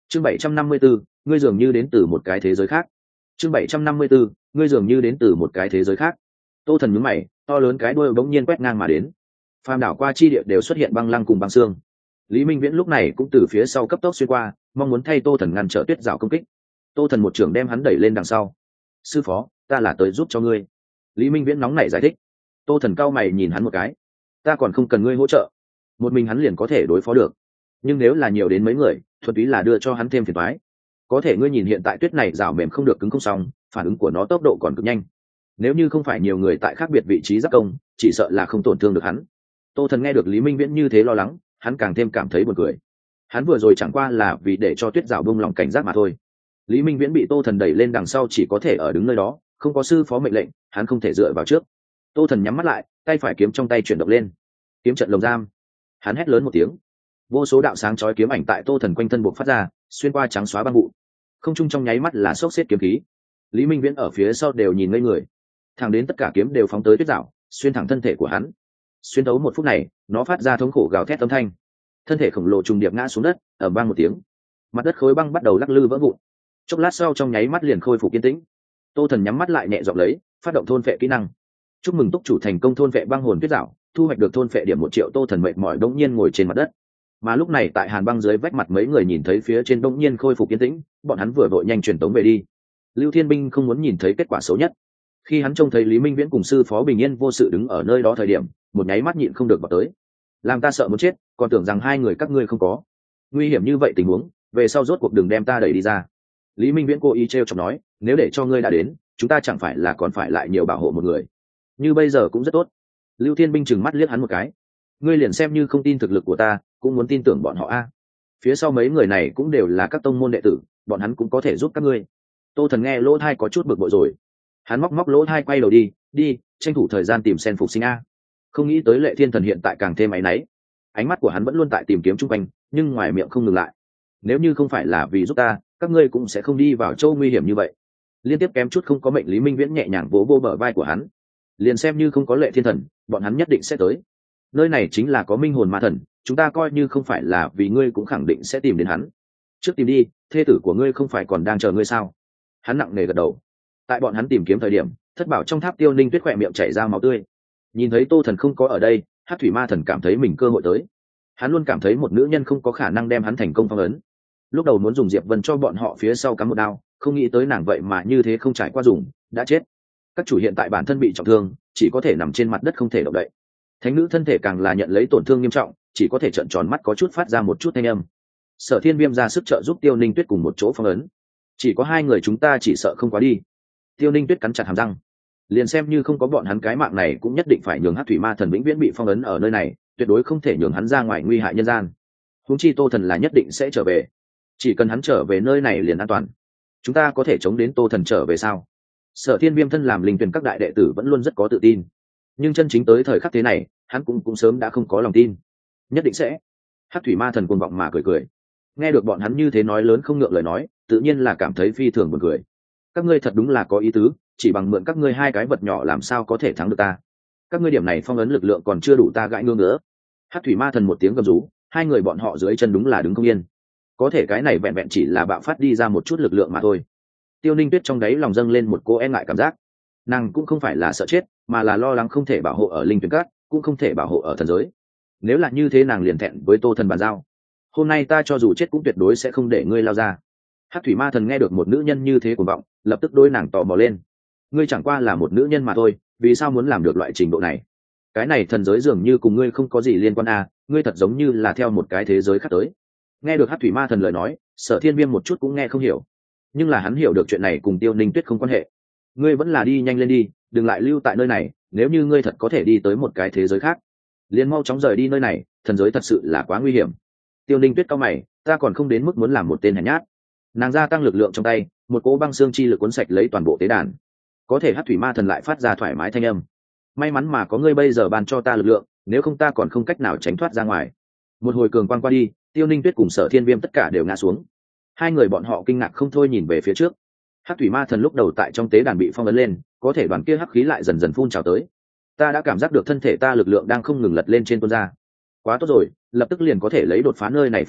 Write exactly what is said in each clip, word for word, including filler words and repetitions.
chương bảy trăm năm mươi 754, ngươi dường như đến từ một cái thế giới khác. chương bảy trăm năm mươi 754, ngươi dường như đến từ một cái thế giới khác. Tô Thần nhướng mày, to lớn cái đuôi bỗng nhiên quét ngang mà đến. Phàm đảo qua chi địa đều xuất hiện băng lăng cùng băng xương. Lý Minh Viễn lúc này cũng từ phía sau cấp tốc xuyên qua, mong muốn thay Tô Thần ngăn trở tuyết rào công kích. Tô Thần một trưởng đem hắn đẩy lên đằng sau. Sư phó, ta là tới giúp cho ngươi. Lý Minh Viễn nóng nảy giải thích. Tô Thần cau mày nhìn hắn một cái. Ta còn không cần ngươi hỗ trợ, một mình hắn liền có thể đối phó được, nhưng nếu là nhiều đến mấy người, thuần túy là đưa cho hắn thêm phiền toái. Có thể ngươi nhìn hiện tại tuyết này rào mềm không được cứng không xong, phản ứng của nó tốc độ còn cực nhanh. Nếu như không phải nhiều người tại khác biệt vị trí giáp công, chỉ sợ là không tổn thương được hắn. Tô Thần nghe được Lý Minh Viễn như thế lo lắng, hắn càng thêm cảm thấy buồn cười. Hắn vừa rồi chẳng qua là vì để cho tuyết rào bông lòng cảnh giác mà thôi. Lý Minh Viễn bị Tô Thần đẩy lên đằng sau chỉ có thể ở đứng nơi đó, không có sư phó mệnh lệnh, hắn không thể dựa vào trước. Tô Thần nhắm mắt lại, tay phải kiếm trong tay chuyển động lên. Kiếm trận lồng giam. Hắn hét lớn một tiếng. Vô số đạo sáng chói kiếm ảnh tại Tô Thần quanh thân buộc phát ra, xuyên qua trắng xóa băng vụ. Không trung trong nháy mắt là xốc xếp kiếm khí. Lý Minh Viễn ở phía sau đều nhìn ngây người. Thẳng đến tất cả kiếm đều phóng tới tuyết rào, xuyên thẳng thân thể của hắn. Xuyên thấu một phút này, nó phát ra thống khổ gào thét âm thanh. Thân thể khổng lồ trùng điệp ngã xuống đất, ầm vang một tiếng. Mặt đất khối băng bắt đầu lắc lư vỡ vụn. Chốc lát sau trong nháy mắt liền khôi phục yên tĩnh. Tô Thần nhắm mắt lại nhẹ giọng lấy, phát động thôn phệ kỹ năng. Chúc mừng túc chủ thành công thôn phệ băng hồn tuyết rào, thu hoạch được thôn phệ điểm một triệu. Tô Thần mệt mỏi đống nhiên ngồi trên mặt đất. Mà lúc này tại hàn băng dưới vách mặt mấy người nhìn thấy phía trên đống nhiên khôi phục yên tĩnh, bọn hắn vừa vội nhanh truyền tống về đi. Lưu Thiên Binh không muốn nhìn thấy kết quả xấu nhất. Khi hắn trông thấy Lý Minh Viễn cùng sư phó bình yên vô sự đứng ở nơi đó thời điểm, một nháy mắt nhịn không được vào tới. Làm ta sợ muốn chết, còn tưởng rằng hai người các ngươi không có. Nguy hiểm như vậy tình huống, về sau rốt cuộc đừng đem ta đẩy đi ra. Lý Minh Viễn cố ý trêu chọc nói, nếu để cho ngươi đã đến, chúng ta chẳng phải là còn phải lại nhiều bảo hộ một người. Như bây giờ cũng rất tốt. Lưu Thiên Binh trừng mắt liếc hắn một cái. Ngươi liền xem như không tin thực lực của ta, cũng muốn tin tưởng bọn họ a. Phía sau mấy người này cũng đều là các tông môn đệ tử, bọn hắn cũng có thể giúp các ngươi. Tô Thần nghe lỗ thai có chút bực bội rồi. Hắn móc móc lỗ thai quay đầu đi, đi, tranh thủ thời gian tìm sen phục sinh a. Không nghĩ tới Lệ Thiên Thần hiện tại càng thêm áy náy. Ánh mắt của hắn vẫn luôn tại tìm kiếm chung quanh, nhưng ngoài miệng không ngừng lại. Nếu như không phải là vì giúp ta, các ngươi cũng sẽ không đi vào châu nguy hiểm như vậy. Liên tiếp kém chút không có mệnh. Lý Minh Viễn nhẹ nhàng vỗ vô bờ vai của hắn. Liền xem như không có Lệ Thiên Thần, bọn hắn nhất định sẽ tới. Nơi này chính là có minh hồn ma thần, chúng ta coi như không phải là vì ngươi cũng khẳng định sẽ tìm đến hắn. Trước tìm đi, thê tử của ngươi không phải còn đang chờ ngươi sao? Hắn nặng nề gật đầu. Tại bọn hắn tìm kiếm thời điểm, thất bảo trong tháp Tiêu Ninh Tuyết khỏe miệng chảy ra máu tươi. Nhìn thấy Tô Thần không có ở đây, Hắc Thủy Ma Thần cảm thấy mình cơ hội tới. Hắn luôn cảm thấy một nữ nhân không có khả năng đem hắn thành công phong ấn. Lúc đầu muốn dùng Diệp Vân cho bọn họ phía sau cắm một đao, không nghĩ tới nàng vậy mà như thế không trải qua dùng, đã chết. Các chủ hiện tại bản thân bị trọng thương, chỉ có thể nằm trên mặt đất không thể động đậy. Thánh nữ thân thể càng là nhận lấy tổn thương nghiêm trọng, chỉ có thể trợn tròn mắt có chút phát ra một chút thanh âm. Sở Thiên Viêm ra sức trợ giúp Tiêu Ninh Tuyết cùng một chỗ phong ấn. Chỉ có hai người chúng ta chỉ sợ không quá đi. Tiêu Ninh Tuyết cắn chặt hàm răng. Liền xem như không có bọn hắn cái mạng này cũng nhất định phải nhường Hắc Thủy Ma Thần vĩnh viễn bị phong ấn ở nơi này, tuyệt đối không thể nhường hắn ra ngoài nguy hại nhân gian. Huống chi Tô Thần là nhất định sẽ trở về. Chỉ cần hắn trở về nơi này liền an toàn. Chúng ta có thể chống đến Tô Thần trở về sao? Sở Thiên Viêm thân làm linh tuyển các đại đệ tử vẫn luôn rất có tự tin. Nhưng chân chính tới thời khắc thế này, hắn cũng cũng sớm đã không có lòng tin. Nhất định sẽ. Hắc Thủy Ma Thần cuồng vọng mà cười cười. Nghe được bọn hắn như thế nói lớn không ngượng lời nói, tự nhiên là cảm thấy phi thường buồn cười. Các ngươi thật đúng là có ý tứ, chỉ bằng mượn các ngươi hai cái vật nhỏ làm sao có thể thắng được ta? Các ngươi điểm này phong ấn lực lượng còn chưa đủ ta gãi ngương nữa. Hắc Thủy Ma Thần một tiếng gầm rú, hai người bọn họ dưới chân đúng là đứng không yên. Có thể cái này vẹn vẹn chỉ là bạo phát đi ra một chút lực lượng mà thôi. Tiêu Ninh Tuyết trong đáy lòng dâng lên một cô e ngại cảm giác. Nàng cũng không phải là sợ chết, mà là lo lắng không thể bảo hộ ở linh tuyển cát, cũng không thể bảo hộ ở thần giới. Nếu là như thế nàng liền thẹn với Tô Thần bàn giao. Hôm nay ta cho dù chết cũng tuyệt đối sẽ không để ngươi lao ra. Hắc Thủy Ma Thần nghe được một nữ nhân như thế cuồng vọng, lập tức đôi nàng tò mò lên. Ngươi chẳng qua là một nữ nhân mà thôi, vì sao muốn làm được loại trình độ này? Cái này thần giới dường như cùng ngươi không có gì liên quan à, ngươi thật giống như là theo một cái thế giới khác tới. Nghe được Hắc Thủy Ma Thần lời nói, Sở Thiên Viêm một chút cũng nghe không hiểu, nhưng là hắn hiểu được chuyện này cùng Tiêu Ninh Tuyết không quan hệ. Ngươi vẫn là đi nhanh lên đi, đừng lại lưu tại nơi này, nếu như ngươi thật có thể đi tới một cái thế giới khác, liền mau chóng rời đi nơi này, thần giới thật sự là quá nguy hiểm. Tiêu Ninh Tuyết cao mày, ta còn không đến mức muốn làm một tên hèn nhát. Nàng gia tăng lực lượng trong tay, một cỗ băng xương chi lực cuốn sạch lấy toàn bộ tế đàn. Có thể Hắc Thủy Ma Thần lại phát ra thoải mái thanh âm. May mắn mà có ngươi bây giờ ban cho ta lực lượng, nếu không ta còn không cách nào tránh thoát ra ngoài. Một hồi cường quang qua đi, Tiêu Ninh Tuyết cùng Sở Thiên Viêm tất cả đều ngã xuống. Hai người bọn họ kinh ngạc không thôi nhìn về phía trước. Hắc Thủy Ma Thần lúc đầu tại trong tế đàn bị phong ấn lên, có thể đoàn kia hắc khí lại dần dần phun trào tới. Ta đã cảm giác được thân thể ta lực lượng đang không ngừng lật lên trên tuôn ra. Quá tốt rồi, lập tức liền có thể lấy đột phá nơi này phong ấn,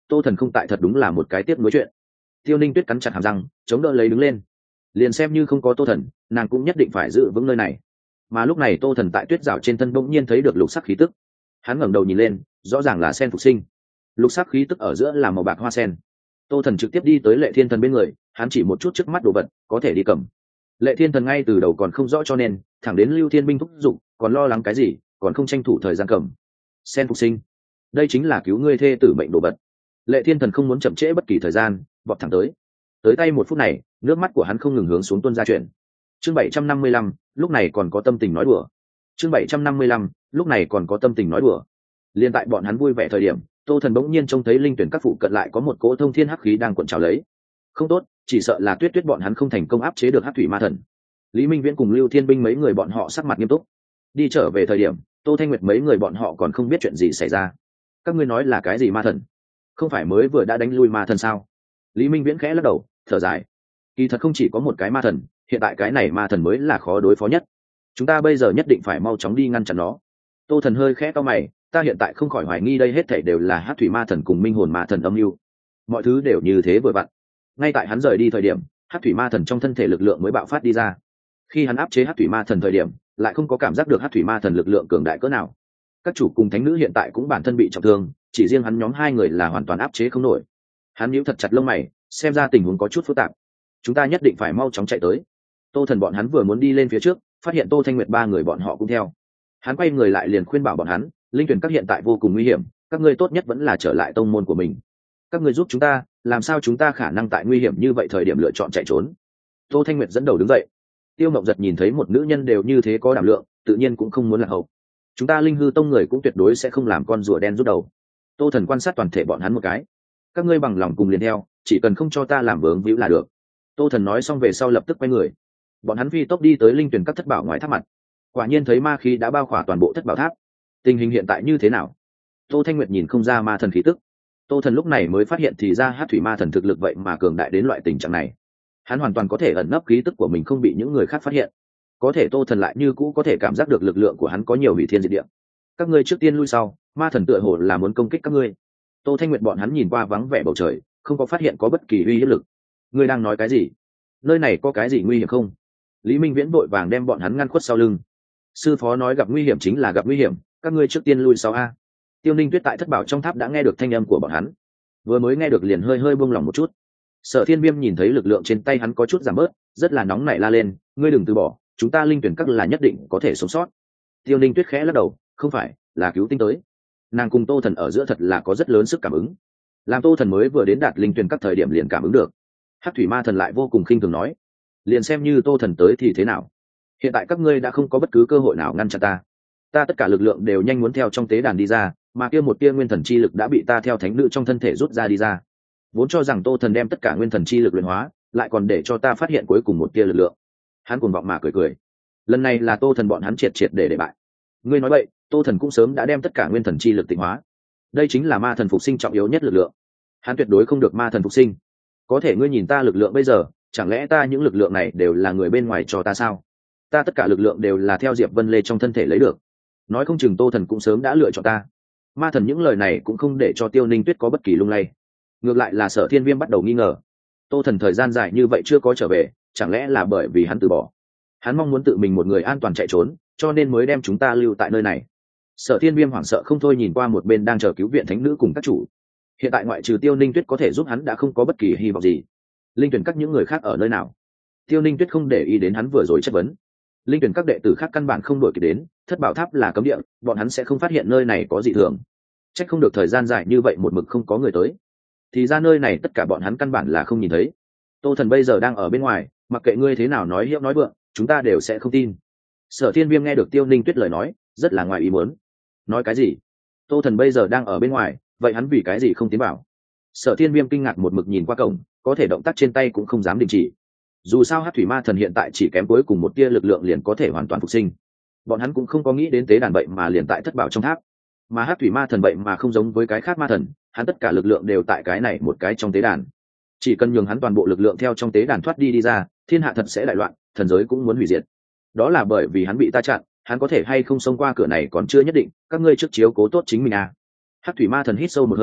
tô thần không tại thật đúng là một cái tiếp nối chuyện. Tiêu Ninh Tuyết cắn chặt hàm răng chống đỡ lấy đứng lên, liền xem như không có tô thần nàng cũng nhất định phải giữ vững nơi này. Mà lúc này tô thần tại tuyết rào trên thân bỗng nhiên thấy được lục sắc khí tức. Hắn ngẩng đầu nhìn lên, rõ ràng là sen phục sinh. Lục sắc khí tức ở giữa là màu bạc hoa sen. Tô thần trực tiếp đi tới Lệ Thiên Thần bên người, hắn chỉ một chút trước mắt đồ vật có thể đi cầm. Lệ Thiên Thần ngay từ đầu còn không rõ cho nên thẳng đến Lưu Thiên binh thúc giục, còn lo lắng cái gì, còn không tranh thủ thời gian cầm. Sen phục sinh, đây chính là cứu ngươi thê tử mệnh đồ vật. Lệ Thiên Thần không muốn chậm trễ bất kỳ thời gian, vọt thẳng tới. Tới tay một phút này, nước mắt của hắn không ngừng hướng xuống tuôn ra chuyện. Chương bảy trăm năm mươi lăm, lúc này còn có tâm tình nói đùa. Chương bảy trăm năm mươi lăm, lúc này còn có tâm tình nói đùa. Liên tại bọn hắn vui vẻ thời điểm, Tô Thần bỗng nhiên trông thấy linh tuyển các phụ cận lại có một cỗ thông thiên hắc khí đang cuộn trào lấy. Không tốt, chỉ sợ là Tuyết Tuyết bọn hắn không thành công áp chế được hắc thủy ma thần. Lý Minh Viễn cùng Lưu Thiên binh mấy người bọn họ sắc mặt nghiêm túc. Đi trở về thời điểm, Tô Thanh Nguyệt mấy người bọn họ còn không biết chuyện gì xảy ra. Các ngươi nói là cái gì ma thần? Không phải mới vừa đã đánh lui ma thần sao? Lý Minh Viễn khẽ lắc đầu, thở dài. Kỳ thật không chỉ có một cái ma thần, hiện tại cái này ma thần mới là khó đối phó nhất. Chúng ta bây giờ nhất định phải mau chóng đi ngăn chặn nó. Tô Thần hơi khẽ cau mày, ta hiện tại không khỏi hoài nghi đây hết thảy đều là hắc thủy ma thần cùng minh hồn ma thần âm mưu. Mọi thứ đều như thế vừa vặn. Ngay tại hắn rời đi thời điểm, hắc thủy ma thần trong thân thể lực lượng mới bạo phát đi ra. Khi hắn áp chế hắc thủy ma thần thời điểm, lại không có cảm giác được hắc thủy ma thần lực lượng cường đại cỡ nào. Các chủ cùng thánh nữ hiện tại cũng bản thân bị trọng thương, chỉ riêng hắn nhóm hai người là hoàn toàn áp chế không nổi. Hắn nhíu thật chặt lông mày, xem ra tình huống có chút phức tạp. Chúng ta nhất định phải mau chóng chạy tới. Tô Thần bọn hắn vừa muốn đi lên phía trước, phát hiện Tô Thanh Nguyệt ba người bọn họ cũng theo. Hắn quay người lại liền khuyên bảo bọn hắn, linh tuyển các hiện tại vô cùng nguy hiểm, các ngươi tốt nhất vẫn là trở lại tông môn của mình. Các ngươi giúp chúng ta, làm sao chúng ta khả năng tại nguy hiểm như vậy thời điểm lựa chọn chạy trốn? Tô Thanh Nguyệt dẫn đầu đứng dậy. Tiêu Mộng Giật nhìn thấy một nữ nhân đều như thế có đảm lượng, tự nhiên cũng không muốn lạc hậu. Chúng ta linh hư tông người cũng tuyệt đối sẽ không làm con rùa đen rút đầu. Tô Thần quan sát toàn thể bọn hắn một cái. Các ngươi bằng lòng cùng liền theo, chỉ cần không cho ta làm vướng víu là được. Tô Thần nói xong về sau lập tức quay người. Bọn hắn phi tốc đi tới linh tuyển các thất bảo ngoài tháp mặt. Quả nhiên thấy ma khí đã bao khỏa toàn bộ thất bảo tháp. Tình hình hiện tại như thế nào? Tô Thanh Nguyệt nhìn không ra ma thần khí tức. Tô Thần lúc này mới phát hiện thì ra hắc thủy ma thần thực lực vậy mà cường đại đến loại tình trạng này. Hắn hoàn toàn có thể ẩn nấp khí tức của mình không bị những người khác phát hiện. Có thể Tô Thần lại như cũ có thể cảm giác được lực lượng của hắn có nhiều hủy thiên diệt địa. Các ngươi trước tiên lui sau, ma thần tựa hồ là muốn công kích các ngươi. Tô Thanh Nguyệt bọn hắn nhìn qua vắng vẻ bầu trời, không có phát hiện có bất kỳ uy hiếp lực. Ngươi đang nói cái gì? Nơi này có cái gì nguy hiểm không? Lý Minh Viễn vội vàng đem bọn hắn ngăn khuất sau lưng. Sư phó nói gặp nguy hiểm chính là gặp nguy hiểm, các ngươi trước tiên lui sau a. Tiêu Ninh Tuyết tại thất bảo trong tháp đã nghe được thanh âm của bọn hắn, vừa mới nghe được liền hơi hơi buông lòng một chút. Sở Thiên Viêm nhìn thấy lực lượng trên tay hắn có chút giảm bớt, rất là nóng nảy la lên, ngươi đừng từ bỏ, chúng ta linh tuyển các là nhất định có thể sống sót. Tiêu Ninh Tuyết khẽ lắc đầu, không phải, là cứu tinh tới. Nàng cùng Tô Thần ở giữa thật là có rất lớn sức cảm ứng. Làm Tô Thần mới vừa đến đạt linh tuyển các thời điểm liền cảm ứng được. Hắc thủy ma thần lại vô cùng khinh thường nói, liền xem như Tô Thần tới thì thế nào? Hiện tại các ngươi đã không có bất cứ cơ hội nào ngăn chặn ta. Ta tất cả lực lượng đều nhanh muốn theo trong tế đàn đi ra, mà kia một tia nguyên thần chi lực đã bị ta theo thánh nữ trong thân thể rút ra đi ra. Vốn cho rằng Tô Thần đem tất cả nguyên thần chi lực luyện hóa, lại còn để cho ta phát hiện cuối cùng một tia lực lượng. Hắn cuồng vọng mà cười cười. Lần này là Tô Thần bọn hắn triệt triệt để để bại. Ngươi nói vậy, Tô Thần cũng sớm đã đem tất cả nguyên thần chi lực tịnh hóa. Đây chính là ma thần phục sinh trọng yếu nhất lực lượng. Hắn tuyệt đối không được ma thần phục sinh. Có thể ngươi nhìn ta lực lượng bây giờ, chẳng lẽ ta những lực lượng này đều là người bên ngoài cho ta sao? Ta tất cả lực lượng đều là theo Diệp Vân Lê trong thân thể lấy được. Nói không chừng Tô Thần cũng sớm đã lựa chọn ta. Ma thần những lời này cũng không để cho Tiêu Ninh Tuyết có bất kỳ lung lay. Ngược lại là Sở Thiên Viêm bắt đầu nghi ngờ. Tô Thần thời gian dài như vậy chưa có trở về, chẳng lẽ là bởi vì hắn từ bỏ? Hắn mong muốn tự mình một người an toàn chạy trốn, cho nên mới đem chúng ta lưu tại nơi này. Sở Thiên Viêm hoảng sợ không thôi nhìn qua một bên đang chờ cứu viện thánh nữ cùng các chủ. Hiện tại ngoại trừ Tiêu Ninh Tuyết có thể giúp hắn đã không có bất kỳ hy vọng gì. Linh tuyển các những người khác ở nơi nào? Tiêu Ninh Tuyết không để ý đến hắn vừa rồi chất vấn. Linh tuyển các đệ tử khác căn bản không đuổi kịp đến, thất bảo tháp là cấm địa, bọn hắn sẽ không phát hiện nơi này có dị thường. Chắc không được thời gian dài như vậy một mực không có người tới. Thì ra nơi này tất cả bọn hắn căn bản là không nhìn thấy. Tô Thần bây giờ đang ở bên ngoài, mặc kệ ngươi thế nào nói hiếp nói vượng, chúng ta đều sẽ không tin. Sở Thiên Viêm nghe được Tiêu Ninh Tuyết lời nói, rất là ngoài ý muốn. Nói cái gì? Tô Thần bây giờ đang ở bên ngoài, vậy hắn vì cái gì không tiến vào? Sở Thiên Viêm kinh ngạc một mực nhìn qua cổng, có thể động tác trên tay cũng không dám đình chỉ. Dù sao hắc thủy ma thần hiện tại chỉ kém cuối cùng một tia lực lượng liền có thể hoàn toàn phục sinh. Bọn hắn cũng không có nghĩ đến tế đàn vậy mà liền tại thất bảo trong tháp. Mà hắc thủy ma thần vậy mà không giống với cái khác ma thần, hắn tất cả lực lượng đều tại cái này một cái trong tế đàn. Chỉ cần nhường hắn toàn bộ lực lượng theo trong tế đàn thoát đi đi ra, thiên hạ thật sẽ đại loạn, thần giới cũng muốn hủy diệt. Đó là bởi vì hắn bị ta chặn, hắn có thể hay không xông qua cửa này còn chưa nhất định, các ngươi trước chiếu cố tốt chính mình à. Hắc thủy ma thần hít sâu một hơi,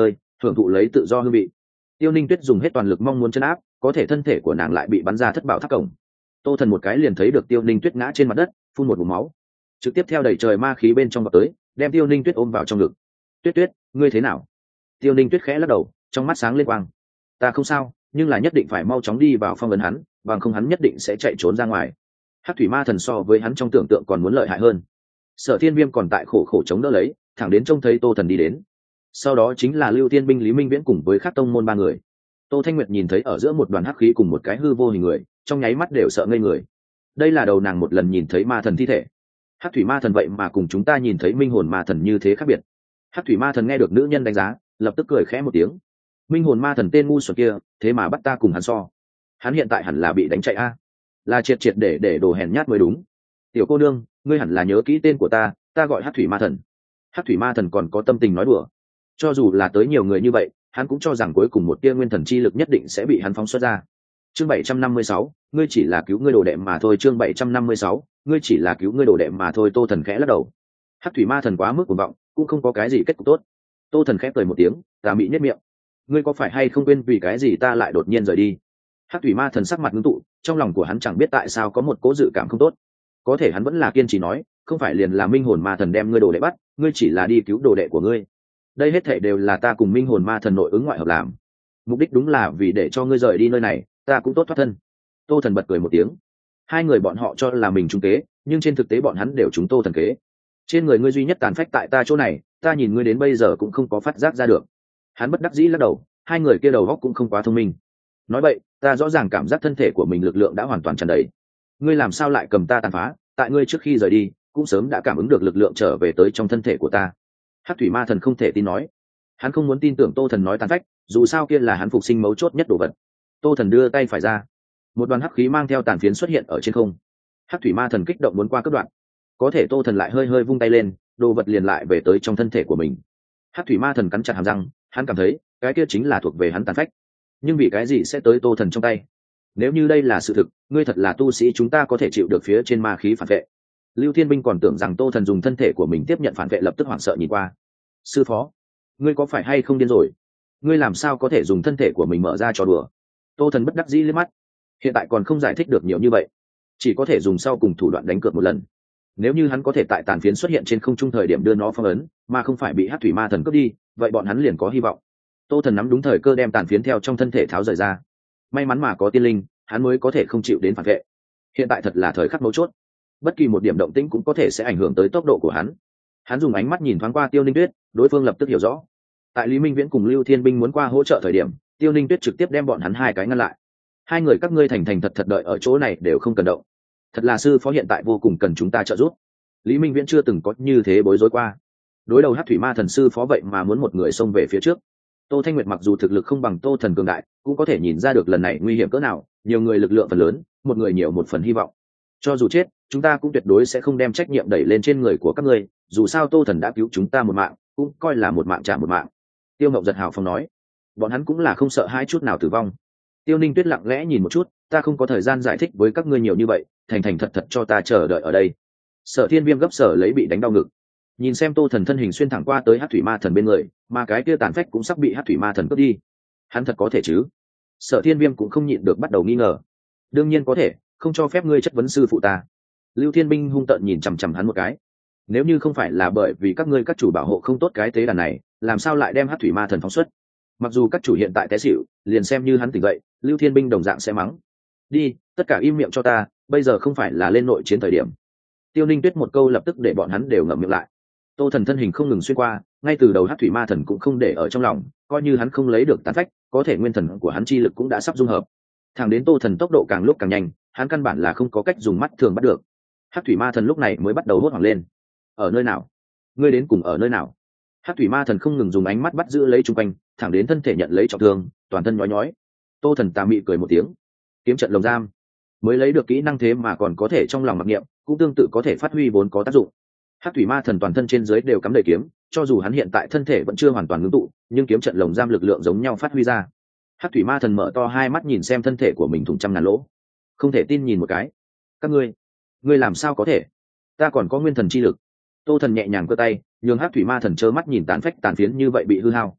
hưởng thụ lấy tự do hương vị. Tiêu Ninh Tuyết dùng hết toàn lực mong muốn chấn áp, có thể thân thể của nàng lại bị bắn ra thất bảo tháp cổng. Tô Thần một cái liền thấy được Tiêu Ninh Tuyết ngã trên mặt đất, phun một ngụm máu, trực tiếp theo đẩy trời ma khí bên trong vào tới, đem Tiêu Ninh Tuyết ôm vào trong ngực. Tuyết Tuyết, ngươi thế nào? Tiêu Ninh Tuyết khẽ lắc đầu, trong mắt sáng lên quang. Ta không sao, nhưng là nhất định phải mau chóng đi vào phong ấn hắn, bằng không hắn nhất định sẽ chạy trốn ra ngoài. Hắc thủy ma thần so với hắn trong tưởng tượng còn muốn lợi hại hơn. Sở Thiên Viêm còn tại khổ khổ chống đỡ lấy, thẳng đến trông thấy Tô Thần đi đến. Sau đó chính là Lưu Tiên binh Lý Minh Viễn cùng với các tông môn ba người. Tô Thanh Nguyệt nhìn thấy ở giữa một đoàn hắc khí cùng một cái hư vô hình người, trong nháy mắt đều sợ ngây người. Đây là đầu nàng một lần nhìn thấy ma thần thi thể. Hắc thủy ma thần vậy mà cùng chúng ta nhìn thấy minh hồn ma thần như thế khác biệt. Hắc thủy ma thần nghe được nữ nhân đánh giá, lập tức cười khẽ một tiếng. Minh hồn ma thần tên ngu xuẩn kia, thế mà bắt ta cùng hắn so. Hắn hiện tại hẳn là bị đánh chạy a, là triệt triệt để để đồ hèn nhát mới đúng. Tiểu cô nương, ngươi hẳn là nhớ kỹ tên của ta, ta gọi Hắc thủy ma thần. Hắc thủy ma thần còn có tâm tình nói đùa. Cho dù là tới nhiều người như vậy, hắn cũng cho rằng cuối cùng một tia nguyên thần chi lực nhất định sẽ bị hắn phóng xuất ra. Chương bảy trăm năm mươi sáu, ngươi chỉ là cứu ngươi đồ đệ mà thôi. Chương bảy trăm năm mươi sáu, ngươi chỉ là cứu ngươi đồ đệ mà thôi. Tô Thần khẽ lắc đầu. Hắc thủy ma thần quá mức cuồng vọng, cũng không có cái gì kết cục tốt. Tô Thần khẽ cười một tiếng, tà mị nhếch miệng. Ngươi có phải hay không quên vì cái gì ta lại đột nhiên rời đi? Hắc thủy ma thần sắc mặt ngưng tụ, trong lòng của hắn chẳng biết tại sao có một cố dự cảm không tốt. Có thể hắn vẫn là kiên trì nói, không phải liền là minh hồn ma thần đem ngươi đồ đệ bắt, ngươi chỉ là đi cứu đồ đệ của ngươi. Đây hết thảy đều là ta cùng minh hồn ma thần nội ứng ngoại hợp làm, mục đích đúng là vì để cho ngươi rời đi nơi này, ta cũng tốt thoát thân. Tô Thần bật cười một tiếng. Hai người bọn họ cho là mình trúng kế, nhưng trên thực tế bọn hắn đều trúng Tô Thần kế. Trên người ngươi duy nhất tàn phách tại ta chỗ này, ta nhìn ngươi đến bây giờ cũng không có phát giác ra được. Hắn bất đắc dĩ lắc đầu, hai người kia đầu óc cũng không quá thông minh. Nói vậy, ta rõ ràng cảm giác thân thể của mình lực lượng đã hoàn toàn tràn đầy. Ngươi làm sao lại cầm ta tàn phá? Tại ngươi trước khi rời đi, cũng sớm đã cảm ứng được lực lượng trở về tới trong thân thể của ta. Hắc thủy ma thần không thể tin nói. Hắn không muốn tin tưởng Tô Thần nói tàn phách, dù sao kia là hắn phục sinh mấu chốt nhất đồ vật. Tô Thần đưa tay phải ra, một đoàn hắc khí mang theo tàn phiến xuất hiện ở trên không. Hắc thủy ma thần kích động muốn qua cấp đoạn, có thể Tô Thần lại hơi hơi vung tay lên, đồ vật liền lại về tới trong thân thể của mình. Hắc thủy ma thần cắn chặt hàm răng, hắn cảm thấy cái kia chính là thuộc về hắn tàn phách, nhưng vì cái gì sẽ tới Tô Thần trong tay? Nếu như đây là sự thực, ngươi thật là tu sĩ chúng ta có thể chịu được phía trên ma khí phản vệ. Lưu Thiên Binh còn tưởng rằng Tô Thần dùng thân thể của mình tiếp nhận phản vệ, lập tức hoảng sợ nhìn qua. Sư phó, ngươi có phải hay không điên rồi? Ngươi làm sao có thể dùng thân thể của mình mở ra trò đùa? Tô Thần bất đắc dĩ liếc mắt, hiện tại còn không giải thích được nhiều như vậy, chỉ có thể dùng sau cùng thủ đoạn đánh cược một lần. Nếu như hắn có thể tại tàn phiến xuất hiện trên không trung thời điểm đưa nó phong ấn, mà không phải bị Hắc thủy ma thần cướp đi, vậy bọn hắn liền có hy vọng. Tô Thần nắm đúng thời cơ đem tàn phiến theo trong thân thể tháo rời ra. May mắn mà có tiên linh, hắn mới có thể không chịu đến phản vệ. Hiện tại thật là thời khắc mấu chốt, bất kỳ một điểm động tĩnh cũng có thể sẽ ảnh hưởng tới tốc độ của hắn. Hắn dùng ánh mắt nhìn thoáng qua Tiêu Ninh Tuyết, đối phương lập tức hiểu rõ. Tại Lý Minh Viễn cùng Lưu Thiên Binh muốn qua hỗ trợ thời điểm, Tiêu Ninh Tuyết trực tiếp đem bọn hắn hai cái ngăn lại. Hai người các ngươi thành thành thật thật đợi ở chỗ này đều không cần động. Thật là sư phó hiện tại vô cùng cần chúng ta trợ giúp. Lý Minh Viễn chưa từng có như thế bối rối qua. Đối đầu Hắc thủy ma thần sư phó vậy mà muốn một người xông về phía trước. Tô Thanh Nguyệt mặc dù thực lực không bằng Tô Thần cường đại, cũng có thể nhìn ra được lần này nguy hiểm cỡ nào, nhiều người lực lượng phần lớn, một người nhiều một phần hy vọng. Cho dù chết, chúng ta cũng tuyệt đối sẽ không đem trách nhiệm đẩy lên trên người của các ngươi, dù sao Tô Thần đã cứu chúng ta một mạng, cũng coi là một mạng trả một mạng. Tiêu Ngọc giật hào phong nói, bọn hắn cũng là không sợ hai chút nào tử vong. Tiêu Ninh Tuyết lặng lẽ nhìn một chút, ta không có thời gian giải thích với các ngươi nhiều như vậy, thành thành thật thật cho ta chờ đợi ở đây. Sở Thiên Viêm gấp sở lấy bị đánh đau ngực, nhìn xem Tô Thần thân hình xuyên thẳng qua tới Hắc thủy ma thần bên người, mà cái kia tàn phách cũng sắp bị Hắc thủy ma thần cướp đi. Hắn thật có thể chứ? Sở Thiên Viêm cũng không nhịn được bắt đầu nghi ngờ. Đương nhiên có thể, không cho phép ngươi chất vấn sư phụ ta. Lưu Thiên Binh hung tợn nhìn chằm chằm hắn một cái. Nếu như không phải là bởi vì các ngươi các chủ bảo hộ không tốt cái tế đàn này, làm sao lại đem Hắc thủy ma thần phóng xuất? Mặc dù các chủ hiện tại té xỉu, liền xem như hắn tỉnh dậy, Lưu Thiên Binh đồng dạng sẽ mắng. Đi, tất cả im miệng cho ta, bây giờ không phải là lên nội chiến thời điểm. Tiêu Ninh Tuyết một câu lập tức để bọn hắn đều ngậm miệng lại. Tô Thần thân hình không ngừng xuyên qua, ngay từ đầu Hắc thủy ma thần cũng không để ở trong lòng, coi như hắn không lấy được tàn phách, có thể nguyên thần của hắn chi lực cũng đã sắp dung hợp. Thẳng đến Tô Thần tốc độ càng lúc càng nhanh, hắn căn bản là không có cách dùng mắt thường bắt được. Hắc thủy ma thần lúc này mới bắt đầu hốt hoảng lên. Ở nơi nào? Ngươi đến cùng ở nơi nào? Hắc thủy ma thần không ngừng dùng ánh mắt bắt giữ lấy chung quanh, thẳng đến thân thể nhận lấy trọng thương, toàn thân nhói nhói. Tô Thần tà mị cười một tiếng, kiếm trận lồng giam, mới lấy được kỹ năng thế mà còn có thể trong lòng mặc niệm, cũng tương tự có thể phát huy vốn có tác dụng. Hắc thủy ma thần toàn thân trên dưới đều cắm đầy kiếm, cho dù hắn hiện tại thân thể vẫn chưa hoàn toàn ngưng tụ, nhưng kiếm trận lồng giam lực lượng giống nhau phát huy ra. Hắc thủy ma thần mở to hai mắt nhìn xem thân thể của mình thủng trăm ngàn lỗ, không thể tin nhìn một cái. Các ngươi, ngươi làm sao có thể? Ta còn có nguyên thần chi lực. Tô Thần nhẹ nhàng cơ tay, nhường Hắc thủy ma thần trơ mắt nhìn tàn phách tàn phiến như vậy bị hư hao.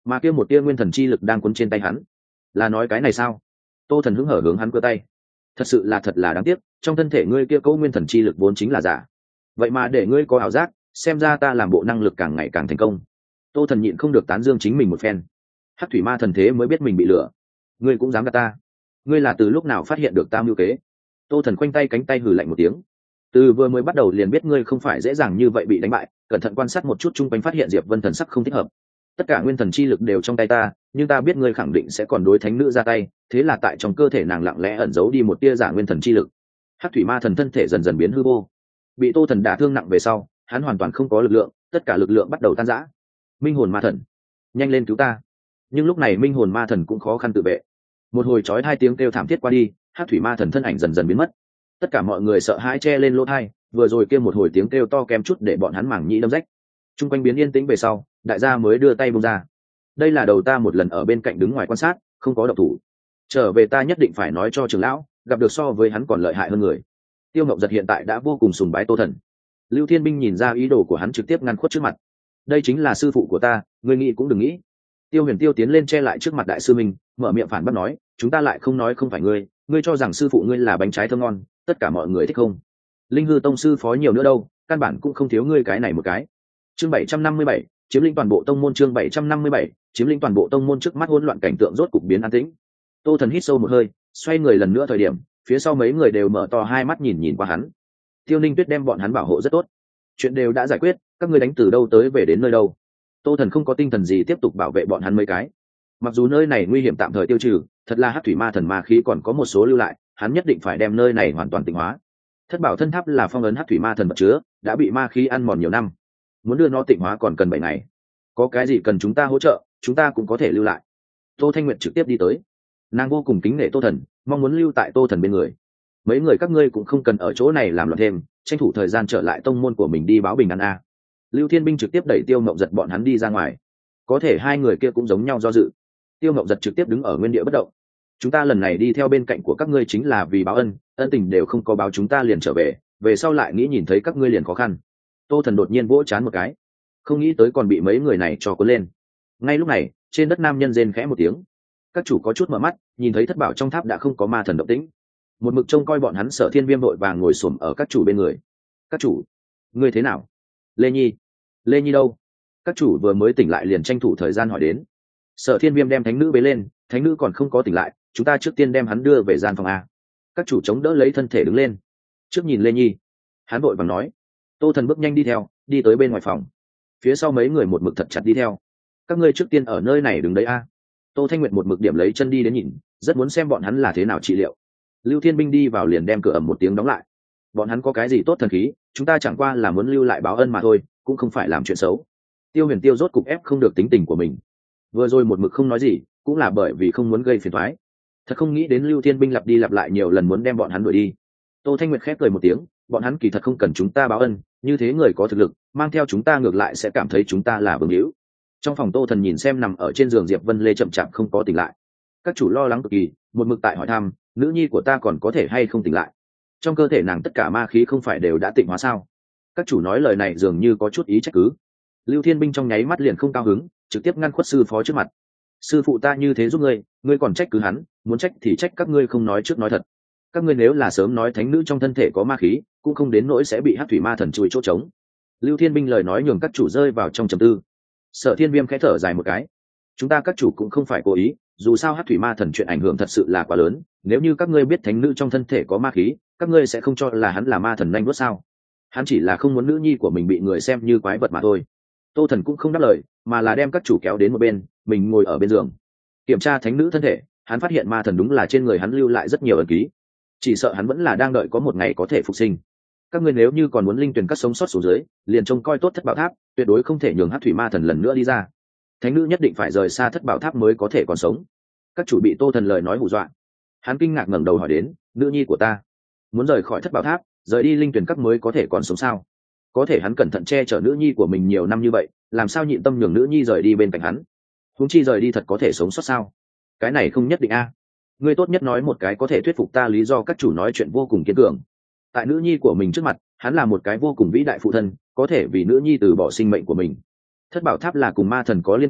mà kia một tia nguyên thần chi lực đang cuốn trên tay hắn. Là nói cái này sao? Tô Thần hứng hở hướng hắn cơ tay. Thật sự là thật là đáng tiếc, trong thân thể ngươi kia câu nguyên thần chi lực vốn chính là giả, vậy mà để ngươi có ảo giác, xem ra ta làm bộ năng lực càng ngày càng thành công. Tô Thần nhịn không được tán dương chính mình một phen. Hắc thủy ma thần thế mới biết mình bị lừa, ngươi cũng dám gạt ta? Ngươi là từ lúc nào phát hiện được ta mưu kế? Tô Thần khoanh tay cánh tay hừ lạnh một tiếng. Từ vừa mới bắt đầu liền biết ngươi không phải dễ dàng như vậy bị đánh bại, cẩn thận quan sát một chút chung quanh phát hiện Diệp Vân thần sắc không thích hợp. Tất cả nguyên thần chi lực đều trong tay ta, nhưng ta biết ngươi khẳng định sẽ còn đối thánh nữ ra tay, thế là tại trong cơ thể nàng lặng lẽ ẩn giấu đi một tia giả nguyên thần chi lực. Hắc thủy ma thần thân thể dần dần biến hư vô, bị Tô Thần đả thương nặng về sau, hắn hoàn toàn không có lực lượng, tất cả lực lượng bắt đầu tan rã. Minh hồn ma thần, nhanh lên cứu ta! Nhưng lúc này minh hồn ma thần cũng khó khăn tự vệ. Một hồi chói hai tiếng kêu thảm thiết qua đi, Hắc thủy ma thần thân ảnh dần dần biến mất. Tất cả mọi người sợ hãi che lên lỗ tai, vừa rồi kia một hồi tiếng kêu to kém chút để bọn hắn mảng nhĩ đâm rách. Trung quanh biến yên tĩnh về sau, đại gia mới đưa tay buông ra. Đây là đầu ta một lần ở bên cạnh đứng ngoài quan sát, không có động thủ. Trở về ta nhất định phải nói cho trưởng lão, gặp được so với hắn còn lợi hại hơn người. Tiêu Ngộng Giật hiện tại đã vô cùng sùng bái Tô Thần. Lưu Thiên Binh nhìn ra ý đồ của hắn trực tiếp ngăn khuất trước mặt. Đây chính là sư phụ của ta, ngươi nghĩ cũng đừng nghĩ. Tiêu Huyền Tiêu tiến lên che lại trước mặt đại sư minh, mở miệng phản bác nói, chúng ta lại không nói không phải ngươi, ngươi cho rằng sư phụ ngươi là bánh trái thơm ngon, tất cả mọi người thích không? Linh hư tông sư phó nhiều nữa đâu, căn bản cũng không thiếu ngươi cái này một cái. Chương bảy trăm năm mươi bảy, chiếm lĩnh toàn bộ tông môn. Chương bảy trăm năm mươi bảy, chiếm lĩnh toàn bộ tông môn. Trước mắt hỗn loạn cảnh tượng rốt cục biến an tĩnh. Tô Thần hít sâu một hơi, xoay người lần nữa thời điểm, phía sau mấy người đều mở to hai mắt nhìn nhìn qua hắn. Tiêu Ninh Tuyết đem bọn hắn bảo hộ rất tốt, chuyện đều đã giải quyết, các ngươi đánh từ đâu tới về đến nơi đâu? Tô Thần không có tinh thần gì tiếp tục bảo vệ bọn hắn mấy cái. Mặc dù nơi này nguy hiểm tạm thời tiêu trừ, thật là Hắc thủy ma thần ma khí còn có một số lưu lại, hắn nhất định phải đem nơi này hoàn toàn tịnh hóa. Thất bảo thân tháp là phong ấn Hắc thủy ma thần vật chứa, đã bị ma khí ăn mòn nhiều năm, muốn đưa nó tịnh hóa còn cần bảy ngày. Có cái gì cần chúng ta hỗ trợ, chúng ta cũng có thể lưu lại. Tô Thanh Nguyệt trực tiếp đi tới, nàng vô cùng kính nể Tô Thần, mong muốn lưu tại Tô Thần bên người. Mấy người các ngươi cũng không cần ở chỗ này làm loạn thêm, tranh thủ thời gian trở lại tông môn của mình đi báo bình an a. Lưu Thiên Binh trực tiếp đẩy Tiêu Ngộng Giật bọn hắn đi ra ngoài. Có thể hai người kia cũng giống nhau do dự. Tiêu Ngộng Giật trực tiếp đứng ở nguyên địa bất động. Chúng ta lần này đi theo bên cạnh của các ngươi chính là vì báo ân, ân tình đều không có báo chúng ta liền trở về, về sau lại nghĩ nhìn thấy các ngươi liền khó khăn. Tô Thần đột nhiên vỗ chán một cái, không nghĩ tới còn bị mấy người này cho cuốn lên. Ngay lúc này, trên đất nam nhân rên khẽ một tiếng. Các chủ có chút mở mắt, nhìn thấy thất bảo trong tháp đã không có ma thần động tĩnh. Một mực trông coi bọn hắn Sở Thiên Viêm vội vàng ngồi xổm ở các chủ bên người. Các chủ, ngươi thế nào? Lê Nhi, Lê Nhi đâu? Các chủ vừa mới tỉnh lại liền tranh thủ thời gian hỏi đến. Sở Thiên Viêm đem thánh nữ bế lên, thánh nữ còn không có tỉnh lại, chúng ta trước tiên đem hắn đưa về gian phòng a. Các chủ chống đỡ lấy thân thể đứng lên, trước nhìn Lê Nhi, hắn vội vàng nói. Tô Thần bước nhanh đi theo, đi tới bên ngoài phòng, phía sau mấy người một mực thật chặt đi theo. Các ngươi trước tiên ở nơi này đứng đấy a. Tô Thanh Nguyệt một mực điểm lấy chân đi đến nhìn, rất muốn xem bọn hắn là thế nào trị liệu. Lưu Thiên Binh đi vào liền đem cửa ầm một tiếng đóng lại. Bọn hắn có cái gì tốt thần khí, chúng ta chẳng qua là muốn lưu lại báo ân mà thôi, cũng không phải làm chuyện xấu. Tiêu Huyền Tiêu rốt cục ép không được tính tình của mình, vừa rồi một mực không nói gì, cũng là bởi vì không muốn gây phiền toái. Thật không nghĩ đến Lưu Thiên Binh lặp đi lặp lại nhiều lần muốn đem bọn hắn đuổi đi. Tô Thanh Nguyệt khép cười một tiếng, bọn hắn kỳ thật không cần chúng ta báo ân, như thế người có thực lực mang theo chúng ta ngược lại sẽ cảm thấy chúng ta là vương hữu. Trong phòng Tô Thần nhìn xem nằm ở trên giường Diệp Vân Lê chậm chạp không có tỉnh lại, các chủ lo lắng cực kỳ, một mực tại hỏi thăm nữ nhi của ta còn có thể hay không tỉnh lại. Trong cơ thể nàng tất cả ma khí không phải đều đã tịnh hóa sao? Các chủ nói lời này dường như có chút ý trách cứ. Lưu Thiên Binh trong nháy mắt liền không cao hứng, trực tiếp ngăn khuất sư phó trước mặt. Sư phụ ta như thế giúp ngươi, ngươi còn trách cứ hắn, muốn trách thì trách các ngươi không nói trước nói thật. Các ngươi nếu là sớm nói thánh nữ trong thân thể có ma khí, cũng không đến nỗi sẽ bị Hắc thủy ma thần chui chỗ trống. Lưu Thiên Binh lời nói nhường các chủ rơi vào trong trầm tư. Sở Thiên Viêm khẽ thở dài một cái. Chúng ta các chủ cũng không phải cố ý, dù sao Hắc thủy ma thần chuyện ảnh hưởng thật sự là quá lớn, nếu như các ngươi biết thánh nữ trong thân thể có ma khí, các ngươi sẽ không cho là hắn là ma thần nhanh đuốt sao? Hắn chỉ là không muốn nữ nhi của mình bị người xem như quái vật mà thôi. Tô Thần cũng không đáp lời, mà là đem các chủ kéo đến một bên, mình ngồi ở bên giường kiểm tra thánh nữ thân thể. Hắn phát hiện ma thần đúng là trên người hắn lưu lại rất nhiều ẩn ký, chỉ sợ hắn vẫn là đang đợi có một ngày có thể phục sinh. Các ngươi nếu như còn muốn linh tuyển các sống sót xuống dưới, liền trông coi tốt thất bảo tháp, tuyệt đối không thể nhường Hắc thủy ma thần lần nữa đi ra. Thánh nữ nhất định phải rời xa thất bảo tháp mới có thể còn sống. Các chủ bị Tô Thần lời nói hù dọa, hắn kinh ngạc ngẩng đầu hỏi đến, nữ nhi của ta muốn rời khỏi thất bảo tháp, rời đi linh tuyển các mới có thể còn sống sao? Có thể hắn cẩn thận che chở nữ nhi của mình nhiều năm như vậy, làm sao nhịn tâm nhường nữ nhi rời đi bên cạnh hắn? Huống chi rời đi thật có thể sống sót sao? Cái này không nhất định a. Ngươi tốt nhất nói một cái có thể thuyết phục ta lý do. Các chủ nói chuyện vô cùng kiên cường. Tại nữ nhi của mình trước mặt, hắn là một cái vô cùng vĩ đại phụ thân, có thể vì nữ nhi từ bỏ sinh mệnh của mình. Thất bảo tháp là cùng ma thần có liên quan,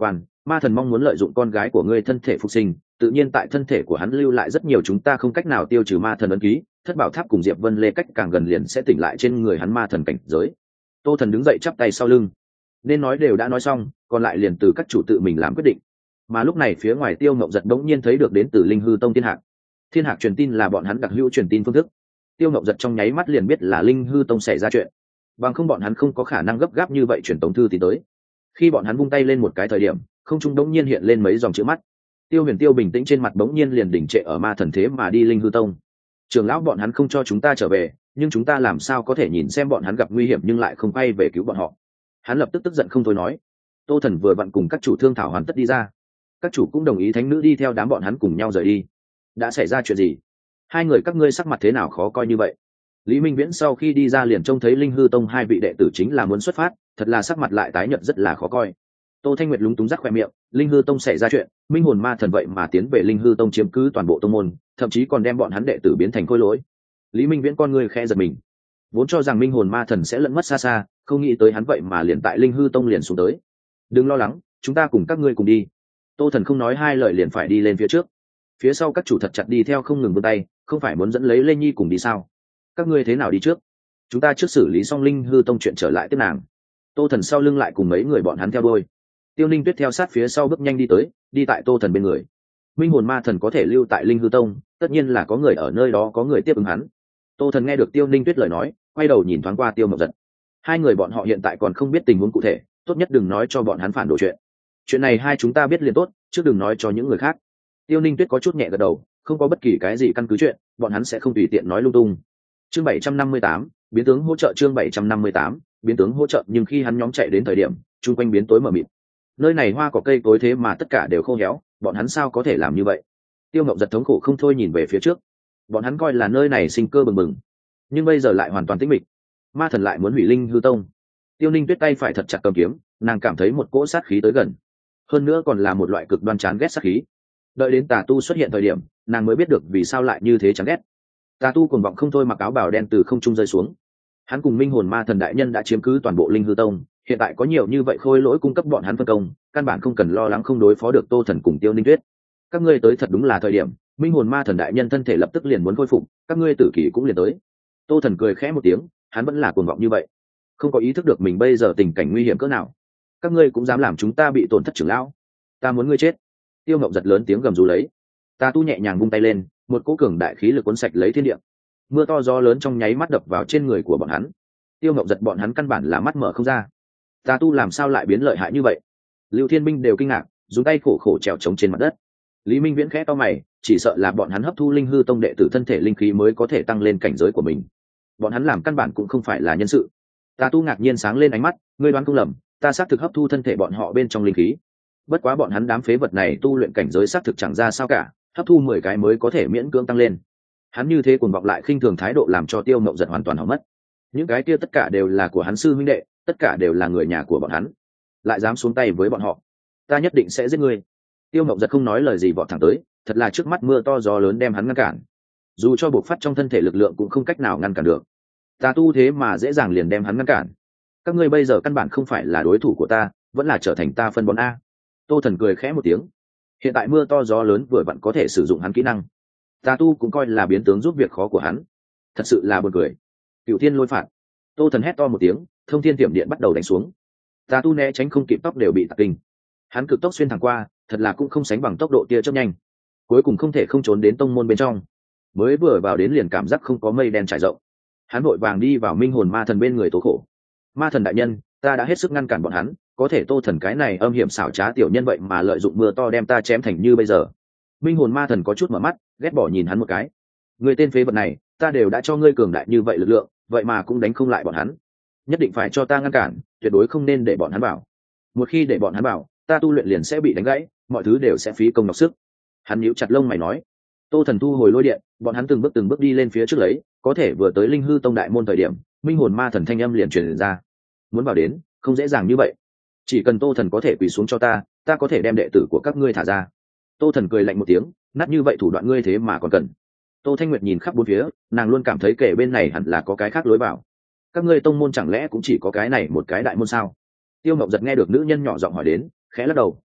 Ma thần mong muốn lợi dụng con gái của ngươi thân thể phục sinh, tự nhiên tại thân thể của hắn lưu lại rất nhiều chúng ta không cách nào tiêu trừ ma thần ấn ký. Thất bảo tháp cùng Diệp Vân Lê cách càng gần liền sẽ tỉnh lại trên người hắn ma thần cảnh giới. Tô Thần đứng dậy chắp tay sau lưng. Nên nói đều đã nói xong, còn lại liền từ các chủ tự mình làm quyết định. Mà lúc này phía ngoài Tiêu Ngộng Giật đống nhiên thấy được đến từ Linh Hư Tông Thiên Hạc. Thiên Hạc truyền tin là bọn hắn đặc hữu truyền tin phương thức. Tiêu Ngộng Giật trong nháy mắt liền biết là Linh Hư Tông xảy ra chuyện. Bằng không bọn hắn không có khả năng gấp gáp như vậy truyền tống thư tín tới. Khi bọn hắn vung tay lên một cái thời điểm, không trung đống nhiên hiện lên mấy dòng chữ mắt. Tiêu Huyền Tiêu bình tĩnh trên mặt bỗng nhiên liền đỉnh trệ ở ma thần thế mà đi Linh Hư Tông. Trưởng lão bọn hắn không cho chúng ta trở về, nhưng chúng ta làm sao có thể nhìn xem bọn hắn gặp nguy hiểm nhưng lại không quay về cứu bọn họ. Hắn lập tức tức giận không thôi nói. Tô Thần vừa vặn cùng các chủ thương thảo hoàn tất đi ra. Các chủ cũng đồng ý thánh nữ đi theo đám bọn hắn cùng nhau rời đi. Đã xảy ra chuyện gì? Hai người các ngươi sắc mặt thế nào khó coi như vậy? Lý Minh Viễn sau khi đi ra liền trông thấy Linh Hư Tông hai vị đệ tử chính là muốn xuất phát, thật là sắc mặt lại tái nhợt rất là khó coi. Tô Thanh Nguyệt lúng túng rắc khoe miệng, Linh Hư Tông xảy ra chuyện, minh hồn ma thần vậy mà tiến về Linh Hư Tông chiếm cứ toàn bộ tông môn, thậm chí còn đem bọn hắn đệ tử biến thành khôi lỗi. Lý Minh Viễn con người khẽ giật mình, vốn cho rằng minh hồn ma thần sẽ lẫn mất xa xa, không nghĩ tới hắn vậy mà liền tại Linh Hư Tông liền xuống tới. Đừng lo lắng, chúng ta cùng các ngươi cùng đi. Tô Thần không nói hai lời liền phải đi lên phía trước. Phía sau các chủ thật chặt đi theo không ngừng vươn tay, không phải muốn dẫn lấy Lê Nhi cùng đi sao? Các ngươi thế nào đi trước? Chúng ta trước xử lý xong Linh Hư Tông chuyện trở lại tiếp nàng. Tô Thần sau lưng lại cùng mấy người bọn hắn theo đuôi. Tiêu Ninh Tuyết theo sát phía sau bước nhanh đi tới, đi tại Tô Thần bên người. Minh hồn ma thần có thể lưu tại Linh Hư Tông, tất nhiên là có người ở nơi đó có người tiếp ứng hắn. Tô Thần nghe được Tiêu Ninh Tuyết lời nói, quay đầu nhìn thoáng qua Tiêu Mộng Giật. Hai người bọn họ hiện tại còn không biết tình huống cụ thể, tốt nhất đừng nói cho bọn hắn phản đồ chuyện. Chuyện này hai chúng ta biết liền tốt, chứ đừng nói cho những người khác. Tiêu Ninh Tuyết có chút nhẹ gật đầu, không có bất kỳ cái gì căn cứ chuyện, bọn hắn sẽ không tùy tiện nói lung tung. Chương bảy trăm năm mươi tám, biến tướng hỗ trợ chương bảy trăm năm mươi tám, biến tướng hỗ trợ, nhưng khi hắn nhóm chạy đến thời điểm, chung quanh biến tối mờ mịt. Nơi này hoa cỏ cây cối thế mà tất cả đều khô héo, bọn hắn sao có thể làm như vậy? Tiêu Ngộng Giật thống khổ không thôi nhìn về phía trước. Bọn hắn coi là nơi này sinh cơ bừng bừng, nhưng bây giờ lại hoàn toàn tĩnh mịch. Ma thần lại muốn hủy Linh Hư Tông. Tiêu Ninh Tuyết tay phải thật chặt cầm kiếm, nàng cảm thấy một cỗ sát khí tới gần, hơn nữa còn là một loại cực đoan chán ghét sát khí. Đợi đến Tà Tu xuất hiện thời điểm, nàng mới biết được vì sao lại như thế chán ghét. Tà Tu cuồng vọng không thôi mặc áo bào đen từ không trung rơi xuống. Hắn cùng Minh hồn ma thần đại nhân đã chiếm cứ toàn bộ Linh Hư Tông, hiện tại có nhiều như vậy khôi lỗi cung cấp bọn hắn phân công, căn bản không cần lo lắng không đối phó được Tô Thần cùng Tiêu Ninh Tuyết. Các ngươi tới thật đúng là thời điểm, Minh hồn ma thần đại nhân thân thể lập tức liền muốn khôi phục, các ngươi tử kỷ cũng liền tới. Tô Thần cười khẽ một tiếng, hắn vẫn là cuồng vọng như vậy, không có ý thức được mình bây giờ tình cảnh nguy hiểm cỡ nào. Các ngươi cũng dám làm chúng ta bị tổn thất trưởng lão, ta muốn ngươi chết. Tiêu Ngộng Giật lớn tiếng gầm rú lấy. Tà Tu nhẹ nhàng vung tay lên, một cỗ cường đại khí lực cuốn sạch lấy thiên địa. Mưa to gió lớn trong nháy mắt đập vào trên người của bọn hắn. Tiêu Ngộng Giật bọn hắn căn bản là mắt mở không ra. Tà Tu làm sao lại biến lợi hại như vậy? Lưu Thiên Minh đều kinh ngạc, dùng tay khổ khổ trèo trống trên mặt đất. Lý Minh Viễn khẽ to mày, chỉ sợ là bọn hắn hấp thu Linh Hư Tông đệ tử thân thể linh khí mới có thể tăng lên cảnh giới của mình. Bọn hắn làm căn bản cũng không phải là nhân sự. Tà Tu ngạc nhiên sáng lên ánh mắt, ngươi đoán không lầm, ta xác thực hấp thu thân thể bọn họ bên trong linh khí. Bất quá bọn hắn đám phế vật này tu luyện cảnh giới xác thực chẳng ra sao cả, hấp thu mười cái mới có thể miễn cưỡng tăng lên. Hắn như thế cuồng vọng lại khinh thường thái độ làm cho Tiêu Ngộng Giật hoàn toàn hỏng mất. Những cái kia tất cả đều là của hắn sư huynh đệ, tất cả đều là người nhà của bọn hắn, lại dám xuống tay với bọn họ, ta nhất định sẽ giết ngươi. Tiêu Ngộng Giật không nói lời gì vọt thẳng tới, thật là trước mắt mưa to gió lớn đem hắn ngăn cản, dù cho bộc phát trong thân thể lực lượng cũng không cách nào ngăn cản được. Tà Tu thế mà dễ dàng liền đem hắn ngăn cản. Các ngươi bây giờ căn bản không phải là đối thủ của ta, vẫn là trở thành ta phân bón a. Tô Thần cười khẽ một tiếng, hiện tại mưa to gió lớn vừa vặn có thể sử dụng hắn kỹ năng. Tà Tu cũng coi là biến tướng giúp việc khó của hắn, thật sự là buồn cười. Cửu Thiên Lôi Phạt. Tô Thần hét to một tiếng, thông thiên tiệm điện bắt đầu đánh xuống. Tà Tu né tránh không kịp, tóc đều bị tạc kinh. Hắn cực tốc xuyên thẳng qua, thật là cũng không sánh bằng tốc độ tia chớp nhanh. Cuối cùng không thể không trốn đến tông môn bên trong. Mới vừa vào đến liền cảm giác không có mây đen trải rộng. Hắn vội vàng đi vào Minh hồn ma thần bên người tố khổ. Ma thần đại nhân, ta đã hết sức ngăn cản bọn hắn, có thể Tô Thần cái này âm hiểm xảo trá tiểu nhân vậy mà lợi dụng mưa to đem ta chém thành như bây giờ. Minh hồn ma thần có chút mở mắt, ghét bỏ nhìn hắn một cái. Người tên phế vật này, ta đều đã cho ngươi cường đại như vậy lực lượng, vậy mà cũng đánh không lại bọn hắn. Nhất định phải cho ta ngăn cản, tuyệt đối không nên để bọn hắn bảo. Một khi để bọn hắn bảo, ta tu luyện liền sẽ bị đánh gãy, mọi thứ đều sẽ phí công nhọc sức. Hắn nhíu chặt lông mày nói. Tô Thần thu hồi lôi điện, bọn hắn từng bước từng bước đi lên phía trước lấy, có thể vừa tới Linh Hư Tông đại môn thời điểm, Minh hồn ma thần thanh âm liền truyền ra. Muốn vào đến, không dễ dàng như vậy. Chỉ cần Tô Thần có thể quỳ xuống cho ta, ta có thể đem đệ tử của các ngươi thả ra. Tô Thần cười lạnh một tiếng, nát như vậy thủ đoạn ngươi thế mà còn cần. Tô Thanh Nguyệt nhìn khắp bốn phía, nàng luôn cảm thấy kể bên này hẳn là có cái khác lối vào. Các ngươi tông môn chẳng lẽ cũng chỉ có cái này một cái đại môn sao? Tiêu Ngộng Giật nghe được nữ nhân nhỏ giọng hỏi đến, khẽ lắc đầu,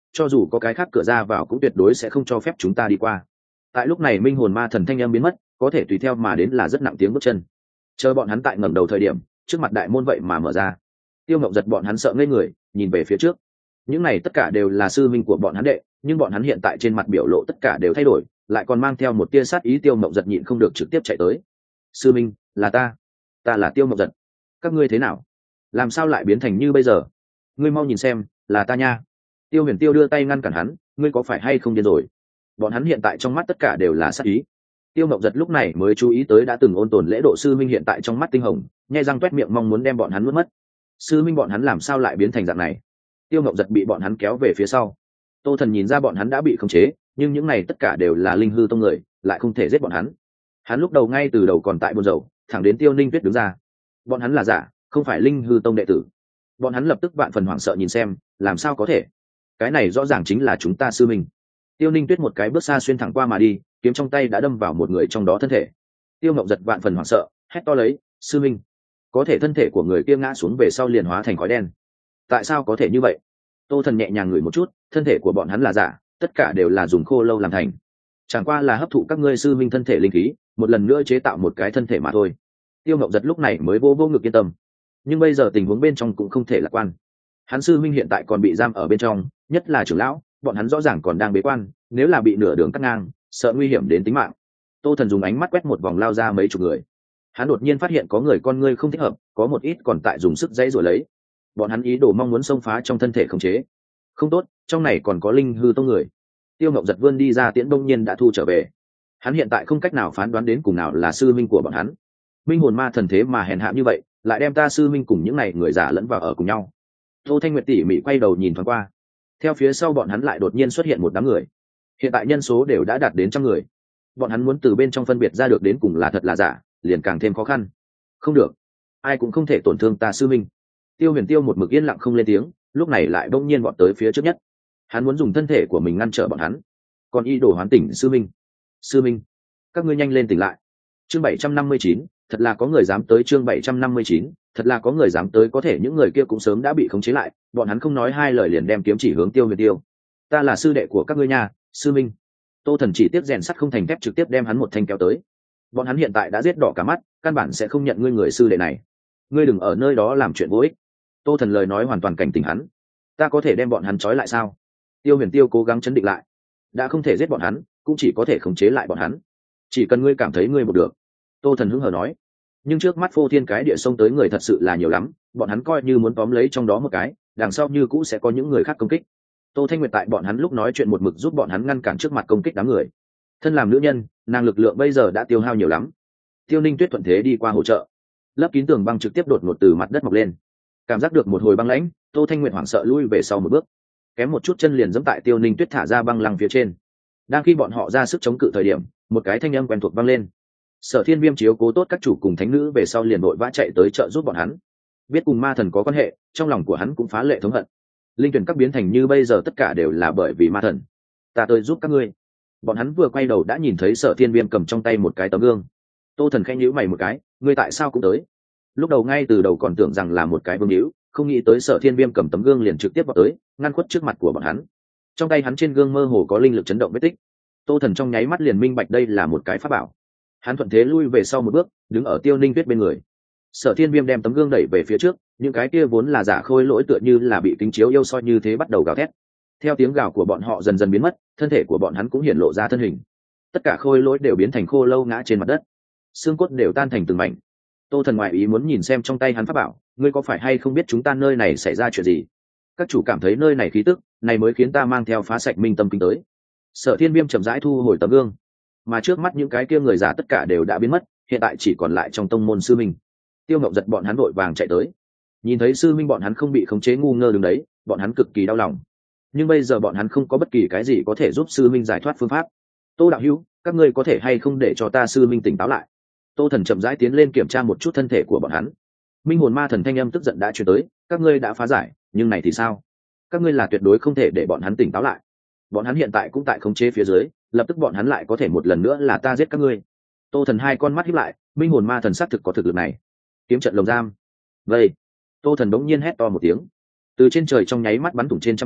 cho dù có cái khác cửa ra vào cũng tuyệt đối sẽ không cho phép chúng ta đi qua. Tại lúc này minh hồn ma thần thanh âm biến mất, có thể tùy theo mà đến là rất nặng tiếng bước chân. Chờ bọn hắn tại ngẩng đầu thời điểm, trước mặt đại môn vậy mà mở ra. Tiêu Ngộng Giật bọn hắn sợ ngây người, nhìn về phía trước. Những này tất cả đều là sư minh của bọn hắn đệ, nhưng bọn hắn hiện tại trên mặt biểu lộ tất cả đều thay đổi, lại còn mang theo một tia sát ý. Tiêu Ngộng Giật nhịn không được trực tiếp chạy tới. Sư minh, là ta, ta là Tiêu Ngộng Giật. Các ngươi thế nào? Làm sao lại biến thành như bây giờ? Ngươi mau nhìn xem, là ta nha. Tiêu Huyền Tiêu đưa tay ngăn cản hắn, ngươi có phải hay không điên rồi? Bọn hắn hiện tại trong mắt tất cả đều là sát ý. Tiêu Ngộng Giật lúc này mới chú ý tới đã từng ôn tồn lễ độ sư minh hiện tại trong mắt tinh hồng, nhai răng toét miệng mong muốn đem bọn hắn nuốt mất. Sư minh bọn hắn làm sao lại biến thành dạng này? Tiêu Ngộng Giật bị bọn hắn kéo về phía sau. Tô Thần nhìn ra bọn hắn đã bị khống chế, nhưng những này tất cả đều là linh hư tông người, lại không thể giết bọn hắn. Hắn lúc đầu ngay từ đầu còn tại buồn rầu, thẳng đến Tiêu Ninh Tuyết đứng ra. Bọn hắn là giả, không phải linh hư tông đệ tử. Bọn hắn lập tức vạn phần hoảng sợ nhìn xem, làm sao có thể? Cái này rõ ràng chính là chúng ta sư minh. Tiêu Ninh Tuyết một cái bước xa xuyên thẳng qua mà đi, kiếm trong tay đã đâm vào một người trong đó thân thể. Tiêu Ngộng Giật vạn phần hoảng sợ, hét to lấy, sư minh. Có thể thân thể của người kia ngã xuống về sau liền hóa thành khói đen. Tại sao có thể như vậy? Tô Thần nhẹ nhàng ngửi một chút, thân thể của bọn hắn là giả, tất cả đều là dùng khô lâu làm thành, chẳng qua là hấp thụ các ngươi sư minh thân thể linh khí, một lần nữa chế tạo một cái thân thể mà thôi. Tiêu Ngộng Giật lúc này mới vô vô ngực yên tâm, nhưng bây giờ tình huống bên trong cũng không thể lạc quan. Hắn sư minh hiện tại còn bị giam ở bên trong, nhất là trưởng lão, bọn hắn rõ ràng còn đang bế quan, nếu là bị nửa đường cắt ngang, sợ nguy hiểm đến tính mạng. Tô Thần dùng ánh mắt quét một vòng lao ra mấy chục người. Hắn đột nhiên phát hiện có người con ngươi không thích hợp, có một ít còn tại dùng sức dãy rồi lấy. Bọn hắn ý đồ mong muốn xông phá trong thân thể khống chế. Không tốt, trong này còn có linh hư tông người. Tiêu Ngộng Giật vươn đi ra tiễn đông nhiên đã thu trở về. Hắn hiện tại không cách nào phán đoán đến cùng nào là sư minh của bọn hắn. Minh hồn ma thần thế mà hèn hạ như vậy, lại đem ta sư minh cùng những này người giả lẫn vào ở cùng nhau. Tô Thanh Nguyệt tỉ mỉ quay đầu nhìn thoáng qua. Theo phía sau bọn hắn lại đột nhiên xuất hiện một đám người. Hiện tại nhân số đều đã đạt đến trăm người. Bọn hắn muốn từ bên trong phân biệt ra được đến cùng là thật là giả, liền càng thêm khó khăn. Không được, ai cũng không thể tổn thương ta sư minh. Tiêu Huyền Tiêu một mực yên lặng không lên tiếng, lúc này lại bỗng nhiên bọn tới phía trước nhất. Hắn muốn dùng thân thể của mình ngăn trở bọn hắn, còn ý đồ hoán tỉnh sư minh. Sư minh, các ngươi nhanh lên tỉnh lại. Chương bảy trăm năm mươi chín, thật là có người dám tới. Chương bảy trăm năm mươi chín, thật là có người dám tới. Có thể những người kia cũng sớm đã bị khống chế lại, bọn hắn không nói hai lời liền đem kiếm chỉ hướng Tiêu Huyền Tiêu. Ta là sư đệ của các ngươi nha, sư minh. Tô Thần chỉ tiếp rèn sắt không thành thép, trực tiếp đem hắn một thanh kéo tới. Bọn hắn hiện tại đã giết đỏ cả mắt, căn bản sẽ không nhận ngươi người sư đệ này. Ngươi đừng ở nơi đó làm chuyện vô ích. Tô Thần lời nói hoàn toàn cảnh tỉnh hắn. Ta có thể đem bọn hắn trói lại sao? Tiêu Huyền Tiêu cố gắng chấn định lại. Đã không thể giết bọn hắn, cũng chỉ có thể khống chế lại bọn hắn. Chỉ cần ngươi cảm thấy ngươi một được. Tô Thần hứng hờ nói. Nhưng trước mắt phô thiên cái địa sông tới người thật sự là nhiều lắm, bọn hắn coi như muốn tóm lấy trong đó một cái, đằng sau như cũ sẽ có những người khác công kích. Tô Thanh Nguyệt tại bọn hắn lúc nói chuyện một mực giúp bọn hắn ngăn cản trước mặt công kích đám người. Thân làm nữ nhân, nàng lực lượng bây giờ đã tiêu hao nhiều lắm. Tiêu Ninh Tuyết thuận thế đi qua hỗ trợ, lấp kín tường băng trực tiếp đột ngột từ mặt đất mọc lên. Cảm giác được một hồi băng lãnh, Tô Thanh Nguyệt hoảng sợ lui về sau một bước, kém một chút chân liền giẫm tại Tiêu Ninh Tuyết thả ra băng lăng phía trên. Đang khi bọn họ ra sức chống cự thời điểm, một cái thanh âm quen thuộc vang lên. Sở Thiên Viêm chiếu cố tốt các chủ cùng thánh nữ về sau liền vội vã chạy tới trợ giúp bọn hắn. Biết cùng ma thần có quan hệ, trong lòng của hắn cũng phá lệ thống hận. Linh tuyển các biến thành như bây giờ tất cả đều là bởi vì ma thần. Ta tới giúp các ngươi. Bọn hắn vừa quay đầu đã nhìn thấy Sở Thiên Viêm cầm trong tay một cái tấm gương. Tô Thần khẽ nhíu mày một cái, ngươi tại sao cũng tới? Lúc đầu ngay từ đầu còn tưởng rằng là một cái vương hữu, không nghĩ tới Sở Thiên Viêm cầm tấm gương liền trực tiếp vào tới, ngăn khuất trước mặt của bọn hắn. Trong tay hắn trên gương mơ hồ có linh lực chấn động vết tích. Tô Thần trong nháy mắt liền minh bạch đây là một cái pháp bảo. Hắn thuận thế lui về sau một bước, đứng ở Tiêu Ninh Tuyết bên người. Sở Thiên Viêm đem tấm gương đẩy về phía trước, những cái kia vốn là giả khôi lỗi tựa như là bị kính chiếu yêu soi như thế bắt đầu gào thét. Theo tiếng gào của bọn họ dần dần biến mất, thân thể của bọn hắn cũng hiển lộ ra thân hình. Tất cả khôi lỗi đều biến thành khô lâu ngã trên mặt đất, xương cốt đều tan thành từng mảnh. Tô Thần ngoại ý muốn nhìn xem trong tay hắn pháp bảo, ngươi có phải hay không biết chúng ta nơi này xảy ra chuyện gì? Các chủ cảm thấy nơi này khí tức, này mới khiến ta mang theo phá sạch minh tâm kính tới. Sở Thiên Viêm chậm rãi thu hồi tấm gương, mà trước mắt những cái kia người giả tất cả đều đã biến mất, hiện tại chỉ còn lại trong tông môn sư minh. Tiêu Ngộng Giật bọn hắn vội vàng chạy tới, nhìn thấy sư minh bọn hắn không bị khống chế ngu ngơ đứng đấy, bọn hắn cực kỳ đau lòng. Nhưng bây giờ bọn hắn không có bất kỳ cái gì có thể giúp sư minh giải thoát phương pháp. Tô đạo hữu, các ngươi có thể hay không để cho ta sư minh tỉnh táo lại? Tô Thần chậm rãi tiến lên kiểm tra một chút thân thể của bọn hắn. Minh hồn ma thần thanh âm tức giận đã truyền tới, các ngươi đã phá giải, nhưng này thì sao? Các ngươi là tuyệt đối không thể để bọn hắn tỉnh táo lại. Bọn hắn hiện tại cũng tại khống chế phía dưới, lập tức bọn hắn lại có thể một lần nữa là ta giết các ngươi. Tô Thần hai con mắt híp lại, minh hồn ma thần xác thực có thực lực này. Kiếm trận lồng giam. Vậy, Tô Thần bỗng nhiên hét to một tiếng. Từ trên trời trong nháy mắt bắn thủng trên trăm kiếm,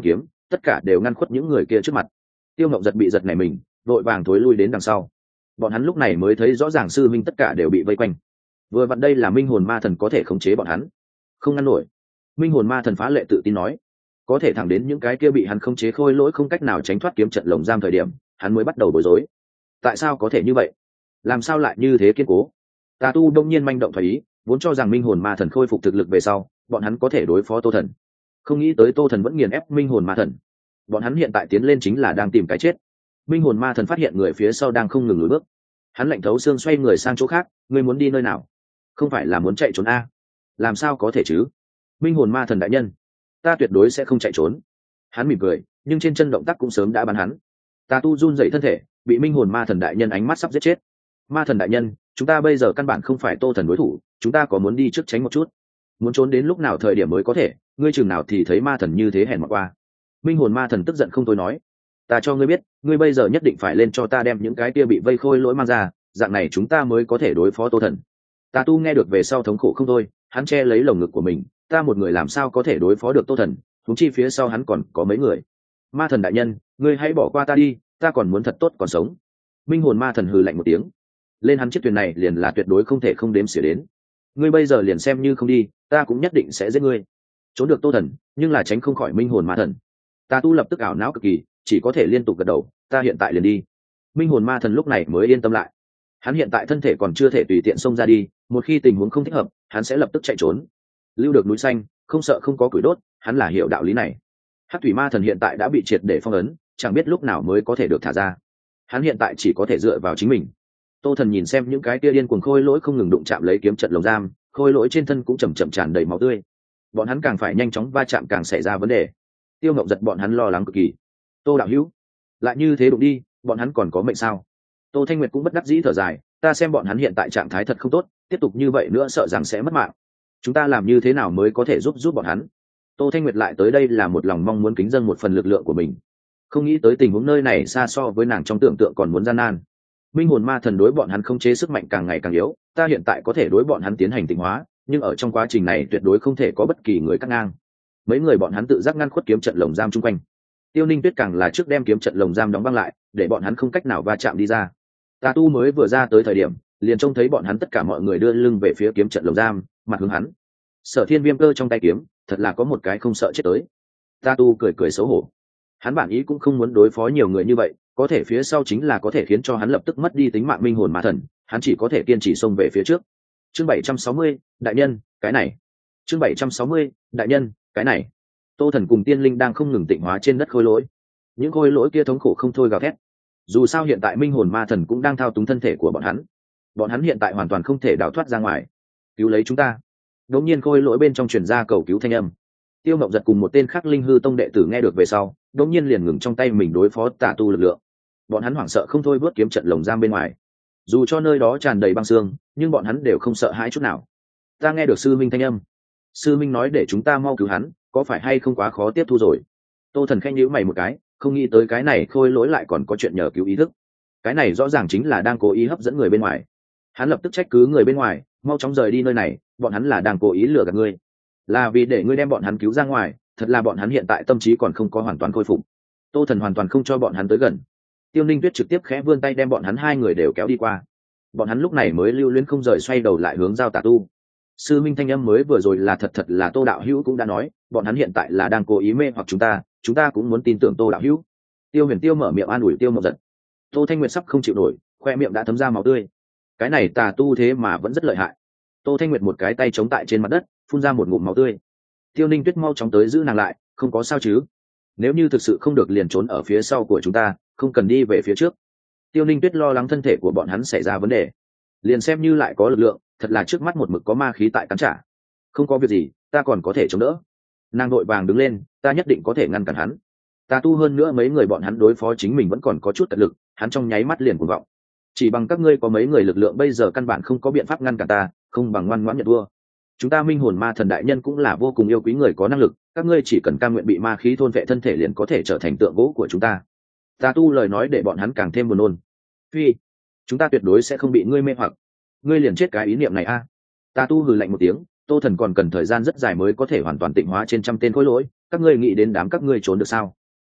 tất cả đều ngăn khuất những người kia trước mặt. Tiêu Ngộng giật bị giật này mình, vội vàng thối lui đến đằng sau. Bọn hắn lúc này mới thấy rõ ràng sư minh tất cả đều bị vây quanh. Vừa vặn đây là minh hồn ma thần có thể khống chế bọn hắn, không ngăn nổi. Minh hồn ma thần phá lệ tự tin nói, có thể thẳng đến những cái kia bị hắn khống chế khôi lỗi không cách nào tránh thoát kiếm trận lồng giam thời điểm, hắn mới bắt đầu bối rối. Tại sao có thể như vậy? Làm sao lại như thế kiên cố? Tà tu đông nhiên manh động thoái ý, vốn cho rằng minh hồn ma thần khôi phục thực lực về sau, bọn hắn có thể đối phó Tô Thần. Không nghĩ tới Tô Thần vẫn nghiền ép minh hồn ma thần. Bọn hắn hiện tại tiến lên chính là đang tìm cái chết. Minh hồn ma thần phát hiện người phía sau đang không ngừng lùi bước. Hắn lạnh thấu xương xoay người sang chỗ khác, ngươi muốn đi nơi nào? Không phải là muốn chạy trốn a? Làm sao có thể chứ? Minh hồn ma thần đại nhân, ta tuyệt đối sẽ không chạy trốn. Hắn mỉm cười, nhưng trên chân động tác cũng sớm đã bắn hắn. Tà tu run dậy thân thể, bị minh hồn ma thần đại nhân ánh mắt sắp giết chết. Ma thần đại nhân, chúng ta bây giờ căn bản không phải Tô Thần đối thủ, chúng ta có muốn đi trước tránh một chút? Muốn trốn đến lúc nào thời điểm mới có thể? Ngươi chừng nào thì thấy ma thần như thế hèn mọt qua? Minh hồn ma thần tức giận không thôi nói, ta cho ngươi biết, ngươi bây giờ nhất định phải lên cho ta đem những cái kia bị vây khôi lỗi mang ra, dạng này chúng ta mới có thể đối phó Tô Thần. Tà tu nghe được về sau thống khổ không thôi, hắn che lấy lồng ngực của mình, ta một người làm sao có thể đối phó được Tô Thần, huống chi phía sau hắn còn có mấy người. Ma thần đại nhân, ngươi hãy bỏ qua ta đi, ta còn muốn thật tốt còn sống. Minh hồn ma thần hừ lạnh một tiếng, lên hắn chiếc thuyền này liền là tuyệt đối không thể không đếm xỉa đến. Ngươi bây giờ liền xem như không đi, ta cũng nhất định sẽ giết ngươi. Trốn được Tô Thần, nhưng là tránh không khỏi minh hồn ma thần. Tà tu lập tức ảo não cực kỳ, chỉ có thể liên tục gật đầu, ta hiện tại liền đi. Minh hồn ma thần lúc này mới yên tâm lại. Hắn hiện tại thân thể còn chưa thể tùy tiện xông ra đi, một khi tình huống không thích hợp, hắn sẽ lập tức chạy trốn. Lưu được núi xanh, không sợ không có củi đốt, hắn là hiểu đạo lý này. Hắc thủy ma thần hiện tại đã bị triệt để phong ấn, chẳng biết lúc nào mới có thể được thả ra. Hắn hiện tại chỉ có thể dựa vào chính mình. Tô Thần nhìn xem những cái kia điên cuồng khôi lỗi không ngừng đụng chạm lấy kiếm trận lồng giam, khôi lỗi trên thân cũng chầm chậm tràn đầy máu tươi. Bọn hắn càng phải nhanh chóng va chạm càng xảy ra vấn đề. Tiêu Ngộng giật bọn hắn lo lắng cực kỳ. Tô đạo hữu, lại như thế đụng đi, bọn hắn còn có mệnh sao? Tô Thanh Nguyệt cũng bất đắc dĩ thở dài, ta xem bọn hắn hiện tại trạng thái thật không tốt, tiếp tục như vậy nữa sợ rằng sẽ mất mạng. Chúng ta làm như thế nào mới có thể giúp giúp bọn hắn? Tô Thanh Nguyệt lại tới đây là một lòng mong muốn kính dâng một phần lực lượng của mình. Không nghĩ tới tình huống nơi này xa so với nàng trong tưởng tượng còn muốn gian nan. Minh hồn ma thần đối bọn hắn không chế sức mạnh càng ngày càng yếu, ta hiện tại có thể đối bọn hắn tiến hành tịnh hóa, nhưng ở trong quá trình này tuyệt đối không thể có bất kỳ người cắt ngang. Mấy người bọn hắn tự giác ngăn khuất kiếm trận lồng giam chung quanh. Tiêu Ninh Tuyết càng là trước đem kiếm trận lồng giam đóng băng lại, để bọn hắn không cách nào va chạm đi ra. Tà tu mới vừa ra tới thời điểm, liền trông thấy bọn hắn tất cả mọi người đưa lưng về phía kiếm trận lồng giam, mặt hướng hắn. Sở Thiên Viêm cơ trong tay kiếm, thật là có một cái không sợ chết tới. Tà tu cười cười xấu hổ. Hắn bản ý cũng không muốn đối phó nhiều người như vậy, có thể phía sau chính là có thể khiến cho hắn lập tức mất đi tính mạng minh hồn ma thần, hắn chỉ có thể kiên trì xông về phía trước. Chương bảy trăm sáu mươi, đại nhân, cái này. Chương bảy trăm sáu mươi, đại nhân, cái này. Tô Thần cùng Tiên Linh đang không ngừng tịnh hóa trên đất khôi lỗi. Những khôi lỗi kia thống khổ không thôi gào thét. Dù sao hiện tại minh hồn ma thần cũng đang thao túng thân thể của bọn hắn. Bọn hắn hiện tại hoàn toàn không thể đào thoát ra ngoài. Cứu lấy chúng ta. Đột nhiên khôi lỗi bên trong truyền ra cầu cứu thanh âm. Tiêu Ngộng giật cùng một tên khác Linh Hư Tông đệ tử nghe được về sau, đột nhiên liền ngừng trong tay mình đối phó tà tu lực lượng. Bọn hắn hoảng sợ không thôi vớt kiếm trận lồng giam bên ngoài. Dù cho nơi đó tràn đầy băng xương, nhưng bọn hắn đều không sợ hãi chút nào. Ta nghe được sư minh thanh âm. Sư minh nói để chúng ta mau cứu hắn, có phải hay không quá khó tiếp thu rồi? Tô Thần khẽ nhíu mày một cái, không nghĩ tới cái này khôi lỗi lại còn có chuyện nhờ cứu ý thức. Cái này rõ ràng chính là đang cố ý hấp dẫn người bên ngoài. Hắn lập tức trách cứ người bên ngoài, mau chóng rời đi nơi này, bọn hắn là đang cố ý lừa gạt ngươi, là vì để ngươi đem bọn hắn cứu ra ngoài. Thật là bọn hắn hiện tại tâm trí còn không có hoàn toàn khôi phục. Tô Thần hoàn toàn không cho bọn hắn tới gần. Tiêu Ninh Tuyết trực tiếp khẽ vươn tay đem bọn hắn hai người đều kéo đi qua. Bọn hắn lúc này mới lưu luyến không rời xoay đầu lại hướng giao tà tu. Sư minh thanh âm mới vừa rồi là thật thật là Tô đạo hữu cũng đã nói, bọn hắn hiện tại là đang cố ý mê hoặc chúng ta, chúng ta cũng muốn tin tưởng Tô đạo hữu. Tiêu Huyền Tiêu mở miệng an ủi Tiêu Mộng Giật. Tô Thanh Nguyệt sắp không chịu nổi, khoe miệng đã thấm ra máu tươi. Cái này tà tu thế mà vẫn rất lợi hại. Tô Thanh Nguyệt một cái tay chống tại trên mặt đất, phun ra một ngụm máu tươi. Tiêu Ninh Tuyết mau chóng tới giữ nàng lại, không có sao chứ? Nếu như thực sự không được liền trốn ở phía sau của chúng ta, không cần đi về phía trước. Tiêu Ninh Tuyết lo lắng thân thể của bọn hắn xảy ra vấn đề, liền xem như lại có lực lượng, thật là trước mắt một mực có ma khí tại cắn trả. Không có việc gì, ta còn có thể chống đỡ. Nàng đội vàng đứng lên, ta nhất định có thể ngăn cản hắn. Ta tu hơn nữa mấy người bọn hắn đối phó chính mình vẫn còn có chút tận lực, hắn trong nháy mắt liền cuồng vọng. Chỉ bằng các ngươi có mấy người lực lượng bây giờ căn bản không có biện pháp ngăn cản ta, không bằng ngoan ngoãn nhận thua. Chúng ta minh hồn ma thần đại nhân cũng là vô cùng yêu quý người có năng lực, các ngươi chỉ cần cam nguyện bị ma khí thôn vệ thân thể liền có thể trở thành tượng gỗ của chúng ta. Ta tu lời nói để bọn hắn càng thêm buồn nôn. Phi, chúng ta tuyệt đối sẽ không bị ngươi mê hoặc. Ngươi liền chết cái ý niệm này a. À. Ta tu hừ lạnh một tiếng, Tô Thần còn cần thời gian rất dài mới có thể hoàn toàn tịnh hóa trên trăm tên khối lỗi, các ngươi nghĩ đến đám các ngươi trốn được sao?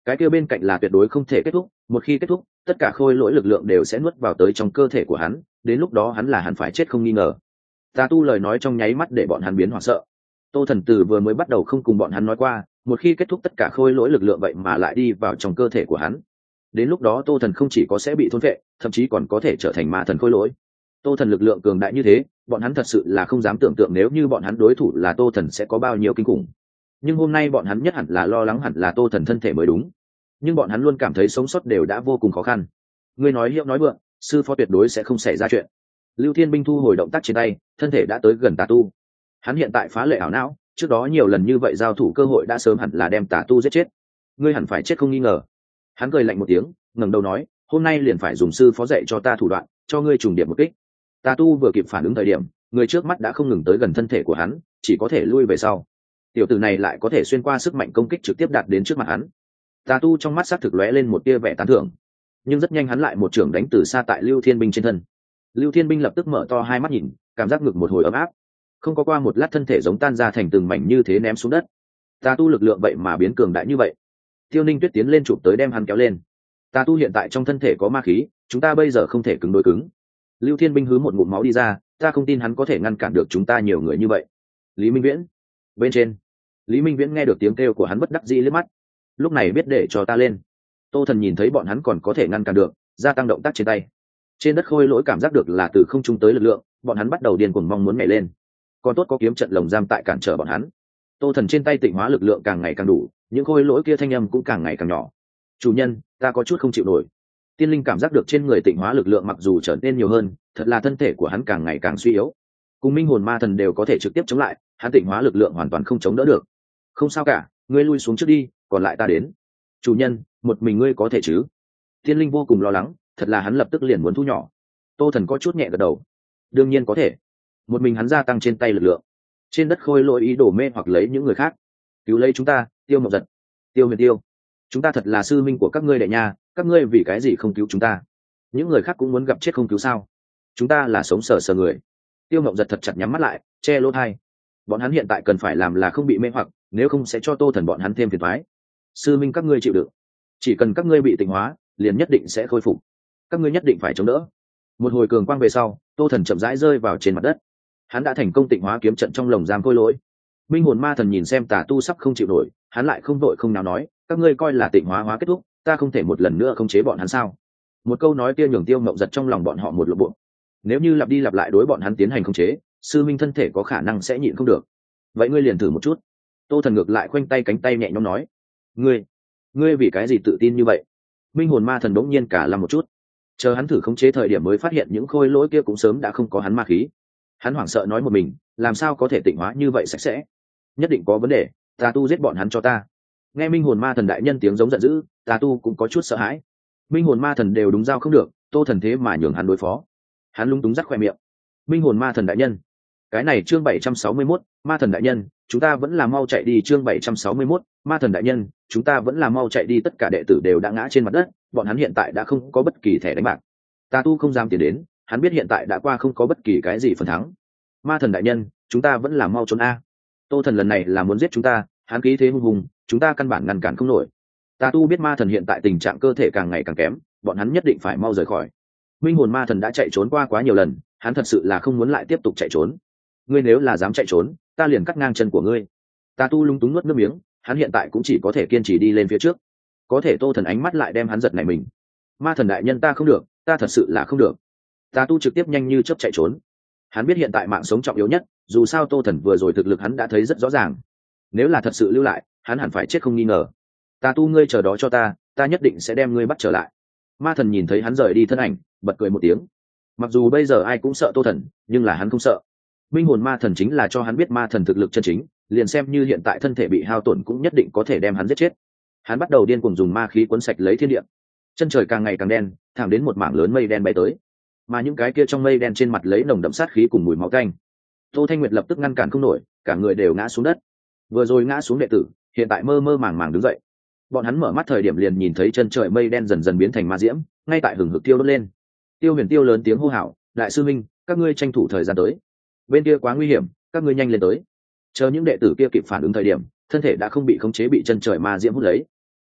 cái kia bên cạnh là tuyệt đối không thể kết thúc, một khi kết thúc tất cả khôi lỗi lực lượng đều sẽ nuốt vào tới trong cơ thể của hắn, đến lúc đó hắn là hẳn phải chết không nghi ngờ. Tà tu lời nói trong nháy mắt để bọn hắn biến hoảng sợ. Tô Thần Tử vừa mới bắt đầu không cùng bọn hắn nói qua, một khi kết thúc tất cả khôi lỗi lực lượng vậy mà lại đi vào trong cơ thể của hắn, đến lúc đó Tô Thần không chỉ có sẽ bị thôn phệ, thậm chí còn có thể trở thành ma thần khôi lỗi. Tô Thần lực lượng cường đại như thế, bọn hắn thật sự là không dám tưởng tượng nếu như bọn hắn đối thủ là Tô Thần sẽ có bao nhiêu kinh khủng. Nhưng hôm nay bọn hắn nhất hẳn là lo lắng hẳn là Tô Thần thân thể mới đúng, nhưng bọn hắn luôn cảm thấy sống sót đều đã vô cùng khó khăn. Ngươi nói hiệu nói vượng, sư phó tuyệt đối sẽ không xảy ra chuyện. Lưu Thiên Binh thu hồi động tác trên tay, thân thể đã tới gần Tà tu. Hắn hiện tại phá lệ ảo não, trước đó nhiều lần như vậy giao thủ cơ hội đã sớm hẳn là đem Tà tu giết chết. Ngươi hẳn phải chết không nghi ngờ. Hắn cười lạnh một tiếng, ngẩng đầu nói, hôm nay liền phải dùng sư phó dạy cho ta thủ đoạn, cho ngươi trùng điểm một kích. Tà tu vừa kịp phản ứng thời điểm, người trước mắt đã không ngừng tới gần thân thể của hắn, chỉ có thể lui về sau. Tiểu tử này lại có thể xuyên qua sức mạnh công kích trực tiếp đạt đến trước mặt hắn. Tà tu trong mắt sắc thực lóe lên một tia vẻ tán thưởng, nhưng rất nhanh hắn lại một trưởng đánh từ xa tại Lưu Thiên Binh trên thân. Lưu Thiên Binh lập tức mở to hai mắt nhìn, cảm giác ngực một hồi ấm áp. Không có qua một lát thân thể giống tan ra thành từng mảnh như thế ném xuống đất. Tà tu lực lượng vậy mà biến cường đại như vậy. Tiêu Ninh Tuyết tiến lên chụp tới đem hắn kéo lên. Tà tu hiện tại trong thân thể có ma khí, chúng ta bây giờ không thể cứng đối cứng. Lưu Thiên Binh hứ một ngụm máu đi ra, ta không tin hắn có thể ngăn cản được chúng ta nhiều người như vậy. Lý Minh Viễn bên trên. Lý Minh Viễn nghe được tiếng kêu của hắn bất đắc dĩ liếc mắt, lúc này biết để cho ta lên. Tô Thần nhìn thấy bọn hắn còn có thể ngăn cản được, gia tăng động tác trên tay. Trên đất khôi lỗi cảm giác được là từ không trung tới lực lượng, bọn hắn bắt đầu điên cuồng mong muốn nhảy lên. Còn tốt có kiếm trận lồng giam tại cản trở bọn hắn. Tô Thần trên tay tịnh hóa lực lượng càng ngày càng đủ, những khôi lỗi kia thanh âm cũng càng ngày càng nhỏ. Chủ nhân, ta có chút không chịu nổi. Tiên Linh cảm giác được trên người tịnh hóa lực lượng mặc dù trở nên nhiều hơn, thật là thân thể của hắn càng ngày càng suy yếu. Cùng minh hồn ma thần đều có thể trực tiếp chống lại, hắn tịnh hóa lực lượng hoàn toàn không chống đỡ được. Không sao cả, ngươi lui xuống trước đi, còn lại ta đến. Chủ nhân, một mình ngươi có thể chứ? Tiên Linh vô cùng lo lắng, thật là hắn lập tức liền muốn thu nhỏ. Tô Thần có chút nhẹ gật đầu. Đương nhiên có thể. Một mình hắn gia tăng trên tay lực lượng. Trên đất khôi lỗi ý đồ mê hoặc lấy những người khác. Cứu lấy chúng ta, Tiêu Mộng Giật, Tiêu Huyền Tiêu. Chúng ta thật là sư minh của các ngươi đệ nha, các ngươi vì cái gì không cứu chúng ta? Những người khác cũng muốn gặp chết không cứu sao? Chúng ta là sống sờ sờ người. Tiêu Mộng Giật thật chặt nhắm mắt lại, che lỗ tai. Bọn hắn hiện tại cần phải làm là không bị mê hoặc, nếu không sẽ cho Tô Thần bọn hắn thêm phiền toái. Sư minh các ngươi chịu đựng, chỉ cần các ngươi bị tịnh hóa, liền nhất định sẽ khôi phục. Các ngươi nhất định phải chống đỡ. Một hồi cường quang về sau, Tô Thần chậm rãi rơi vào trên mặt đất. Hắn đã thành công tịnh hóa kiếm trận trong lồng giam khôi lỗi. Minh hồn ma thần nhìn xem Tà tu sắp không chịu nổi, hắn lại không vội không nào nói, các ngươi coi là tịnh hóa hóa kết thúc, ta không thể một lần nữa khống chế bọn hắn sao? Một câu nói kia nhường Tiêu Mộng Giật trong lòng bọn họ một lộ bộ. Nếu như lặp đi lặp lại đối bọn hắn tiến hành khống chế, sư minh thân thể có khả năng sẽ nhịn không được. Vậy ngươi liền thử một chút. Tô Thần ngược lại khoanh tay cánh tay nhẹ nhõm nói, ngươi, ngươi vì cái gì tự tin như vậy? Minh hồn ma thần đống nhiên cả lăm một chút, chờ hắn thử khống chế thời điểm mới phát hiện những khôi lỗi kia cũng sớm đã không có hắn ma khí. Hắn hoảng sợ nói một mình, làm sao có thể tịnh hóa như vậy sạch sẽ? Nhất định có vấn đề, Tà tu giết bọn hắn cho ta. Nghe minh hồn ma thần đại nhân tiếng giống giận dữ, Tà tu cũng có chút sợ hãi. Minh hồn ma thần đều đúng giao không được, Tô Thần thế mà nhường hắn đối phó. Hắn lung túng rắc khoe miệng. Minh hồn ma thần đại nhân, cái này chương bảy trăm sáu mươi mốt, ma thần đại nhân, chúng ta vẫn là mau chạy đi. Chương bảy trăm sáu mươi mốt, ma thần đại nhân, chúng ta vẫn là mau chạy đi. Tất cả đệ tử đều đã ngã trên mặt đất, bọn hắn hiện tại đã không có bất kỳ thẻ đánh bạc. Tà tu không dám tiến đến, hắn biết hiện tại đã qua không có bất kỳ cái gì phần thắng. Ma thần đại nhân, chúng ta vẫn là mau trốn a. Tô Thần lần này là muốn giết chúng ta, hắn khí thế hung hùng, chúng ta căn bản ngăn cản không nổi. Tà tu biết ma thần hiện tại tình trạng cơ thể càng ngày càng kém, bọn hắn nhất định phải mau rời khỏi. Minh hồn ma thần đã chạy trốn qua quá nhiều lần, hắn thật sự là không muốn lại tiếp tục chạy trốn. Ngươi nếu là dám chạy trốn, ta liền cắt ngang chân của ngươi. Tà tu lung túng nuốt nước miếng, hắn hiện tại cũng chỉ có thể kiên trì đi lên phía trước. Có thể Tô Thần ánh mắt lại đem hắn giật nảy mình. Ma thần đại nhân, ta không được, ta thật sự là không được. Tà tu trực tiếp nhanh như chớp chạy trốn. Hắn biết hiện tại mạng sống trọng yếu nhất, dù sao Tô Thần vừa rồi thực lực hắn đã thấy rất rõ ràng. Nếu là thật sự lưu lại, hắn hẳn phải chết không nghi ngờ. Tà tu, ngươi chờ đó cho ta, ta nhất định sẽ đem ngươi bắt trở lại. Ma thần nhìn thấy hắn rời đi thân ảnh, bật cười một tiếng. Mặc dù bây giờ ai cũng sợ Tô Thần, nhưng là hắn không sợ. Minh hồn ma thần chính là cho hắn biết ma thần thực lực chân chính, liền xem như hiện tại thân thể bị hao tổn cũng nhất định có thể đem hắn giết chết. Hắn bắt đầu điên cuồng dùng ma khí cuốn sạch lấy thiên địa. Chân trời càng ngày càng đen, thẳng đến một mảng lớn mây đen bay tới. Mà những cái kia trong mây đen trên mặt lấy nồng đậm sát khí cùng mùi máu tanh. Tô Thanh Nguyệt lập tức ngăn cản không nổi, cả người đều ngã xuống đất. Vừa rồi ngã xuống đệ tử, hiện tại mơ mơ màng màng đứng dậy. Bọn hắn mở mắt thời điểm liền nhìn thấy chân trời mây đen dần dần biến thành ma diễm, ngay tại hừng hực tiêu đốt lên. Tiêu Huyền Tiêu lớn tiếng hô hào, đại sư minh, các ngươi tranh thủ thời gian tới. Bên kia quá nguy hiểm, các ngươi nhanh lên tới. Chờ những đệ tử kia kịp phản ứng thời điểm, thân thể đã không bị khống chế bị chân trời ma diễm hút lấy.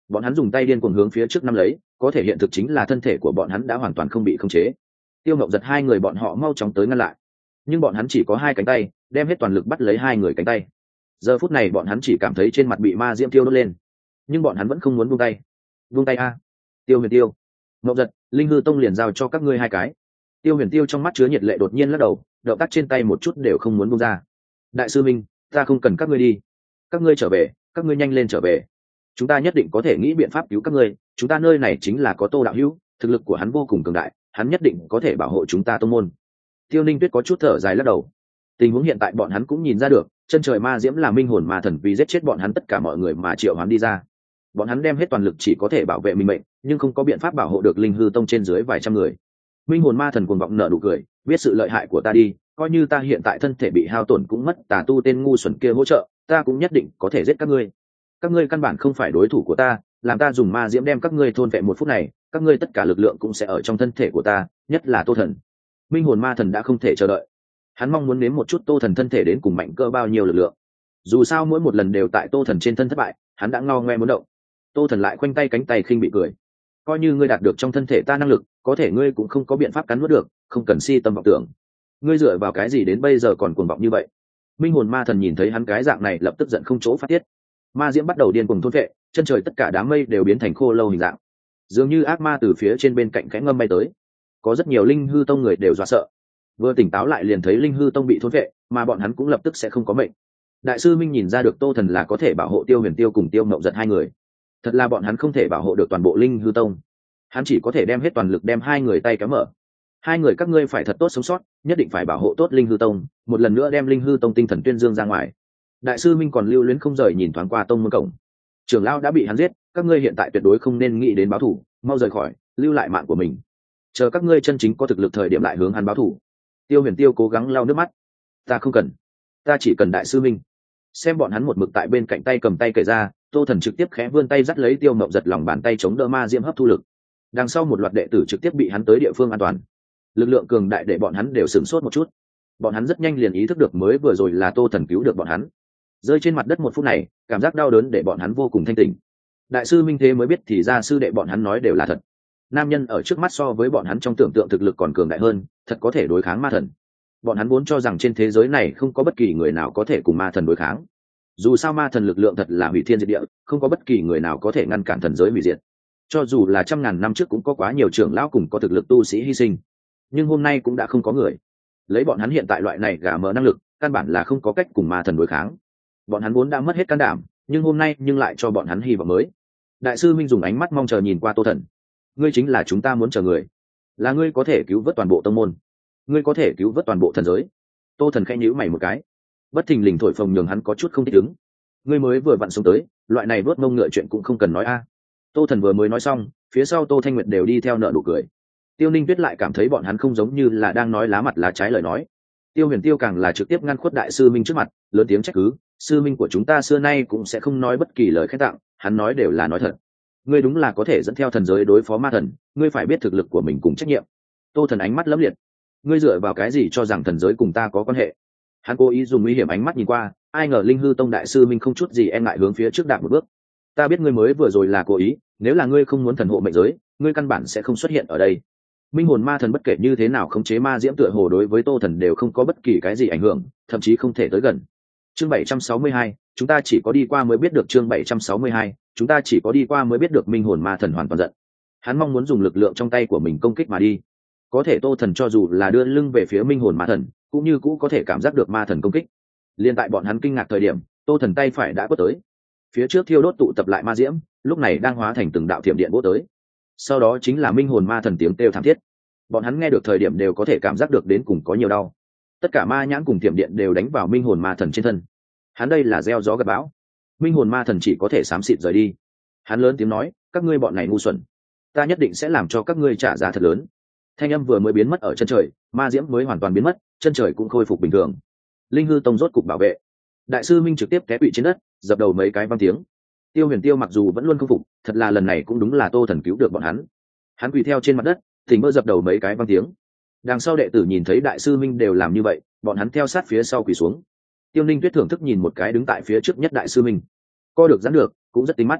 bọn hắn dùng tay điên cuồng hướng phía trước năm lấy, có thể hiện thực chính là thân thể của bọn hắn đã hoàn toàn không bị khống chế. Tiêu Ngộng Giật hai người bọn họ mau chóng tới ngăn lại, nhưng bọn hắn chỉ có hai cánh tay, đem hết toàn lực bắt lấy hai người cánh tay. Giờ phút này bọn hắn chỉ cảm thấy trên mặt bị ma diễm tiêu đốt lên, nhưng bọn hắn vẫn không muốn buông tay. Buông tay a! Tiêu Huyền Tiêu, Ngộng Giật, Linh Hư Tông liền giao cho các ngươi hai cái. Tiêu Huyền Tiêu trong mắt chứa nhiệt lệ đột nhiên lắc đầu, động tác trên tay một chút đều không muốn buông ra. Đại sư Minh, ta không cần các ngươi đi, các ngươi trở về, các ngươi nhanh lên trở về. Chúng ta nhất định có thể nghĩ biện pháp cứu các ngươi, chúng ta nơi này chính là có Tô đạo hữu, thực lực của hắn vô cùng cường đại, hắn nhất định có thể bảo hộ chúng ta tông môn. Tiêu Ninh Tuyết có chút thở dài lắc đầu. Tình huống hiện tại bọn hắn cũng nhìn ra được, chân trời ma diễm là minh hồn ma thần vì giết chết bọn hắn tất cả mọi người mà triệu hoán đi ra. Bọn hắn đem hết toàn lực chỉ có thể bảo vệ mình mệnh, nhưng không có biện pháp bảo hộ được Linh Hư Tông trên dưới vài trăm người. Minh hồn ma thần cuồng vọng nở nụ cười, biết sự lợi hại của ta đi, coi như ta hiện tại thân thể bị hao tổn cũng mất tà tu tên ngu xuẩn kia hỗ trợ, ta cũng nhất định có thể giết các ngươi. Các ngươi căn bản không phải đối thủ của ta, làm ta dùng ma diễm đem các ngươi thôn vệ một phút này, các ngươi tất cả lực lượng cũng sẽ ở trong thân thể của ta, nhất là Tô Thần. Minh hồn ma thần đã không thể chờ đợi, hắn mong muốn nếm một chút Tô Thần thân thể đến cùng mạnh cơ bao nhiêu lực lượng. Dù sao mỗi một lần đều tại Tô Thần trên thân thất bại, hắn đã ngao ngoe muốn động. Tô Thần lại khoanh tay cánh tay khinh bị cười, coi như ngươi đạt được trong thân thể ta năng lực, có thể ngươi cũng không có biện pháp cắn nuốt được, không cần si tâm vọng tưởng. Ngươi dựa vào cái gì đến bây giờ còn cuồng vọng như vậy? Minh hồn ma thần nhìn thấy hắn cái dạng này lập tức giận không chỗ phát tiết. Ma diễm bắt đầu điên cuồng thôn vệ, chân trời tất cả đám mây đều biến thành khô lâu hình dạng, dường như ác ma từ phía trên bên cạnh khẽ ngâm bay tới. Có rất nhiều Linh Hư Tông người đều dọa sợ, vừa tỉnh táo lại liền thấy Linh Hư Tông bị thôn vệ, mà bọn hắn cũng lập tức sẽ không có mệnh. Đại sư Minh nhìn ra được Tô Thần là có thể bảo hộ Tiêu Huyền Tiêu cùng Tiêu Ngộng Giật hai người, thật là bọn hắn không thể bảo hộ được toàn bộ Linh Hư Tông, hắn chỉ có thể đem hết toàn lực đem hai người tay kéo mở. Hai người các ngươi phải thật tốt sống sót, nhất định phải bảo hộ tốt Linh Hư Tông, một lần nữa đem Linh Hư Tông tinh thần tuyên dương ra ngoài. Đại sư Minh còn lưu luyến không rời nhìn thoáng qua tông môn cổng, trưởng lão đã bị hắn giết, các ngươi hiện tại tuyệt đối không nên nghĩ đến báo thù, mau rời khỏi, lưu lại mạng của mình, chờ các ngươi chân chính có thực lực thời điểm lại hướng hắn báo thù. Tiêu Huyền Tiêu cố gắng lau nước mắt, ta không cần, ta chỉ cần đại sư Minh. Xem bọn hắn một mực tại bên cạnh tay cầm tay kể ra, Tô Thần trực tiếp khẽ vươn tay dắt lấy Tiêu Ngộng Giật lòng bàn tay chống đỡ ma diễm hấp thu lực. Đằng sau một loạt đệ tử trực tiếp bị hắn tới địa phương an toàn. Lực lượng cường đại để bọn hắn đều sửng sốt một chút. Bọn hắn rất nhanh liền ý thức được mới vừa rồi là Tô Thần cứu được bọn hắn. Rơi trên mặt đất một phút này, cảm giác đau đớn để bọn hắn vô cùng thanh tỉnh. Đại sư Minh thế mới biết thì ra sư đệ bọn hắn nói đều là thật. Nam nhân ở trước mắt so với bọn hắn trong tưởng tượng thực lực còn cường đại hơn, thật có thể đối kháng ma thần. Bọn hắn vốn cho rằng trên thế giới này không có bất kỳ người nào có thể cùng ma thần đối kháng. Dù sao ma thần lực lượng thật là hủy thiên diệt địa, không có bất kỳ người nào có thể ngăn cản thần giới hủy diệt. Cho dù là trăm ngàn năm trước cũng có quá nhiều trưởng lão cùng có thực lực tu sĩ hy sinh, nhưng hôm nay cũng đã không có người. Lấy bọn hắn hiện tại loại này gà mờ năng lực, căn bản là không có cách cùng ma thần đối kháng. Bọn hắn vốn đã mất hết can đảm, nhưng hôm nay nhưng lại cho bọn hắn hy vọng mới. Đại sư Minh dùng ánh mắt mong chờ nhìn qua Tô Thần, ngươi chính là chúng ta muốn chờ người, là ngươi có thể cứu vớt toàn bộ tông môn, ngươi có thể cứu vớt toàn bộ thần giới. Tô Thần khẽ nhíu mày một cái, bất thình lình thổi phồng nhường hắn có chút không thích ứng. Ngươi mới vừa vặn xuống tới, loại này vớt mông ngựa chuyện cũng không cần nói a. Tô Thần vừa mới nói xong, phía sau Tô Thanh Nguyệt đều đi theo nợ nụ cười. Tiêu Ninh Tuyết lại cảm thấy bọn hắn không giống như là đang nói lá mặt lá trái lời nói. Tiêu Huyền Tiêu càng là trực tiếp ngăn khuất đại sư Minh trước mặt, lớn tiếng trách cứ, sư minh của chúng ta xưa nay cũng sẽ không nói bất kỳ lời khen tặng, hắn nói đều là nói thật. Ngươi đúng là có thể dẫn theo thần giới đối phó ma thần, ngươi phải biết thực lực của mình cùng trách nhiệm. Tô Thần ánh mắt lẫm liệt, ngươi dựa vào cái gì cho rằng thần giới cùng ta có quan hệ? Hắn cố ý dùng nguy hiểm ánh mắt nhìn qua, ai ngờ Linh Hư Tông đại sư minh không chút gì e ngại hướng phía trước đạp một bước. Ta biết ngươi mới vừa rồi là cố ý, nếu là ngươi không muốn thần hộ mệnh giới, ngươi căn bản sẽ không xuất hiện ở đây. Minh hồn ma thần bất kể như thế nào khống chế ma diễm tựa hồ đối với Tô Thần đều không có bất kỳ cái gì ảnh hưởng, thậm chí không thể tới gần. Chương bảy trăm sáu mươi hai, chúng ta chỉ có đi qua mới biết được. Chương bảy trăm sáu mươi hai, chúng ta chỉ có đi qua mới biết được Minh hồn ma thần hoàn toàn giận. Hắn mong muốn dùng lực lượng trong tay của mình công kích mà đi. Có thể Tô Thần cho dù là đưa lưng về phía Minh hồn ma thần, cũng như cũ có thể cảm giác được ma thần công kích. Liên tại bọn hắn kinh ngạc thời điểm, Tô Thần tay phải đã quất tới. Phía trước thiêu đốt tụ tập lại ma diễm, lúc này đang hóa thành từng đạo thiểm điện vỗ tới. Sau đó chính là Minh hồn ma thần tiếng kêu thảm thiết. Bọn hắn nghe được thời điểm đều có thể cảm giác được đến cùng có nhiều đau. Tất cả ma nhãn cùng thiểm điện đều đánh vào Minh hồn ma thần trên thân. Hắn đây là gieo gió gặt bão. Minh hồn ma thần chỉ có thể xám xịt rời đi. Hắn lớn tiếng nói, các ngươi bọn này ngu xuẩn, ta nhất định sẽ làm cho các ngươi trả giá thật lớn. Thanh âm vừa mới biến mất ở chân trời, ma diễm mới hoàn toàn biến mất, chân trời cũng khôi phục bình thường. Linh Hư Tông rốt cục bảo vệ. Đại sư Minh trực tiếp té quỵ trên đất, dập đầu mấy cái vang tiếng. Tiêu Huyền Tiêu mặc dù vẫn luôn không phục, thật là lần này cũng đúng là Tô Thần cứu được bọn hắn. Hắn quỳ theo trên mặt đất, thỉnh mơ dập đầu mấy cái vang tiếng. Đằng sau đệ tử nhìn thấy đại sư Minh đều làm như vậy, bọn hắn theo sát phía sau quỳ xuống. Tiêu Ninh Tuyết thưởng thức nhìn một cái đứng tại phía trước nhất đại sư Minh, co được giãn được, cũng rất tinh mắt.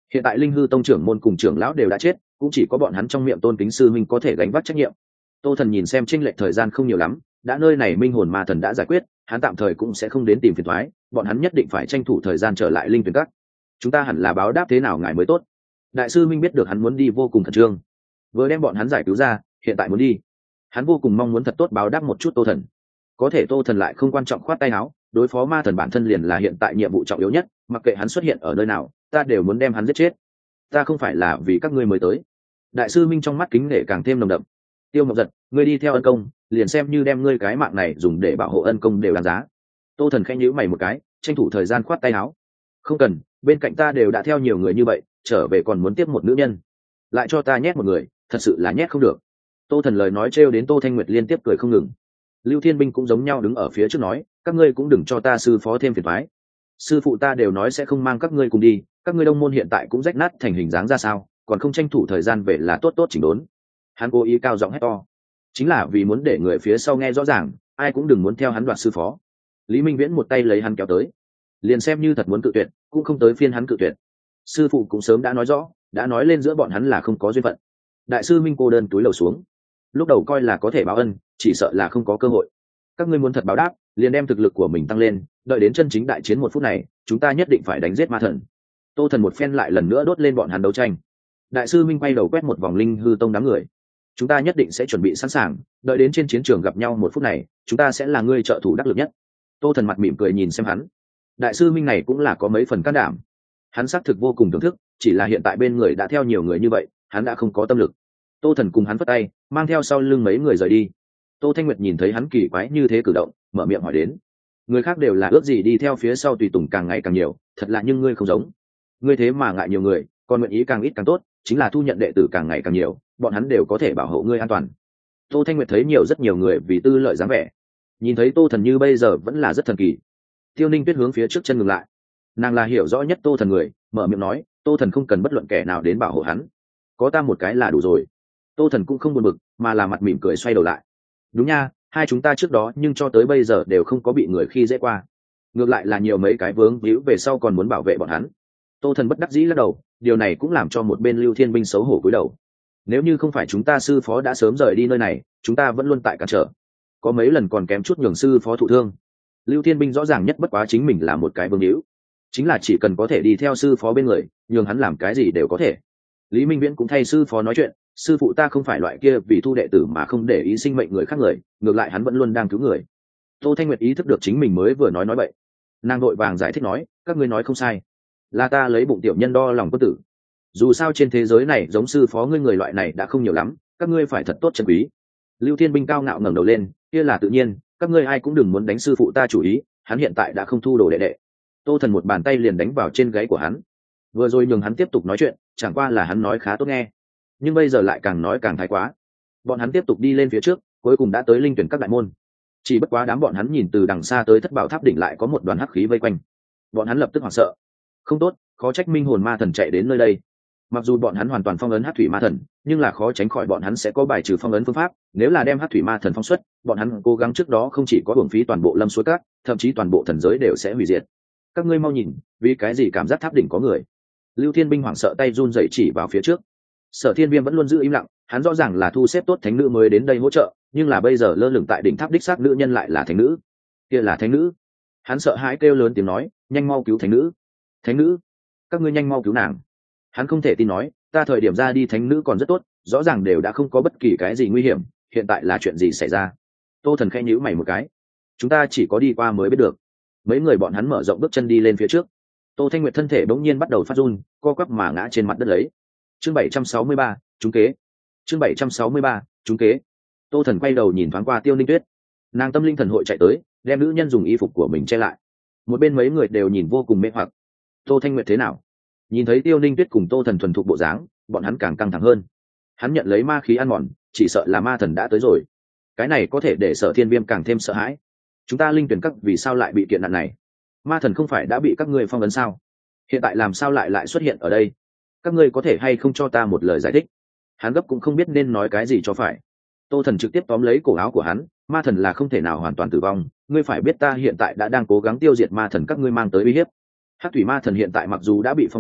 Hiện tại linh hư tông trưởng môn cùng trưởng lão đều đã chết, cũng chỉ có bọn hắn trong miệng tôn kính sư minh có thể gánh vác trách nhiệm. Tô Thần nhìn xem chênh lệch thời gian không nhiều lắm, đã nơi này minh hồn ma thần đã giải quyết, hắn tạm thời cũng sẽ không đến tìm phiền toái, bọn hắn nhất định phải tranh thủ thời gian trở lại linh tuyển các. Chúng ta hẳn là báo đáp thế nào ngài mới tốt. Đại sư minh biết được hắn muốn đi vô cùng khẩn trương, vừa đem bọn hắn giải cứu ra, hiện tại muốn đi, hắn vô cùng mong muốn thật tốt báo đáp một chút Tô Thần. Có thể Tô Thần lại không quan trọng, khoát tay áo, đối phó ma thần bản thân liền là hiện tại nhiệm vụ trọng yếu nhất, mặc kệ hắn xuất hiện ở nơi nào, ta đều muốn đem hắn giết chết. Ta không phải là vì các ngươi mới tới. Đại sư minh trong mắt kính nể càng thêm nồng đậm. Tiêu Mộng Giật, ngươi đi theo ân công, liền xem như đem ngươi cái mạng này dùng để bảo hộ ân công đều đáng giá. Tô Thần khẽ nhíu mày một cái, tranh thủ thời gian khoát tay áo. Không cần, bên cạnh ta đều đã theo nhiều người như vậy, trở về còn muốn tiếp một nữ nhân, lại cho ta nhét một người, thật sự là nhét không được. Tô Thần lời nói trêu đến Tô Thanh Nguyệt liên tiếp cười không ngừng. Lưu Thiên Binh cũng giống nhau đứng ở phía trước nói, các ngươi cũng đừng cho ta sư phó thêm phiền toái. Sư phụ ta đều nói sẽ không mang các ngươi cùng đi, các ngươi đông môn hiện tại cũng rách nát thành hình dáng ra sao, còn không tranh thủ thời gian về là tốt tốt chỉnh đốn. Hắn cố ý cao giọng hét to, chính là vì muốn để người phía sau nghe rõ ràng, ai cũng đừng muốn theo hắn đoạt sư phó. Lý Minh Viễn một tay lấy hắn kéo tới, liền xem như thật muốn cự tuyệt, cũng không tới phiên hắn cự tuyệt. Sư phụ cũng sớm đã nói rõ, đã nói lên giữa bọn hắn là không có duyên phận. Đại sư Minh cô đơn túi lầu xuống, lúc đầu coi là có thể báo ân, chỉ sợ là không có cơ hội. Các ngươi muốn thật báo đáp, liền đem thực lực của mình tăng lên, đợi đến chân chính đại chiến một phút này, chúng ta nhất định phải đánh giết ma thần. Tô Thần một phen lại lần nữa đốt lên bọn hắn đấu tranh. Đại sư Minh quay đầu quét một vòng linh hư tông đám người, chúng ta nhất định sẽ chuẩn bị sẵn sàng, đợi đến trên chiến trường gặp nhau một phút này, chúng ta sẽ là người trợ thủ đắc lực nhất. Tô Thần mặt mỉm cười nhìn xem hắn. Đại sư Minh này cũng là có mấy phần can đảm, hắn xác thực vô cùng thưởng thức, chỉ là hiện tại bên người đã theo nhiều người như vậy, hắn đã không có tâm lực. Tô Thần cùng hắn phất tay, mang theo sau lưng mấy người rời đi. Tô Thanh Nguyệt nhìn thấy hắn kỳ quái như thế cử động, mở miệng hỏi đến, người khác đều là ước gì đi theo phía sau tùy tùng càng ngày càng nhiều, thật là nhưng ngươi không giống, ngươi thế mà ngại nhiều người, còn nguyện ý càng ít càng tốt, chính là thu nhận đệ tử càng ngày càng nhiều, bọn hắn đều có thể bảo hộ ngươi an toàn. Tô Thanh Nguyệt thấy nhiều rất nhiều người vì tư lợi dáng vẻ, nhìn thấy Tô Thần như bây giờ vẫn là rất thần kỳ. Tiêu Ninh Tuyết hướng phía trước chân ngừng lại, nàng là hiểu rõ nhất Tô Thần người, mở miệng nói, Tô Thần không cần bất luận kẻ nào đến bảo hộ hắn, có ta một cái là đủ rồi. Tô Thần cũng không buồn bực, mà là mặt mỉm cười xoay đầu lại. Đúng nha, hai chúng ta trước đó nhưng cho tới bây giờ đều không có bị người khi dễ qua, ngược lại là nhiều mấy cái vướng víu về sau còn muốn bảo vệ bọn hắn. Tô Thần bất đắc dĩ lắc đầu, điều này cũng làm cho một bên Lưu Thiên Binh xấu hổ cúi đầu. Nếu như không phải chúng ta sư phó đã sớm rời đi nơi này, chúng ta vẫn luôn tại cản trở, có mấy lần còn kém chút nhường sư phó thụ thương. Lưu Thiên Binh rõ ràng nhất bất quá chính mình là một cái vương hữu, chính là chỉ cần có thể đi theo sư phó bên người, nhường hắn làm cái gì đều có thể. Lý Minh Viễn cũng thay sư phó nói chuyện, sư phụ ta không phải loại kia vì thu đệ tử mà không để ý sinh mệnh người khác người, ngược lại hắn vẫn luôn đang cứu người. Tô Thanh Nguyệt ý thức được chính mình mới vừa nói nói bậy, nàng vội vàng giải thích nói, các ngươi nói không sai, là ta lấy bụng tiểu nhân đo lòng quân tử. Dù sao trên thế giới này giống sư phó ngươi người loại này đã không nhiều lắm, các ngươi phải thật tốt trân quý. Lưu Thiên Binh cao ngạo ngẩng đầu lên, kia là tự nhiên, các ngươi ai cũng đừng muốn đánh sư phụ ta chủ ý, hắn hiện tại đã không thu đồ đệ đệ. Tô Thần một bàn tay liền đánh vào trên gáy của hắn, vừa rồi nhường hắn tiếp tục nói chuyện, chẳng qua là hắn nói khá tốt nghe, nhưng bây giờ lại càng nói càng thái quá. Bọn hắn tiếp tục đi lên phía trước, cuối cùng đã tới linh tuyển các đại môn. Chỉ bất quá đám bọn hắn nhìn từ đằng xa tới thất bảo tháp đỉnh lại có một đoàn hắc khí vây quanh, bọn hắn lập tức hoảng sợ. Không tốt, khó trách minh hồn ma thần chạy đến nơi đây. Mặc dù bọn hắn hoàn toàn phong ấn hắc thủy ma thần, nhưng là khó tránh khỏi bọn hắn sẽ có bài trừ phong ấn phương pháp. Nếu là đem hắc thủy ma thần phong xuất, bọn hắn cố gắng trước đó không chỉ có hưởng phí toàn bộ lâm suối cát, thậm chí toàn bộ thần giới đều sẽ hủy diệt. Các ngươi mau nhìn, vì cái gì cảm giác tháp đỉnh có người? Lưu Thiên Binh hoảng sợ tay run rẩy chỉ vào phía trước. Sở Thiên Viêm vẫn luôn giữ im lặng, hắn rõ ràng là thu xếp tốt thánh nữ mới đến đây hỗ trợ, nhưng là bây giờ lơ lửng tại đỉnh tháp đích xác nữ nhân lại là thánh nữ. Kia là thánh nữ. Hắn sợ hãi kêu lớn tiếng nói, nhanh mau cứu thánh nữ. Thánh nữ, các ngươi nhanh mau cứu nàng. Hắn không thể tin nói, ta thời điểm ra đi thánh nữ còn rất tốt, rõ ràng đều đã không có bất kỳ cái gì nguy hiểm, hiện tại là chuyện gì xảy ra? Tô Thần khẽ nhíu mày một cái, chúng ta chỉ có đi qua mới biết được. Mấy người bọn hắn mở rộng bước chân đi lên phía trước. Tô Thanh Nguyệt thân thể bỗng nhiên bắt đầu phát run, co quắp mà ngã trên mặt đất lấy. Chương bảy trăm sáu mươi ba, trúng kế. Chương bảy trăm sáu mươi ba, trúng kế. Tô Thần quay đầu nhìn thoáng qua Tiêu Ninh Tuyết, nàng tâm linh thần hội chạy tới, đem nữ nhân dùng y phục của mình che lại. Một bên mấy người đều nhìn vô cùng mê hoặc. Tô Thanh Nguyệt thế nào? Nhìn thấy Tiêu Ninh Tuyết cùng Tô Thần thuần thục bộ dáng, bọn hắn càng căng thẳng hơn. Hắn nhận lấy ma khí ăn mòn, chỉ sợ là ma thần đã tới rồi. Cái này có thể để Sở Thiên Viêm càng thêm sợ hãi. Chúng ta linh tuyển các vì sao lại bị kiện nạn này? Ma thần không phải đã bị các ngươi phong ấn sao? Hiện tại làm sao lại lại xuất hiện ở đây? Các ngươi có thể hay không cho ta một lời giải thích? Hắn gấp cũng không biết nên nói cái gì cho phải. Tô Thần trực tiếp tóm lấy cổ áo của hắn, ma thần là không thể nào hoàn toàn tử vong, ngươi phải biết ta hiện tại đã đang cố gắng tiêu diệt ma thần các ngươi mang tới uy hiếp. Hắc thủy ma thần hiện tại mặc dù đã bị phong ấn,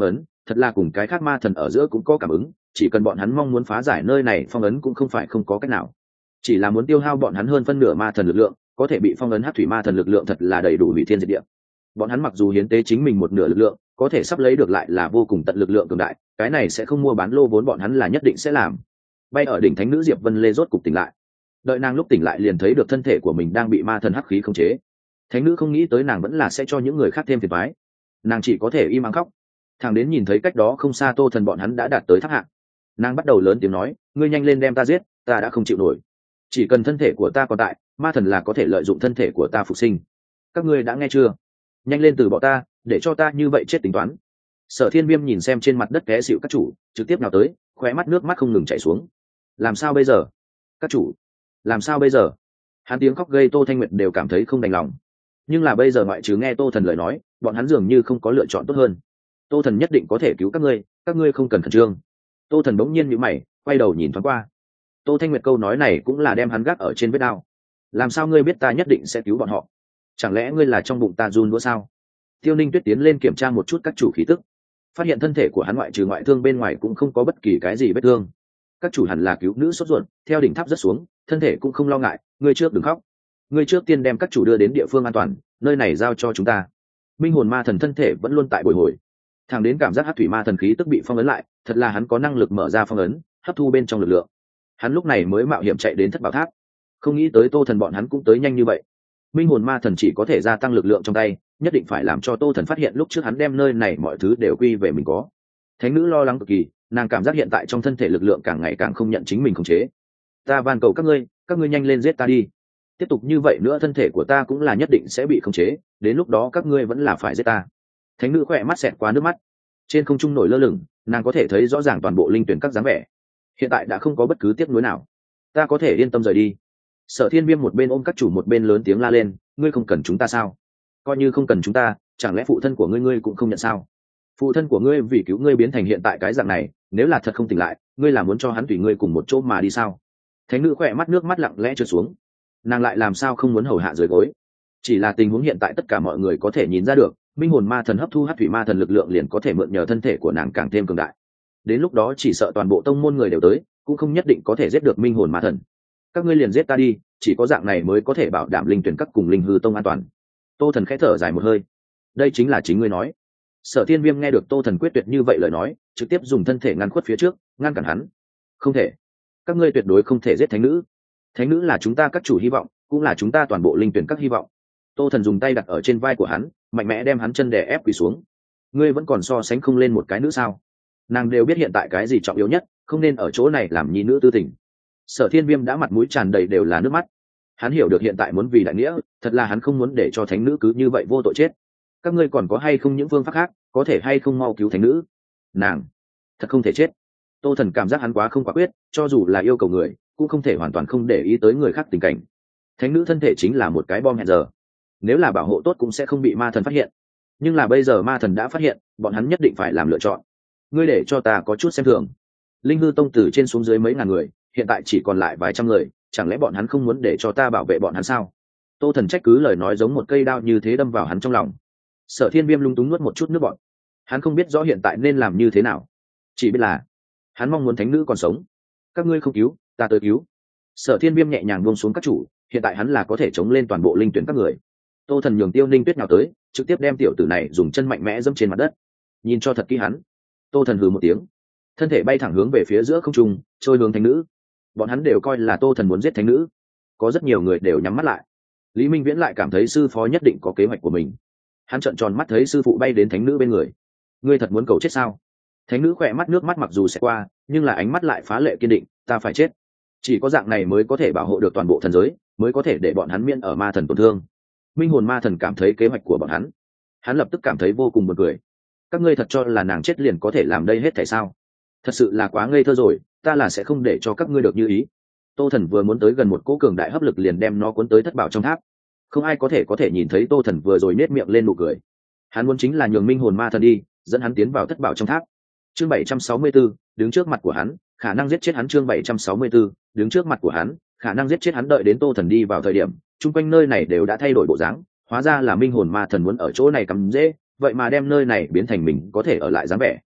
thật là cùng cái khác ma thần ở giữa cũng có cảm ứng, chỉ cần bọn hắn mong muốn phá giải nơi này phong ấn cũng không phải không có cách nào, chỉ là muốn tiêu hao bọn hắn hơn phân nửa ma thần lực lượng, có thể bị phong ấn hắc thủy ma thần lực lượng thật là đầy đủ hủy thiên diệt địa. Bọn hắn mặc dù hiến tế chính mình một nửa lực lượng, có thể sắp lấy được lại là vô cùng tận lực lượng cường đại, cái này sẽ không mua bán lô vốn bọn hắn là nhất định sẽ làm. Bay ở đỉnh thánh nữ Diệp Vân Lê rốt cục tỉnh lại, đợi nàng lúc tỉnh lại liền thấy được thân thể của mình đang bị ma thần hắc khí khống chế. Thánh nữ không nghĩ tới nàng vẫn là sẽ cho những người khác thêm phiền toái, nàng chỉ có thể im lặng khóc. Thằng đến nhìn thấy cách đó không xa Tô Thần bọn hắn đã đạt tới tháp hạng, nàng bắt đầu lớn tiếng nói, ngươi nhanh lên đem ta giết, ta đã không chịu nổi. Chỉ cần thân thể của ta còn tại, ma thần là có thể lợi dụng thân thể của ta phục sinh. Các ngươi đã nghe chưa? Nhanh lên từ bỏ ta, để cho ta như vậy chết tính toán. Sở Thiên Viêm nhìn xem trên mặt đất té xịu các chủ, trực tiếp nào tới, khóe mắt nước mắt không ngừng chảy xuống. Làm sao bây giờ? Các chủ, làm sao bây giờ? Hắn tiếng khóc gây Tô Thanh Nguyệt đều cảm thấy không đành lòng. Nhưng là bây giờ ngoại trừ nghe Tô Thần lời nói, bọn hắn dường như không có lựa chọn tốt hơn. Tô Thần nhất định có thể cứu các ngươi, các ngươi không cần khẩn trương. Tô Thần bỗng nhiên nhíu mày, quay đầu nhìn thoáng qua. Tô Thanh Nguyệt câu nói này cũng là đem hắn gác ở trên vết đao. Làm sao ngươi biết ta nhất định sẽ cứu bọn họ? Chẳng lẽ ngươi là trong bụng ta run đũa sao? Tiêu Ninh Tuyết tiến lên kiểm tra một chút các chủ khí tức, phát hiện thân thể của hắn ngoại trừ ngoại thương bên ngoài cũng không có bất kỳ cái gì vết thương. Các chủ hẳn là cứu nữ sốt ruột, theo đỉnh tháp rất xuống, thân thể cũng không lo ngại. Ngươi trước đừng khóc, ngươi trước tiên đem các chủ đưa đến địa phương an toàn, nơi này giao cho chúng ta. Minh hồn ma thần thân thể vẫn luôn tại bồi hồi, thẳng đến cảm giác hắc thủy ma thần khí tức bị phong ấn lại, thật là hắn có năng lực mở ra phong ấn, hấp thu bên trong lực lượng. Hắn lúc này mới mạo hiểm chạy đến thất bảo tháp, không nghĩ tới Tô Thần bọn hắn cũng tới nhanh như vậy. Minh hồn ma thần chỉ có thể gia tăng lực lượng trong tay, nhất định phải làm cho Tô Thần phát hiện lúc trước hắn đem nơi này mọi thứ đều quy về mình có. Thánh nữ lo lắng cực kỳ, nàng cảm giác hiện tại trong thân thể lực lượng càng ngày càng không nhận chính mình khống chế. Ta van cầu các ngươi, các ngươi nhanh lên giết ta đi. Tiếp tục như vậy nữa thân thể của ta cũng là nhất định sẽ bị khống chế, đến lúc đó các ngươi vẫn là phải giết ta. Thánh nữ khỏe mắt xẹt qua nước mắt, trên không trung nổi lơ lửng, nàng có thể thấy rõ ràng toàn bộ linh tuyển các dáng vẻ. Hiện tại đã không có bất cứ tiếc nuối nào, ta có thể yên tâm rời đi. Sở Thiên Viêm một bên ôm các chủ một bên lớn tiếng la lên, ngươi không cần chúng ta sao? Coi như không cần chúng ta, chẳng lẽ phụ thân của ngươi ngươi cũng không nhận sao? Phụ thân của ngươi vì cứu ngươi biến thành hiện tại cái dạng này, nếu là thật không tỉnh lại, ngươi là muốn cho hắn tùy ngươi cùng một chỗ mà đi sao? Thánh nữ khỏe mắt nước mắt lặng lẽ trượt xuống, nàng lại làm sao không muốn hầu hạ dưới gối? Chỉ là tình huống hiện tại tất cả mọi người có thể nhìn ra được, minh hồn ma thần hấp thu hắc thủy ma thần lực lượng liền có thể mượn nhờ thân thể của nàng càng thêm cường đại. Đến lúc đó chỉ sợ toàn bộ tông môn người đều tới, cũng không nhất định có thể giết được minh hồn ma thần. Các ngươi liền giết ta đi, chỉ có dạng này mới có thể bảo đảm linh tuyển các cùng linh hư tông an toàn. Tô Thần khẽ thở dài một hơi, đây chính là chính ngươi nói. Sở Thiên Viêm nghe được Tô Thần quyết tuyệt như vậy lời nói, trực tiếp dùng thân thể ngăn khuất phía trước, ngăn cản hắn. Không thể, các ngươi tuyệt đối không thể giết thánh nữ. Thánh nữ là chúng ta các chủ hy vọng, cũng là chúng ta toàn bộ linh tuyển các hy vọng. Tô Thần dùng tay đặt ở trên vai của hắn, mạnh mẽ đem hắn chân đè ép quỳ xuống. Ngươi vẫn còn so sánh không lên một cái nữ sao? Nàng đều biết hiện tại cái gì trọng yếu nhất, không nên ở chỗ này làm nhi nữ tư tình. Sở Thiên Viêm đã mặt mũi tràn đầy đều là nước mắt. Hắn hiểu được hiện tại muốn vì đại nghĩa, thật là hắn không muốn để cho thánh nữ cứ như vậy vô tội chết. Các ngươi còn có hay không những phương pháp khác, có thể hay không mau cứu thánh nữ? Nàng thật không thể chết. Tô Thần cảm giác hắn quá không quả quyết, cho dù là yêu cầu người, cũng không thể hoàn toàn không để ý tới người khác tình cảnh. Thánh nữ thân thể chính là một cái bom hẹn giờ, nếu là bảo hộ tốt cũng sẽ không bị ma thần phát hiện. Nhưng là bây giờ ma thần đã phát hiện, bọn hắn nhất định phải làm lựa chọn. Ngươi để cho ta có chút xem thường. Linh hư tông từ trên xuống dưới mấy ngàn người, hiện tại chỉ còn lại vài trăm người, chẳng lẽ bọn hắn không muốn để cho ta bảo vệ bọn hắn sao? Tô Thần trách cứ lời nói giống một cây đao như thế đâm vào hắn trong lòng. Sở Thiên Viêm lung túng nuốt một chút nước bọt. Hắn không biết rõ hiện tại nên làm như thế nào, chỉ biết là hắn mong muốn thánh nữ còn sống. Các ngươi không cứu, ta tới cứu. Sở Thiên Viêm nhẹ nhàng buông xuống các chủ, hiện tại hắn là có thể chống lên toàn bộ linh tuyển các người. Tô Thần nhường Tiêu Ninh Tuyết nào tới, trực tiếp đem tiểu tử này dùng chân mạnh mẽ dẫm trên mặt đất. Nhìn cho thật kỹ hắn. Tô Thần hừ một tiếng, thân thể bay thẳng hướng về phía giữa không trung, trôi hướng thánh nữ. Bọn hắn đều coi là Tô Thần muốn giết thánh nữ, có rất nhiều người đều nhắm mắt lại. Lý Minh Viễn lại cảm thấy sư phó nhất định có kế hoạch của mình. Hắn trợn tròn mắt thấy sư phụ bay đến thánh nữ bên người. Ngươi thật muốn cầu chết sao? Thánh nữ khỏe mắt nước mắt mặc dù sẽ qua, nhưng là ánh mắt lại phá lệ kiên định, ta phải chết. Chỉ có dạng này mới có thể bảo hộ được toàn bộ thần giới, mới có thể để bọn hắn miễn ở ma thần tổn thương. Minh hồn ma thần cảm thấy kế hoạch của bọn hắn, hắn lập tức cảm thấy vô cùng buồn cười. Các ngươi thật cho là nàng chết liền có thể làm đây hết thảy sao? Thật sự là quá ngây thơ rồi, ta là sẽ không để cho các ngươi được như ý. Tô Thần vừa muốn tới gần một cỗ cường đại hấp lực liền đem nó cuốn tới thất bảo trong tháp. Không ai có thể có thể nhìn thấy Tô Thần vừa rồi nết miệng lên nụ cười. Hắn muốn chính là nhường minh hồn ma thần đi, dẫn hắn tiến vào thất bảo trong tháp. Chương bảy trăm sáu mươi tư, đứng trước mặt của hắn, khả năng giết chết hắn. Chương bảy trăm sáu mươi tư, đứng trước mặt của hắn, khả năng giết chết hắn. Đợi đến Tô Thần đi vào thời điểm, chung quanh nơi này đều đã thay đổi bộ dáng, hóa ra là minh hồn ma thần muốn ở chỗ này cắm rễ, vậy mà đem nơi này biến thành mình có thể ở lại dáng vẻ.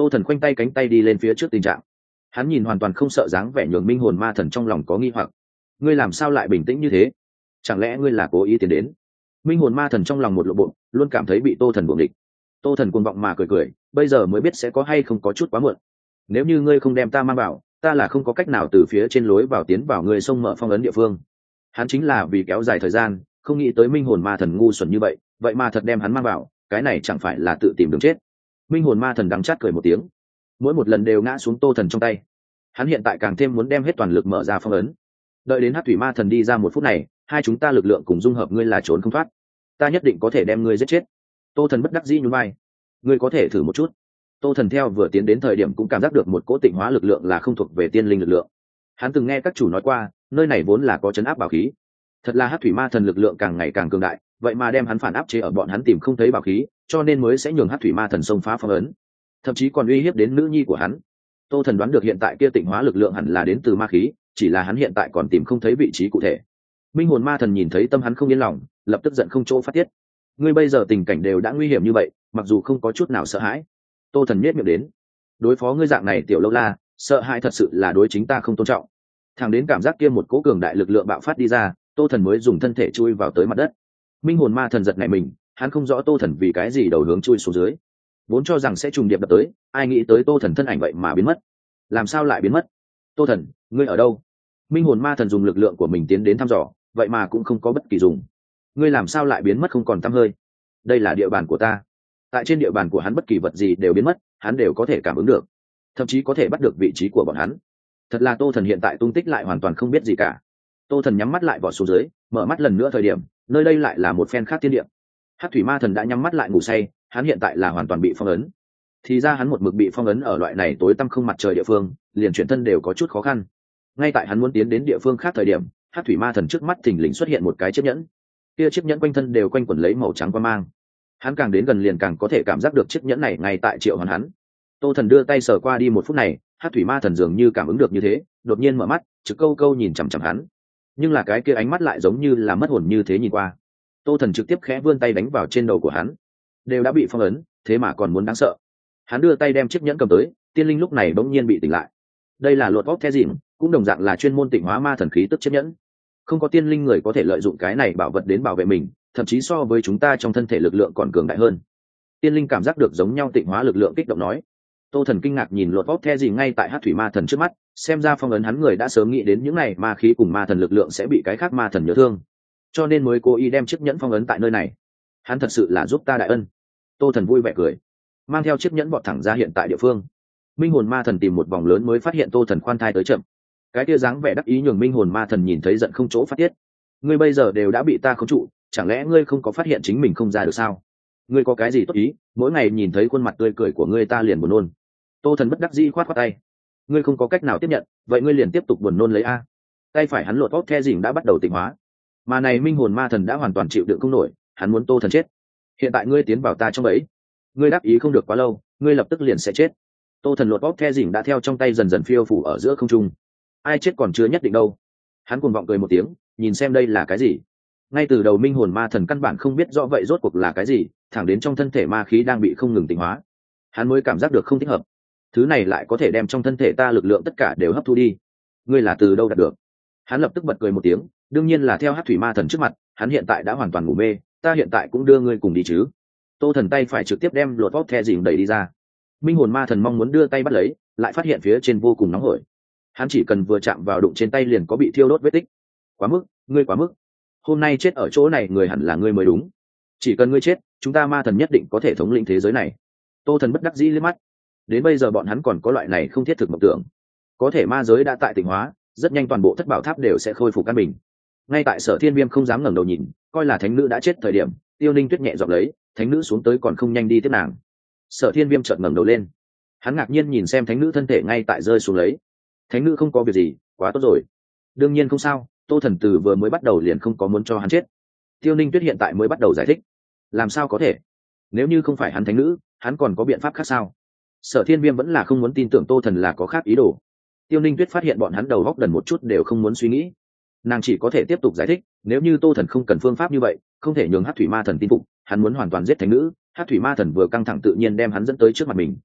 Tô Thần khoanh tay cánh tay đi lên phía trước tình trạng. Hắn nhìn hoàn toàn không sợ dáng vẻ nhường minh hồn ma thần trong lòng có nghi hoặc. Ngươi làm sao lại bình tĩnh như thế? Chẳng lẽ ngươi là cố ý tiến đến? Minh hồn ma thần trong lòng một lộ bộ, luôn cảm thấy bị Tô Thần buồng địch. Tô Thần cuồng vọng mà cười cười, bây giờ mới biết sẽ có hay không có chút quá muộn. Nếu như ngươi không đem ta mang vào, ta là không có cách nào từ phía trên lối vào tiến vào ngươi sông mở phong ấn địa phương. Hắn chính là vì kéo dài thời gian, không nghĩ tới minh hồn ma thần ngu xuẩn như vậy, vậy mà thật đem hắn mang vào, cái này chẳng phải là tự tìm đường chết. Minh hồn ma thần đắng chát cười một tiếng, mỗi một lần đều ngã xuống Tô Thần trong tay. Hắn hiện tại càng thêm muốn đem hết toàn lực mở ra phong ấn. Đợi đến hắc thủy ma thần đi ra một phút này, hai chúng ta lực lượng cùng dung hợp, ngươi là trốn không thoát, ta nhất định có thể đem ngươi giết chết. Tô Thần bất đắc dĩ nhún vai, ngươi có thể thử một chút. Tô Thần theo vừa tiến đến thời điểm cũng cảm giác được một cỗ tịnh hóa lực lượng là không thuộc về tiên linh lực lượng. Hắn từng nghe các chủ nói qua, nơi này vốn là có chấn áp bảo khí. Thật là hắc thủy ma thần lực lượng càng ngày càng cường đại, vậy mà đem hắn phản áp chế ở bọn hắn tìm không thấy bảo khí, cho nên mới sẽ nhường hắc thủy ma thần xông phá phong ấn, thậm chí còn uy hiếp đến nữ nhi của hắn. Tô Thần đoán được hiện tại kia tịnh hóa lực lượng hẳn là đến từ ma khí, chỉ là hắn hiện tại còn tìm không thấy vị trí cụ thể. Minh hồn ma thần nhìn thấy tâm hắn không yên lòng, lập tức giận không chỗ phát tiết. Ngươi bây giờ tình cảnh đều đã nguy hiểm như vậy, mặc dù không có chút nào sợ hãi. Tô Thần nhếch miệng đến, đối phó ngươi dạng này tiểu lâu la, sợ hãi thật sự là đối chính ta không tôn trọng. Thẳng đến cảm giác kia một cỗ cường đại lực lượng bạo phát đi ra, Tô Thần mới dùng thân thể chui vào tới mặt đất. Minh hồn ma thần giật nảy mình, hắn không rõ Tô Thần vì cái gì đầu hướng chui xuống dưới, vốn cho rằng sẽ trùng điệp đập tới, ai nghĩ tới Tô Thần thân ảnh vậy mà biến mất. Làm sao lại biến mất? Tô Thần, ngươi ở đâu? Minh hồn ma thần dùng lực lượng của mình tiến đến thăm dò, vậy mà cũng không có bất kỳ dùng. Ngươi làm sao lại biến mất không còn tăm hơi? Đây là địa bàn của ta. Tại trên địa bàn của hắn bất kỳ vật gì đều biến mất, hắn đều có thể cảm ứng được, thậm chí có thể bắt được vị trí của bọn hắn. Thật là Tô Thần hiện tại tung tích lại hoàn toàn không biết gì cả. Tô Thần nhắm mắt lại vọt xuống dưới, mở mắt lần nữa thời điểm, nơi đây lại là một phen khác thiên địa. Hắc thủy ma thần đã nhắm mắt lại ngủ say, hắn hiện tại là hoàn toàn bị phong ấn. Thì ra hắn một mực bị phong ấn ở loại này tối tăm không mặt trời địa phương, liền chuyển thân đều có chút khó khăn. Ngay tại hắn muốn tiến đến địa phương khác thời điểm, Hắc thủy ma thần trước mắt thình lình xuất hiện một cái chiếc nhẫn. Kia chiếc nhẫn quanh thân đều quanh quẩn lấy màu trắng quang mang. Hắn càng đến gần liền càng có thể cảm giác được chiếc nhẫn này ngay tại triệu hoán hắn. Tô Thần đưa tay sờ qua đi một phút này, Hắc thủy ma thần dường như cảm ứng được như thế, đột nhiên mở mắt, trực câu câu nhìn chằm chằm hắn. Nhưng là cái kia ánh mắt lại giống như là mất hồn như thế nhìn qua. Tô Thần trực tiếp khẽ vươn tay đánh vào trên đầu của hắn. Đều đã bị phong ấn, thế mà còn muốn đáng sợ. Hắn đưa tay đem chiếc nhẫn cầm tới, tiên linh lúc này bỗng nhiên bị tỉnh lại. Đây là luật vóc the dìm, cũng đồng dạng là chuyên môn tịnh hóa ma thần khí tức chiếc nhẫn. Không có tiên linh người có thể lợi dụng cái này bảo vật đến bảo vệ mình, thậm chí so với chúng ta trong thân thể lực lượng còn cường đại hơn. Tiên linh cảm giác được giống nhau tịnh hóa lực lượng, kích động nói. Tô Thần kinh ngạc nhìn luật vóc the dìm ngay tại Hắc thủy ma thần trước mắt, xem ra phong ấn hắn người đã sớm nghĩ đến những này ma khí cùng ma thần lực lượng sẽ bị cái khác ma thần nhớ thương, cho nên mới cố ý đem chiếc nhẫn phong ấn tại nơi này. Hắn thật sự là giúp ta đại ân. Tô Thần vui vẻ cười, mang theo chiếc nhẫn bọt thẳng ra hiện tại địa phương. Minh hồn ma thần tìm một vòng lớn mới phát hiện Tô Thần khoan thai tới chậm. Cái kia dáng vẻ đắc ý nhường minh hồn ma thần nhìn thấy giận không chỗ phát tiết. Ngươi bây giờ đều đã bị ta khống trụ, chẳng lẽ ngươi không có phát hiện chính mình không ra được sao? Ngươi có cái gì tốt ý, mỗi ngày nhìn thấy khuôn mặt tươi cười của ngươi ta liền buồn nôn. Tô Thần bất đắc dĩ khoát khoát tay. Ngươi không có cách nào tiếp nhận, vậy ngươi liền tiếp tục buồn nôn lấy a. Tay phải hắn lột vóc the dìm đã bắt đầu tịnh hóa, mà này minh hồn ma thần đã hoàn toàn chịu đựng không nổi, hắn muốn Tô Thần chết. Hiện tại ngươi tiến vào ta trong bẫy, ngươi đáp ý không được quá lâu, ngươi lập tức liền sẽ chết. Tô Thần lột vóc the dìm đã theo trong tay dần dần phiêu phủ ở giữa không trung. Ai chết còn chưa nhất định đâu. Hắn cuồng vọng cười một tiếng, nhìn xem đây là cái gì. Ngay từ đầu minh hồn ma thần căn bản không biết rõ vậy rốt cuộc là cái gì, thẳng đến trong thân thể ma khí đang bị không ngừng tịnh hóa, hắn mới cảm giác được không thích hợp. Thứ này lại có thể đem trong thân thể ta lực lượng tất cả đều hấp thu đi. Ngươi là từ đâu đạt được? Hắn lập tức bật cười một tiếng, đương nhiên là theo Hắc thủy ma thần trước mặt, hắn hiện tại đã hoàn toàn ngủ mê, ta hiện tại cũng đưa ngươi cùng đi chứ. Tô Thần tay phải trực tiếp đem lột vóc the dìm đẩy đi ra. Minh hồn ma thần mong muốn đưa tay bắt lấy, lại phát hiện phía trên vô cùng nóng hổi. Hắn chỉ cần vừa chạm vào đụng trên tay liền có bị thiêu đốt vết tích. Quá mức, ngươi quá mức. Hôm nay chết ở chỗ này người hẳn là ngươi mới đúng. Chỉ cần ngươi chết, chúng ta ma thần nhất định có thể thống lĩnh thế giới này. Tô Thần bất đắc dĩ liếc mắt. Đến bây giờ bọn hắn còn có loại này không thiết thực mộng tưởng. Có thể ma giới đã tại tịnh hóa, rất nhanh toàn bộ thất bảo tháp đều sẽ khôi phục căn bình. Ngay tại Sở Thiên Viêm không dám ngẩng đầu nhìn, coi là thánh nữ đã chết thời điểm, Tiêu Ninh Tuyết nhẹ giọng lấy, thánh nữ xuống tới còn không nhanh đi tiếp nàng. Sở Thiên Viêm chợt ngẩng đầu lên, hắn ngạc nhiên nhìn xem thánh nữ thân thể ngay tại rơi xuống lấy. Thánh nữ không có việc gì, quá tốt rồi. Đương nhiên không sao, Tô Thần từ vừa mới bắt đầu liền không có muốn cho hắn chết. Tiêu Ninh Tuyết hiện tại mới bắt đầu giải thích. Làm sao có thể? Nếu như không phải hắn thánh nữ, hắn còn có biện pháp khác sao? Sở Thiên Viêm vẫn là không muốn tin tưởng Tô Thần là có khác ý đồ. Tiêu Ninh Tuyết phát hiện bọn hắn đầu góc đần một chút đều không muốn suy nghĩ, nàng chỉ có thể tiếp tục giải thích, nếu như Tô Thần không cần phương pháp như vậy, không thể nhường Hắc thủy ma thần tin phục, hắn muốn hoàn toàn giết thánh nữ, Hắc thủy ma thần vừa căng thẳng tự nhiên đem hắn dẫn tới trước mặt mình.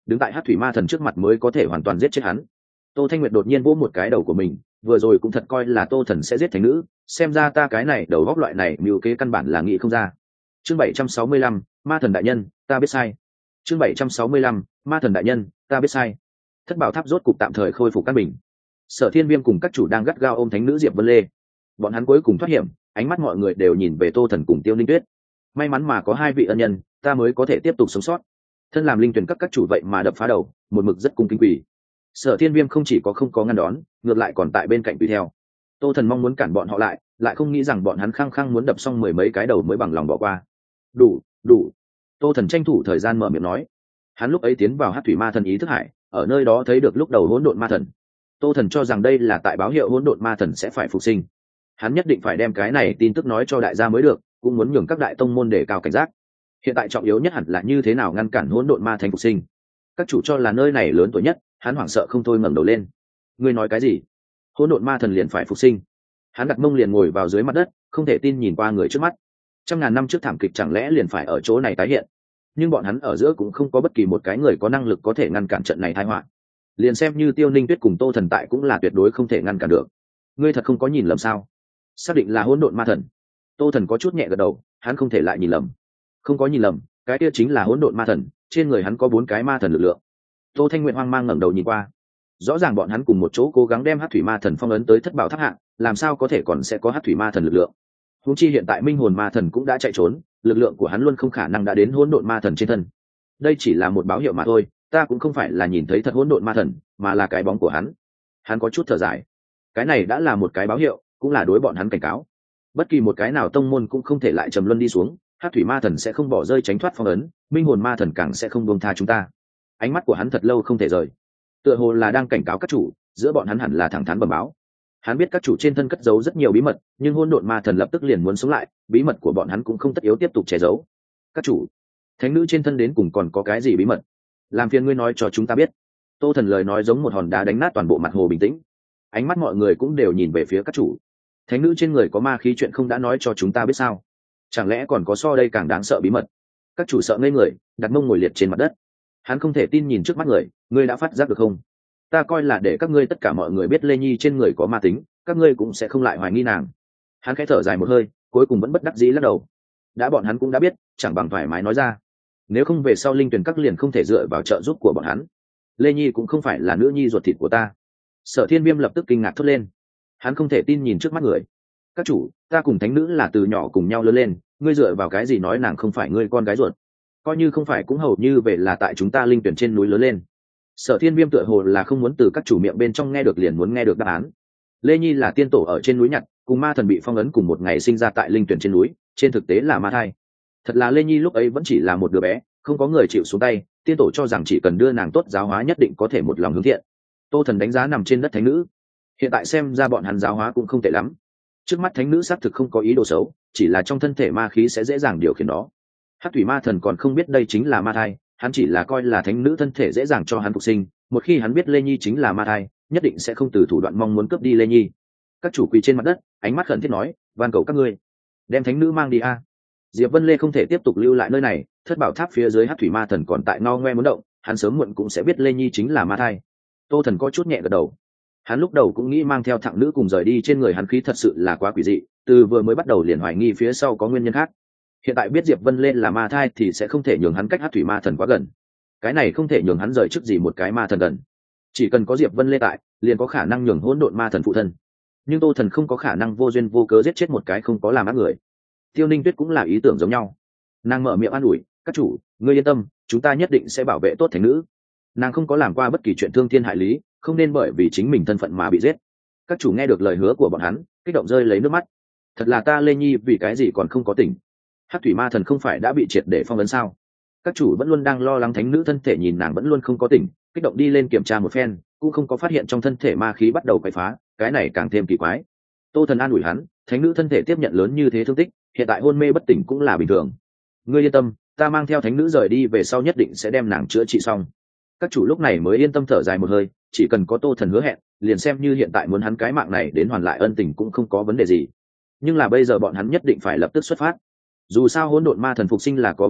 đứng tại hát thủy ma thần trước mặt mới có thể hoàn toàn giết chết hắn. Tô Thanh Nguyệt đột nhiên vỗ một cái đầu của mình, vừa rồi cũng thật coi là Tô Thần sẽ giết thánh nữ, xem ra ta cái này đầu góc loại này mưu kế căn bản là nghĩ không ra. Chương bảy trăm sáu mươi lăm, ma thần đại nhân, ta biết sai. Chương bảy trăm sáu mươi lăm, ma thần đại nhân, ta biết sai. Thất bảo tháp rốt cục tạm thời khôi phục căn bình. Sở Thiên Viêm cùng các chủ đang gắt gao ôm thánh nữ Diệp Vân Lê. Bọn hắn cuối cùng thoát hiểm, ánh mắt mọi người đều nhìn về Tô Thần cùng Tiêu Linh Tuyết. May mắn mà có hai vị ân nhân, ta mới có thể tiếp tục sống sót. Thân làm linh tuyển các các chủ vậy mà đập phá đầu, một mực rất cung kính quỷ. Sở Thiên Viêm không chỉ có không có ngăn đón, ngược lại còn tại bên cạnh tùy theo. Tô Thần mong muốn cản bọn họ lại, lại không nghĩ rằng bọn hắn khăng khăng muốn đập xong mười mấy cái đầu mới bằng lòng bỏ qua. Đủ, đủ. Tô Thần tranh thủ thời gian mở miệng nói. Hắn lúc ấy tiến vào Hắc Thủy Ma Thần ý thức hải, ở nơi đó thấy được lúc đầu hỗn độn ma thần. Tô Thần cho rằng đây là tại báo hiệu hỗn độn ma thần sẽ phải phục sinh. Hắn nhất định phải đem cái này tin tức nói cho đại gia mới được, cũng muốn nhường các đại tông môn đề cao cảnh giác. Hiện tại trọng yếu nhất hẳn là như thế nào ngăn cản hỗn độn ma thành phục sinh. Các chủ cho là nơi này lớn tuổi nhất, hắn hoảng sợ không thôi ngẩng đầu lên. Ngươi nói cái gì? Hỗn độn ma thần liền phải phục sinh? Hắn đặt mông liền ngồi vào dưới mặt đất, không thể tin nhìn qua người trước mắt. Trăm ngàn năm trước thảm kịch chẳng lẽ liền phải ở chỗ này tái hiện? Nhưng bọn hắn ở giữa cũng không có bất kỳ một cái người có năng lực có thể ngăn cản trận này tai họa. Liền xem như Tiêu Ninh Tuyết cùng Tô Thần tại cũng là tuyệt đối không thể ngăn cản được. Ngươi thật không có nhìn lầm sao? Xác định là hỗn độn ma thần. Tô Thần có chút nhẹ gật đầu, hắn không thể lại nhìn lầm. Không có nhìn lầm, cái kia chính là hỗn độn ma thần, trên người hắn có bốn cái ma thần lực lượng. Tô Thanh Nguyện hoang mang ngẩng đầu nhìn qua, rõ ràng bọn hắn cùng một chỗ cố gắng đem Hắc Thủy Ma Thần phong ấn tới Thất Bảo Tháp hạ, làm sao có thể còn sẽ có Hắc Thủy Ma Thần lực lượng? Huống chi hiện tại Minh Hồn Ma Thần cũng đã chạy trốn, lực lượng của hắn luôn không khả năng đã đến hỗn độn ma thần trên thân. Đây chỉ là một báo hiệu mà thôi, ta cũng không phải là nhìn thấy thật hỗn độn ma thần, mà là cái bóng của hắn. Hắn có chút thở dài. Cái này đã là một cái báo hiệu, cũng là đối bọn hắn cảnh cáo. Bất kỳ một cái nào tông môn cũng không thể lại trầm luân đi xuống, Hắc Thủy Ma Thần sẽ không bỏ rơi tránh thoát phong ấn, Minh Hồn Ma Thần càng sẽ không buông tha chúng ta. Ánh mắt của hắn thật lâu không thể rời, tựa hồ là đang cảnh cáo các chủ, giữa bọn hắn hẳn là thẳng thắn bẩm báo. Hắn biết các chủ trên thân cất giấu rất nhiều bí mật, nhưng hỗn độn ma thần lập tức liền muốn sống lại, bí mật của bọn hắn cũng không tất yếu tiếp tục che giấu. Các chủ, thánh nữ trên thân đến cùng còn có cái gì bí mật? Làm phiền ngươi nói cho chúng ta biết. Tô Thần lời nói giống một hòn đá đánh nát toàn bộ mặt hồ bình tĩnh. Ánh mắt mọi người cũng đều nhìn về phía các chủ. Thánh nữ trên người có ma khí chuyện không đã nói cho chúng ta biết sao? Chẳng lẽ còn có so đây càng đáng sợ bí mật? Các chủ sợ ngây người, đặt mông ngồi liệt trên mặt đất. Hắn không thể tin nhìn trước mắt người, ngươi đã phát giác được không? Ta coi là để các ngươi tất cả mọi người biết Lê Nhi trên người có ma tính, các ngươi cũng sẽ không lại hoài nghi nàng. Hắn khẽ thở dài một hơi, cuối cùng vẫn bất đắc dĩ lắc đầu. Đã bọn hắn cũng đã biết, chẳng bằng thoải mái nói ra. Nếu không về sau linh tuyển các liền không thể dựa vào trợ giúp của bọn hắn. Lê Nhi cũng không phải là nữ nhi ruột thịt của ta. Sở Thiên Viêm lập tức kinh ngạc thốt lên. Hắn không thể tin nhìn trước mắt người. Các chủ, ta cùng thánh nữ là từ nhỏ cùng nhau lớn lên, ngươi dựa vào cái gì nói nàng không phải ngươi con gái ruột? Coi như không phải cũng hầu như về là tại chúng ta linh tuyển trên núi lớn lên. Sở Thiên Viêm tựa hồ là không muốn từ các chủ miệng bên trong nghe được liền muốn nghe được đáp án. Lê Nhi là tiên tổ ở trên núi nhặt, cùng ma thần bị phong ấn cùng một ngày sinh ra tại linh tuyển trên núi, trên thực tế là ma thai. Thật là Lê Nhi lúc ấy vẫn chỉ là một đứa bé, không có người chịu xuống tay, tiên tổ cho rằng chỉ cần đưa nàng tốt giáo hóa nhất định có thể một lòng hướng thiện. Tô Thần đánh giá nằm trên đất thánh nữ, hiện tại xem ra bọn hắn giáo hóa cũng không tệ lắm. Trước mắt thánh nữ xác thực không có ý đồ xấu, chỉ là trong thân thể ma khí sẽ dễ dàng điều khiển nó. Hắc Thủy Ma Thần còn không biết đây chính là ma thai, hắn chỉ là coi là thánh nữ thân thể dễ dàng cho hắn phục sinh, một khi hắn biết Lê Nhi chính là ma thai, nhất định sẽ không từ thủ đoạn mong muốn cướp đi Lê Nhi. Các chủ quỳ trên mặt đất, ánh mắt khẩn thiết nói, van cầu các ngươi đem thánh nữ mang đi a. Diệp Vân Lê không thể tiếp tục lưu lại nơi này, Thất Bảo Tháp phía dưới Hắc Thủy Ma Thần còn tại no ngoe muốn động, hắn sớm muộn cũng sẽ biết Lê Nhi chính là ma thai. Tô Thần có chút nhẹ gật đầu. Hắn lúc đầu cũng nghĩ mang theo thẳng nữ cùng rời đi, trên người hắn khí thật sự là quá quỷ dị, từ vừa mới bắt đầu liền hoài nghi phía sau có nguyên nhân khác. Hiện tại biết Diệp Vân Lê là ma thai thì sẽ không thể nhường hắn cách Hắc Thủy Ma Thần quá gần. Cái này không thể nhường hắn rời trước gì một cái ma thần gần. Chỉ cần có Diệp Vân Lê tại, liền có khả năng nhường hỗn độn ma thần phụ thân. Nhưng Tô Thần không có khả năng vô duyên vô cớ giết chết một cái không có làm ác người. Tiêu Ninh Tuyết cũng là ý tưởng giống nhau. Nàng mở miệng an ủi, các chủ, ngươi yên tâm, chúng ta nhất định sẽ bảo vệ tốt thánh nữ. Nàng không có làm qua bất kỳ chuyện thương thiên hại lý, không nên bởi vì chính mình thân phận mà bị giết. Các chủ nghe được lời hứa của bọn hắn, kích động rơi lấy nước mắt. Thật là ta Lê Nhi vì cái gì còn không có tỉnh? Hắc Thủy Ma Thần không phải đã bị triệt để phong ấn sao? Các chủ vẫn luôn đang lo lắng thánh nữ thân thể, nhìn nàng vẫn luôn không có tỉnh, kích động đi lên kiểm tra một phen, cũng không có phát hiện trong thân thể ma khí bắt đầu quậy phá, cái này càng thêm kỳ quái. Tô Thần an ủi hắn, thánh nữ thân thể tiếp nhận lớn như thế thương tích, hiện tại hôn mê bất tỉnh cũng là bình thường. Ngươi yên tâm, ta mang theo thánh nữ rời đi về sau nhất định sẽ đem nàng chữa trị xong. Các chủ lúc này mới yên tâm thở dài một hơi, chỉ cần có Tô Thần hứa hẹn, liền xem như hiện tại muốn hắn cái mạng này đến hoàn lại ân tình cũng không có vấn đề gì. Nhưng là bây giờ bọn hắn nhất định phải lập tức xuất phát. Dù sao hỗn độn ma thần phục sinh là có báo hiệu,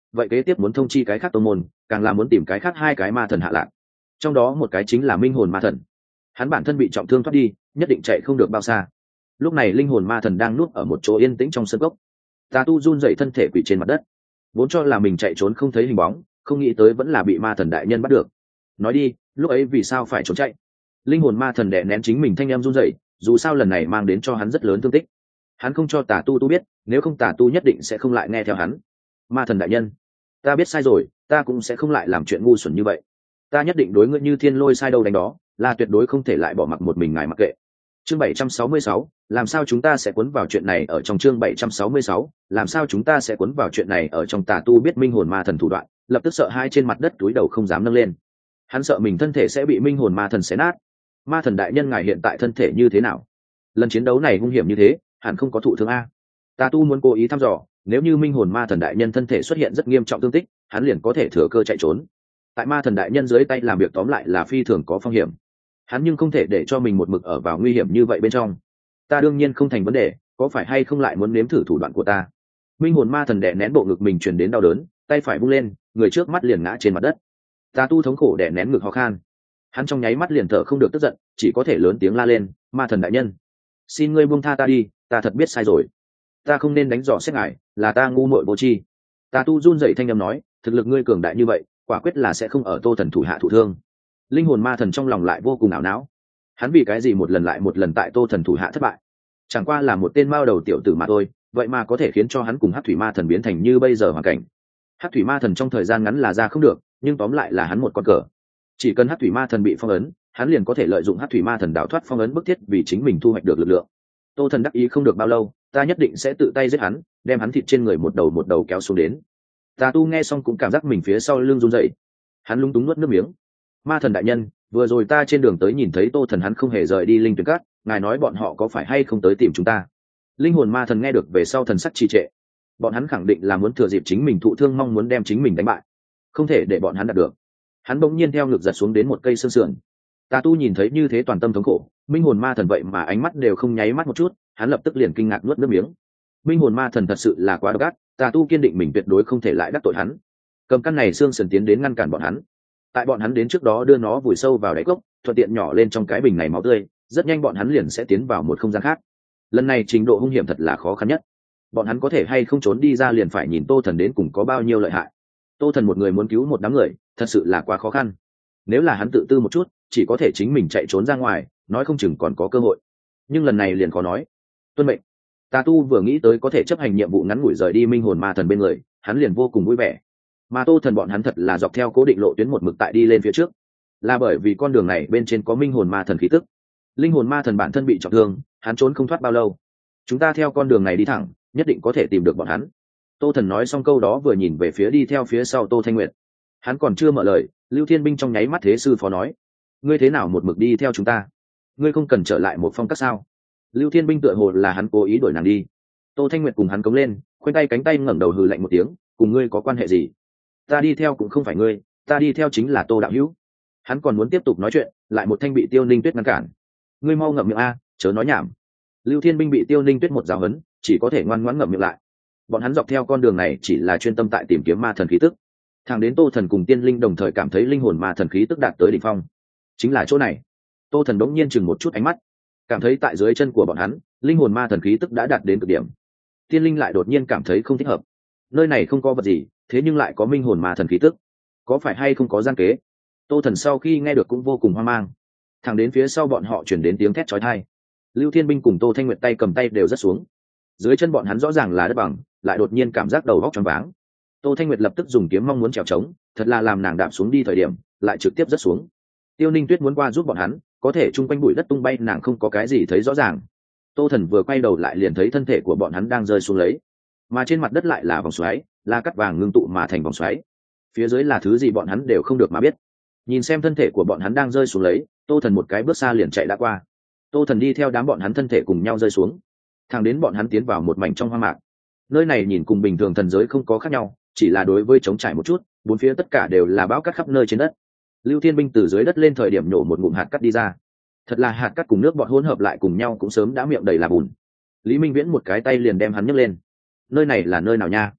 vậy kế tiếp muốn thông chi cái khác tông môn, càng là muốn tìm cái khác hai cái ma thần hạ lạc. Trong đó một cái chính là minh hồn ma thần, hắn bản thân bị trọng thương thoát đi, nhất định chạy không được bao xa. Lúc này linh hồn ma thần đang nuốt ở một chỗ yên tĩnh trong sân gốc. Tà tu run dậy thân thể quỳ trên mặt đất, vốn cho là mình chạy trốn không thấy hình bóng, không nghĩ tới vẫn là bị ma thần đại nhân bắt được. Nói đi, lúc ấy vì sao phải trốn chạy? Linh hồn ma thần đè nén chính mình thanh em run dậy, dù sao lần này mang đến cho hắn rất lớn thương tích. Hắn không cho tà tu tu biết, nếu không tà tu nhất định sẽ không lại nghe theo hắn. Ma thần đại nhân, ta biết sai rồi, ta cũng sẽ không lại làm chuyện ngu xuẩn như vậy. Ta nhất định đối ngươi như thiên lôi sai đâu đánh đó, là tuyệt đối không thể lại bỏ mặc một mình ngài mặc kệ. Chương bảy trăm sáu mươi sáu, làm sao chúng ta sẽ cuốn vào chuyện này ở trong chương bảy trăm sáu mươi sáu, làm sao chúng ta sẽ cuốn vào chuyện này ở trong tà tu biết minh hồn ma thần thủ đoạn, lập tức sợ hai trên mặt đất túi đầu không dám nâng lên. Hắn sợ mình thân thể sẽ bị minh hồn ma thần xé nát. Ma thần đại nhân ngài hiện tại thân thể như thế nào? Lần chiến đấu này hung hiểm như thế, hẳn không có thụ thương a. Tà tu muốn cố ý thăm dò, nếu như minh hồn ma thần đại nhân thân thể xuất hiện rất nghiêm trọng thương tích, hắn liền có thể thừa cơ chạy trốn. Tại ma thần đại nhân dưới tay làm việc tóm lại là phi thường có phong hiểm, hắn nhưng không thể để cho mình một mực ở vào nguy hiểm như vậy bên trong. Ta đương nhiên không thành vấn đề, có phải hay không lại muốn nếm thử thủ đoạn của ta? Minh hồn ma thần đè nén bộ ngực mình truyền đến đau đớn, tay phải vung lên, người trước mắt liền ngã trên mặt đất. Tà tu thống khổ đè nén ngực ho khan, hắn trong nháy mắt liền thở không được tức giận, chỉ có thể lớn tiếng la lên, ma thần đại nhân, xin ngươi buông tha ta đi, ta thật biết sai rồi, ta không nên đánh dò xét ngài, là ta ngu muội vô tri. Tà tu run rẩy thanh âm nói, thực lực ngươi cường đại như vậy, quả quyết là sẽ không ở Tô thần thủ hạ thụ thương. Linh hồn ma thần trong lòng lại vô cùng ảo não, hắn vì cái gì một lần lại một lần tại Tô thần thủ hạ thất bại? Chẳng qua là một tên mao đầu tiểu tử mà thôi, vậy mà có thể khiến cho hắn cùng hắc thủy ma thần biến thành như bây giờ hoàn cảnh. Hắc thủy ma thần trong thời gian ngắn là ra không được, nhưng tóm lại là hắn một con cờ. Chỉ cần hắc thủy ma thần bị phong ấn, hắn liền có thể lợi dụng hắc thủy ma thần đào thoát phong ấn bức thiết vì chính mình thu hoạch được lực lượng. Tô thần đắc ý không được bao lâu, ta nhất định sẽ tự tay giết hắn, đem hắn thịt trên người một đầu một đầu kéo xuống đến. Tà tu nghe xong cũng cảm giác mình phía sau lưng run rẩy, hắn lúng túng nuốt nước miếng. Ma thần đại nhân, vừa rồi ta trên đường tới nhìn thấy Tô thần hắn không hề rời đi linh tuyển cát, ngài nói bọn họ có phải hay không tới tìm chúng ta? Linh hồn ma thần nghe được về sau thần sắc trì trệ, bọn hắn khẳng định là muốn thừa dịp chính mình thụ thương mong muốn đem chính mình đánh bại, không thể để bọn hắn đạt được. Hắn bỗng nhiên theo ngực giật xuống đến một cây xương sườn. Tà tu nhìn thấy như thế toàn tâm thống khổ, minh hồn ma thần vậy mà ánh mắt đều không nháy mắt một chút, hắn lập tức liền kinh ngạc nuốt nước miếng. Minh hồn ma thần thật sự là quá độc ác, tà tu kiên định mình tuyệt đối không thể lại đắc tội hắn. Cầm căn này xương sườn tiến đến ngăn cản bọn hắn. Tại bọn hắn đến trước đó đưa nó vùi sâu vào đáy cốc, thuận tiện nhỏ lên trong cái bình này máu tươi, rất nhanh bọn hắn liền sẽ tiến vào một không gian khác. Lần này trình độ hung hiểm thật là khó khăn nhất. Bọn hắn có thể hay không trốn đi ra liền phải nhìn Tô thần đến cùng có bao nhiêu lợi hại. Tô thần một người muốn cứu một đám người, thật sự là quá khó khăn. Nếu là hắn tự tư một chút, chỉ có thể chính mình chạy trốn ra ngoài, nói không chừng còn có cơ hội. Nhưng lần này liền khó nói. Tuân mệnh. Tà tu vừa nghĩ tới có thể chấp hành nhiệm vụ ngắn ngủi rời đi minh hồn ma thần bên người, hắn liền vô cùng vui vẻ. Mà Tô thần bọn hắn thật là dọc theo cố định lộ tuyến một mực tại đi lên phía trước, là bởi vì con đường này bên trên có minh hồn ma thần khí tức. Linh hồn ma thần bản thân bị trọng thương, hắn trốn không thoát bao lâu. Chúng ta theo con đường này đi thẳng, nhất định có thể tìm được bọn hắn. Tô thần nói xong câu đó vừa nhìn về phía đi theo phía sau Tô Thanh Nguyệt. Hắn còn chưa mở lời, Lưu Thiên Binh trong nháy mắt thế sư phó nói, ngươi thế nào một mực đi theo chúng ta? Ngươi không cần trở lại một phong cách sao? Lưu Thiên Binh tựa hồ là hắn cố ý đuổi nàng đi. Tô Thanh Nguyệt cùng hắn cống lên, khoanh tay cánh tay ngẩng đầu hừ lạnh một tiếng, cùng ngươi có quan hệ gì? Ta đi theo cũng không phải ngươi, ta đi theo chính là Tô đạo hữu. Hắn còn muốn tiếp tục nói chuyện, lại một thanh bị Tiêu Ninh Tuyết ngăn cản. Ngươi mau ngậm miệng a, chớ nói nhảm. Lưu Thiên Binh bị Tiêu Ninh Tuyết một giáo huấn, chỉ có thể ngoan ngoãn ngậm miệng lại. Bọn hắn dọc theo con đường này chỉ là chuyên tâm tại tìm kiếm ma thần khí tức. Thẳng đến Tô thần cùng Tiên Linh đồng thời cảm thấy linh hồn ma thần khí tức đạt tới đỉnh phong. Chính là chỗ này. Tô thần đống nhiên chừng một chút ánh mắt, cảm thấy tại dưới chân của bọn hắn, linh hồn ma thần khí tức đã đạt đến cực điểm. Tiên Linh lại đột nhiên cảm thấy không thích hợp. Nơi này không có vật gì, thế nhưng lại có minh hồn ma thần khí tức, có phải hay không có gian kế? Tô thần sau khi nghe được cũng vô cùng hoang mang. Thẳng đến phía sau bọn họ chuyển đến tiếng thét chói tai. Lưu Thiên Binh cùng Tô Thanh Nguyệt tay cầm tay đều rất xuống. Dưới chân bọn hắn rõ ràng là đất bằng, lại đột nhiên cảm giác đầu óc choáng váng. Tô Thanh Nguyệt lập tức dùng kiếm mong muốn trèo trống, thật là làm nàng đạp xuống đi thời điểm, lại trực tiếp rất xuống. Tiêu Ninh Tuyết muốn qua giúp bọn hắn, có thể chung quanh bụi đất tung bay nàng không có cái gì thấy rõ ràng. Tô thần vừa quay đầu lại liền thấy thân thể của bọn hắn đang rơi xuống lấy, mà trên mặt đất lại là vòng xoáy, là cắt vàng ngưng tụ mà thành vòng xoáy. Phía dưới là thứ gì bọn hắn đều không được mà biết. Nhìn xem thân thể của bọn hắn đang rơi xuống lấy, Tô thần một cái bước xa liền chạy đã qua. Tô thần đi theo đám bọn hắn thân thể cùng nhau rơi xuống, thẳng đến bọn hắn tiến vào một mảnh trong hoang mạc. Nơi này nhìn cùng bình thường thần giới không có khác nhau, chỉ là đối với trống trải một chút, bốn phía tất cả đều là bão cát khắp nơi trên đất. Lưu Thiên Binh từ dưới đất lên thời điểm nhổ một ngụm hạt cát đi ra, thật là hạt cát cùng nước bọt hỗn hợp lại cùng nhau cũng sớm đã miệng đầy là bùn. Lý Minh Viễn một cái tay liền đem hắn nhấc lên. Nơi này là nơi nào nha?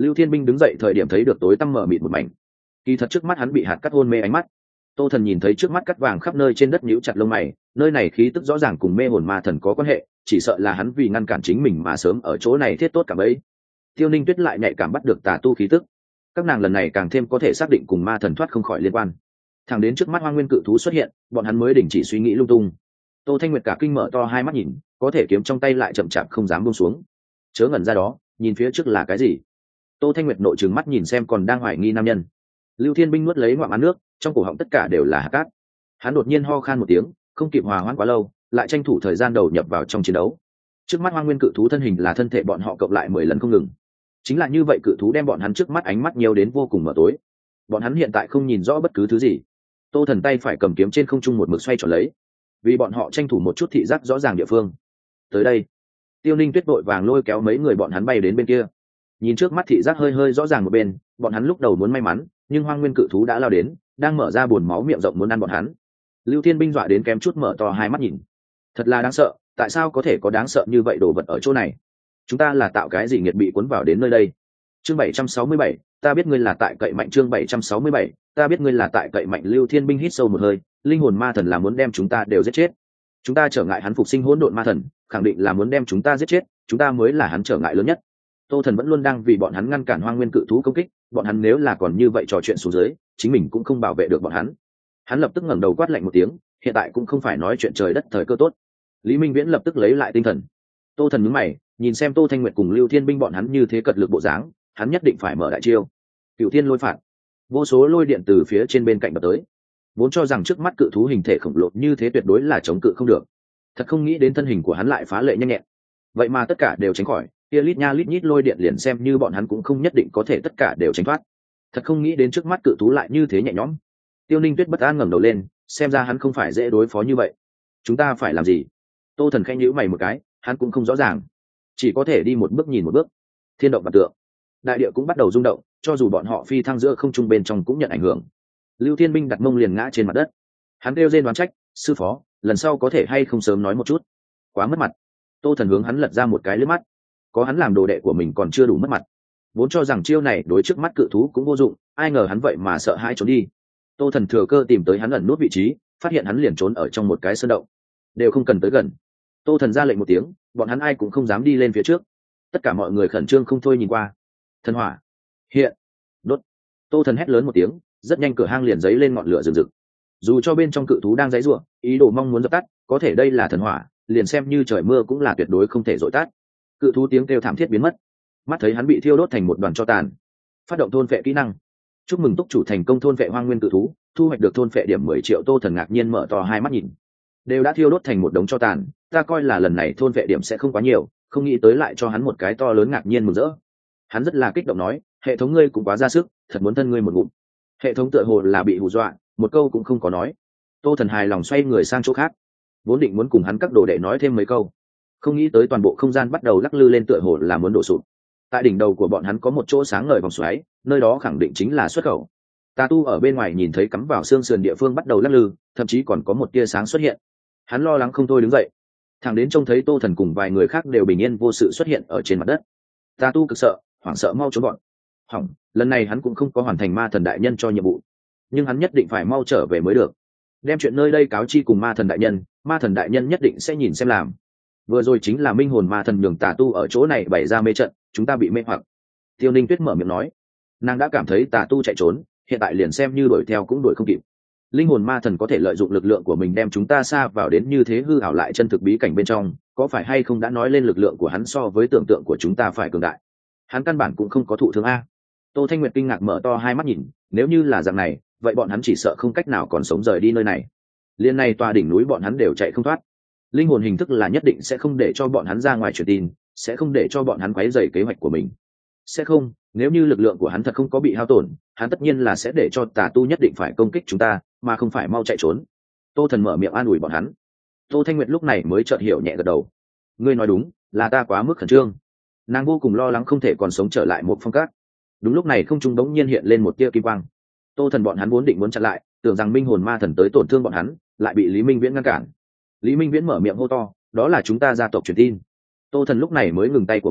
Lưu Thiên Binh đứng dậy thời điểm thấy được tối tăm mở mịt một mảnh, kỳ thật trước mắt hắn bị hạt cắt hôn mê ánh mắt. Tô Thần nhìn thấy trước mắt cắt vàng khắp nơi trên đất, nhíu chặt lông mày, nơi này khí tức rõ ràng cùng mê hồn ma thần có quan hệ, chỉ sợ là hắn vì ngăn cản chính mình mà sớm ở chỗ này thiết tốt cả bấy. Tiêu Ninh Tuyết lại nhạy cảm bắt được tà tu khí tức, các nàng lần này càng thêm có thể xác định cùng ma thần thoát không khỏi liên quan. Thẳng đến trước mắt Hoang Nguyên cự thú xuất hiện, bọn hắn mới đình chỉ suy nghĩ lung tung. Tô Thanh Nguyệt cả kinh mở to hai mắt nhìn, có thể kiếm trong tay lại chậm chạp không dám buông xuống. Chớ ngẩn ra đó, nhìn phía trước là cái gì? Tô Thanh Nguyệt nội trừng mắt nhìn xem còn đang hoài nghi nam nhân. Lưu Thiên Binh nuốt lấy ngoạm án nước, trong cổ họng tất cả đều là hạt cát. Hắn đột nhiên ho khan một tiếng, không kịp hòa hoãn quá lâu, lại tranh thủ thời gian đầu nhập vào trong chiến đấu. Trước mắt Hoang Nguyên cự thú thân hình là thân thể bọn họ cộng lại mười lần không ngừng. Chính là như vậy, cự thú đem bọn hắn trước mắt ánh mắt nhiều đến vô cùng mờ tối. Bọn hắn hiện tại không nhìn rõ bất cứ thứ gì. Tô Thần tay phải cầm kiếm trên không trung một mực xoay tròn lấy, vì bọn họ tranh thủ một chút thị giác rõ ràng địa phương. Tới đây, Tiêu Ninh Tuyết vội vàng lôi kéo mấy người bọn hắn bay đến bên kia. Nhìn trước mắt thị giác hơi hơi rõ ràng một bên, bọn hắn lúc đầu muốn may mắn, nhưng Hoang Nguyên cự thú đã lao đến, đang mở ra buồn máu miệng rộng muốn ăn bọn hắn. Lưu Thiên Binh dọa đến kém chút mở to hai mắt nhìn. Thật là đáng sợ, tại sao có thể có đáng sợ như vậy đồ vật ở chỗ này? Chúng ta là tạo cái gì nghiệt bị cuốn vào đến nơi đây? Chương bảy trăm sáu mươi bảy, ta biết ngươi là tại cậy mạnh. Chương bảy trăm sáu mươi bảy, ta biết ngươi là tại cậy mạnh. Lưu Thiên Binh hít sâu một hơi, linh hồn ma thần là muốn đem chúng ta đều giết chết. Chúng ta trở ngại hắn phục sinh hỗn độn ma thần, khẳng định là muốn đem chúng ta giết chết, chúng ta mới là hắn trở ngại lớn nhất. Tô Thần vẫn luôn đang vì bọn hắn ngăn cản Hoang Nguyên cự thú công kích, bọn hắn nếu là còn như vậy trò chuyện xuống dưới, chính mình cũng không bảo vệ được bọn hắn. Hắn lập tức ngẩng đầu quát lạnh một tiếng, hiện tại cũng không phải nói chuyện trời đất thời cơ tốt. Lý Minh Viễn lập tức lấy lại tinh thần. Tô Thần nhướng mày, nhìn xem Tô Thanh Nguyệt cùng Lưu Thiên Binh bọn hắn như thế cật lực bộ dáng, hắn nhất định phải mở đại chiêu. Cửu Thiên lôi phạt, vô số lôi điện từ phía trên bên cạnh bật tới. Vốn cho rằng trước mắt cự thú hình thể khổng lồ như thế tuyệt đối là chống cự không được, thật không nghĩ đến thân hình của hắn lại phá lệ nhanh nhẹn. Vậy mà tất cả đều tránh khỏi, kia lít nha lít nhít lôi điện liền xem như bọn hắn cũng không nhất định có thể tất cả đều tránh thoát. Thật không nghĩ đến trước mắt cự thú lại như thế nhẹ nhõm. Tiêu Ninh Tuyết bất an ngẩng đầu lên, xem ra hắn không phải dễ đối phó như vậy. Chúng ta phải làm gì? Tô Thần khẽ nhíu mày một cái, hắn cũng không rõ ràng, chỉ có thể đi một bước nhìn một bước. Thiên động và tượng, đại địa cũng bắt đầu rung động, cho dù bọn họ phi thăng giữa không trung bên trong cũng nhận ảnh hưởng. Lưu Thiên Binh đặt mông liền ngã trên mặt đất, hắn kêu rên đoán trách, sư phó, lần sau có thể hay không sớm nói một chút, quá mất mặt. Tô Thần hướng hắn lật ra một cái lướt mắt, có hắn làm đồ đệ của mình còn chưa đủ mất mặt, vốn cho rằng chiêu này đối trước mắt cự thú cũng vô dụng, ai ngờ hắn vậy mà sợ hãi trốn đi. Tô Thần thừa cơ tìm tới hắn ẩn nút vị trí, phát hiện hắn liền trốn ở trong một cái sơn động, đều không cần tới gần. Tô Thần ra lệnh một tiếng, bọn hắn ai cũng không dám đi lên phía trước, tất cả mọi người khẩn trương không thôi nhìn qua. Thần hỏa hiện, đốt. Tô Thần hét lớn một tiếng, rất nhanh cửa hang liền giấy lên ngọn lửa rừng rực. Dù cho bên trong cự thú đang giãy giụa, ý đồ mong muốn dập tắt, có thể đây là thần hỏa, liền xem như trời mưa cũng là tuyệt đối không thể dội tắt. Cự thú tiếng kêu thảm thiết biến mất, mắt thấy hắn bị thiêu đốt thành một đoàn tro tàn. Phát động thôn vệ kỹ năng, chúc mừng túc chủ thành công thôn vệ Hoang Nguyên cự thú, thu hoạch được thôn vệ điểm mười triệu. Tô Thần ngạc nhiên mở to hai mắt nhìn, đều đã thiêu đốt thành một đống tro tàn, ta coi là lần này thôn vệ điểm sẽ không quá nhiều, không nghĩ tới lại cho hắn một cái to lớn, ngạc nhiên mừng rỡ. Hắn rất là kích động nói, hệ thống ngươi cũng quá ra sức, thật muốn thân ngươi một ngụm. Hệ thống tựa hồ là bị hù dọa, một câu cũng không có nói. Tô Thần hài lòng xoay người sang chỗ khác, vốn định muốn cùng hắn các đồ đệ nói thêm mấy câu, không nghĩ tới toàn bộ không gian bắt đầu lắc lư lên, tựa hồ là muốn đổ sụp. Tại đỉnh đầu của bọn hắn có một chỗ sáng ngời vòng xoáy, nơi đó khẳng định chính là xuất khẩu. Tà tu ở bên ngoài nhìn thấy cắm vào xương sườn địa phương bắt đầu lắc lư, thậm chí còn có một tia sáng xuất hiện. Hắn lo lắng không thôi đứng dậy, thẳng đến trông thấy Tô Thần cùng vài người khác đều bình yên vô sự xuất hiện ở trên mặt đất. Tà tu cực sợ, hoảng sợ mau trốn bọn. Hỏng, lần này hắn cũng không có hoàn thành ma thần đại nhân cho nhiệm vụ, nhưng hắn nhất định phải mau trở về mới được. Đem chuyện nơi đây cáo chi cùng ma thần đại nhân, ma thần đại nhân nhất định sẽ nhìn xem làm. Vừa rồi chính là minh hồn ma thần nhường tà tu ở chỗ này bày ra mê trận, chúng ta bị mê hoặc. Tiêu Ninh Tuyết mở miệng nói, nàng đã cảm thấy tà tu chạy trốn, hiện tại liền xem như đuổi theo cũng đuổi không kịp. Linh hồn ma thần có thể lợi dụng lực lượng của mình đem chúng ta sa vào đến như thế hư ảo lại chân thực bí cảnh bên trong, có phải hay không đã nói lên lực lượng của hắn so với tưởng tượng của chúng ta phải cường đại? Hắn căn bản cũng không có thụ thương a. Tô Thanh Nguyệt kinh ngạc mở to hai mắt nhìn, nếu như là dạng này, vậy bọn hắn chỉ sợ không cách nào còn sống rời đi nơi này. Liên này tòa đỉnh núi bọn hắn đều chạy không thoát. Linh hồn hình thức là nhất định sẽ không để cho bọn hắn ra ngoài truyền tin, sẽ không để cho bọn hắn quấy rầy kế hoạch của mình. Sẽ không, nếu như lực lượng của hắn thật không có bị hao tổn, hắn tất nhiên là sẽ để cho tà tu nhất định phải công kích chúng ta, mà không phải mau chạy trốn. Tô Thần mở miệng an ủi bọn hắn. Tô Thanh Nguyệt lúc này mới chợt hiểu nhẹ gật đầu. Ngươi nói đúng, là ta quá mức khẩn trương. Nàng vô cùng lo lắng không thể còn sống trở lại một phong cát. Đúng lúc này không trung đống nhiên hiện lên một tia kim quang. Tô Thần bọn hắn vốn định muốn chặn lại, tưởng rằng minh hồn ma thần tới tổn thương bọn hắn, lại bị Lý Minh Viễn ngăn cản. Lý Minh Viễn mở miệng hô to, đó là chúng ta gia tộc truyền tin. Tô Thần lúc này mới ngừng tay của mình,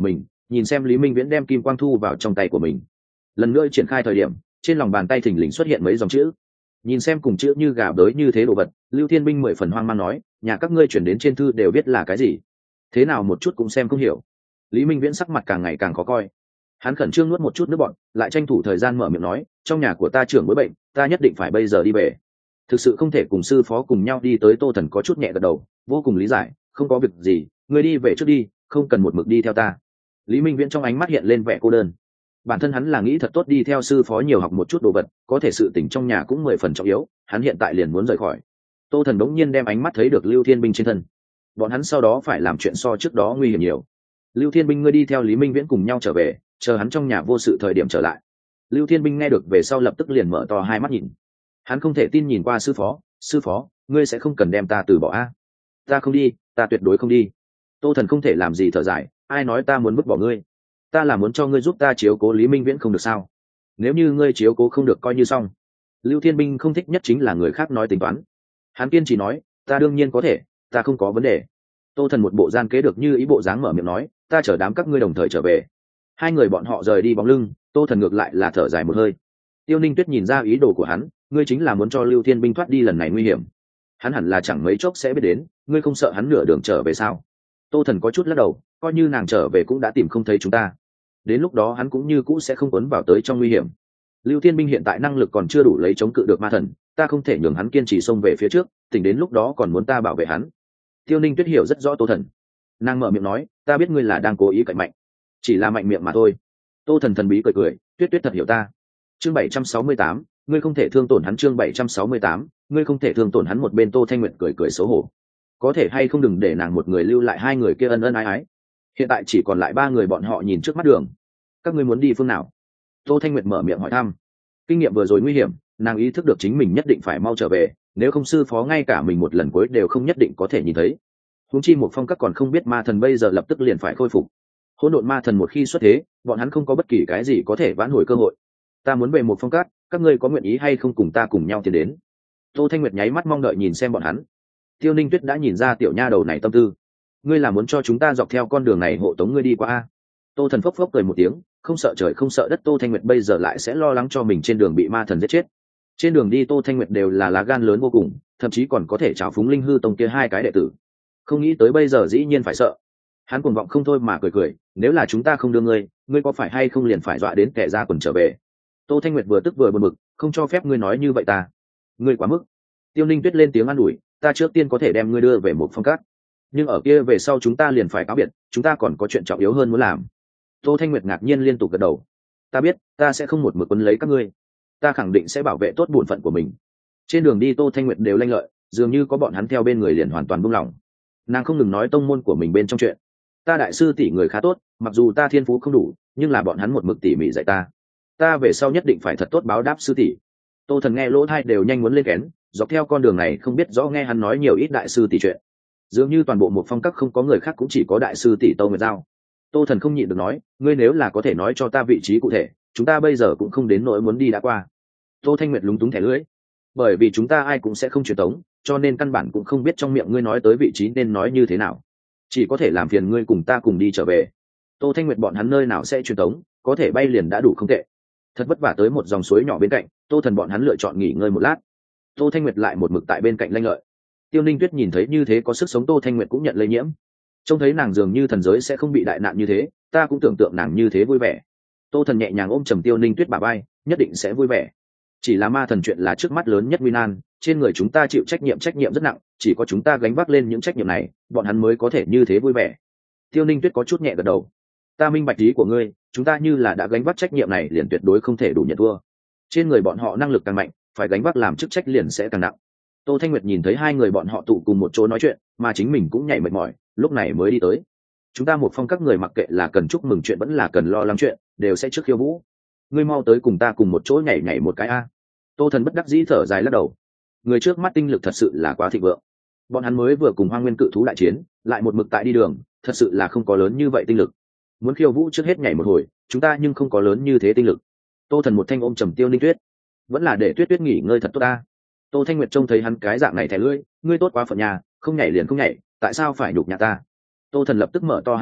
nhìn xem Lý Minh Viễn đem kim quang thu vào trong tay của mình. Lần nữa triển khai thời điểm, trên lòng bàn tay thình lình xuất hiện mấy dòng chữ. Nhìn xem cùng chữ như gà bới như thế đồ vật, Lưu Thiên Binh mười phần hoang mang nói, nhà các ngươi chuyển đến trên thư đều biết là cái gì, thế nào một chút cũng xem không hiểu. Lý Minh Viễn sắc mặt càng ngày càng khó coi, hắn khẩn trương nuốt một chút nước bọt, lại tranh thủ thời gian mở miệng nói, trong nhà của ta trưởng bối bệnh, ta nhất định phải bây giờ đi về, thực sự không thể cùng sư phó cùng nhau đi tới. Tô Thần có chút nhẹ gật đầu, vô cùng lý giải, không có việc gì, ngươi đi về trước đi, không cần một mực đi theo ta. Lý Minh Viễn trong ánh mắt hiện lên vẻ cô đơn, bản thân hắn là nghĩ thật tốt đi theo sư phó nhiều học một chút đồ vật, có thể sự tình trong nhà cũng mười phần trọng yếu, hắn hiện tại liền muốn rời khỏi. Tô Thần đống nhiên đem ánh mắt thấy được Lưu Thiên Binh trên thân, bọn hắn sau đó phải làm chuyện so trước đó nguy hiểm nhiều. Lưu Thiên Binh, ngươi đi theo Lý Minh Viễn cùng nhau trở về, chờ hắn trong nhà vô sự thời điểm trở lại. Lưu Thiên Binh nghe được về sau lập tức liền mở to hai mắt nhìn, hắn không thể tin nhìn qua sư phó, sư phó, ngươi sẽ không cần đem ta từ bỏ a? Ta không đi, ta tuyệt đối không đi. Tô Thần không thể làm gì thở dài, ai nói ta muốn vứt bỏ ngươi, ta là muốn cho ngươi giúp ta chiếu cố Lý Minh Viễn không được sao? Nếu như ngươi chiếu cố không được coi như xong. Lưu Thiên Binh không thích nhất chính là người khác nói tính toán, hắn kiên trì nói, ta đương nhiên có thể, ta không có vấn đề. Tô Thần một bộ gian kế được như ý bộ dáng mở miệng nói, ta chở đám các ngươi đồng thời trở về. Hai người bọn họ rời đi bóng lưng, Tô Thần ngược lại là thở dài một hơi. Tiêu Ninh Tuyết nhìn ra ý đồ của hắn, ngươi chính là muốn cho Lưu Thiên Binh thoát đi lần này nguy hiểm, hắn hẳn là chẳng mấy chốc sẽ biết đến, ngươi không sợ hắn nửa đường trở về sao? Tô Thần có chút lắc đầu, coi như nàng trở về cũng đã tìm không thấy chúng ta, đến lúc đó hắn cũng như cũ sẽ không quấn vào tới trong nguy hiểm. Lưu Thiên Binh hiện tại năng lực còn chưa đủ lấy chống cự được ma thần, ta không thể nhường hắn kiên trì xông về phía trước, tỉnh đến lúc đó còn muốn ta bảo vệ hắn. Tiêu Ninh Tuyết hiểu rất rõ Tô Thần, nàng mở miệng nói, ta biết ngươi là đang cố ý cạnh mạnh, chỉ là mạnh miệng mà thôi. Tô Thần thần bí cười cười, Tuyết Tuyết thật hiểu ta. Chương bảy trăm sáu mươi tám, ngươi không thể thương tổn hắn. Chương bảy trăm sáu mươi tám, ngươi không thể thương tổn hắn. Một bên Tô Thanh Nguyệt cười cười xấu hổ, có thể hay không đừng để nàng một người lưu lại hai người kia ân ân ái ái. Hiện tại chỉ còn lại ba người bọn họ nhìn trước mắt đường, các ngươi muốn đi phương nào? Tô Thanh Nguyệt mở miệng hỏi thăm. Kinh nghiệm vừa rồi nguy hiểm, nàng ý thức được chính mình nhất định phải mau trở về, nếu không sư phó ngay cả mình một lần cuối đều không nhất định có thể nhìn thấy. Huống chi một phong các còn không biết ma thần bây giờ lập tức liền phải khôi phục, hỗn độn ma thần một khi xuất thế, bọn hắn không có bất kỳ cái gì có thể vãn hồi cơ hội. Ta muốn về một phong các, các ngươi có nguyện ý hay không cùng ta cùng nhau tiến đến? Tô Thanh Nguyệt nháy mắt mong đợi nhìn xem bọn hắn. Tiêu Ninh Tuyết đã nhìn ra tiểu nha đầu này tâm tư, ngươi là muốn cho chúng ta dọc theo con đường này hộ tống ngươi đi qua a? Tô Thần phốc phốc cười một tiếng, không sợ trời không sợ đất. Tô Thanh Nguyệt bây giờ lại sẽ lo lắng cho mình trên đường bị ma thần giết chết. Trên đường đi Tô Thanh Nguyệt đều là lá gan lớn vô cùng, thậm chí còn có thể trào phúng Linh Hư Tông kia hai cái đệ tử, không nghĩ tới bây giờ dĩ nhiên phải sợ. Hắn cuồng vọng không thôi mà cười cười, nếu là chúng ta không đưa ngươi, ngươi có phải hay không liền phải dọa đến kẻ ra quần trở về? Tô Thanh Nguyệt vừa tức vừa buồn bực, không cho phép ngươi nói như vậy ta, ngươi quá mức. Tiêu Ninh Tuyết lên tiếng an ủi, ta trước tiên có thể đem ngươi đưa về một phong cát, nhưng ở kia về sau chúng ta liền phải cáo biệt, chúng ta còn có chuyện trọng yếu hơn muốn làm. Tô Thanh Nguyệt ngạc nhiên liên tục gật đầu, ta biết, ta sẽ không một mực quấn lấy các ngươi, ta khẳng định sẽ bảo vệ tốt bổn phận của mình. Trên đường đi Tô Thanh Nguyệt đều lanh lợi, dường như có bọn hắn theo bên người liền hoàn toàn buông lỏng. Nàng không ngừng nói tông môn của mình bên trong chuyện, ta đại sư tỷ người khá tốt, mặc dù ta thiên phú không đủ, nhưng là bọn hắn một mực tỉ mỉ dạy ta, ta về sau nhất định phải thật tốt báo đáp sư tỷ. Tô Thần nghe lỗ tai đều nhanh muốn lên kén, dọc theo con đường này không biết rõ nghe hắn nói nhiều ít đại sư tỷ chuyện, dường như toàn bộ một phong các không có người khác, cũng chỉ có đại sư tỷ Tô Nguyệt Giao. Tô Thần không nhịn được nói, ngươi nếu là có thể nói cho ta vị trí cụ thể, chúng ta bây giờ cũng không đến nỗi muốn đi đã qua. Tô Thanh Nguyệt lúng túng thẻ lưỡi, bởi vì chúng ta ai cũng sẽ không truyền tống, cho nên căn bản cũng không biết trong miệng ngươi nói tới vị trí nên nói như thế nào, chỉ có thể làm phiền ngươi cùng ta cùng đi trở về. Tô Thanh Nguyệt bọn hắn nơi nào sẽ truyền tống, có thể bay liền đã đủ không tệ. Thật vất vả tới một dòng suối nhỏ bên cạnh, Tô Thần bọn hắn lựa chọn nghỉ ngơi một lát. Tô Thanh Nguyệt lại một mực tại bên cạnh lanh lợi. Tiêu Ninh Tuyết nhìn thấy như thế có sức sống, Tô Thanh Nguyệt cũng nhận lây nhiễm, trông thấy nàng dường như thần giới sẽ không bị đại nạn như thế, ta cũng tưởng tượng nàng như thế vui vẻ. Tô Thần nhẹ nhàng ôm trầm Tiêu Ninh Tuyết bả vai, nhất định sẽ vui vẻ. Chỉ là ma thần chuyện là trước mắt lớn nhất nguy nan, trên người chúng ta chịu trách nhiệm, trách nhiệm rất nặng, chỉ có chúng ta gánh vác lên những trách nhiệm này, bọn hắn mới có thể như thế vui vẻ. Tiêu Ninh Tuyết có chút nhẹ gật đầu, ta minh bạch ý của ngươi, chúng ta như là đã gánh vác trách nhiệm này liền tuyệt đối không thể đủ nhận thua. Trên người bọn họ năng lực càng mạnh, phải gánh vác làm chức trách liền sẽ càng nặng. Tô Thanh Nguyệt nhìn thấy hai người bọn họ tụ cùng một chỗ nói chuyện, mà chính mình cũng nhảy mệt mỏi, lúc này mới đi tới. Chúng ta một phong các người mặc kệ là cần chúc mừng chuyện vẫn là cần lo lắng chuyện, đều sẽ trước khiêu vũ. Ngươi mau tới cùng ta cùng một chỗ nhảy nhảy một cái a. Tô Thần bất đắc dĩ thở dài lắc đầu, người trước mắt tinh lực thật sự là quá thịnh vượng, bọn hắn mới vừa cùng Hoang Nguyên cự thú đại chiến, lại một mực tại đi đường, thật sự là không có lớn như vậy tinh lực. Muốn khiêu vũ trước hết nhảy một hồi, chúng ta nhưng không có lớn như thế tinh lực. Tô Thần một thanh ôm trầm Tiêu Ninh Tuyết, vẫn là để Tuyết Tuyết nghỉ ngơi thật tốt ta. Tô Thanh Nguyệt trông thấy hắn cái dạng này thẻ lưỡi, ngươi tốt quá phận nhà, không nhảy liền không nhảy, tại sao phải nhục nhà ta? Tô Thần lập tức mở to hai mắt,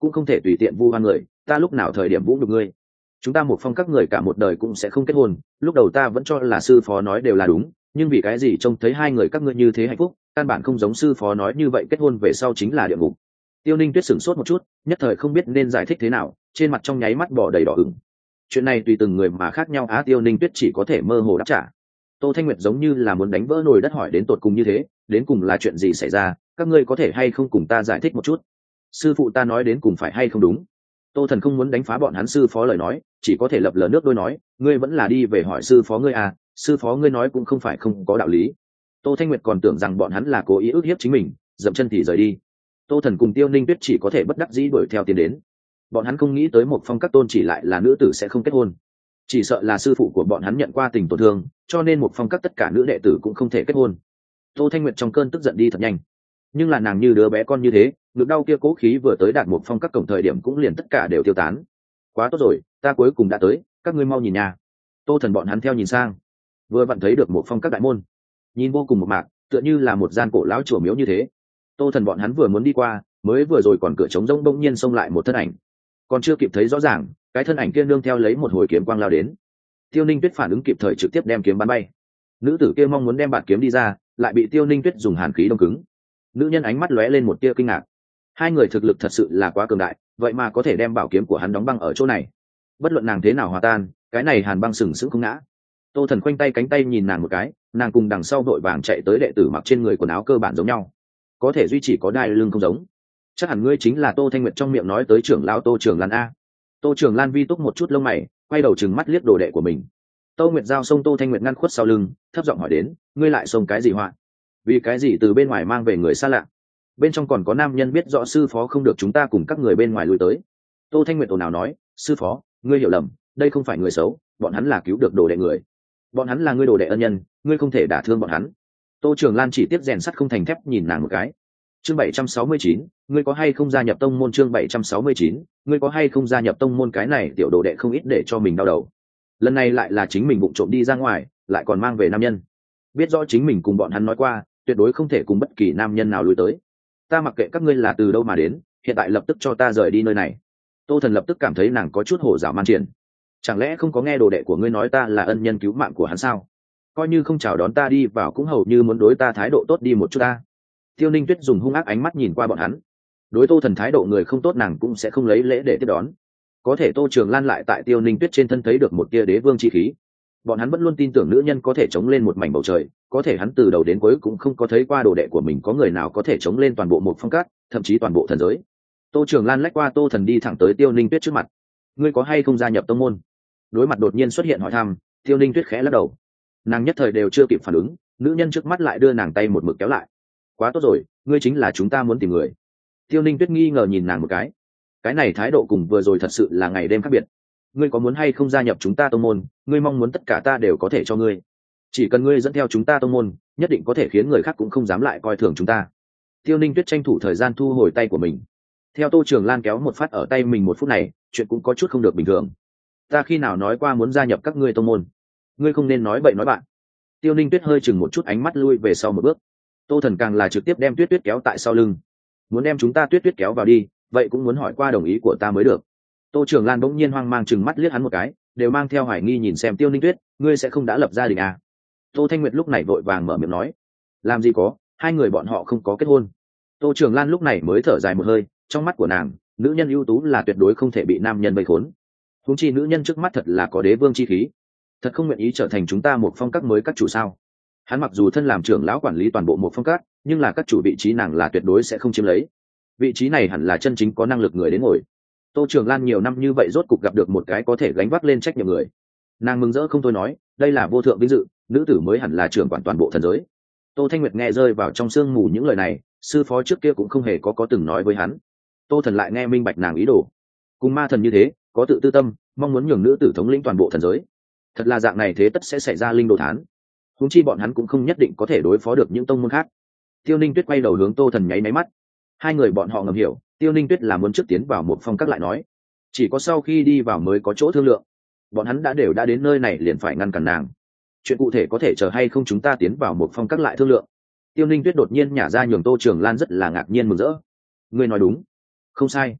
cũng không thể tùy tiện vu oan người, ta lúc nào thời điểm vũ nhục ngươi. Chúng ta một phong các người cả một đời cũng sẽ không kết hôn, lúc đầu ta vẫn cho là sư phó nói đều là đúng, nhưng vì cái gì trông thấy hai người các ngươi như thế hạnh phúc, căn bản không giống sư phó nói như vậy kết hôn về sau chính là địa ngục. Tiêu Ninh Tuyết sửng sốt một chút, nhất thời không biết nên giải thích thế nào, trên mặt trong nháy mắt bỏ đầy đỏ ửng. Chuyện này tùy từng người mà khác nhau á, Tiêu Ninh Tuyết chỉ có thể mơ hồ đáp trả. Tô Thanh Nguyệt giống như là muốn đánh vỡ nồi đất hỏi đến tột cùng như thế, đến cùng là chuyện gì xảy ra, các ngươi có thể hay không cùng ta giải thích một chút. Sư phụ ta nói đến cùng phải hay không đúng. Tô Thần không muốn đánh phá bọn hắn sư phó lời nói, chỉ có thể lập lờ nước đôi nói, ngươi vẫn là đi về hỏi sư phó ngươi à, sư phó ngươi nói cũng không phải không có đạo lý. Tô Thanh Nguyệt còn tưởng rằng bọn hắn là cố ý ức hiếp chính mình, dậm chân thì rời đi. Tô Thần cùng Tiêu Ninh Tuyết chỉ có thể bất đắc dĩ đuổi theo tiến đến. Bọn hắn không nghĩ tới một phong các tôn chỉ lại là nữ tử sẽ không kết hôn, chỉ sợ là sư phụ của bọn hắn nhận qua tình tổn thương, cho nên một phong các tất cả nữ đệ tử cũng không thể kết hôn. Tô Thanh Nguyệt trong cơn tức giận đi thật nhanh, nhưng là nàng như đứa bé con như thế, ngực đau kia cố khí vừa tới đạt một phong các cổng thời điểm cũng liền tất cả đều tiêu tán. Quá tốt rồi, ta cuối cùng đã tới, các ngươi mau nhìn nhà. Tô Thần bọn hắn theo nhìn sang, vừa vặn thấy được một phong các đại môn, nhìn vô cùng một mạc, tựa như là một gian cổ lão chùa miếu như thế. Tô Thần bọn hắn vừa muốn đi qua, mới vừa rồi còn cửa trống rỗng bỗng nhiên xông lại một thân ảnh, còn chưa kịp thấy rõ ràng, cái thân ảnh kia nương theo lấy một hồi kiếm quang lao đến. Tiêu Ninh Tuyết phản ứng kịp thời trực tiếp đem kiếm bắn bay. Nữ tử kia mong muốn đem bạt kiếm đi ra, lại bị Tiêu Ninh Tuyết dùng hàn khí đông cứng. Nữ nhân ánh mắt lóe lên một tia kinh ngạc, hai người thực lực thật sự là quá cường đại, vậy mà có thể đem bảo kiếm của hắn đóng băng ở chỗ này. Bất luận nàng thế nào hòa tan, cái này hàn băng sừng sững không ngã. Tô Thần khoanh tay cánh tay nhìn nàng một cái, nàng cùng đằng sau vội vàng chạy tới đệ tử mặc trên người quần áo cơ bản giống nhau, có thể duy trì có đai lưng không giống. Chắc hẳn ngươi chính là Tô Thanh Nguyệt trong miệng nói tới trưởng lão Tô Trường Lan a. Tô Trường Lan vi túc một chút lông mày, quay đầu trừng mắt liếc đồ đệ của mình. Tô Nguyệt giao xông Tô Thanh Nguyệt ngăn khuất sau lưng, thấp giọng hỏi đến, ngươi lại xông cái gì họa? Vì cái gì từ bên ngoài mang về người xa lạ? Bên trong còn có nam nhân biết rõ sư phó không được chúng ta cùng các người bên ngoài lui tới. Tô Thanh Nguyệt ồn ào nói, sư phó, ngươi hiểu lầm, đây không phải người xấu, bọn hắn là cứu được đồ đệ người, bọn hắn là ngươi đồ đệ ân nhân, ngươi không thể đả thương bọn hắn. Tô Trường Lan chỉ tiếp rèn sắt không thành thép nhìn nàng một cái. Chương bảy trăm sáu mươi chín, ngươi có hay không gia nhập tông môn? Chương bảy trăm sáu mươi chín, ngươi có hay không gia nhập tông môn? Cái này tiểu đồ đệ không ít để cho mình đau đầu. Lần này lại là chính mình vụng trộm đi ra ngoài, lại còn mang về nam nhân. Biết rõ chính mình cùng bọn hắn nói qua, tuyệt đối không thể cùng bất kỳ nam nhân nào lui tới. Ta mặc kệ các ngươi là từ đâu mà đến, hiện tại lập tức cho ta rời đi nơi này. Tô Thần lập tức cảm thấy nàng có chút hổ dạo man triển. Chẳng lẽ không có nghe đồ đệ của ngươi nói ta là ân nhân cứu mạng của hắn sao? Coi như không chào đón ta đi vào cũng hầu như muốn đối ta thái độ tốt đi một chút ta. Tiêu Ninh Tuyết dùng hung ác ánh mắt nhìn qua bọn hắn, đối Tô Thần thái độ người không tốt nàng cũng sẽ không lấy lễ để tiếp đón. Có thể Tô Trường Lan lại tại Tiêu Ninh Tuyết trên thân thấy được một tia đế vương chi khí. Bọn hắn vẫn luôn tin tưởng nữ nhân có thể chống lên một mảnh bầu trời, có thể hắn từ đầu đến cuối cũng không có thấy qua đồ đệ của mình có người nào có thể chống lên toàn bộ một phong cát, thậm chí toàn bộ thần giới. Tô Trường Lan lách qua Tô Thần đi thẳng tới Tiêu Ninh Tuyết trước mặt. Ngươi có hay không gia nhập tông môn? Đối mặt đột nhiên xuất hiện hỏi thăm, Tiêu Ninh Tuyết khẽ lắc đầu. Nàng nhất thời đều chưa kịp phản ứng, nữ nhân trước mắt lại đưa nàng tay một mực kéo lại. Quá tốt rồi, ngươi chính là chúng ta muốn tìm người. Tiêu Ninh Tuyết nghi ngờ nhìn nàng một cái, cái này thái độ cùng vừa rồi thật sự là ngày đêm khác biệt. Ngươi có muốn hay không gia nhập chúng ta tông môn? Ngươi mong muốn tất cả ta đều có thể cho ngươi, chỉ cần ngươi dẫn theo chúng ta tông môn, nhất định có thể khiến người khác cũng không dám lại coi thường chúng ta. Tiêu Ninh Tuyết tranh thủ thời gian thu hồi tay của mình, theo Tô Trường Lan kéo một phát ở tay mình một phút này, chuyện cũng có chút không được bình thường. Ta khi nào nói qua muốn gia nhập các ngươi tông môn? Ngươi không nên nói bậy nói bạn. Tiêu Ninh Tuyết hơi chừng một chút ánh mắt lui về sau một bước. Tô Thần càng là trực tiếp đem Tuyết Tuyết kéo tại sau lưng, muốn đem chúng ta Tuyết Tuyết kéo vào đi, vậy cũng muốn hỏi qua đồng ý của ta mới được. Tô Trường Lan bỗng nhiên hoang mang chừng mắt liếc hắn một cái, đều mang theo hoài nghi nhìn xem Tiêu Ninh Tuyết, ngươi sẽ không đã lập gia đình à? Tô Thanh Nguyệt lúc này vội vàng mở miệng nói, làm gì có, hai người bọn họ không có kết hôn. Tô Trường Lan lúc này mới thở dài một hơi, trong mắt của nàng, nữ nhân ưu tú là tuyệt đối không thể bị nam nhân vây khốn. Huống chi nữ nhân trước mắt thật là có đế vương chi khí, thật không nguyện ý trở thành chúng ta một phong các mới các chủ sao? Hắn mặc dù thân làm trưởng lão quản lý toàn bộ một phong các, nhưng là các chủ vị trí nàng là tuyệt đối sẽ không chiếm lấy. Vị trí này hẳn là chân chính có năng lực người đến ngồi. Tô Trường Lan nhiều năm như vậy rốt cục gặp được một cái có thể gánh vác lên trách nhiệm người, nàng mừng rỡ không thôi nói, đây là vô thượng vinh dự, nữ tử mới hẳn là trưởng quản toàn bộ thần giới. Tô Thanh Nguyệt nghe rơi vào trong sương mù những lời này, sư phó trước kia cũng không hề có có từng nói với hắn. Tô Thần lại nghe minh bạch nàng ý đồ, cùng ma thần như thế, có tự tư tâm, mong muốn nhường nữ tử thống lĩnh toàn bộ thần giới. Thật là dạng này thế tất sẽ xảy ra linh đồ thán. Huống chi bọn hắn cũng không nhất định có thể đối phó được những tông môn khác. Tiêu Ninh Tuyết quay đầu hướng Tô Thần nháy máy mắt. Hai người bọn họ ngầm hiểu, Tiêu Ninh Tuyết là muốn trước tiến vào một phong các lại nói, chỉ có sau khi đi vào mới có chỗ thương lượng. Bọn hắn đã đều đã đến nơi này liền phải ngăn cản nàng. Chuyện cụ thể có thể chờ hay không chúng ta tiến vào một phong các lại thương lượng. Tiêu Ninh Tuyết đột nhiên nhả ra nhường Tô Trường Lan rất là ngạc nhiên mừng rỡ. Ngươi nói đúng, không sai.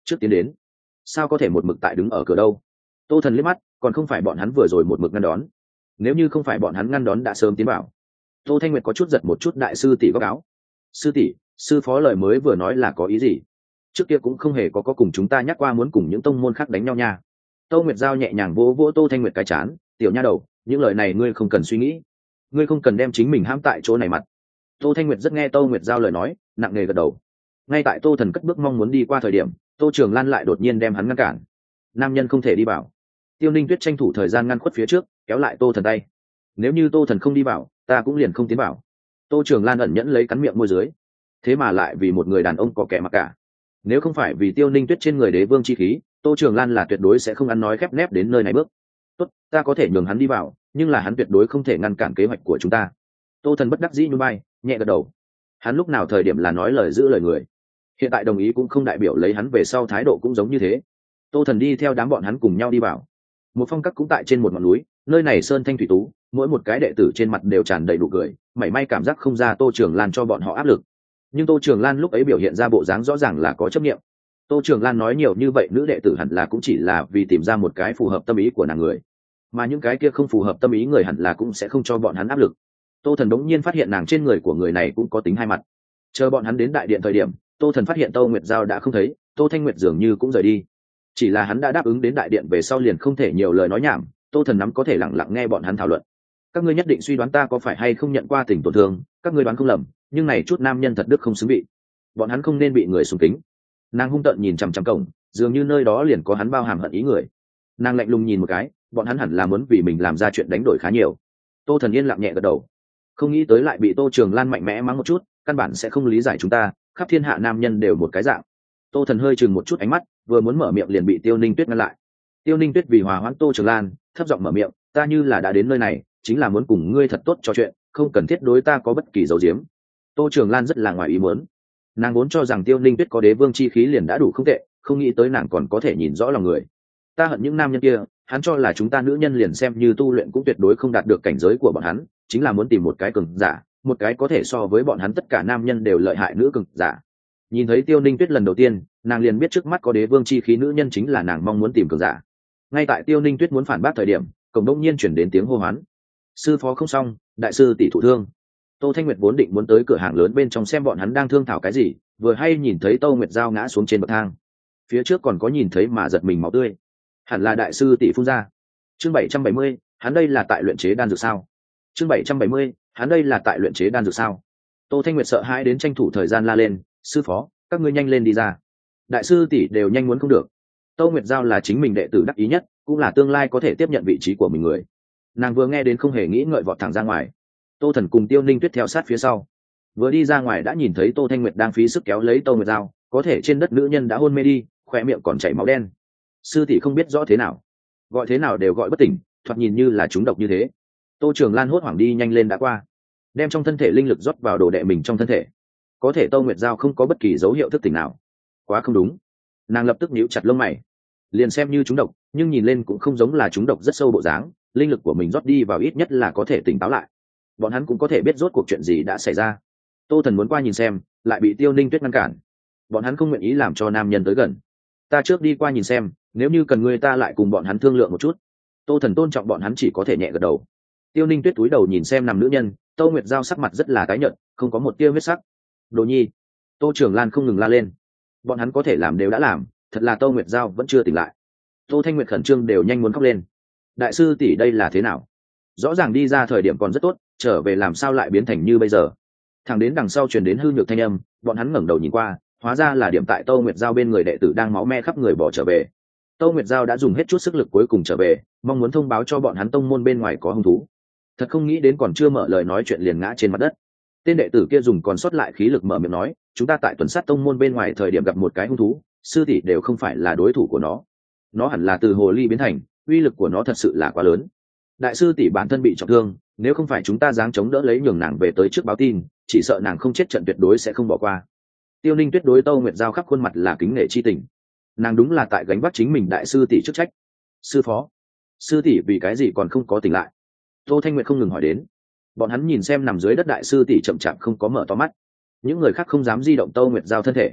trước tiến đến. Sao có thể một mực tại đứng ở cửa đâu? Tô Thần liếc mắt, còn không phải bọn hắn vừa rồi một mực ngăn đón. Nếu như không phải bọn hắn ngăn đón đã sớm tiến vào. Tô Thanh Nguyệt có chút giật một chút đại sư tỷ góc áo. Sư tỷ, sư phó lời mới vừa nói là có ý gì? Trước kia cũng không hề có có cùng chúng ta nhắc qua muốn cùng những tông môn khác đánh nhau nha. Tô Nguyệt Giao nhẹ nhàng vỗ vỗ Tô Thanh Nguyệt cái chán, tiểu nha đầu, những lời này ngươi không cần suy nghĩ, ngươi không cần đem chính mình hãm tại chỗ này mặt. Tô Thanh Nguyệt rất nghe Tô Nguyệt Giao lời nói, nặng nề gật đầu. Ngay tại Tô Thần cất bước mong muốn đi qua thời điểm, Tô Trường Lan lại đột nhiên đem hắn ngăn cản. Nam nhân không thể đi vào. Tiêu Ninh Tuyết tranh thủ thời gian ngăn khuất phía trước, kéo lại Tô Thần tay. Nếu như Tô Thần không đi vào, ta cũng liền không tiến vào. Tô Trường Lan ẩn nhẫn lấy cắn miệng môi dưới. Thế mà lại vì một người đàn ông có kẻ mặc cả. Nếu không phải vì Tiêu Ninh Tuyết trên người đế vương chi khí, Tô Trường Lan là tuyệt đối sẽ không ăn nói khép nép đến nơi này bước. Tốt, ta có thể nhường hắn đi vào, nhưng là hắn tuyệt đối không thể ngăn cản kế hoạch của chúng ta. Tô Thần bất đắc dĩ nhún vai, nhẹ gật đầu. Hắn lúc nào thời điểm là nói lời giữ lời người. Hiện tại đồng ý cũng không đại biểu lấy hắn về sau thái độ cũng giống như thế. Tô Thần đi theo đám bọn hắn cùng nhau đi vào. Một phong cách cũng tại trên một ngọn núi, nơi này sơn thanh thủy tú, mỗi một cái đệ tử trên mặt đều tràn đầy nụ cười, mảy may cảm giác không ra Tô Trường Lan cho bọn họ áp lực. Nhưng Tô Trường Lan lúc ấy biểu hiện ra bộ dáng rõ ràng là có chấp niệm. Tô Trường Lan nói nhiều như vậy nữ đệ tử hẳn là cũng chỉ là vì tìm ra một cái phù hợp tâm ý của nàng người, mà những cái kia không phù hợp tâm ý người hẳn là cũng sẽ không cho bọn hắn áp lực. Tô Thần đống nhiên phát hiện nàng trên người của người này cũng có tính hai mặt. Chờ bọn hắn đến đại điện thời điểm, Tô Thần phát hiện Tô Nguyệt Giao đã không thấy, Tô Thanh Nguyệt dường như cũng rời đi. Chỉ là hắn đã đáp ứng đến đại điện về sau liền không thể nhiều lời nói nhảm, Tô Thần nắm có thể lặng lặng nghe bọn hắn thảo luận. Các ngươi nhất định suy đoán ta có phải hay không nhận qua tình tổn thương, các ngươi đoán không lầm, nhưng này chút nam nhân thật đức không xứng bị. Bọn hắn không nên bị người sùng kính. Nàng hung tợn nhìn chằm chằm cổng, dường như nơi đó liền có hắn bao hàm hận ý người. Nàng lạnh lùng nhìn một cái, bọn hắn hẳn là muốn vì mình làm ra chuyện đánh đổi khá nhiều. Tô Thần yên lặng nhẹ gật đầu, không nghĩ tới lại bị Tô Trường Lan mạnh mẽ mắng một chút, căn bản sẽ không lý giải chúng ta, khắp thiên hạ nam nhân đều một cái dạng. Tô Thần hơi chừng một chút ánh mắt, vừa muốn mở miệng liền bị Tiêu Ninh Tuyết ngăn lại. Tiêu Ninh Tuyết vì hòa hoãn Tô Trường Lan, thấp giọng mở miệng, ta như là đã đến nơi này, chính là muốn cùng ngươi thật tốt trò chuyện, không cần thiết đối ta có bất kỳ dấu diếm. Tô Trường Lan rất là ngoài ý muốn. Nàng vốn cho rằng Tiêu Ninh Tuyết có đế vương chi khí liền đã đủ không tệ, không nghĩ tới nàng còn có thể nhìn rõ lòng người. Ta hận những nam nhân kia, hắn cho là chúng ta nữ nhân liền xem như tu luyện cũng tuyệt đối không đạt được cảnh giới của bọn hắn, chính là muốn tìm một cái cường giả, một cái có thể so với bọn hắn tất cả nam nhân đều lợi hại nữ cường giả. Nhìn thấy Tiêu Ninh Tuyết lần đầu tiên, nàng liền biết trước mắt có đế vương chi khí nữ nhân chính là nàng mong muốn tìm cường giả. Ngay tại Tiêu Ninh Tuyết muốn phản bác thời điểm, cổng đông nhiên chuyển đến tiếng hô hoán. Sư phó không xong, đại sư tỷ thụ thương. Tô Thanh Nguyệt vốn định muốn tới cửa hàng lớn bên trong xem bọn hắn đang thương thảo cái gì, vừa hay nhìn thấy Tô Nguyệt Giao ngã xuống trên bậc thang. Phía trước còn có nhìn thấy mà giật mình máu tươi. Hẳn là đại sư tỷ phun ra. Chương bảy trăm bảy mươi, hắn đây là tại luyện chế đan dược sao? Chương bảy trăm bảy mươi, hắn đây là tại luyện chế đan dược sao? Tô Thanh Nguyệt sợ hãi đến tranh thủ thời gian la lên, sư phó, các ngươi nhanh lên đi ra. Đại sư tỷ đều nhanh muốn không được. Tô Nguyệt Giao là chính mình đệ tử đắc ý nhất, cũng là tương lai có thể tiếp nhận vị trí của mình người. Nàng vừa nghe đến không hề nghĩ ngợi vọt thẳng ra ngoài. Tô Thần cùng Tiêu Ninh Tuyết theo sát phía sau. Vừa đi ra ngoài đã nhìn thấy Tô Thanh Nguyệt đang phí sức kéo lấy Tô Nguyệt Giao, có thể trên đất nữ nhân đã hôn mê đi, khỏe miệng còn chảy máu đen. Sư tỷ không biết rõ thế nào, gọi thế nào đều gọi bất tỉnh, thoạt nhìn như là trúng độc như thế. Tô Trường Lan hốt hoảng đi nhanh lên đã qua, đem trong thân thể linh lực rót vào đồ đệ mình trong thân thể. Có thể Tô Nguyệt Giao không có bất kỳ dấu hiệu thức tỉnh nào. Quá không đúng. Nàng lập tức nhíu chặt lông mày. Liền xem như trúng độc, nhưng nhìn lên cũng không giống là trúng độc rất sâu bộ dáng, linh lực của mình rót đi vào ít nhất là có thể tỉnh táo lại. Bọn hắn cũng có thể biết rốt cuộc chuyện gì đã xảy ra. Tô Thần muốn qua nhìn xem, lại bị Tiêu Ninh Tuyết ngăn cản. Bọn hắn không nguyện ý làm cho nam nhân tới gần. Ta trước đi qua nhìn xem, nếu như cần người ta lại cùng bọn hắn thương lượng một chút. Tô Thần tôn trọng bọn hắn chỉ có thể nhẹ gật đầu. Tiêu Ninh Tuyết cúi đầu nhìn xem nằm nữ nhân, Tô Nguyệt Giao sắc mặt rất là tái nhợt, không có một tia huyết sắc. Đồ nhi. Tô Trường Lan không ngừng la lên. Bọn hắn có thể làm đều đã làm, thật là Tô Nguyệt Giao vẫn chưa tỉnh lại. Tô Thanh Nguyệt khẩn trương đều nhanh muốn khóc lên. Đại sư tỷ đây là thế nào? Rõ ràng đi ra thời điểm còn rất tốt, trở về làm sao lại biến thành như bây giờ? Thẳng đến đằng sau truyền đến hư nhược thanh âm, bọn hắn ngẩng đầu nhìn qua, hóa ra là điểm tại Tô Nguyệt Giao bên người đệ tử đang máu me khắp người bỏ trở về. Tô Nguyệt Giao đã dùng hết chút sức lực cuối cùng trở về, mong muốn thông báo cho bọn hắn tông môn bên ngoài có hung thú. Thật không nghĩ đến còn chưa mở lời nói chuyện liền ngã trên mặt đất. Tên đệ tử kia dùng còn sót lại khí lực mở miệng nói, chúng ta tại tuần sát tông môn bên ngoài thời điểm gặp một cái hung thú, sư tỷ đều không phải là đối thủ của nó. Nó hẳn là từ hồ ly biến thành, uy lực của nó thật sự là quá lớn. Đại sư tỷ bản thân bị trọng thương, nếu không phải chúng ta dáng chống đỡ lấy nhường nàng về tới trước báo tin, chỉ sợ nàng không chết trận tuyệt đối sẽ không bỏ qua. Tiêu Ninh Tuyết đối Tô Nguyệt Giao khắp khuôn mặt là kính nể chi tình. Nàng đúng là tại gánh vác chính mình đại sư tỷ chức trách. Sư phó, sư tỷ vì cái gì còn không có tỉnh lại? Tô Thanh Nguyệt không ngừng hỏi đến. Bọn hắn nhìn xem nằm dưới đất đại sư tỷ chậm chạp không có mở to mắt. Những người khác không dám di động Tô Nguyệt Giao thân thể.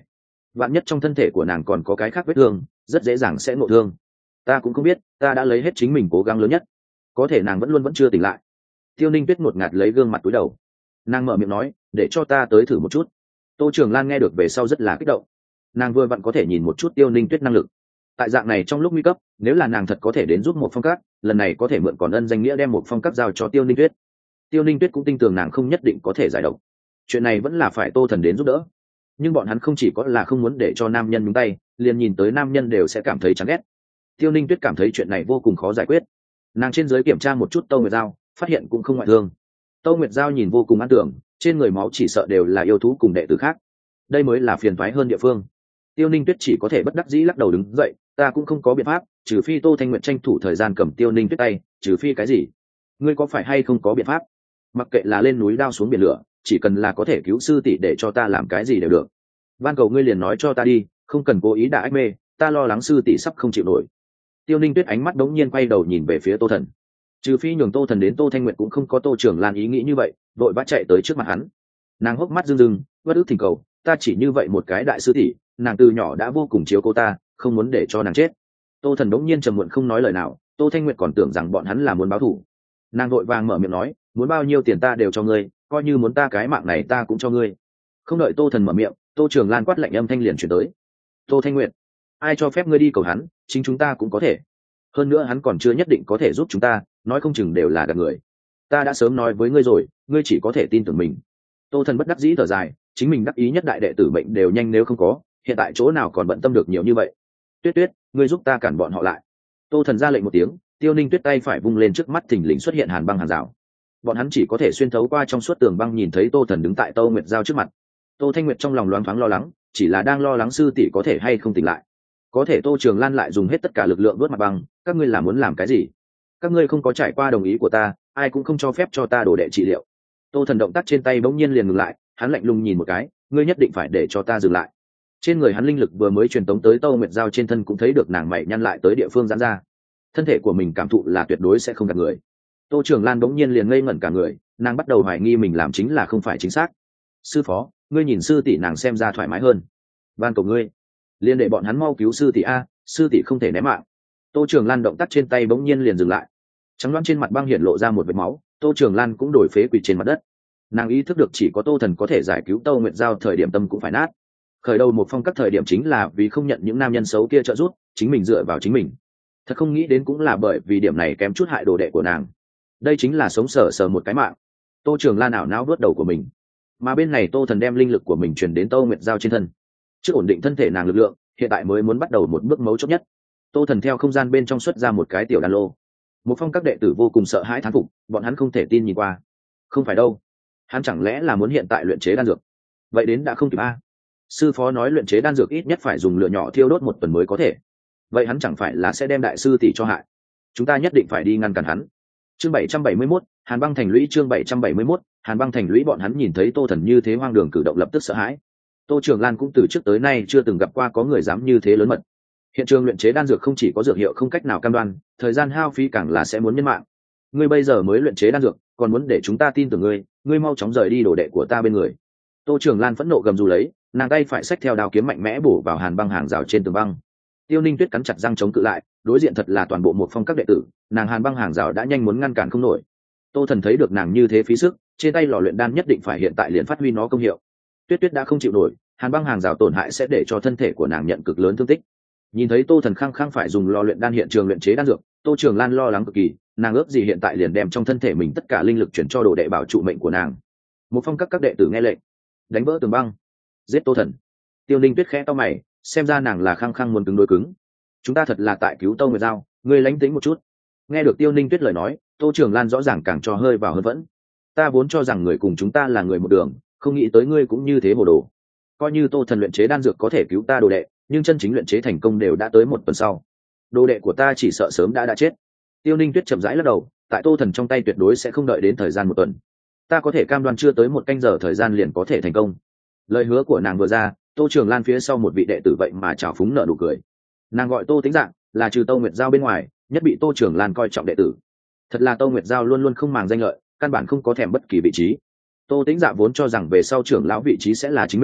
vạn nhất trong thân thể của nàng còn có cái khác vết thương, rất dễ dàng sẽ ngộ thương. Ta cũng không biết, ta đã lấy hết chính mình cố gắng lớn nhất, có thể nàng vẫn luôn vẫn chưa tỉnh lại. Tiêu Ninh Tuyết ngột ngạt lấy gương mặt túi đầu, nàng mở miệng nói, để cho ta tới thử một chút. Tô Trường Lan nghe được về sau rất là kích động, nàng vừa vặn có thể nhìn một chút Tiêu Ninh Tuyết năng lực. Tại dạng này trong lúc nguy cấp, nếu là nàng thật có thể đến giúp một phong cát, lần này có thể mượn còn ân danh nghĩa đem một phong cát giao cho Tiêu Ninh Tuyết. Tiêu Ninh Tuyết cũng tin tưởng nàng không nhất định có thể giải độc, chuyện này vẫn là phải Tô Thần đến giúp đỡ. Nhưng bọn hắn không chỉ có là không muốn để cho nam nhân nhúng tay, liền nhìn tới nam nhân đều sẽ cảm thấy chán ghét. Tiêu Ninh Tuyết cảm thấy chuyện này vô cùng khó giải quyết. Nàng trên dưới kiểm tra một chút Tô Nguyệt Giao, phát hiện cũng không ngoại thương. Tô Nguyệt Giao nhìn vô cùng an tưởng, trên người máu chỉ sợ đều là yêu thú cùng đệ tử khác, đây mới là phiền toái hơn địa phương. Tiêu Ninh Tuyết chỉ có thể bất đắc dĩ lắc đầu đứng dậy, ta cũng không có biện pháp, trừ phi Tô Thanh Nguyệt tranh thủ thời gian cầm Tiêu Ninh Tuyết tay, trừ phi cái gì? Ngươi có phải hay không có biện pháp? Mặc kệ là lên núi đao xuống biển lửa, chỉ cần là có thể cứu sư tỷ để cho ta làm cái gì đều được. Van cầu ngươi liền nói cho ta đi, không cần cố ý đả ách mê, ta lo lắng sư tỷ sắp không chịu nổi. Tiêu Ninh Tuyết ánh mắt đống nhiên quay đầu nhìn về phía Tô Thần. Trừ phi nhường Tô Thần đến, Tô Thanh Nguyệt cũng không có Tô Trường Lan ý nghĩ như vậy, vội vã chạy tới trước mặt hắn. Nàng hốc mắt rưng rưng, bất ức thỉnh cầu, ta chỉ như vậy một cái đại sư tỷ, nàng từ nhỏ đã vô cùng chiếu cố ta, không muốn để cho nàng chết. Tô Thần đống nhiên trầm muộn không nói lời nào, Tô Thanh Nguyệt còn tưởng rằng bọn hắn là muốn báo thù. Nàng vội vàng mở miệng nói, muốn bao nhiêu tiền ta đều cho ngươi, coi như muốn ta cái mạng này ta cũng cho ngươi. Không đợi Tô Thần mở miệng, Tô Trường Lan quát lạnh âm thanh liền chuyển tới. Tô Thanh Nguyệt, ai cho phép ngươi đi cầu hắn, chính chúng ta cũng có thể. Hơn nữa hắn còn chưa nhất định có thể giúp chúng ta, nói không chừng đều là gạt người. Ta đã sớm nói với ngươi rồi, ngươi chỉ có thể tin tưởng mình. Tô Thần bất đắc dĩ thở dài, chính mình đắc ý nhất đại đệ tử bệnh đều nhanh nếu không có, hiện tại chỗ nào còn bận tâm được nhiều như vậy. Tuyết Tuyết, ngươi giúp ta cản bọn họ lại. Tô Thần ra lệnh một tiếng, Tiêu Ninh Tuyết tay phải vung lên, trước mắt thình lình xuất hiện hàn băng hàng rào. Bọn hắn chỉ có thể xuyên thấu qua trong suốt tường băng nhìn thấy Tô Thần đứng tại Tô Nguyệt Giao trước mặt. Tô Thanh Nguyệt trong lòng loáng thoáng lo lắng, chỉ là đang lo lắng sư tỷ có thể hay không tỉnh lại. Có thể Tô Trường Lan lại dùng hết tất cả lực lượng vớt mặt băng, các ngươi là muốn làm cái gì? Các ngươi không có trải qua đồng ý của ta, ai cũng không cho phép cho ta đổ đệ trị liệu. Tô Thần động tác trên tay bỗng nhiên liền ngừng lại, hắn lạnh lùng nhìn một cái, ngươi nhất định phải để cho ta dừng lại. Trên người hắn linh lực vừa mới truyền tống tới Tô Nguyệt Giao trên thân, cũng thấy được nàng mày nhăn lại tới địa phương giãn ra. Thân thể của mình cảm thụ là tuyệt đối sẽ không gạt người. Tô Trường Lan bỗng nhiên liền ngây ngẩn cả người, nàng bắt đầu hoài nghi mình làm chính là không phải chính xác. Sư phó, ngươi nhìn sư tỷ nàng xem ra thoải mái hơn, van cầu ngươi, liền để bọn hắn mau cứu sư tỷ a, sư tỷ không thể ném mạng. Tô Trường Lan động tác trên tay bỗng nhiên liền dừng lại, trắng loáng trên mặt băng hiện lộ ra một vệt máu. Tô Trường Lan cũng đổi phế quỳ trên mặt đất. Nàng ý thức được chỉ có Tô Thần có thể giải cứu Tô Nguyệt Giao, thời điểm tâm cũng phải nát. Khởi đầu một phong các thời điểm chính là vì không nhận những nam nhân xấu kia trợ giúp, chính mình dựa vào chính mình. Thật không nghĩ đến cũng là bởi vì điểm này kém chút hại đồ đệ của nàng. Đây chính là sống sờ sờ một cái mạng. Tô Trường Lan ảo não vớt đầu của mình, mà bên này Tô Thần đem linh lực của mình truyền đến Tô Nguyệt Giao trên thân, trước ổn định thân thể nàng lực lượng, hiện tại mới muốn bắt đầu một bước mấu chốt nhất. Tô Thần theo không gian bên trong xuất ra một cái tiểu đan lô. Một phong các đệ tử vô cùng sợ hãi thán phục, bọn hắn không thể tin nhìn qua. Không phải đâu, hắn chẳng lẽ là muốn hiện tại luyện chế đan dược? Vậy đến đã không kịp a. Sư phó nói luyện chế đan dược ít nhất phải dùng lửa nhỏ thiêu đốt một tuần mới có thể. Vậy hắn chẳng phải là sẽ đem đại sư tỷ cho hại? Chúng ta nhất định phải đi ngăn cản hắn. Chương bảy trăm bảy mươi mốt, Hàn Băng Thành Lũy. Chương bảy trăm bảy mươi mốt, Hàn Băng Thành Lũy. Bọn hắn nhìn thấy Tô Thần như thế hoang đường cử động lập tức sợ hãi. Tô Trường Lan cũng từ trước tới nay chưa từng gặp qua có người dám như thế lớn mật. Hiện trường luyện chế đan dược không chỉ có dược hiệu không cách nào cam đoan, thời gian hao phí càng là sẽ muốn nhân mạng. Ngươi bây giờ mới luyện chế đan dược, còn muốn để chúng ta tin tưởng ngươi, ngươi mau chóng rời đi đồ đệ của ta bên người. Tô Trường Lan phẫn nộ gầm rú lấy, nàng tay phải xách theo đao kiếm mạnh mẽ bổ vào hàn băng hàng rào trên tường băng. Tiêu Ninh Tuyết cắn chặt răng chống cự lại, đối diện thật là toàn bộ một phong các đệ tử, nàng hàn băng hàng rào đã nhanh muốn ngăn cản không nổi. Tô Thần thấy được nàng như thế phí sức, trên tay lò luyện đan nhất định phải hiện tại liền phát huy nó công hiệu. Tuyết Tuyết đã không chịu nổi, hàn băng hàng rào tổn hại sẽ để cho thân thể của nàng nhận cực lớn thương tích. Nhìn thấy Tô Thần khăng khăng phải dùng lò luyện đan hiện trường luyện chế đan dược, Tô Trường Lan lo lắng cực kỳ, nàng ước gì hiện tại liền đem trong thân thể mình tất cả linh lực chuyển cho đồ đệ bảo trụ mệnh của nàng. Một phong các các đệ tử nghe lệnh, đánh vỡ tường băng, giết Tô Thần. Tiêu Ninh Tuyết khẽ cau mày, xem ra nàng là khăng khăng muốn cứng đối cứng. Chúng ta thật là tại cứu Tô Nguyệt Giao, ngươi lánh tính một chút. Nghe được Tiêu Ninh Tuyết lời nói, Tô Trường Lan rõ ràng càng cho hơi vào hơn vẫn. Ta vốn cho rằng người cùng chúng ta là người một đường, không nghĩ tới ngươi cũng như thế hồ đồ. Coi như Tô Thần luyện chế đan dược có thể cứu ta đồ đệ, nhưng chân chính luyện chế thành công đều đã tới một tuần sau. Đồ đệ của ta chỉ sợ sớm đã đã chết. Tiêu Ninh Tuyết chậm rãi lắc đầu, tại Tô Thần trong tay tuyệt đối sẽ không đợi đến thời gian một tuần. Ta có thể cam đoan chưa tới một canh giờ thời gian liền có thể thành công. Lời hứa của nàng vừa ra, Tô Trường Lan phía sau một vị đệ tử vậy mà trào phúng nở nụ cười. Nàng gọi Tô Tĩnh Dạng, là trừ Tô Nguyệt Giao bên ngoài nhất bị Tô Trường Lan coi trọng đệ tử. Thật là Tô Nguyệt Giao luôn luôn không màng danh lợi, căn bản không có thèm bất kỳ vị trí. Tô Tĩnh Dạ vốn cho rằng về sau trưởng lão vị trí sẽ là chính mình,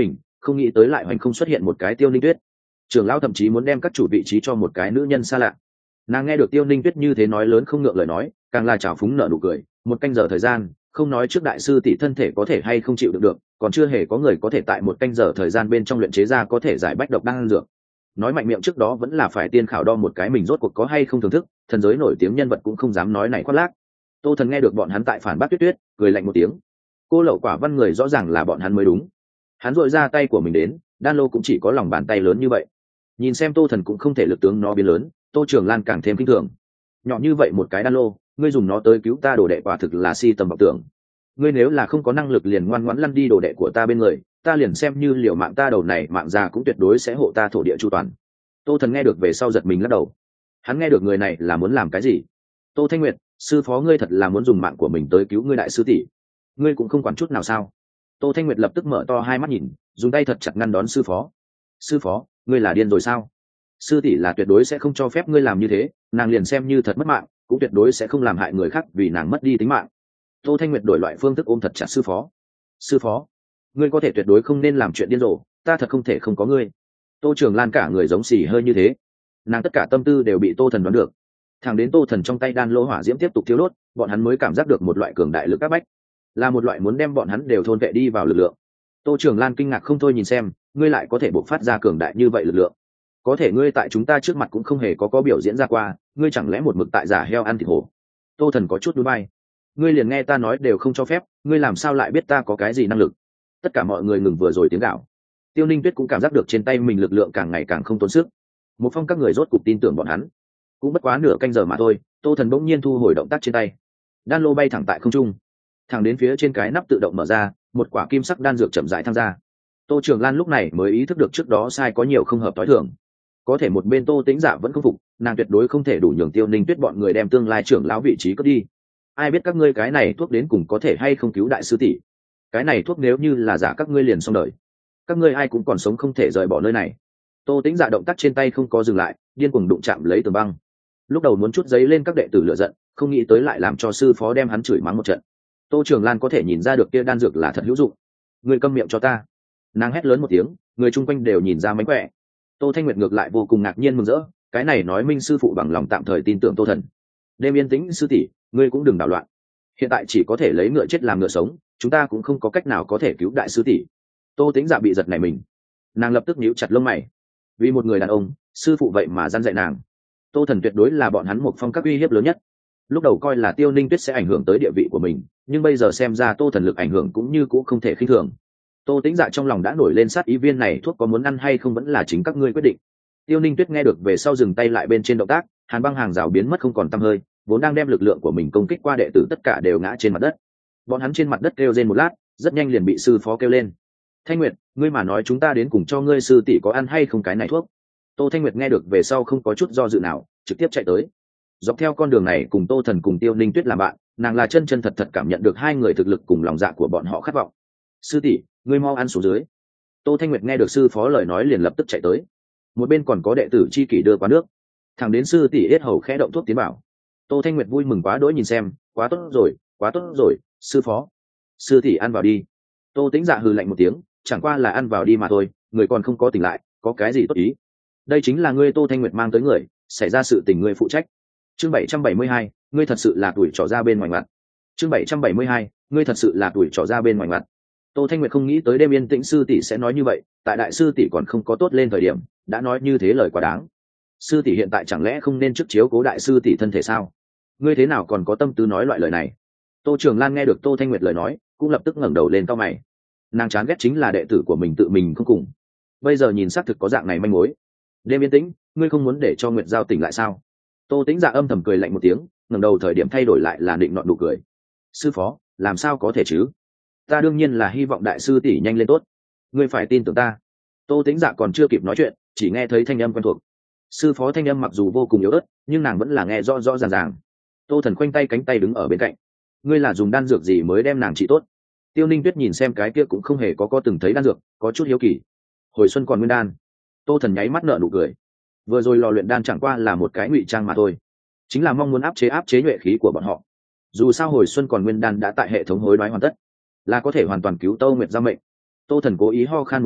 không nghĩ tới lại hoành không xuất hiện một cái Tiêu Ninh Tuyết. Trưởng lão thậm chí muốn đem các chủ vị trí cho một cái nữ nhân xa lạ. Nàng nghe được Tiêu Ninh Tuyết như thế nói lớn không ngượng lời nói, càng là trào phúng nở nụ cười. Một canh giờ thời gian, không nói trước đại sư tỷ thân thể có thể hay không chịu được được, còn chưa hề có người có thể tại một canh giờ thời gian bên trong luyện chế ra có thể giải bách độc đan dược. Nói mạnh miệng trước đó vẫn là phải tiên khảo đo một cái mình rốt cuộc có hay không thưởng thức, thần giới nổi tiếng nhân vật cũng không dám nói này khoác lác. Tô Thần nghe được bọn hắn tại phản bác Tuyết Tuyết, cười lạnh một tiếng. Cô Lậu Quả Văn người rõ ràng là bọn hắn mới đúng. Hắn dội ra tay của mình đến, đan lô cũng chỉ có lòng bàn tay lớn như vậy. Nhìn xem Tô Thần cũng không thể lực tướng nó biến lớn, Tô Trường Lan càng thêm kinh thường. Nhỏ như vậy một cái đan lô, ngươi dùng nó tới cứu ta đồ đệ quả thực là si tầm vọng tưởng. Ngươi nếu là không có năng lực liền ngoan ngoãn lăn đi đồ đệ của ta bên người, ta liền xem như liều mạng ta đầu này mạng già cũng tuyệt đối sẽ hộ ta thổ địa chu toàn. Tô Thần nghe được về sau giật mình lắc đầu. Hắn nghe được người này là muốn làm cái gì? Tô Thanh Nguyệt, sư phó ngươi thật là muốn dùng mạng của mình tới cứu ngươi đại sư tỷ, ngươi cũng không quản chút nào sao? Tô Thanh Nguyệt lập tức mở to hai mắt nhìn, dùng tay thật chặt ngăn đón sư phó. Sư phó, ngươi là điên rồi sao? Sư tỷ là tuyệt đối sẽ không cho phép ngươi làm như thế, nàng liền xem như thật mất mạng cũng tuyệt đối sẽ không làm hại người khác vì nàng mất đi tính mạng. Tô Thanh Nguyệt đổi loại phương thức ôm thật chặt sư phó. Sư phó, ngươi có thể tuyệt đối không nên làm chuyện điên rồ, ta thật không thể không có ngươi. Tô Trường Lan cả người giống xì hơi như thế, nàng tất cả tâm tư đều bị Tô Thần đoán được. Thẳng đến Tô Thần trong tay đan lô hỏa diễm tiếp tục thiêu đốt, bọn hắn mới cảm giác được một loại cường đại lực áp bách, là một loại muốn đem bọn hắn đều thôn vệ đi vào lực lượng. Tô Trường Lan kinh ngạc không thôi nhìn xem, ngươi lại có thể bộc phát ra cường đại như vậy lực lượng. Có thể ngươi tại chúng ta trước mặt cũng không hề có có biểu diễn ra qua, ngươi chẳng lẽ một mực tại giả heo ăn thịt hổ? Tô Thần có chút đuối bay. Ngươi liền nghe ta nói đều không cho phép, ngươi làm sao lại biết ta có cái gì năng lực? Tất cả mọi người ngừng vừa rồi tiếng gào. Tiêu Ninh Tuyết cũng cảm giác được trên tay mình lực lượng càng ngày càng không tốn sức. Một phong các người rốt cục tin tưởng bọn hắn. Cũng bất quá nửa canh giờ mà thôi, Tô Thần bỗng nhiên thu hồi động tác trên tay. Đan lô bay thẳng tại không trung, thẳng đến phía trên cái nắp tự động mở ra, một quả kim sắc đan dược chậm rãi thăng ra. Tô Trường Lan lúc này mới ý thức được trước đó sai có nhiều không hợp tối thường. Có thể một bên Tô Tĩnh Dạ vẫn không phục, nàng tuyệt đối không thể đủ nhường Tiêu Ninh Tuyết bọn người đem tương lai trưởng lão vị trí cướp đi. Ai biết các ngươi cái này thuốc đến cùng có thể hay không cứu đại sư tỷ? Cái này thuốc nếu như là giả các ngươi liền xong đời. Các ngươi ai cũng còn sống không thể rời bỏ nơi này. Tô Tĩnh Dạ động tác trên tay không có dừng lại, điên cuồng đụng chạm lấy tường băng. Lúc đầu muốn chút giấy lên các đệ tử lựa giận, không nghĩ tới lại làm cho sư phó đem hắn chửi mắng một trận. Tô Trường Lan có thể nhìn ra được kia đan dược là thật hữu dụng. Ngươi câm miệng cho ta! Nàng hét lớn một tiếng, người chung quanh đều nhìn ra mánh khỏe. Tô Thanh Nguyệt ngược lại vô cùng ngạc nhiên mừng rỡ, cái này nói minh sư phụ bằng lòng tạm thời tin tưởng Tô Thần. Đêm yên tĩnh sư tỷ, ngươi cũng đừng đảo loạn. Hiện tại chỉ có thể lấy ngựa chết làm ngựa sống, chúng ta cũng không có cách nào có thể cứu đại sư tỷ. Tô Tĩnh Dạ bị giật nảy mình, nàng lập tức nhíu chặt lông mày. Vì một người đàn ông, sư phụ vậy mà gian dạy nàng. Tô Thần tuyệt đối là bọn hắn một phong các uy hiếp lớn nhất. Lúc đầu coi là Tiêu Ninh Tuyết sẽ ảnh hưởng tới địa vị của mình, nhưng bây giờ xem ra Tô Thần lực ảnh hưởng cũng như cũng không thể khinh thường. Tô Tĩnh Dạ trong lòng đã nổi lên sát ý, viên này thuốc có muốn ăn hay không vẫn là chính các ngươi quyết định. Tiêu Ninh Tuyết nghe được về sau dừng tay lại bên trên động tác, hàn băng hàng rào biến mất không còn tăm hơi, vốn đang đem lực lượng của mình công kích qua đệ tử tất cả đều ngã trên mặt đất. Bọn hắn trên mặt đất kêu rên một lát, rất nhanh liền bị sư phó kêu lên. Thanh Nguyệt, ngươi mà nói chúng ta đến cùng cho ngươi sư tỷ có ăn hay không cái này thuốc? Tô Thanh Nguyệt nghe được về sau không có chút do dự nào, trực tiếp chạy tới. Dọc theo con đường này cùng Tô Thần cùng Tiêu Ninh Tuyết làm bạn, nàng là chân chân thật thật cảm nhận được hai người thực lực cùng lòng dạ của bọn họ khát vọng. Sư tỷ, ngươi mau ăn xuống dưới. Tô Thanh Nguyệt nghe được sư phó lời nói liền lập tức chạy tới. Một bên còn có đệ tử chi kỷ đưa qua nước. Thằng đến sư tỷ yết hầu khẽ động thuốc tiến bảo. Tô Thanh Nguyệt vui mừng quá đỗi nhìn xem, quá tốt rồi, quá tốt rồi, sư phó. Sư tỷ ăn vào đi. Tô Tĩnh Dạ hừ lạnh một tiếng, chẳng qua là ăn vào đi mà thôi, người còn không có tỉnh lại, có cái gì tốt ý? Đây chính là ngươi Tô Thanh Nguyệt mang tới người, xảy ra sự tình ngươi phụ trách. Chương bảy trăm bảy mươi hai, ngươi thật sự là tuổi trò ra bên ngoài mặt. Chương bảy trăm bảy mươi hai, ngươi thật sự là tuổi trò ra bên ngoài mặt. Tô Thanh Nguyệt không nghĩ tới đêm yên tĩnh sư tỷ sẽ nói như vậy, tại đại sư tỷ còn không có tốt lên thời điểm, đã nói như thế lời quá đáng. Sư tỷ hiện tại chẳng lẽ không nên trước chiếu cố đại sư tỷ thân thể sao? Ngươi thế nào còn có tâm tư nói loại lời này? Tô Trường Lan nghe được Tô Thanh Nguyệt lời nói, cũng lập tức ngẩng đầu lên cau mày. Nàng chán ghét chính là đệ tử của mình tự mình không cùng. Bây giờ nhìn xác thực có dạng này manh mối. Đêm yên tĩnh, ngươi không muốn để cho Nguyệt Giao tỉnh lại sao? Tô Tĩnh Dạ âm thầm cười lạnh một tiếng, ngẩng đầu thời điểm thay đổi lại là định nọt nụ cười. Sư phó, làm sao có thể chứ? Ta đương nhiên là hy vọng đại sư tỷ nhanh lên tốt. Ngươi phải tin tưởng ta. Tô Tĩnh Dạ còn chưa kịp nói chuyện, chỉ nghe thấy thanh âm quen thuộc. Sư phó thanh âm mặc dù vô cùng yếu ớt, nhưng nàng vẫn là nghe rõ rõ ràng ràng. Tô Thần khoanh tay cánh tay đứng ở bên cạnh. Ngươi là dùng đan dược gì mới đem nàng trị tốt? Tiêu Ninh Tuyết nhìn xem cái kia cũng không hề có có từng thấy đan dược, có chút hiếu kỳ. Hồi xuân còn nguyên đan. Tô Thần nháy mắt nở nụ cười. Vừa rồi lò luyện đan chẳng qua là một cái ngụy trang mà thôi, chính là mong muốn áp chế áp chế nhuệ khí của bọn họ. Dù sao hồi xuân còn nguyên đan đã tại hệ thống hối đoái hoàn tất, là có thể hoàn toàn cứu Tô Nguyệt Giao mệnh. Tô Thần cố ý ho khan một tiếng,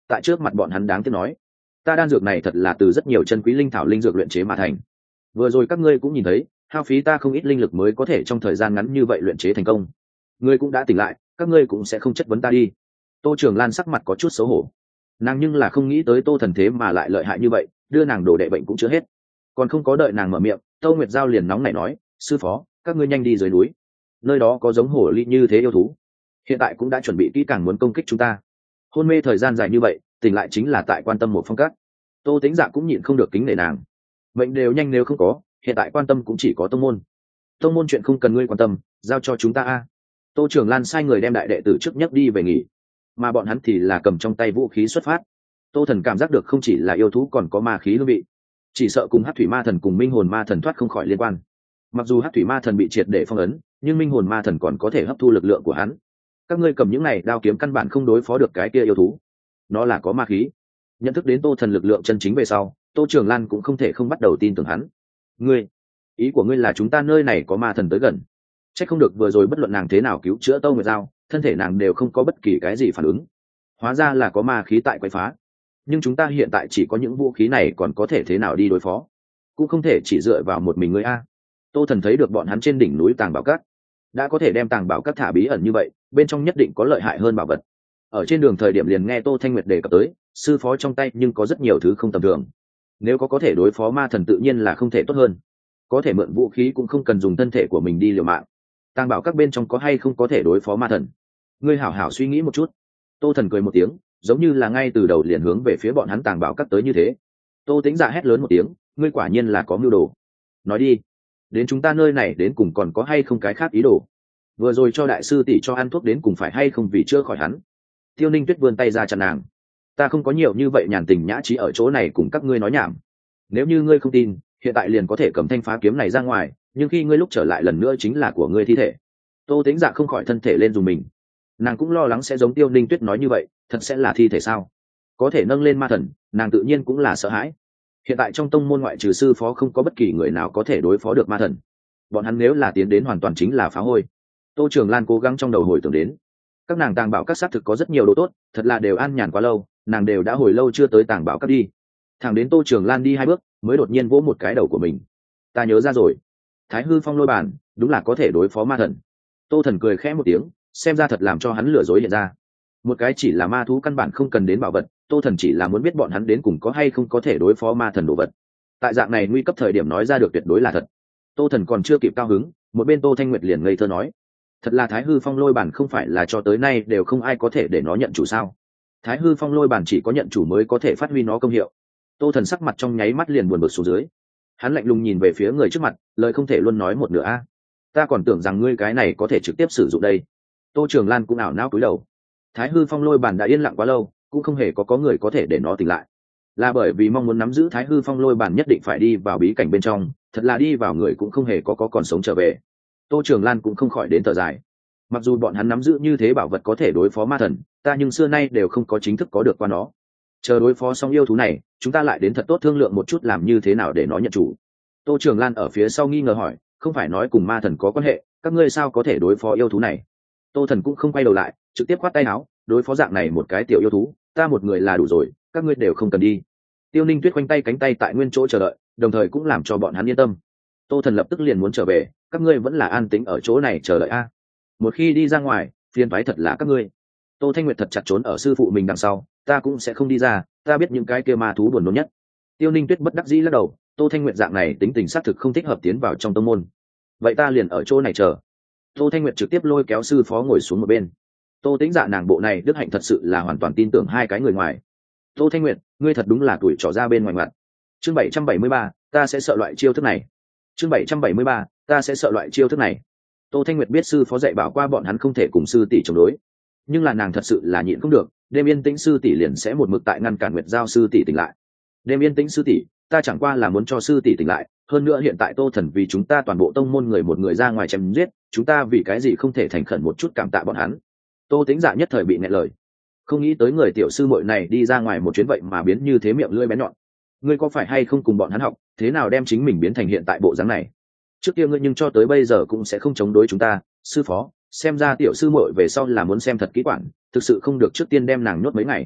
tại trước mặt bọn hắn đáng tiếc nói, ta đan dược này thật là từ rất nhiều chân quý linh thảo linh dược luyện chế mà thành. Vừa rồi các ngươi cũng nhìn thấy, hao phí ta không ít linh lực mới có thể trong thời gian ngắn như vậy luyện chế thành công. Ngươi cũng đã tỉnh lại, các ngươi cũng sẽ không chất vấn ta đi. Tô Trường Lan sắc mặt có chút xấu hổ, nàng nhưng là không nghĩ tới Tô Thần thế mà lại lợi hại như vậy, đưa nàng đổ đệ bệnh cũng chưa hết. Còn không có đợi nàng mở miệng, Tô Nguyệt Giao liền nóng nảy nói, sư phó, các ngươi nhanh đi dưới núi, nơi đó có giống hổ ly như thế yêu thú, hiện tại cũng đã chuẩn bị kỹ càng muốn công kích chúng ta. Hôn mê thời gian dài như vậy, tỉnh lại chính là tại quan tâm một phong cách. Tô Tĩnh Dạ cũng nhịn không được kính nể nàng, mệnh đều nhanh nếu không có, hiện tại quan tâm cũng chỉ có tông môn. Tông môn chuyện không cần ngươi quan tâm, giao cho chúng ta a. Tô Trường Lan sai người đem đại đệ tử trước nhất đi về nghỉ, mà bọn hắn thì là cầm trong tay vũ khí xuất phát. Tô Thần cảm giác được không chỉ là yêu thú còn có ma khí hương vị, chỉ sợ cùng Hắc Thủy Ma Thần cùng Minh Hồn Ma Thần thoát không khỏi liên quan. Mặc dù Hắc Thủy Ma Thần bị triệt để phong ấn, nhưng Minh Hồn Ma Thần còn có thể hấp thu lực lượng của hắn. Các ngươi cầm những này đao kiếm căn bản không đối phó được cái kia yêu thú, nó là có ma khí. Nhận thức đến Tô Thần lực lượng chân chính về sau, Tô Trường Lan cũng không thể không bắt đầu tin tưởng hắn. Ngươi, ý của ngươi là chúng ta nơi này có ma thần tới gần? Chắc không được vừa rồi bất luận nàng thế nào cứu chữa Tô Nguyệt Giao, thân thể nàng đều không có bất kỳ cái gì phản ứng. Hóa ra là có ma khí tại quấy phá. Nhưng chúng ta hiện tại chỉ có những vũ khí này, còn có thể thế nào đi đối phó? Cũng không thể chỉ dựa vào một mình ngươi a. Tô Thần thấy được bọn hắn trên đỉnh núi Tàng Bảo Các, đã có thể đem Tàng Bảo Các thả bí ẩn như vậy, bên trong nhất định có lợi hại hơn bảo vật. Ở trên đường thời điểm liền nghe Tô Thanh Nguyệt đề cập tới, sư phó trong tay nhưng có rất nhiều thứ không tầm thường. Nếu có có thể đối phó ma thần tự nhiên là không thể tốt hơn. Có thể mượn vũ khí cũng không cần dùng thân thể của mình đi liều mạng. Tàng Bảo Các bên trong có hay không có thể đối phó ma thần? Ngươi hảo hảo suy nghĩ một chút. Tô Thần cười một tiếng, giống như là ngay từ đầu liền hướng về phía bọn hắn Tàng Bảo Các tới như thế. Tô Tĩnh Dạ hét lớn một tiếng, ngươi quả nhiên là có mưu đồ. Nói đi, đến chúng ta nơi này đến cùng còn có hay không cái khác ý đồ? Vừa rồi cho đại sư tỷ cho ăn thuốc đến cùng phải hay không vì chưa khỏi hắn? Tiêu Ninh Tuyết vươn tay ra chặn nàng. Ta không có nhiều như vậy nhàn tình nhã trí ở chỗ này cùng các ngươi nói nhảm. Nếu như ngươi không tin, hiện tại liền có thể cầm thanh phá kiếm này ra ngoài, nhưng khi ngươi lúc trở lại lần nữa chính là của ngươi thi thể. Tô Tĩnh Dạ không khỏi thân thể lên dùng mình, nàng cũng lo lắng sẽ giống Tiêu Ninh Tuyết nói như vậy, thật sẽ là thi thể sao? Có thể nâng lên ma thần, nàng tự nhiên cũng là sợ hãi. Hiện tại trong tông môn ngoại trừ sư phó không có bất kỳ người nào có thể đối phó được ma thần, bọn hắn nếu là tiến đến hoàn toàn chính là phá hôi. Tô Trường Lan cố gắng trong đầu hồi tưởng đến, các nàng Tàng Bảo Các xác thực có rất nhiều đồ tốt, thật là đều an nhàn quá lâu, nàng đều đã hồi lâu chưa tới Tàng Bảo Các đi. Thẳng đến Tô Trường Lan đi hai bước, mới đột nhiên vỗ một cái đầu của mình. Ta nhớ ra rồi, Thái Hư Phong Lôi Bản đúng là có thể đối phó ma thần. Tô Thần cười khẽ một tiếng, xem ra thật làm cho hắn lừa dối hiện ra. Một cái chỉ là ma thú căn bản không cần đến bảo vật, Tô Thần chỉ là muốn biết bọn hắn đến cùng có hay không có thể đối phó ma thần đồ vật. Tại dạng này nguy cấp thời điểm nói ra được tuyệt đối là thật. Tô Thần còn chưa kịp cao hứng, một bên Tô Thanh Nguyệt liền ngây thơ nói, thật là Thái Hư Phong Lôi Bản không phải là cho tới nay đều không ai có thể để nó nhận chủ sao? Thái Hư Phong Lôi Bản chỉ có nhận chủ mới có thể phát huy nó công hiệu. Tô Thần sắc mặt trong nháy mắt liền buồn bực xuống dưới. Hắn lạnh lùng nhìn về phía người trước mặt, lời không thể luôn nói một nửa a. Ta còn tưởng rằng ngươi cái này có thể trực tiếp sử dụng đây. Tô Trường Lan cũng ảo não cúi đầu. Thái Hư Phong Lôi Bản đã yên lặng quá lâu, cũng không hề có có người có thể để nó tỉnh lại. Là bởi vì mong muốn nắm giữ Thái Hư Phong Lôi Bản nhất định phải đi vào bí cảnh bên trong, thật là đi vào người cũng không hề có có còn sống trở về. Tô Trường Lan cũng không khỏi đến thở dài. Mặc dù bọn hắn nắm giữ như thế bảo vật có thể đối phó ma thần, ta nhưng xưa nay đều không có chính thức có được qua nó. Chờ đối phó xong yêu thú này, chúng ta lại đến thật tốt thương lượng một chút làm như thế nào để nó nhận chủ. Tô Trường Lan ở phía sau nghi ngờ hỏi, không phải nói cùng ma thần có quan hệ, các ngươi sao có thể đối phó yêu thú này? Tô Thần cũng không quay đầu lại, trực tiếp khoát tay áo, đối phó dạng này một cái tiểu yêu thú, ta một người là đủ rồi, các ngươi đều không cần đi. Tiêu Ninh Tuyết khoanh tay cánh tay tại nguyên chỗ chờ đợi, đồng thời cũng làm cho bọn hắn yên tâm. Tô Thần lập tức liền muốn trở về, các ngươi vẫn là an tĩnh ở chỗ này chờ đợi a. Một khi đi ra ngoài, phiền toái thật là các ngươi. Tô Thanh Nguyệt thật chặt trốn ở sư phụ mình đằng sau, ta cũng sẽ không đi ra, ta biết những cái kia ma thú buồn nôn nhất. Tiêu Ninh Tuyết bất đắc dĩ lắc đầu, Tô Thanh Nguyệt dạng này tính tình xác thực không thích hợp tiến vào trong tông môn. Vậy ta liền ở chỗ này chờ. Tô Thanh Nguyệt trực tiếp lôi kéo sư phó ngồi xuống một bên. Tô Tĩnh Dạ nàng bộ này đức hạnh thật sự là hoàn toàn tin tưởng hai cái người ngoài. Tô Thanh Nguyệt, ngươi thật đúng là tuổi trò ra bên ngoài mặt. Chương bảy trăm bảy mươi ba, ta sẽ sợ loại chiêu thức này. Chương bảy trăm bảy mươi ba, ta sẽ sợ loại chiêu thức này. Tô Thanh Nguyệt biết sư phó dạy bảo qua bọn hắn không thể cùng sư tỷ chống đối, nhưng là nàng thật sự là nhịn không được, đêm yên tĩnh sư tỷ liền sẽ một mực tại ngăn cản Nguyệt Giao sư tỷ tỉnh lại. Đêm yên tĩnh sư tỷ, ta chẳng qua là muốn cho sư tỷ tỉnh lại, hơn nữa hiện tại Tô Thần vì chúng ta toàn bộ tông môn người một người ra ngoài chém giết, chúng ta vì cái gì không thể thành khẩn một chút cảm tạ bọn hắn. Tô Tĩnh Dạ nhất thời bị nghẹn lời, không nghĩ tới người tiểu sư muội này đi ra ngoài một chuyến vậy mà biến như thế miệng lưỡi bén nhọn. Ngươi có phải hay không cùng bọn hắn học, thế nào đem chính mình biến thành hiện tại bộ dáng này? Trước kia ngươi nhưng cho tới bây giờ cũng sẽ không chống đối chúng ta, sư phó, xem ra tiểu sư muội về sau là muốn xem thật kỹ quản, thực sự không được trước tiên đem nàng nhốt mấy ngày.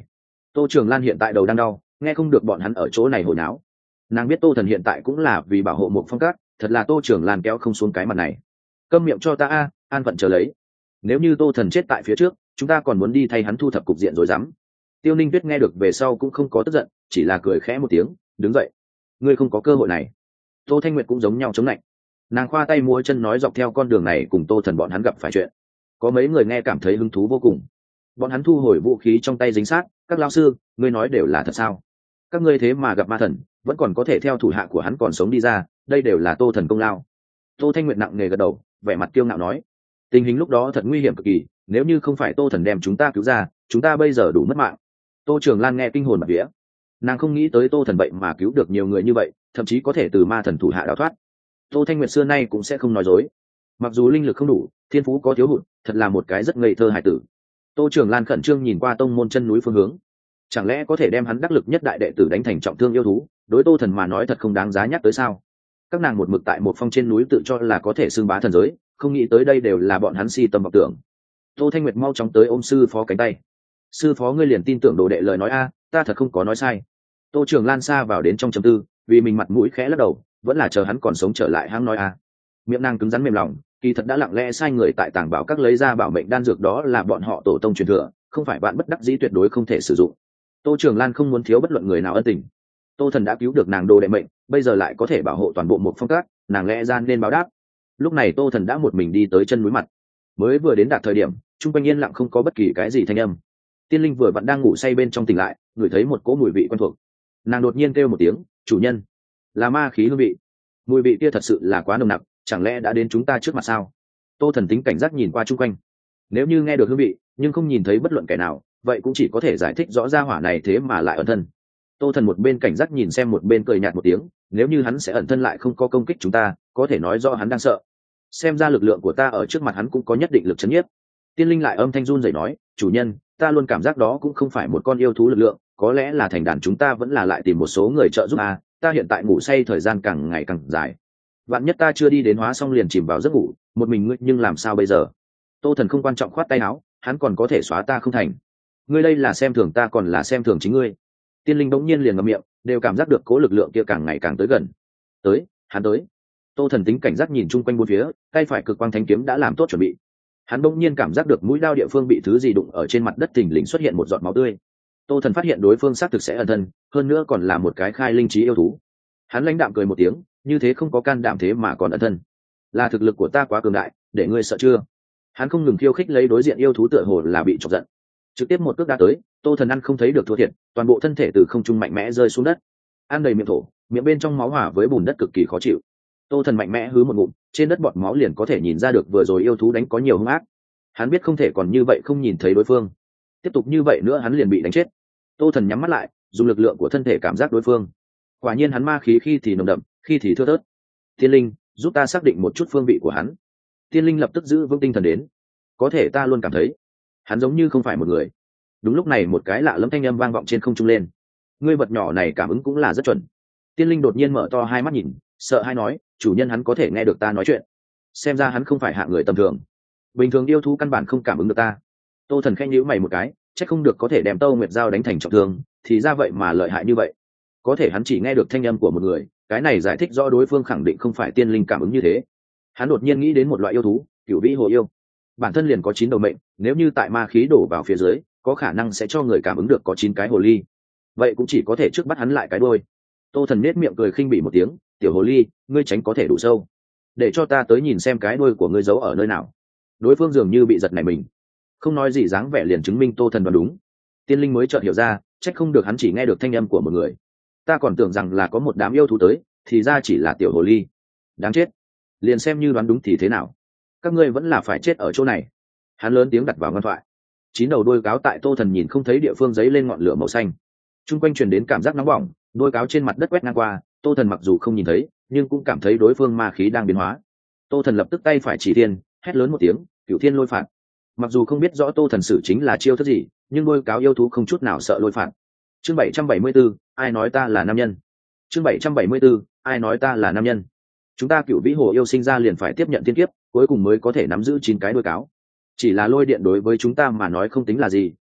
Tô Trường Lan hiện tại đầu đang đau, nghe không được bọn hắn ở chỗ này hồi náo. Nàng biết Tô Thần hiện tại cũng là vì bảo hộ một phong cách, thật là Tô Trường Lan kéo không xuống cái mặt này. Câm miệng cho ta a, an phận chờ lấy. Nếu như Tô Thần chết tại phía trước, chúng ta còn muốn đi thay hắn thu thập cục diện rồi dám. Tiêu Ninh Tuyết nghe được về sau cũng không có tức giận, chỉ là cười khẽ một tiếng, đứng dậy. Ngươi không có cơ hội này. Tô Thanh Nguyệt cũng giống nhau chống lạnh. Nàng khoa tay múa chân nói dọc theo con đường này cùng Tô Thần bọn hắn gặp phải chuyện. Có mấy người nghe cảm thấy hứng thú vô cùng. Bọn hắn thu hồi vũ khí trong tay dính sát, các lão sư, ngươi nói đều là thật sao? Các ngươi thế mà gặp ma thần, vẫn còn có thể theo thủ hạ của hắn còn sống đi ra, đây đều là Tô Thần công lao. Tô Thanh Nguyệt nặng nề gật đầu, vẻ mặt kiêu ngạo nói, tình hình lúc đó thật nguy hiểm cực kỳ, nếu như không phải Tô Thần đem chúng ta cứu ra, chúng ta bây giờ đủ mất mạng. Tô Trường Lan nghe kinh hồn bạt vía, nàng không nghĩ tới Tô Thần vậy mà cứu được nhiều người như vậy, thậm chí có thể từ ma thần thủ hạ đào thoát. Tô Thanh Nguyệt xưa nay cũng sẽ không nói dối, mặc dù linh lực không đủ, thiên phú có thiếu hụt, thật là một cái rất ngây thơ hài tử. Tô Trường Lan khẩn trương nhìn qua tông môn chân núi phương hướng, chẳng lẽ có thể đem hắn đắc lực nhất đại đệ tử đánh thành trọng thương yêu thú, đối Tô Thần mà nói thật không đáng giá nhắc tới sao? Các nàng một mực tại một phong trên núi tự cho là có thể xưng bá thần giới, không nghĩ tới đây đều là bọn hắn si tâm vọng tưởng. Tô Thanh Nguyệt mau chóng tới ôm sư phó cánh tay. Sư phó ngươi liền tin tưởng đồ đệ lời nói a, ta thật không có nói sai. Tô Trường Lan xa vào đến trong trầm tư, vì mình mặt mũi khẽ lắc đầu, vẫn là chờ hắn còn sống trở lại hãng nói a. Miệng nàng cứng rắn mềm lòng, kỳ thật đã lặng lẽ sai người tại tàng bảo các lấy ra bảo mệnh đan dược, đó là bọn họ tổ tông truyền thừa, không phải bạn bất đắc dĩ tuyệt đối không thể sử dụng. Tô Trường Lan không muốn thiếu bất luận người nào ân tình. Tô Thần đã cứu được nàng đồ đệ mệnh, bây giờ lại có thể bảo hộ toàn bộ một phong các, nàng lẽ ra nên báo đáp. Lúc này Tô Thần đã một mình đi tới chân núi mặt, mới vừa đến đạt thời điểm, trung quanh yên lặng không có bất kỳ cái gì thanh âm. Tiên Linh vừa vặn đang ngủ say bên trong tỉnh lại, ngửi thấy một cỗ mùi vị quen thuộc. Nàng đột nhiên kêu một tiếng, chủ nhân, là ma khí hương vị. Mùi vị kia thật sự là quá nồng nặc, chẳng lẽ đã đến chúng ta trước mặt sao? Tô Thần tính cảnh giác nhìn qua chung quanh, nếu như nghe được hương vị nhưng không nhìn thấy bất luận kẻ nào, vậy cũng chỉ có thể giải thích rõ ra hỏa này thế mà lại ẩn thân. Tô Thần một bên cảnh giác nhìn xem, một bên cười nhạt một tiếng, nếu như hắn sẽ ẩn thân lại không có công kích chúng ta, có thể nói rõ hắn đang sợ. Xem ra lực lượng của ta ở trước mặt hắn cũng có nhất định lực chấn nhiếp. Tiên Linh lại âm thanh run rẩy nói, chủ nhân, ta luôn cảm giác đó cũng không phải một con yêu thú lực lượng, có lẽ là thành đàn chúng ta vẫn là lại tìm một số người trợ giúp à, ta hiện tại ngủ say thời gian càng ngày càng dài. Vạn nhất ta chưa đi đến hóa xong liền chìm vào giấc ngủ, một mình ngươi nhưng làm sao bây giờ? Tô Thần không quan trọng khoát tay áo, hắn còn có thể xóa ta không thành. Ngươi đây là xem thường ta còn là xem thường chính ngươi? Tiên Linh bỗng nhiên liền ngậm miệng, đều cảm giác được cố lực lượng kia càng ngày càng tới gần. Tới, hắn tới. Tô Thần tính cảnh giác nhìn chung quanh bốn phía, tay phải cực quang thánh kiếm đã làm tốt chuẩn bị. Hắn bỗng nhiên cảm giác được mũi đao địa phương bị thứ gì đụng ở trên mặt đất, thình lình xuất hiện một giọt máu tươi. Tô Thần phát hiện đối phương xác thực sẽ ẩn thân, hơn nữa còn là một cái khai linh trí yêu thú. Hắn lãnh đạm cười một tiếng, như thế không có can đảm thế mà còn ẩn thân, là thực lực của ta quá cường đại, để ngươi sợ chưa? Hắn không ngừng khiêu khích lấy đối diện yêu thú, tựa hồ là bị chọc giận, trực tiếp một cước đá tới. Tô Thần ăn không thấy được thua thiệt, toàn bộ thân thể từ không trung mạnh mẽ rơi xuống đất, ăn đầy miệng thổ, miệng bên trong máu hòa với bùn đất cực kỳ khó chịu. Tô Thần mạnh mẽ hứ một ngụm, trên đất bọt máu liền có thể nhìn ra được vừa rồi yêu thú đánh có nhiều hung ác. Hắn biết không thể còn như vậy không nhìn thấy đối phương, tiếp tục như vậy nữa hắn liền bị đánh chết. Tô Thần nhắm mắt lại, dùng lực lượng của thân thể cảm giác đối phương. Quả nhiên hắn ma khí khi thì nồng đậm, khi thì thưa thớt. Tiên Linh, giúp ta xác định một chút phương vị của hắn. Tiên Linh lập tức giữ vững tinh thần đến. Có thể ta luôn cảm thấy hắn giống như không phải một người. Đúng lúc này một cái lạ lẫm thanh âm vang vọng trên không trung lên. Ngươi vật nhỏ này cảm ứng cũng là rất chuẩn. Tiên Linh đột nhiên mở to hai mắt nhìn, sợ hãi nói, chủ nhân hắn có thể nghe được ta nói chuyện. Xem ra hắn không phải hạng người tầm thường. Bình thường yêu thú căn bản không cảm ứng được ta. Tô Thần khẽ nhíu mày một cái, chắc không được có thể đem Tâu Nguyệt Giao đánh thành trọng thương, thì ra vậy mà lợi hại như vậy. Có thể hắn chỉ nghe được thanh âm của một người, cái này giải thích rõ đối phương khẳng định không phải tiên linh cảm ứng như thế. Hắn đột nhiên nghĩ đến một loại yêu thú, Cửu Vĩ Hồ Yêu. Bản thân liền có chín đầu mệnh, nếu như tại ma khí đổ vào phía dưới, có khả năng sẽ cho người cảm ứng được có chín cái hồ ly. Vậy cũng chỉ có thể trước bắt hắn lại cái đuôi. Tô Thần nết miệng cười khinh bỉ một tiếng, tiểu hồ ly, ngươi tránh có thể đủ sâu, để cho ta tới nhìn xem cái đuôi của ngươi giấu ở nơi nào. Đối phương dường như bị giật nảy mình, không nói gì, dáng vẻ liền chứng minh Tô Thần đoán đúng. Tiên Linh mới chợt hiểu ra, trách không được hắn chỉ nghe được thanh âm của một người. Ta còn tưởng rằng là có một đám yêu thú tới, thì ra chỉ là tiểu hồ ly. Đáng chết, liền xem như đoán đúng thì thế nào, các ngươi vẫn là phải chết ở chỗ này. Hắn lớn tiếng đặt vào ngân thoại. Chín đầu đuôi cáo tại Tô Thần nhìn không thấy địa phương giấy lên ngọn lửa màu xanh, chung quanh truyền đến cảm giác nóng bỏng. Đuôi cáo trên mặt đất quét ngang qua, Tô Thần mặc dù không nhìn thấy nhưng cũng cảm thấy đối phương ma khí đang biến hóa. Tô Thần lập tức tay phải chỉ thiên, hét lớn một tiếng, Cửu Thiên Lôi Phạt. Mặc dù không biết rõ Tô Thần sử chính là chiêu thức gì, nhưng đuôi cáo yêu thú không chút nào sợ lôi phạt. Chương bảy trăm bảy mươi bốn, ai nói ta là nam nhân? Chương bảy trăm bảy mươi bốn, ai nói ta là nam nhân? Chúng ta Cửu Vĩ Hồ Yêu sinh ra liền phải tiếp nhận thiên kiếp, cuối cùng mới có thể nắm giữ chín cái đuôi cáo. Chỉ là lôi điện đối với chúng ta mà nói không tính là gì,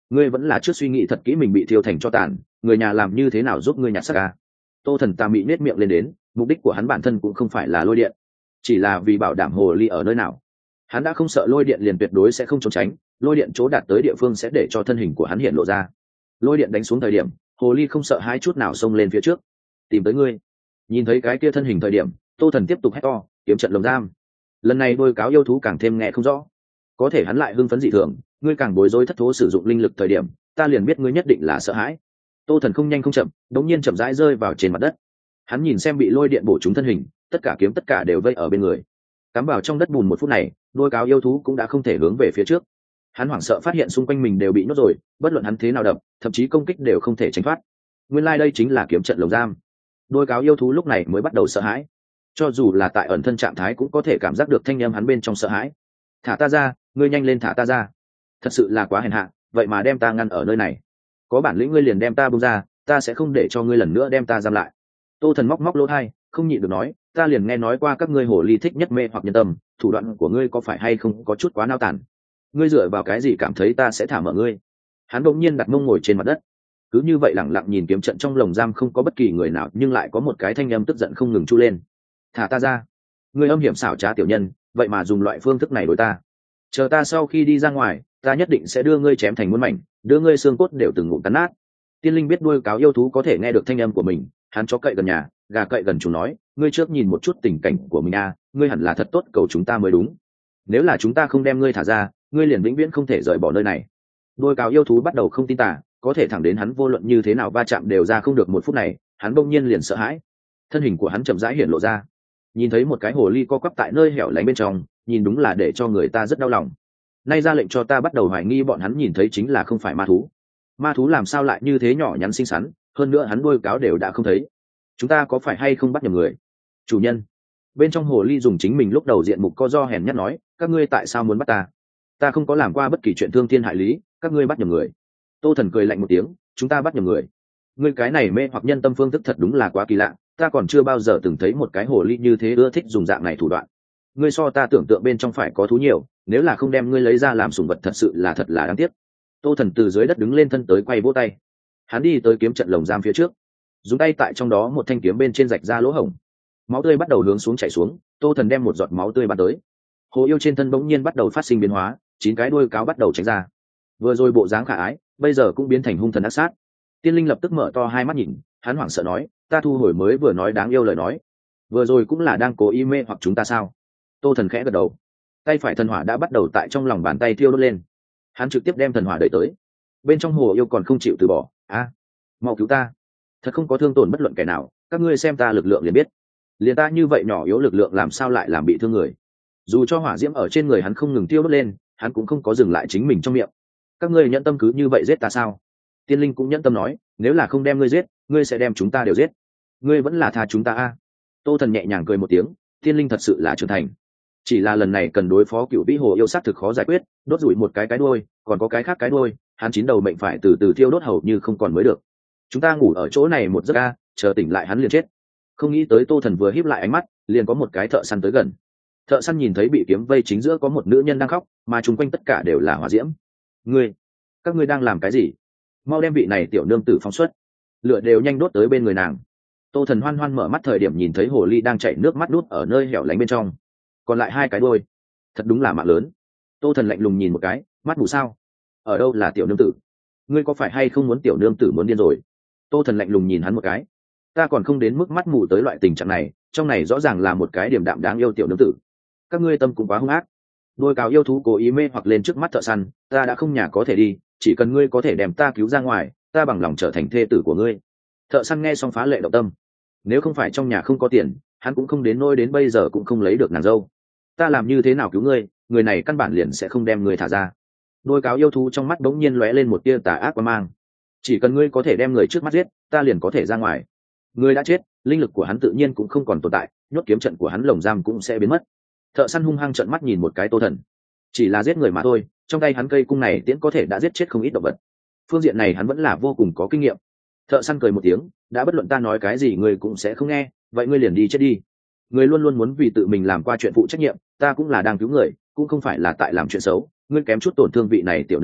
ngươi vẫn là trước suy nghĩ thật kỹ mình bị thiêu thành cho tàn, người nhà làm như thế nào giúp ngươi nhặt xác ca. Tô Thần tà mị nết miệng lên đến, mục đích của hắn bản thân cũng không phải là lôi điện, chỉ là vì bảo đảm hồ ly ở nơi nào. Hắn đã không sợ lôi điện liền tuyệt đối sẽ không trốn tránh, lôi điện chỗ đạt tới địa phương sẽ để cho thân hình của hắn hiện lộ ra. Lôi điện đánh xuống thời điểm, hồ ly không sợ hai chút nào xông lên phía trước, tìm tới ngươi. Nhìn thấy cái kia thân hình thời điểm, Tô Thần tiếp tục hét to, kiếm trận lồng giam. Lần này đôi cáo yêu thú càng thêm nghe không rõ, có thể hắn lại hưng phấn dị thường, ngươi càng bối rối thất thố sử dụng linh lực thời điểm, ta liền biết ngươi nhất định là sợ hãi. Tô Thần không nhanh không chậm, đống nhiên chậm rãi rơi vào trên mặt đất. Hắn nhìn xem bị lôi điện bổ trúng thân hình, tất cả kiếm tất cả đều vây ở bên người. Cắm vào trong đất bùn một phút này, đôi cáo yêu thú cũng đã không thể hướng về phía trước. Hắn hoảng sợ phát hiện xung quanh mình đều bị nhốt rồi, bất luận hắn thế nào đập, thậm chí công kích đều không thể tránh thoát. Nguyên lai like đây chính là kiếm trận lồng giam. Đôi cáo yêu thú lúc này mới bắt đầu sợ hãi, cho dù là tại ẩn thân trạng thái cũng có thể cảm giác được thanh âm hắn bên trong sợ hãi. Thả ta ra, ngươi nhanh lên thả ta ra, thật sự là quá hèn hạ, vậy mà đem ta ngăn ở nơi này. Có bản lĩnh ngươi liền đem ta buông ra, ta sẽ không để cho ngươi lần nữa đem ta giam lại. Tô Thần móc móc lỗ tai, không nhịn được nói, ta liền nghe nói qua các ngươi hồ ly thích nhất mê hoặc nhân tâm, thủ đoạn của ngươi có phải hay không có chút quá nao tản? Ngươi dựa vào cái gì cảm thấy ta sẽ thả mở ngươi? Hắn đột nhiên đặt mông ngồi trên mặt đất, cứ như vậy lẳng lặng nhìn kiếm trận trong lồng giam, không có bất kỳ người nào, nhưng lại có một cái thanh âm tức giận không ngừng chu lên. Thả ta ra, ngươi âm hiểm xảo trá tiểu nhân, vậy mà dùng loại phương thức này đối ta. Chờ ta sau khi đi ra ngoài, ta nhất định sẽ đưa ngươi chém thành muôn mảnh, đưa ngươi xương cốt đều từng ngụm cắn nát. Tiên Linh biết đuôi cáo yêu thú có thể nghe được thanh âm của mình, hắn chó cậy gần nhà, gà cậy gần chúng nói, ngươi trước nhìn một chút tình cảnh của mình a, à, ngươi hẳn là thật tốt cầu chúng ta mới đúng. Nếu là chúng ta không đem ngươi thả ra, ngươi liền vĩnh viễn không thể rời bỏ nơi này. Đuôi cáo yêu thú bắt đầu không tin tả, có thể thẳng đến hắn vô luận như thế nào va chạm đều ra không được một phút này, hắn bỗng nhiên liền sợ hãi. Thân hình của hắn chậm rãi hiện lộ ra, nhìn thấy một cái hồ ly co quắp tại nơi hẻo lánh bên trong, nhìn đúng là để cho người ta rất đau lòng. Nay ra lệnh cho ta bắt đầu hoài nghi bọn hắn nhìn thấy chính là không phải ma thú. Ma thú làm sao lại như thế nhỏ nhắn xinh xắn, hơn nữa hắn đuôi cáo đều đã không thấy. Chúng ta có phải hay không bắt nhầm người? Chủ nhân. Bên trong hồ ly dùng chính mình lúc đầu diện mục co do hèn nhát nói, các ngươi tại sao muốn bắt ta? Ta không có làm qua bất kỳ chuyện thương thiên hại lý, các ngươi bắt nhầm người. Tô Thần cười lạnh một tiếng, chúng ta bắt nhầm người. Ngươi cái này mê hoặc nhân tâm phương thức thật đúng là quá kỳ lạ, ta còn chưa bao giờ từng thấy một cái hồ ly như thế ưa thích dùng dạng này thủ đoạn. Ngươi so ta tưởng tượng bên trong phải có thú nhiều, nếu là không đem ngươi lấy ra làm sủng vật thật sự là thật là đáng tiếc. Tô Thần từ dưới đất đứng lên thân tới quay vỗ tay, hắn đi tới kiếm trận lồng giam phía trước, dùng tay tại trong đó một thanh kiếm bên trên rạch ra lỗ hổng, máu tươi bắt đầu hướng xuống chảy xuống. Tô Thần đem một giọt máu tươi bắn tới, hồ yêu trên thân bỗng nhiên bắt đầu phát sinh biến hóa, chín cái đuôi cáo bắt đầu tránh ra, vừa rồi bộ dáng khả ái bây giờ cũng biến thành hung thần ác sát. Tiên Linh lập tức mở to hai mắt nhìn, hắn hoảng sợ nói, ta thu hồi mới vừa nói đáng yêu lời nói, vừa rồi cũng là đang cố ý mê hoặc chúng ta sao? Tô Thần khẽ gật đầu, tay phải thần hỏa đã bắt đầu tại trong lòng bàn tay thiêu đốt lên, hắn trực tiếp đem thần hỏa đẩy tới bên trong hồ yêu, còn không chịu từ bỏ. A, mau cứu ta, thật không có thương tổn bất luận kẻ nào, các ngươi xem ta lực lượng liền biết, liền ta như vậy nhỏ yếu lực lượng làm sao lại làm bị thương người. Dù cho hỏa diễm ở trên người hắn không ngừng thiêu đốt lên, hắn cũng không có dừng lại chính mình trong miệng. Các ngươi nhẫn tâm cứ như vậy giết ta sao? Tiên Linh cũng nhẫn tâm nói, nếu là không đem ngươi giết, ngươi sẽ đem chúng ta đều giết, ngươi vẫn là tha chúng ta a. Tô Thần nhẹ nhàng cười một tiếng, Tiên Linh thật sự là trưởng thành, chỉ là lần này cần đối phó cựu vĩ hồ yêu sát thực khó giải quyết, đốt rủi một cái cái đuôi, còn có cái khác cái đuôi, hắn chín đầu mệnh phải từ từ thiêu đốt hầu như không còn mới được. Chúng ta ngủ ở chỗ này một giấc a, chờ tỉnh lại hắn liền chết. Không nghĩ tới Tô Thần vừa híp lại ánh mắt, liền có một cái thợ săn tới gần. Thợ săn nhìn thấy bị kiếm vây chính giữa có một nữ nhân đang khóc, mà chung quanh tất cả đều là hỏa diễm. Ngươi, các ngươi đang làm cái gì? Mau đem vị này tiểu nương tử phóng xuất, lửa đều nhanh đốt tới bên người nàng. Tô Thần hoan hoan mở mắt thời điểm nhìn thấy hồ ly đang chảy nước mắt đút ở nơi hẻo lánh bên trong, còn lại hai cái đuôi, thật đúng là mạng lớn. Tô Thần lạnh lùng nhìn một cái, mắt mù sao? Ở đâu là tiểu nương tử? Ngươi có phải hay không muốn tiểu nương tử muốn điên rồi? Tô Thần lạnh lùng nhìn hắn một cái, ta còn không đến mức mắt mù tới loại tình trạng này, trong này rõ ràng là một cái điểm đạm đáng yêu tiểu nương tử, các ngươi tâm cũng quá hung ác. Đôi cáo yêu thú cố ý mê hoặc lên trước mắt thợ săn, ta đã không nhà có thể đi, chỉ cần ngươi có thể đem ta cứu ra ngoài, ta bằng lòng trở thành thê tử của ngươi. Thợ săn nghe xong phá lệ động tâm, nếu không phải trong nhà không có tiền, hắn cũng không đến nôi đến bây giờ cũng không lấy được nàng dâu. Ta làm như thế nào cứu ngươi, người này căn bản liền sẽ không đem ngươi thả ra. Đôi cáo yêu thú trong mắt bỗng nhiên lóe lên một tia tà ác quang mang, chỉ cần ngươi có thể đem người trước mắt giết, ta liền có thể ra ngoài. Ngươi đã chết, linh lực của hắn tự nhiên cũng không còn tồn tại, nhốt kiếm trận của hắn lồng giam cũng sẽ biến mất. Thợ săn hung hăng trợn mắt nhìn một cái Tô Thần, chỉ là giết người mà thôi, trong tay hắn cây cung này tiễn có thể đã giết chết không ít động vật, phương diện này hắn vẫn là vô cùng có kinh nghiệm. Thợ săn cười một tiếng, đã bất luận ta nói cái gì ngươi cũng sẽ không nghe, vậy ngươi liền đi chết đi. Ngươi luôn luôn muốn vì tự mình làm qua chuyện phụ trách nhiệm, ta cũng là đang cứu người, cũng không phải là tại làm chuyện xấu, ngươi kém chút tổn thương vị này tiểu nương tử,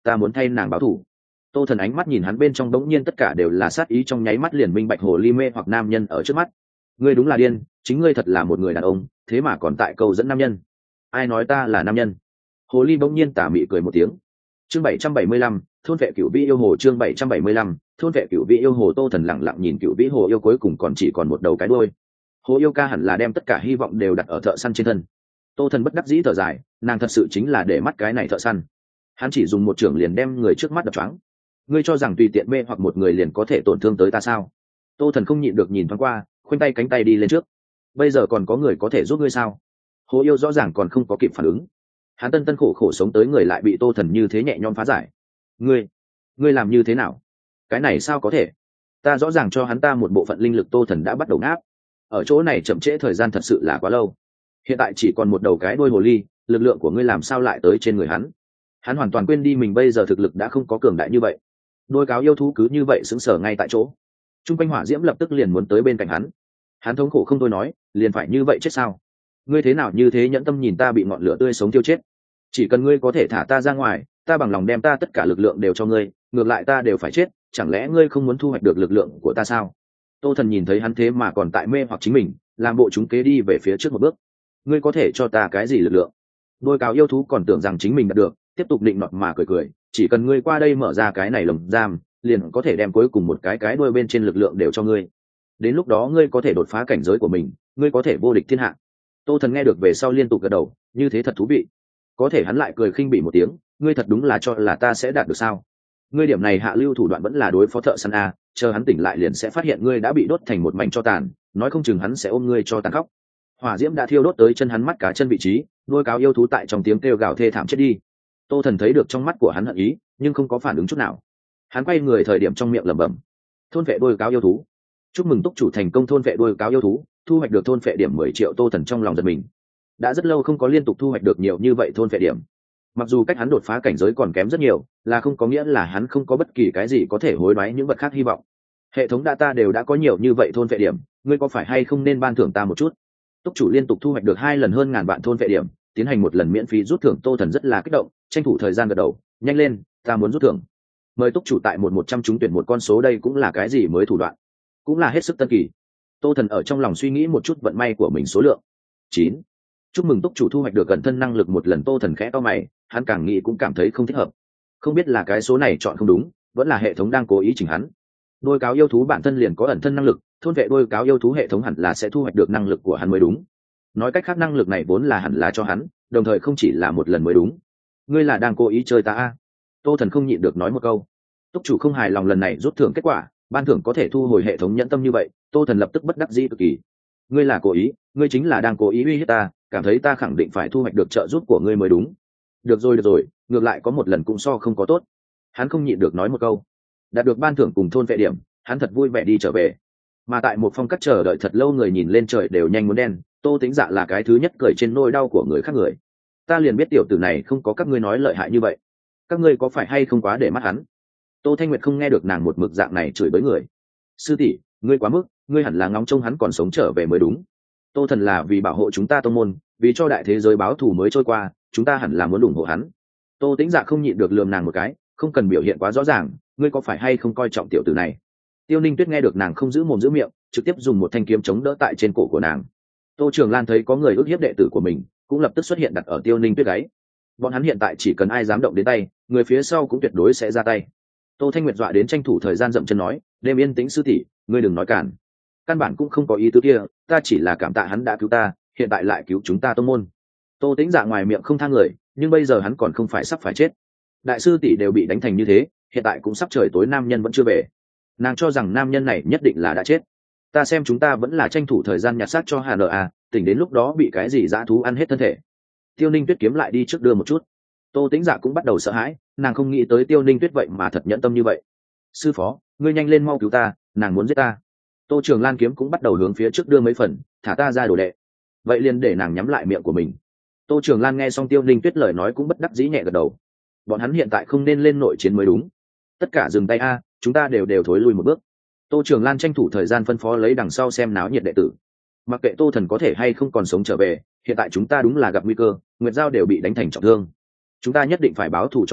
ta muốn thay nàng báo thù. Tô Thần ánh mắt nhìn hắn bên trong đống nhiên tất cả đều là sát ý, trong nháy mắt liền minh bạch hồ ly mê hoặc nam nhân ở trước mắt. Ngươi đúng là điên, chính ngươi thật là một người đàn ông, thế mà còn tại câu dẫn nam nhân. Ai nói ta là nam nhân? Hồ ly bỗng nhiên tà mị cười một tiếng. Chương bảy trăm bảy mươi lăm, thôn vệ cửu vĩ yêu hồ. Chương bảy trăm bảy mươi lăm, thôn vệ cửu vĩ yêu hồ. Tô Thần lặng lặng nhìn cửu vĩ hồ yêu cuối cùng còn chỉ còn một đầu cái đuôi. Hồ yêu ca hẳn là đem tất cả hy vọng đều đặt ở thợ săn trên thân. Tô Thần bất đắc dĩ thở dài, nàng thật sự chính là để mắt cái này thợ săn. Hắn chỉ dùng một chưởng liền đem người trước mắt đập choáng. Ngươi cho rằng tùy tiện mê hoặc một người liền có thể tổn thương tới ta sao? Tô Thần không nhịn được nhìn thoáng qua, khoanh tay cánh tay đi lên trước. Bây giờ còn có người có thể giúp ngươi sao? Hồ yêu rõ ràng còn không có kịp phản ứng. Hắn tân tân khổ khổ sống tới người lại bị Tô Thần như thế nhẹ nhõm phá giải. Ngươi, ngươi làm như thế nào? Cái này sao có thể? Ta rõ ràng cho hắn ta một bộ phận linh lực. Tô Thần đã bắt đầu ngáp. Ở chỗ này chậm trễ thời gian thật sự là quá lâu. Hiện tại chỉ còn một đầu cái đuôi hồ ly, lực lượng của ngươi làm sao lại tới trên người hắn? Hắn hoàn toàn quên đi mình bây giờ thực lực đã không có cường đại như vậy. Đôi cáo yêu thú cứ như vậy sững sờ ngay tại chỗ. Trung quanh hỏa diễm lập tức liền muốn tới bên cạnh hắn. Hắn thống khổ không thôi nói, liền phải như vậy chết sao? Ngươi thế nào như thế nhẫn tâm nhìn ta bị ngọn lửa tươi sống tiêu chết? Chỉ cần ngươi có thể thả ta ra ngoài, ta bằng lòng đem ta tất cả lực lượng đều cho ngươi, ngược lại ta đều phải chết, chẳng lẽ ngươi không muốn thu hoạch được lực lượng của ta sao? Tô Thần nhìn thấy hắn thế mà còn tại mê hoặc chính mình, làm bộ chúng kế đi về phía trước một bước. Ngươi có thể cho ta cái gì lực lượng? Đôi cáo yêu thú còn tưởng rằng chính mình đạt được, tiếp tục định nọt mà cười cười, chỉ cần ngươi qua đây mở ra cái này lồng giam, liền có thể đem cuối cùng một cái cái đuôi bên trên lực lượng đều cho ngươi. Đến lúc đó ngươi có thể đột phá cảnh giới của mình, ngươi có thể vô địch thiên hạ. Tô Thần nghe được về sau liên tục gật đầu, như thế thật thú vị. Có thể hắn lại cười khinh bỉ một tiếng, ngươi thật đúng là cho là ta sẽ đạt được sao? Ngươi điểm này hạ lưu thủ đoạn vẫn là đối phó thợ săn a, chờ hắn tỉnh lại liền sẽ phát hiện ngươi đã bị đốt thành một mảnh tro tàn, nói không chừng hắn sẽ ôm ngươi cho tàn khóc. Hỏa diễm đã thiêu đốt tới chân hắn mắt cá chân vị trí, đôi cáo yêu thú tại trong tiếng kêu gào thê thảm chết đi. Tô Thần thấy được trong mắt của hắn hận ý, nhưng không có phản ứng chút nào. Hắn quay người thời điểm trong miệng lẩm bẩm, thôn vệ đôi cáo yêu thú. Chúc mừng túc chủ thành công thôn vệ đôi cáo yêu thú, thu hoạch được thôn vệ điểm mười triệu. Tô Thần trong lòng giật mình. Đã rất lâu không có liên tục thu hoạch được nhiều như vậy thôn vệ điểm. Mặc dù cách hắn đột phá cảnh giới còn kém rất nhiều, là không có nghĩa là hắn không có bất kỳ cái gì có thể hối đoái những vật khác hy vọng. Hệ thống data đều đã có nhiều như vậy thôn vệ điểm, ngươi có phải hay không nên ban thưởng ta một chút? Túc chủ liên tục thu hoạch được hai lần hơn ngàn vạn thôn vệ điểm, tiến hành một lần miễn phí rút thưởng. Tô Thần rất là kích động, tranh thủ thời gian gật đầu, nhanh lên, ta muốn rút thưởng. Mời túc chủ tại một một trăm trúng tuyển một con số, đây cũng là cái gì mới thủ đoạn, cũng là hết sức tân kỳ. Tô Thần ở trong lòng suy nghĩ một chút vận may của mình số lượng. Chín. Chúc mừng túc chủ thu hoạch được gần thân năng lực một lần. Tô Thần khẽ cau mày, hắn càng nghĩ cũng cảm thấy không thích hợp. Không biết là cái số này chọn không đúng, vẫn là hệ thống đang cố ý chỉnh hắn. Đôi cáo yêu thú bản thân liền có ẩn thân năng lực, thôn vệ đôi cáo yêu thú hệ thống hẳn là sẽ thu hoạch được năng lực của hắn mới đúng. Nói cách khác năng lực này vốn là hẳn là cho hắn, đồng thời không chỉ là một lần mới đúng. Ngươi là đang cố ý chơi ta a? Tô Thần không nhịn được nói một câu. Túc chủ không hài lòng lần này rút thưởng kết quả, ban thưởng có thể thu hồi hệ thống nhẫn tâm như vậy. Tô Thần lập tức bất đắc dĩ cực kỳ. Ngươi là cố ý, ngươi chính là đang cố ý uy hiếp ta, cảm thấy ta khẳng định phải thu hoạch được trợ giúp của ngươi mới đúng. Được rồi được rồi, ngược lại có một lần cũng so không có tốt. Hắn không nhịn được nói một câu. Đạt được ban thưởng cùng thôn vệ điểm, hắn thật vui vẻ đi trở về. Mà tại một phong cách chờ đợi thật lâu, người nhìn lên trời đều nhanh muốn đen. Tô Tĩnh Dạ là cái thứ nhất cười trên nỗi đau của người khác người. Ta liền biết tiểu tử này không có các ngươi nói lợi hại như vậy. Các ngươi có phải hay không quá để mắt hắn? Tô Thanh Nguyệt không nghe được nàng một mực dạng này chửi bới người. Sư tỷ, ngươi quá mức, ngươi hẳn là ngóng trông hắn còn sống trở về mới đúng. Tô Thần là vì bảo hộ chúng ta tông môn, vì cho đại thế giới báo thù mới trôi qua, chúng ta hẳn là muốn ủng hộ hắn. Tô Tĩnh Dạ không nhịn được lườm nàng một cái, không cần biểu hiện quá rõ ràng, ngươi có phải hay không coi trọng tiểu tử này? Tiêu Ninh Tuyết nghe được nàng không giữ mồm giữ miệng, trực tiếp dùng một thanh kiếm chống đỡ tại trên cổ của nàng. Tô Trường Lan thấy có người ức hiếp đệ tử của mình, cũng lập tức xuất hiện đặt ở Tiêu Ninh Tuyết gáy. Bọn hắn hiện tại chỉ cần ai dám động đến tay, người phía sau cũng tuyệt đối sẽ ra tay. Tô Thanh Nguyệt dọa đến tranh thủ thời gian dậm chân nói, đêm yên tĩnh sư tỷ, ngươi đừng nói cản. Căn bản cũng không có ý tứ kia, ta chỉ là cảm tạ hắn đã cứu ta, hiện tại lại cứu chúng ta tông môn. Tô Tĩnh Dạ ngoài miệng không tha người, nhưng bây giờ hắn còn không phải sắp phải chết. Đại sư tỷ đều bị đánh thành như thế, hiện tại cũng sắp trời tối, nam nhân vẫn chưa về. Nàng cho rằng nam nhân này nhất định là đã chết. Ta xem chúng ta vẫn là tranh thủ thời gian nhặt xác cho Hà Nợ à, tỉnh đến lúc đó bị cái gì dã thú ăn hết thân thể. Tiêu Ninh Tuyết kiếm lại đi trước đưa một chút. Tô Tĩnh Dạ cũng bắt đầu sợ hãi, nàng không nghĩ tới Tiêu Ninh Tuyết vậy mà thật nhẫn tâm như vậy. Sư phó, ngươi nhanh lên mau cứu ta, nàng muốn giết ta. Tô Trường Lan kiếm cũng bắt đầu hướng phía trước đưa mấy phần, thả ta ra đồ đệ. Vậy liền để nàng nhắm lại miệng của mình. Tô Trường Lan nghe xong Tiêu Ninh Tuyết lời nói cũng bất đắc dĩ nhẹ gật đầu. Bọn hắn hiện tại không nên lên nội chiến mới đúng. Tất cả dừng tay a, chúng ta đều đều thối lui một bước. Tô Trường Lan tranh thủ thời gian phân phó lấy đằng sau xem náo nhiệt đệ tử. Mặc kệ Tô Thần có thể hay không còn sống trở về, hiện tại chúng ta đúng là gặp nguy cơ, Nguyệt Giao đều bị đánh thành trọng thương. Chúng ta nhất định phải báo thù cho hắn,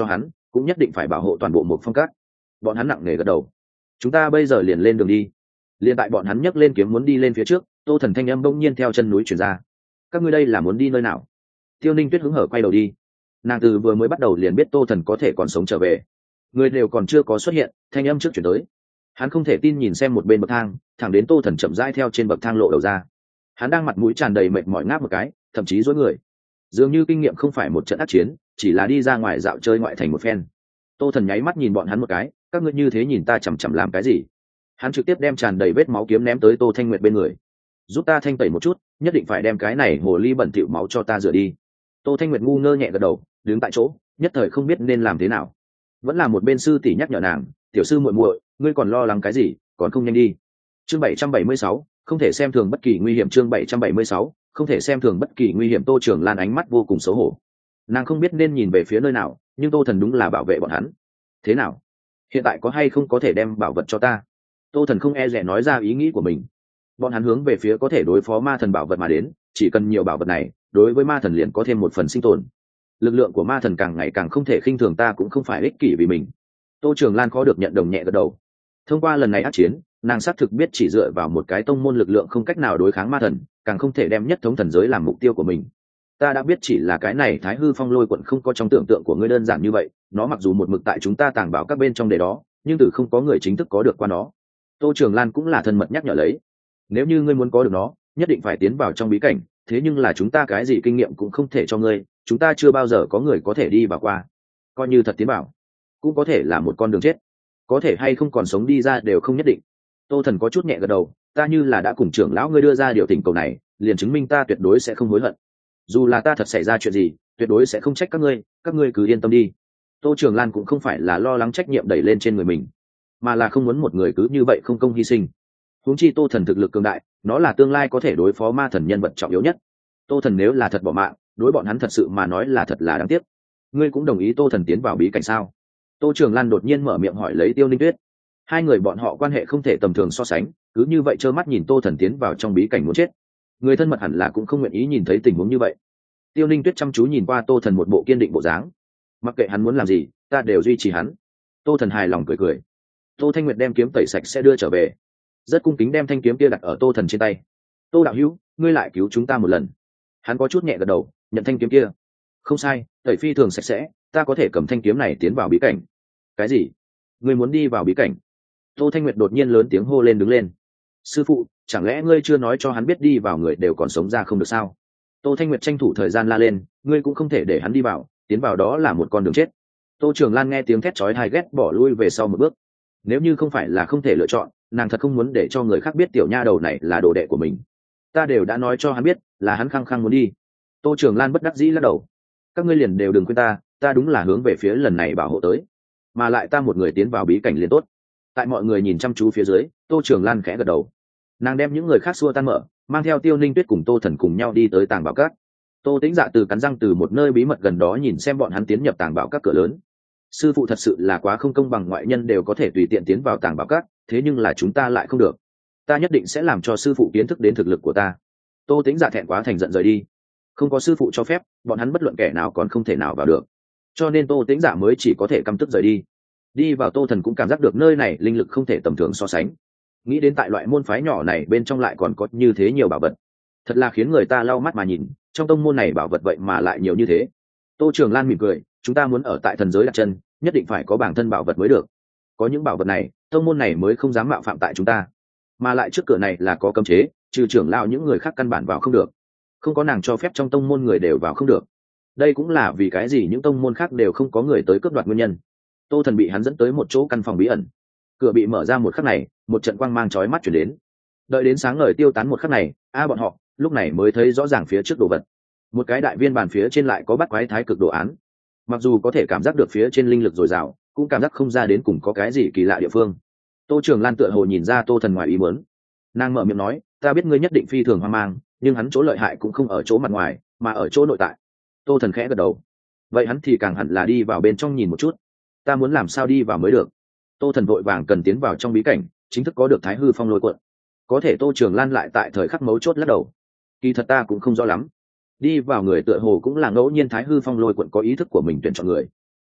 cũng nhất định phải bảo hộ toàn bộ một phong cát. Bọn hắn nặng nề gật đầu. Chúng ta bây giờ liền lên đường đi. Liền tại bọn hắn nhấc lên kiếm muốn đi lên phía trước, Tô Thần thanh âm bỗng nhiên theo chân núi chuyển ra. Các ngươi đây là muốn đi nơi nào? Tiêu Ninh Tuyết hứng hở quay đầu đi. Nàng từ vừa mới bắt đầu liền biết Tô Thần có thể còn sống trở về. Người đều còn chưa có xuất hiện, thanh âm trước chuyển tới. Hắn không thể tin nhìn xem một bên bậc thang, thẳng đến Tô Thần chậm rãi theo trên bậc thang lộ đầu ra. Hắn đang mặt mũi tràn đầy mệt mỏi ngáp một cái, thậm chí rối người. Dường như kinh nghiệm không phải một trận ác chiến, chỉ là đi ra ngoài dạo chơi ngoại thành một phen. Tô Thần nháy mắt nhìn bọn hắn một cái, các ngươi như thế nhìn ta chằm chằm làm cái gì? Hắn trực tiếp đem tràn đầy vết máu kiếm ném tới Tô Thanh Nguyệt bên người. Giúp ta thanh tẩy một chút, nhất định phải đem cái này hồ ly bẩn thỉu máu cho ta rửa đi. Tô Thanh Nguyệt ngu ngơ nhẹ gật đầu, đứng tại chỗ, nhất thời không biết nên làm thế nào. Vẫn là một bên sư tỷ nhắc nhở nàng, tiểu sư muội muội, ngươi còn lo lắng cái gì, còn không nhanh đi. Chương bảy trăm bảy mươi sáu, không thể xem thường bất kỳ nguy hiểm. Chương bảy trăm bảy mươi sáu, không thể xem thường bất kỳ nguy hiểm. Tô Trường Lan ánh mắt vô cùng xấu hổ. Nàng không biết nên nhìn về phía nơi nào, nhưng Tô Thần đúng là bảo vệ bọn hắn. Thế nào? Hiện tại có hay không có thể đem bảo vật cho ta? Tô Thần không e dè nói ra ý nghĩ của mình. Bọn hắn hướng về phía có thể đối phó ma thần bảo vật mà đến, chỉ cần nhiều bảo vật này, đối với ma thần liền có thêm một phần sinh tồn. Lực lượng của ma thần càng ngày càng không thể khinh thường, ta cũng không phải ích kỷ vì mình. Tô Trường Lan khó được nhận đồng nhẹ gật đầu. Thông qua lần này ác chiến, nàng xác thực biết chỉ dựa vào một cái tông môn lực lượng không cách nào đối kháng ma thần, càng không thể đem nhất thống thần giới làm mục tiêu của mình. Ta đã biết chỉ là cái này Thái Hư Phong Lôi Quận không có trong tưởng tượng của ngươi đơn giản như vậy, nó mặc dù một mực tại chúng ta tàng bảo các bên trong đề đó, nhưng từ không có người chính thức có được qua nó. Tô Trường Lan cũng là thân mật nhắc nhở lấy. Nếu như ngươi muốn có được nó, nhất định phải tiến vào trong bí cảnh, thế nhưng là chúng ta cái gì kinh nghiệm cũng không thể cho ngươi, chúng ta chưa bao giờ có người có thể đi vào qua. Coi như thật tiến vào, cũng có thể là một con đường chết, có thể hay không còn sống đi ra đều không nhất định. Tô Thần có chút nhẹ gật đầu, ta như là đã cùng trưởng lão ngươi đưa ra điều tình cầu này, liền chứng minh ta tuyệt đối sẽ không hối hận. Dù là ta thật xảy ra chuyện gì, tuyệt đối sẽ không trách các ngươi, các ngươi cứ yên tâm đi. Tô Trường Lan cũng không phải là lo lắng trách nhiệm đẩy lên trên người mình, mà là không muốn một người cứ như vậy không công hy sinh. Huống chi Tô Thần thực lực cường đại, nó là tương lai có thể đối phó ma thần nhân vật trọng yếu nhất. Tô Thần nếu là thật bỏ mạng, đối bọn hắn thật sự mà nói là thật là đáng tiếc. Ngươi cũng đồng ý Tô Thần tiến vào bí cảnh sao? Tô Trường Lan đột nhiên mở miệng hỏi lấy Tiêu Ninh Tuyết. Hai người bọn họ quan hệ không thể tầm thường so sánh, cứ như vậy trơ mắt nhìn Tô Thần tiến vào trong bí cảnh muốn chết. Người thân mật hẳn là cũng không nguyện ý nhìn thấy tình huống như vậy. Tiêu Ninh Tuyết chăm chú nhìn qua Tô Thần một bộ kiên định bộ dáng. Mặc kệ hắn muốn làm gì, ta đều duy trì hắn. Tô Thần hài lòng cười cười. Tô Thanh Nguyệt đem kiếm tẩy sạch sẽ đưa trở về, rất cung kính đem thanh kiếm kia đặt ở Tô Thần trên tay. Tô đạo hữu, ngươi lại cứu chúng ta một lần. Hắn có chút nhẹ gật đầu, nhận thanh kiếm kia. Không sai, tẩy phi thường sạch sẽ, ta có thể cầm thanh kiếm này tiến vào bí cảnh. Cái gì? Ngươi muốn đi vào bí cảnh? Tô Thanh Nguyệt đột nhiên lớn tiếng hô lên đứng lên. Sư phụ, chẳng lẽ ngươi chưa nói cho hắn biết đi vào người đều còn sống ra không được sao? Tô Thanh Nguyệt tranh thủ thời gian la lên, ngươi cũng không thể để hắn đi vào, tiến vào đó là một con đường chết. Tô Trường Lan nghe tiếng thét chói tai ghét bỏ lui về sau một bước. Nếu như không phải là không thể lựa chọn, nàng thật không muốn để cho người khác biết tiểu nha đầu này là đồ đệ của mình. Ta đều đã nói cho hắn biết, là hắn khăng khăng muốn đi. Tô Trường Lan bất đắc dĩ lắc đầu. Các ngươi liền đều đừng quên ta, ta đúng là hướng về phía lần này bảo hộ tới, mà lại ta một người tiến vào bí cảnh liền tốt. Tại mọi người nhìn chăm chú phía dưới, Tô Trường Lan khẽ gật đầu. Nàng đem những người khác xua tan mở, mang theo Tiêu Ninh Tuyết cùng Tô Thần cùng nhau đi tới tàng bảo các. Tô Tĩnh Dạ từ cắn răng từ một nơi bí mật gần đó nhìn xem bọn hắn tiến nhập tàng bảo các cửa lớn. Sư phụ thật sự là quá không công bằng, ngoại nhân đều có thể tùy tiện tiến vào tàng bảo các, thế nhưng là chúng ta lại không được. Ta nhất định sẽ làm cho sư phụ kiến thức đến thực lực của ta. Tô Tĩnh Dạ thẹn quá thành giận rời đi. Không có sư phụ cho phép, bọn hắn bất luận kẻ nào còn không thể nào vào được, cho nên Tô Tĩnh Dạ mới chỉ có thể căm tức rời đi. Đi vào, Tô Thần cũng cảm giác được nơi này linh lực không thể tầm thường so sánh. Nghĩ đến tại loại môn phái nhỏ này bên trong lại còn có như thế nhiều bảo vật, thật là khiến người ta lau mắt mà nhìn. Trong tông môn này bảo vật vậy mà lại nhiều như thế. Tô Trường Lan mỉm cười, chúng ta muốn ở tại thần giới đặt chân, nhất định phải có bản thân bảo vật mới được. Có những bảo vật này, tông môn này mới không dám mạo phạm tại chúng ta. Mà lại trước cửa này là có cấm chế, trừ trưởng lão những người khác căn bản vào không được. Không có nàng cho phép trong tông môn người đều vào không được. Đây cũng là vì cái gì những tông môn khác đều không có người tới cướp đoạt nguyên nhân. Tô Thần bị hắn dẫn tới một chỗ căn phòng bí ẩn. Cửa bị mở ra một khắc này, một trận quang mang chói mắt chuyển đến. Đợi đến sáng ngời tiêu tán một khắc này, a bọn họ lúc này mới thấy rõ ràng phía trước đồ vật. Một cái đại viên bàn phía trên lại có bát quái thái cực đồ án. Mặc dù có thể cảm giác được phía trên linh lực dồi dào, cũng cảm giác không ra đến cùng có cái gì kỳ lạ địa phương. Tô Trường Lan tựa hồ nhìn ra Tô Thần ngoài ý muốn. Nàng mở miệng nói, ta biết ngươi nhất định phi thường hoang mang, nhưng hắn chỗ lợi hại cũng không ở chỗ mặt ngoài, mà ở chỗ nội tại. Tô Thần khẽ gật đầu. Vậy hắn thì càng hẳn là đi vào bên trong nhìn một chút. Ta muốn làm sao đi vào mới được? Tô Thần vội vàng cần tiến vào trong bí cảnh, chính thức có được Thái Hư Phong Lôi Quận. Có thể Tô Trường Lan lại tại thời khắc mấu chốt lắc đầu. Kỳ thật ta cũng không rõ lắm. Đi vào người tựa hồ cũng là ngẫu nhiên, Thái Hư Phong Lôi Quận có ý thức của mình tuyển chọn người.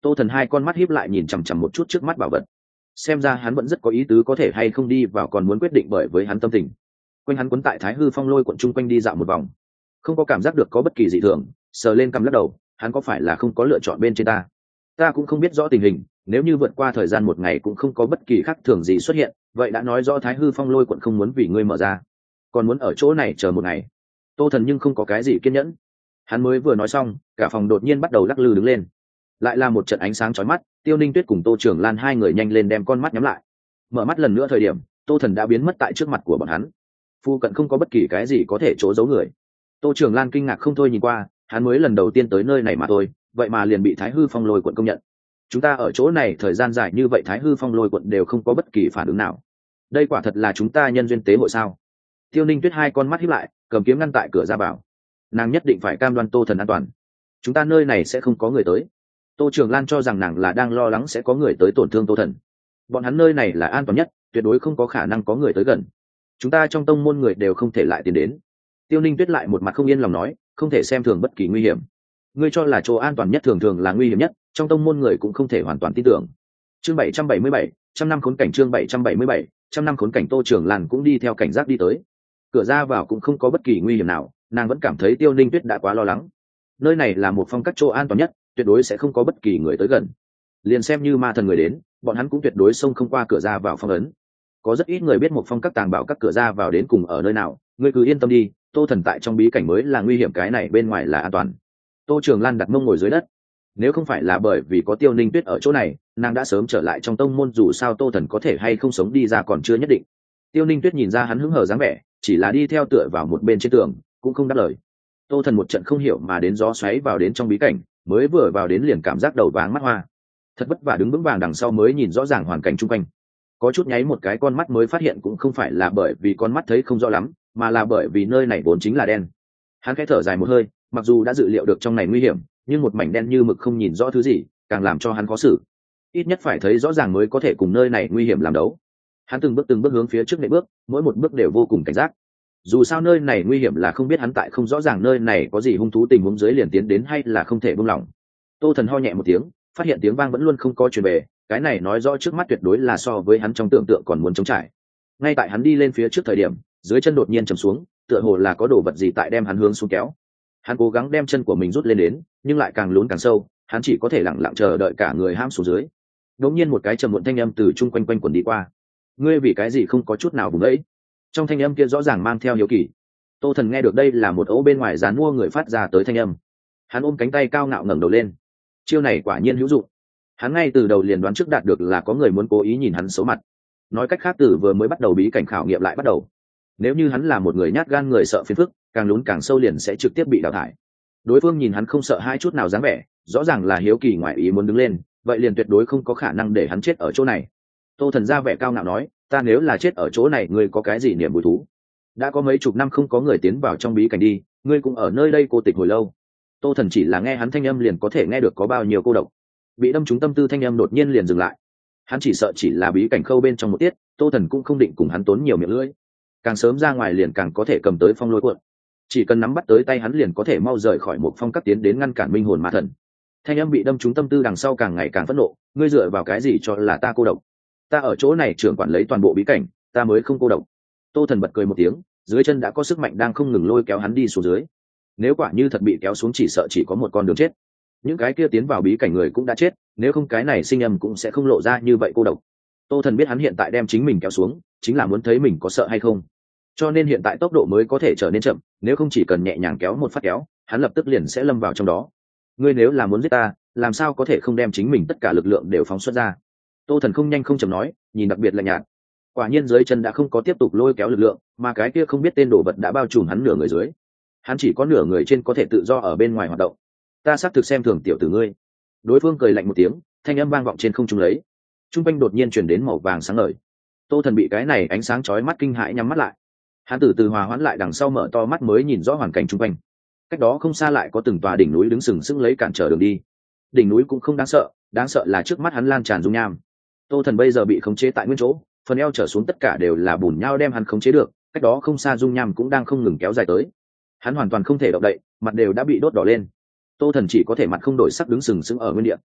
Tô Thần hai con mắt híp lại nhìn chằm chằm một chút trước mắt bảo vật, xem ra hắn vẫn rất có ý tứ có thể hay không đi vào, còn muốn quyết định bởi với hắn tâm tình. Quanh hắn quấn tại Thái Hư Phong Lôi quận chung quanh đi dạo một vòng, không có cảm giác được có bất kỳ dị thường, sờ lên cằm lắc đầu, hắn có phải là không có lựa chọn bên trên ta? Ta cũng không biết rõ tình hình, nếu như vượt qua thời gian một ngày cũng không có bất kỳ khác thường gì xuất hiện, vậy đã nói rõ Thái Hư Phong Lôi quận không muốn vì ngươi mở ra, còn muốn ở chỗ này chờ một ngày. Tô Thần nhưng không có cái gì kiên nhẫn. Hắn mới vừa nói xong, cả phòng đột nhiên bắt đầu lắc lư đứng lên, lại là một trận ánh sáng chói mắt. Tiêu Ninh Tuyết cùng Tô Trường Lan hai người nhanh lên đem con mắt nhắm lại. Mở mắt lần nữa thời điểm, Tô Thần đã biến mất tại trước mặt của bọn hắn. Phu cận không có bất kỳ cái gì có thể chỗ giấu người. Tô Trường Lan kinh ngạc không thôi nhìn qua, hắn mới lần đầu tiên tới nơi này mà thôi, vậy mà liền bị Thái Hư Phong Lôi quận công nhận. Chúng ta ở chỗ này thời gian dài như vậy, Thái Hư Phong Lôi quận đều không có bất kỳ phản ứng nào. Đây quả thật là chúng ta nhân duyên tế hội sao? Tiêu Ninh Tuyết hai con mắt híp lại, cầm kiếm ngăn tại cửa ra vào. Nàng nhất định phải cam đoan Tô Thần an toàn. Chúng ta nơi này sẽ không có người tới. Tô Trường Lan cho rằng nàng là đang lo lắng sẽ có người tới tổn thương Tô Thần. Bọn hắn nơi này là an toàn nhất, tuyệt đối không có khả năng có người tới gần. Chúng ta trong tông môn người đều không thể lại tiến đến. Tiêu Ninh Tuyết lại một mặt không yên lòng nói, không thể xem thường bất kỳ nguy hiểm. Ngươi cho là chỗ an toàn nhất thường thường là nguy hiểm nhất, trong tông môn người cũng không thể hoàn toàn tin tưởng. Chương bảy trăm bảy mươi bảy, trăm năm khốn cảnh. Chương bảy trăm bảy mươi bảy, trăm năm khốn cảnh. Tô Trường Lan cũng đi theo cảnh giác đi tới. Cửa ra vào cũng không có bất kỳ nguy hiểm nào, nàng vẫn cảm thấy Tiêu Ninh Tuyết đã quá lo lắng. Nơi này là một phong cách chỗ an toàn nhất, tuyệt đối sẽ không có bất kỳ người tới gần. Liền xem như ma thần người đến, bọn hắn cũng tuyệt đối xông không qua cửa ra vào phong ấn. Có rất ít người biết một phong các tàng bảo các cửa ra vào đến cùng ở nơi nào, ngươi cứ yên tâm đi, Tô Thần tại trong bí cảnh mới là nguy hiểm, cái này bên ngoài là an toàn. Tô Trường Lan đặt mông ngồi dưới đất. Nếu không phải là bởi vì có Tiêu Ninh Tuyết ở chỗ này, nàng đã sớm trở lại trong tông môn, dù sao Tô Thần có thể hay không sống đi ra còn chưa nhất định. Tiêu Ninh Tuyết nhìn ra hắn hứng hờ dáng vẻ, chỉ là đi theo tựa vào một bên trên tường, cũng không đáp lời. Tô Thần một trận không hiểu mà đến gió xoáy vào đến trong bí cảnh, mới vừa vào đến liền cảm giác đầu váng mắt hoa. Thật vất vả đứng vững vàng đằng sau mới nhìn rõ ràng hoàn cảnh chung quanh. Có chút nháy một cái con mắt mới phát hiện cũng không phải là bởi vì con mắt thấy không rõ lắm, mà là bởi vì nơi này vốn chính là đen. Hắn khẽ thở dài một hơi, mặc dù đã dự liệu được trong này nguy hiểm, nhưng một mảnh đen như mực không nhìn rõ thứ gì, càng làm cho hắn khó xử. Ít nhất phải thấy rõ ràng mới có thể cùng nơi này nguy hiểm làm đấu. Hắn từng bước từng bước hướng phía trước nệm bước, mỗi một bước đều vô cùng cảnh giác. Dù sao nơi này nguy hiểm là không biết, hắn tại không rõ ràng nơi này có gì hung thú tình huống dưới liền tiến đến hay là không thể buông lỏng. Tô Thần ho nhẹ một tiếng, phát hiện tiếng vang vẫn luôn không có truyền về, cái này nói rõ trước mắt tuyệt đối là so với hắn trong tưởng tượng còn muốn chống trải. Ngay tại hắn đi lên phía trước thời điểm, dưới chân đột nhiên trầm xuống, tựa hồ là có đồ vật gì tại đem hắn hướng xuống kéo. Hắn cố gắng đem chân của mình rút lên đến, nhưng lại càng lún càng sâu, hắn chỉ có thể lặng lặng chờ đợi cả người hãm xuống dưới. Đống nhiên một cái trầm muộn thanh âm từ chung quanh quanh quẩn đi qua. Ngươi vì cái gì không có chút nào vùng ấy? Trong thanh âm kia rõ ràng mang theo hiếu kỳ. Tô Thần nghe được đây là một ấu bên ngoài dán mua người phát ra tới thanh âm. Hắn ôm cánh tay cao ngạo ngẩng đầu lên. Chiêu này quả nhiên hữu dụng. Hắn ngay từ đầu liền đoán trước đạt được là có người muốn cố ý nhìn hắn xấu mặt. Nói cách khác, từ vừa mới bắt đầu bí cảnh khảo nghiệm lại bắt đầu. Nếu như hắn là một người nhát gan, người sợ phiền phức, càng lún càng sâu liền sẽ trực tiếp bị đào thải. Đối phương nhìn hắn không sợ hai chút nào dáng vẻ, rõ ràng là hiếu kỳ ngoại ý muốn đứng lên, vậy liền tuyệt đối không có khả năng để hắn chết ở chỗ này. Tô Thần ra vẻ cao ngạo nói, ta nếu là chết ở chỗ này, ngươi có cái gì niềm vui thú? Đã có mấy chục năm không có người tiến vào trong bí cảnh đi, ngươi cũng ở nơi đây cô tịch hồi lâu. Tô Thần chỉ là nghe hắn thanh âm liền có thể nghe được có bao nhiêu cô độc. Bị đâm trúng tâm tư thanh âm đột nhiên liền dừng lại. Hắn chỉ sợ chỉ là bí cảnh khâu bên trong một tiết, Tô Thần cũng không định cùng hắn tốn nhiều miệng lưỡi. Càng sớm ra ngoài liền càng có thể cầm tới phong lôi cuộn. Chỉ cần nắm bắt tới tay hắn liền có thể mau rời khỏi một phong các tiến đến ngăn cản minh hồn ma thần. Thanh âm bị đâm trúng tâm tư đằng sau càng ngày càng phẫn nộ, ngươi dựa vào cái gì cho là ta cô độc? Ta ở chỗ này trưởng quản lấy toàn bộ bí cảnh, ta mới không cô độc. Tô Thần bật cười một tiếng, dưới chân đã có sức mạnh đang không ngừng lôi kéo hắn đi xuống dưới. Nếu quả như thật bị kéo xuống chỉ sợ chỉ có một con đường chết. Những cái kia tiến vào bí cảnh người cũng đã chết, nếu không cái này sinh âm cũng sẽ không lộ ra như vậy cô độc. Tô Thần biết hắn hiện tại đem chính mình kéo xuống, chính là muốn thấy mình có sợ hay không. Cho nên hiện tại tốc độ mới có thể trở nên chậm, nếu không chỉ cần nhẹ nhàng kéo một phát kéo, hắn lập tức liền sẽ lâm vào trong đó. Ngươi nếu là muốn giết ta, làm sao có thể không đem chính mình tất cả lực lượng đều phóng xuất ra? Tô Thần không nhanh không chậm nói, nhìn đặc biệt lạnh nhạt. Quả nhiên dưới chân đã không có tiếp tục lôi kéo lực lượng, mà cái kia không biết tên đồ vật đã bao trùm hắn nửa người dưới. Hắn chỉ có nửa người trên có thể tự do ở bên ngoài hoạt động. Ta xác thực xem thường tiểu tử ngươi. Đối phương cười lạnh một tiếng, thanh âm vang vọng trên không trung lấy. Trung quanh đột nhiên truyền đến màu vàng sáng ngời. Tô Thần bị cái này ánh sáng chói mắt kinh hãi nhắm mắt lại. Hắn từ từ hòa hoãn lại đằng sau mở to mắt mới nhìn rõ hoàn cảnh chung quanh. Cách đó không xa lại có từng tòa đỉnh núi đứng sừng sững lấy cản trở đường đi. Đỉnh núi cũng không đáng sợ, đáng sợ là trước mắt hắn lan tràn dung nham. Tô Thần bây giờ bị khống chế tại nguyên chỗ, phần eo trở xuống tất cả đều là bùn nhão đem hắn khống chế được, cách đó không xa dung nham cũng đang không ngừng kéo dài tới. Hắn hoàn toàn không thể động đậy, mặt đều đã bị đốt đỏ lên. Tô Thần chỉ có thể mặt không đổi sắc đứng sừng sững ở nguyên địa.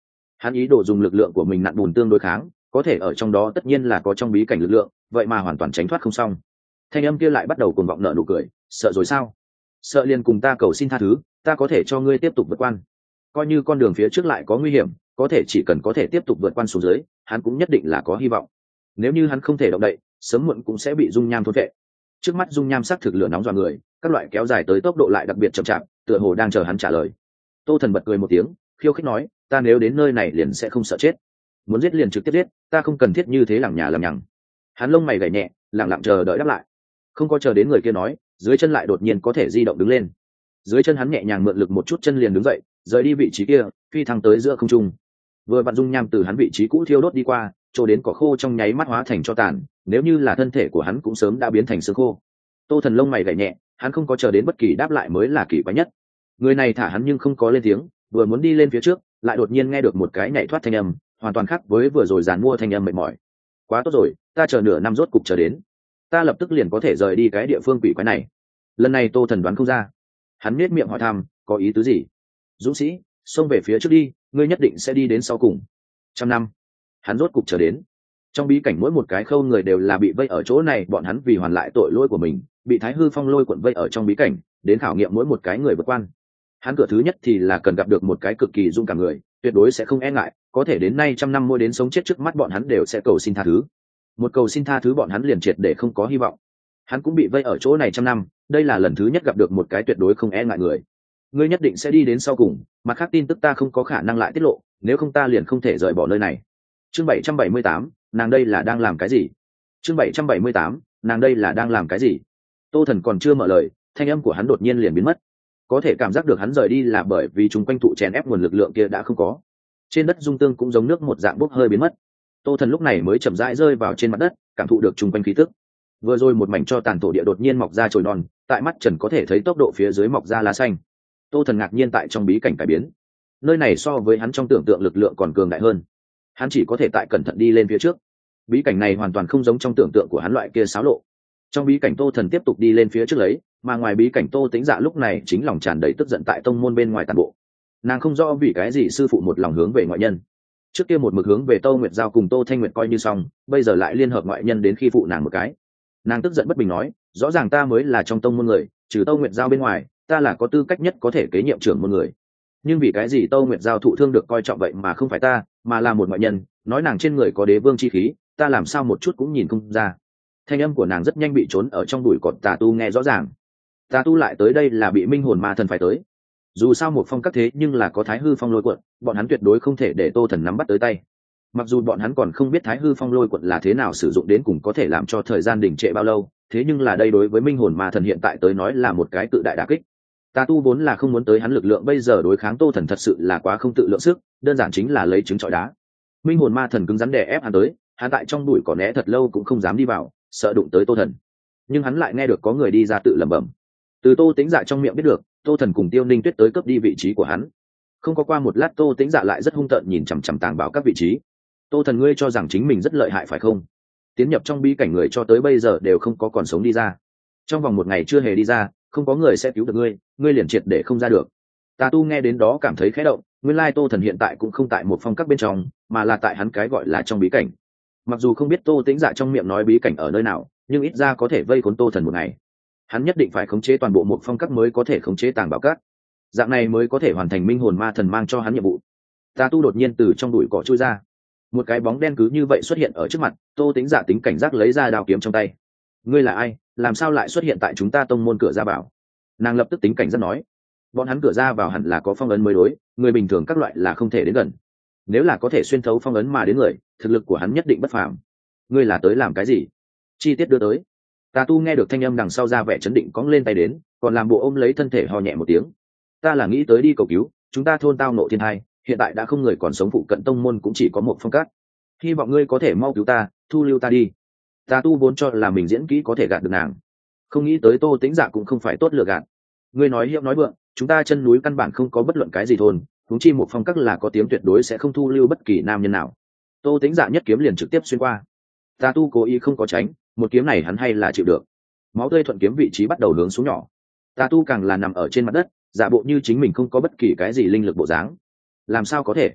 Hắn ý đồ dùng lực lượng của mình nặn bùn tương đối kháng, có thể ở trong đó tất nhiên là có trong bí cảnh lực lượng, vậy mà hoàn toàn tránh thoát không xong. Thanh âm kia lại bắt đầu cuồng vọng nở nụ cười, sợ rồi sao? Sợ liền cùng ta cầu xin tha thứ, ta có thể cho ngươi tiếp tục vượt qua. Coi như con đường phía trước lại có nguy hiểm, có thể chỉ cần có thể tiếp tục vượt qua xuống dưới, hắn cũng nhất định là có hy vọng. Nếu như hắn không thể động đậy, sớm muộn cũng sẽ bị dung nham thôn vệ. Trước mắt dung nham sắc thực lửa nóng dọa người, các loại kéo dài tới tốc độ lại đặc biệt chậm chạp, tựa hồ đang chờ hắn trả lời. Tô Thần bật cười một tiếng, khiêu khích nói, ta nếu đến nơi này liền sẽ không sợ chết, muốn giết liền trực tiếp giết, ta không cần thiết như thế lằng nhà lằng nhằng. Hắn lông mày gảy nhẹ, lặng lặng chờ đợi đáp lại. Không có chờ đến người kia nói, dưới chân lại đột nhiên có thể di động đứng lên. Dưới chân hắn nhẹ nhàng mượn lực một chút, chân liền đứng dậy, rời đi vị trí kia, phi thăng tới giữa không trung. Vừa vặn dung nham từ hắn vị trí cũ thiêu đốt đi qua, chỗ đến cỏ khô trong nháy mắt hóa thành tro tàn, nếu như là thân thể của hắn cũng sớm đã biến thành xương khô. Tô Thần lông mày gảy nhẹ, hắn không có chờ đến bất kỳ đáp lại mới là kỳ quái nhất. Người này thả hắn nhưng không có lên tiếng, vừa muốn đi lên phía trước, lại đột nhiên nghe được một cái nhảy thoát thanh âm, hoàn toàn khác với vừa rồi giàn mua thanh âm mệt mỏi. Quá tốt rồi, ta chờ nửa năm rốt cục chờ đến, ta lập tức liền có thể rời đi cái địa phương quỷ quái này. Lần này Tô Thần đoán không ra, hắn nhếch miệng hỏi thăm, có ý tứ gì? Dũng sĩ, xông về phía trước đi, ngươi nhất định sẽ đi đến sau cùng. Trăm năm, hắn rốt cục chờ đến. Trong bí cảnh mỗi một cái khâu người đều là bị vây ở chỗ này, bọn hắn vì hoàn lại tội lỗi của mình, bị Thái Hư Phong lôi cuộn vây ở trong bí cảnh, đến khảo nghiệm mỗi một cái người vượt quan. Hắn cửa thứ nhất thì là cần gặp được một cái cực kỳ dũng cảm người, tuyệt đối sẽ không e ngại, có thể đến nay trăm năm mỗi đến sống chết trước mắt bọn hắn đều sẽ cầu xin tha thứ. Một cầu xin tha thứ bọn hắn liền triệt để không có hy vọng. Hắn cũng bị vây ở chỗ này trăm năm, đây là lần thứ nhất gặp được một cái tuyệt đối không e ngại người. Ngươi nhất định sẽ đi đến sau cùng, mặt khác tin tức ta không có khả năng lại tiết lộ, nếu không ta liền không thể rời bỏ nơi này. Chương bảy trăm bảy mươi tám, nàng đây là đang làm cái gì? Chương bảy trăm bảy mươi tám, nàng đây là đang làm cái gì? Tô Thần còn chưa mở lời, thanh âm của hắn đột nhiên liền biến mất. Có thể cảm giác được hắn rời đi là bởi vì chúng quanh tụ chèn ép nguồn lực lượng kia đã không có. Trên đất dung tương cũng giống nước một dạng bốc hơi biến mất. Tô Thần lúc này mới chậm rãi rơi vào trên mặt đất, cảm thụ được chung quanh khí tức. Vừa rồi một mảnh cho tàn thổ địa đột nhiên mọc ra chồi non, tại mắt trần có thể thấy tốc độ phía dưới mọc ra lá xanh. Tô Thần ngạc nhiên tại trong bí cảnh cải biến, nơi này so với hắn trong tưởng tượng lực lượng còn cường đại hơn. Hắn chỉ có thể tại cẩn thận đi lên phía trước. Bí cảnh này hoàn toàn không giống trong tưởng tượng của hắn loại kia xáo lộ. Trong bí cảnh Tô Thần tiếp tục đi lên phía trước lấy, mà ngoài bí cảnh Tô Tĩnh Dạ lúc này chính lòng tràn đầy tức giận tại tông môn bên ngoài tàn bộ. Nàng không rõ vì cái gì sư phụ một lòng hướng về ngoại nhân, trước kia một mực hướng về Tô Nguyệt Giao cùng Tô Thanh Nguyệt coi như xong, bây giờ lại liên hợp ngoại nhân đến khi phụ nàng một cái. Nàng tức giận bất bình nói, rõ ràng ta mới là trong tông môn người, trừ Tô Nguyệt Giao bên ngoài, ta là có tư cách nhất có thể kế nhiệm trưởng môn người, nhưng vì cái gì Tô Nguyệt Giao thụ thương được coi trọng vậy mà không phải ta, mà là một ngoại nhân, nói nàng trên người có đế vương chi khí, ta làm sao một chút cũng nhìn không ra. Thanh âm của nàng rất nhanh bị trốn ở trong bụi cỏ Tà Tu nghe rõ ràng. Tà Tu lại tới đây là bị Minh Hồn Ma Thần phải tới. Dù sao một phong các thế nhưng là có Thái Hư Phong lôi quận, bọn hắn tuyệt đối không thể để Tô Thần nắm bắt tới tay. Mặc dù bọn hắn còn không biết Thái Hư Phong lôi quận là thế nào sử dụng đến cùng có thể làm cho thời gian đình trệ bao lâu, thế nhưng là đây đối với Minh Hồn Ma Thần hiện tại tới nói là một cái cự đại đả kích. Tà Tu vốn là không muốn tới hắn lực lượng bây giờ đối kháng Tô Thần thật sự là quá không tự lượng sức, đơn giản chính là lấy trứng trọi đá. Minh Hồn Ma Thần cứng rắn đè ép hắn tới, hắn tại trong bụi cỏ né thật lâu cũng không dám đi vào, sợ đụng tới Tô Thần. Nhưng hắn lại nghe được có người đi ra tự lẩm bẩm. Từ Tô Tĩnh Dạ trong miệng biết được, Tô Thần cùng Tiêu Ninh Tuyết tới cướp đi vị trí của hắn. Không có qua một lát Tô Tĩnh Dạ lại rất hung tợn nhìn chằm chằm Tàng Bảo các vị trí. Tô Thần, ngươi cho rằng chính mình rất lợi hại phải không? Tiến nhập trong bí cảnh người cho tới bây giờ đều không có còn sống đi ra. Trong vòng một ngày chưa hề đi ra, không có người sẽ cứu được ngươi, ngươi liền triệt để không ra được. Tà Tu nghe đến đó cảm thấy khẽ động, nguyên lai Tô Thần hiện tại cũng không tại một phong các bên trong, mà là tại hắn cái gọi là trong bí cảnh. Mặc dù không biết Tô Tĩnh Dạ trong miệng nói bí cảnh ở nơi nào, nhưng ít ra có thể vây khốn Tô Thần một ngày. Hắn nhất định phải khống chế toàn bộ một phong các mới có thể khống chế Tàng Bảo các, dạng này mới có thể hoàn thành Minh Hồn Ma Thần mang cho hắn nhiệm vụ. Tà Tu đột nhiên từ trong bụi cỏ chui ra, một cái bóng đen cứ như vậy xuất hiện ở trước mặt. Tô Tĩnh Dạ tính cảnh giác lấy ra đao kiếm trong tay. Ngươi là ai, làm sao lại xuất hiện tại chúng ta tông môn cửa ra vào? Nàng lập tức tính cảnh giác nói, bọn hắn cửa ra vào hẳn là có phong ấn mới đối, người bình thường các loại là không thể đến gần. Nếu là có thể xuyên thấu phong ấn mà đến người, thực lực của hắn nhất định bất phàm. Ngươi là tới làm cái gì? Chi tiết đưa tới. Tà Tu nghe được thanh âm đằng sau ra vẻ chấn định cong lên tay đến, còn làm bộ ôm lấy thân thể ho nhẹ một tiếng. Ta là nghĩ tới đi cầu cứu, chúng ta thôn tao nộ thiên hai, hiện tại đã không người còn sống, phụ cận tông môn cũng chỉ có một phong cát. Hy vọng ngươi có thể mau cứu ta, thu lưu ta đi. Tà Tu vốn cho là mình diễn kỹ có thể gạt được nàng, không nghĩ tới Tô Tĩnh Dạ cũng không phải tốt lừa gạt. Ngươi nói hiệu nói vượng, chúng ta chân núi căn bản không có bất luận cái gì thôn, huống chi một phong các là có tiếng tuyệt đối sẽ không thu lưu bất kỳ nam nhân nào. Tô Tĩnh Dạ nhất kiếm liền trực tiếp xuyên qua. Tà Tu cố ý không có tránh, một kiếm này hắn hay là chịu được. Máu tươi thuận kiếm vị trí bắt đầu hướng xuống nhỏ. Tà Tu càng là nằm ở trên mặt đất, giả bộ như chính mình không có bất kỳ cái gì linh lực bộ dáng. Làm sao có thể?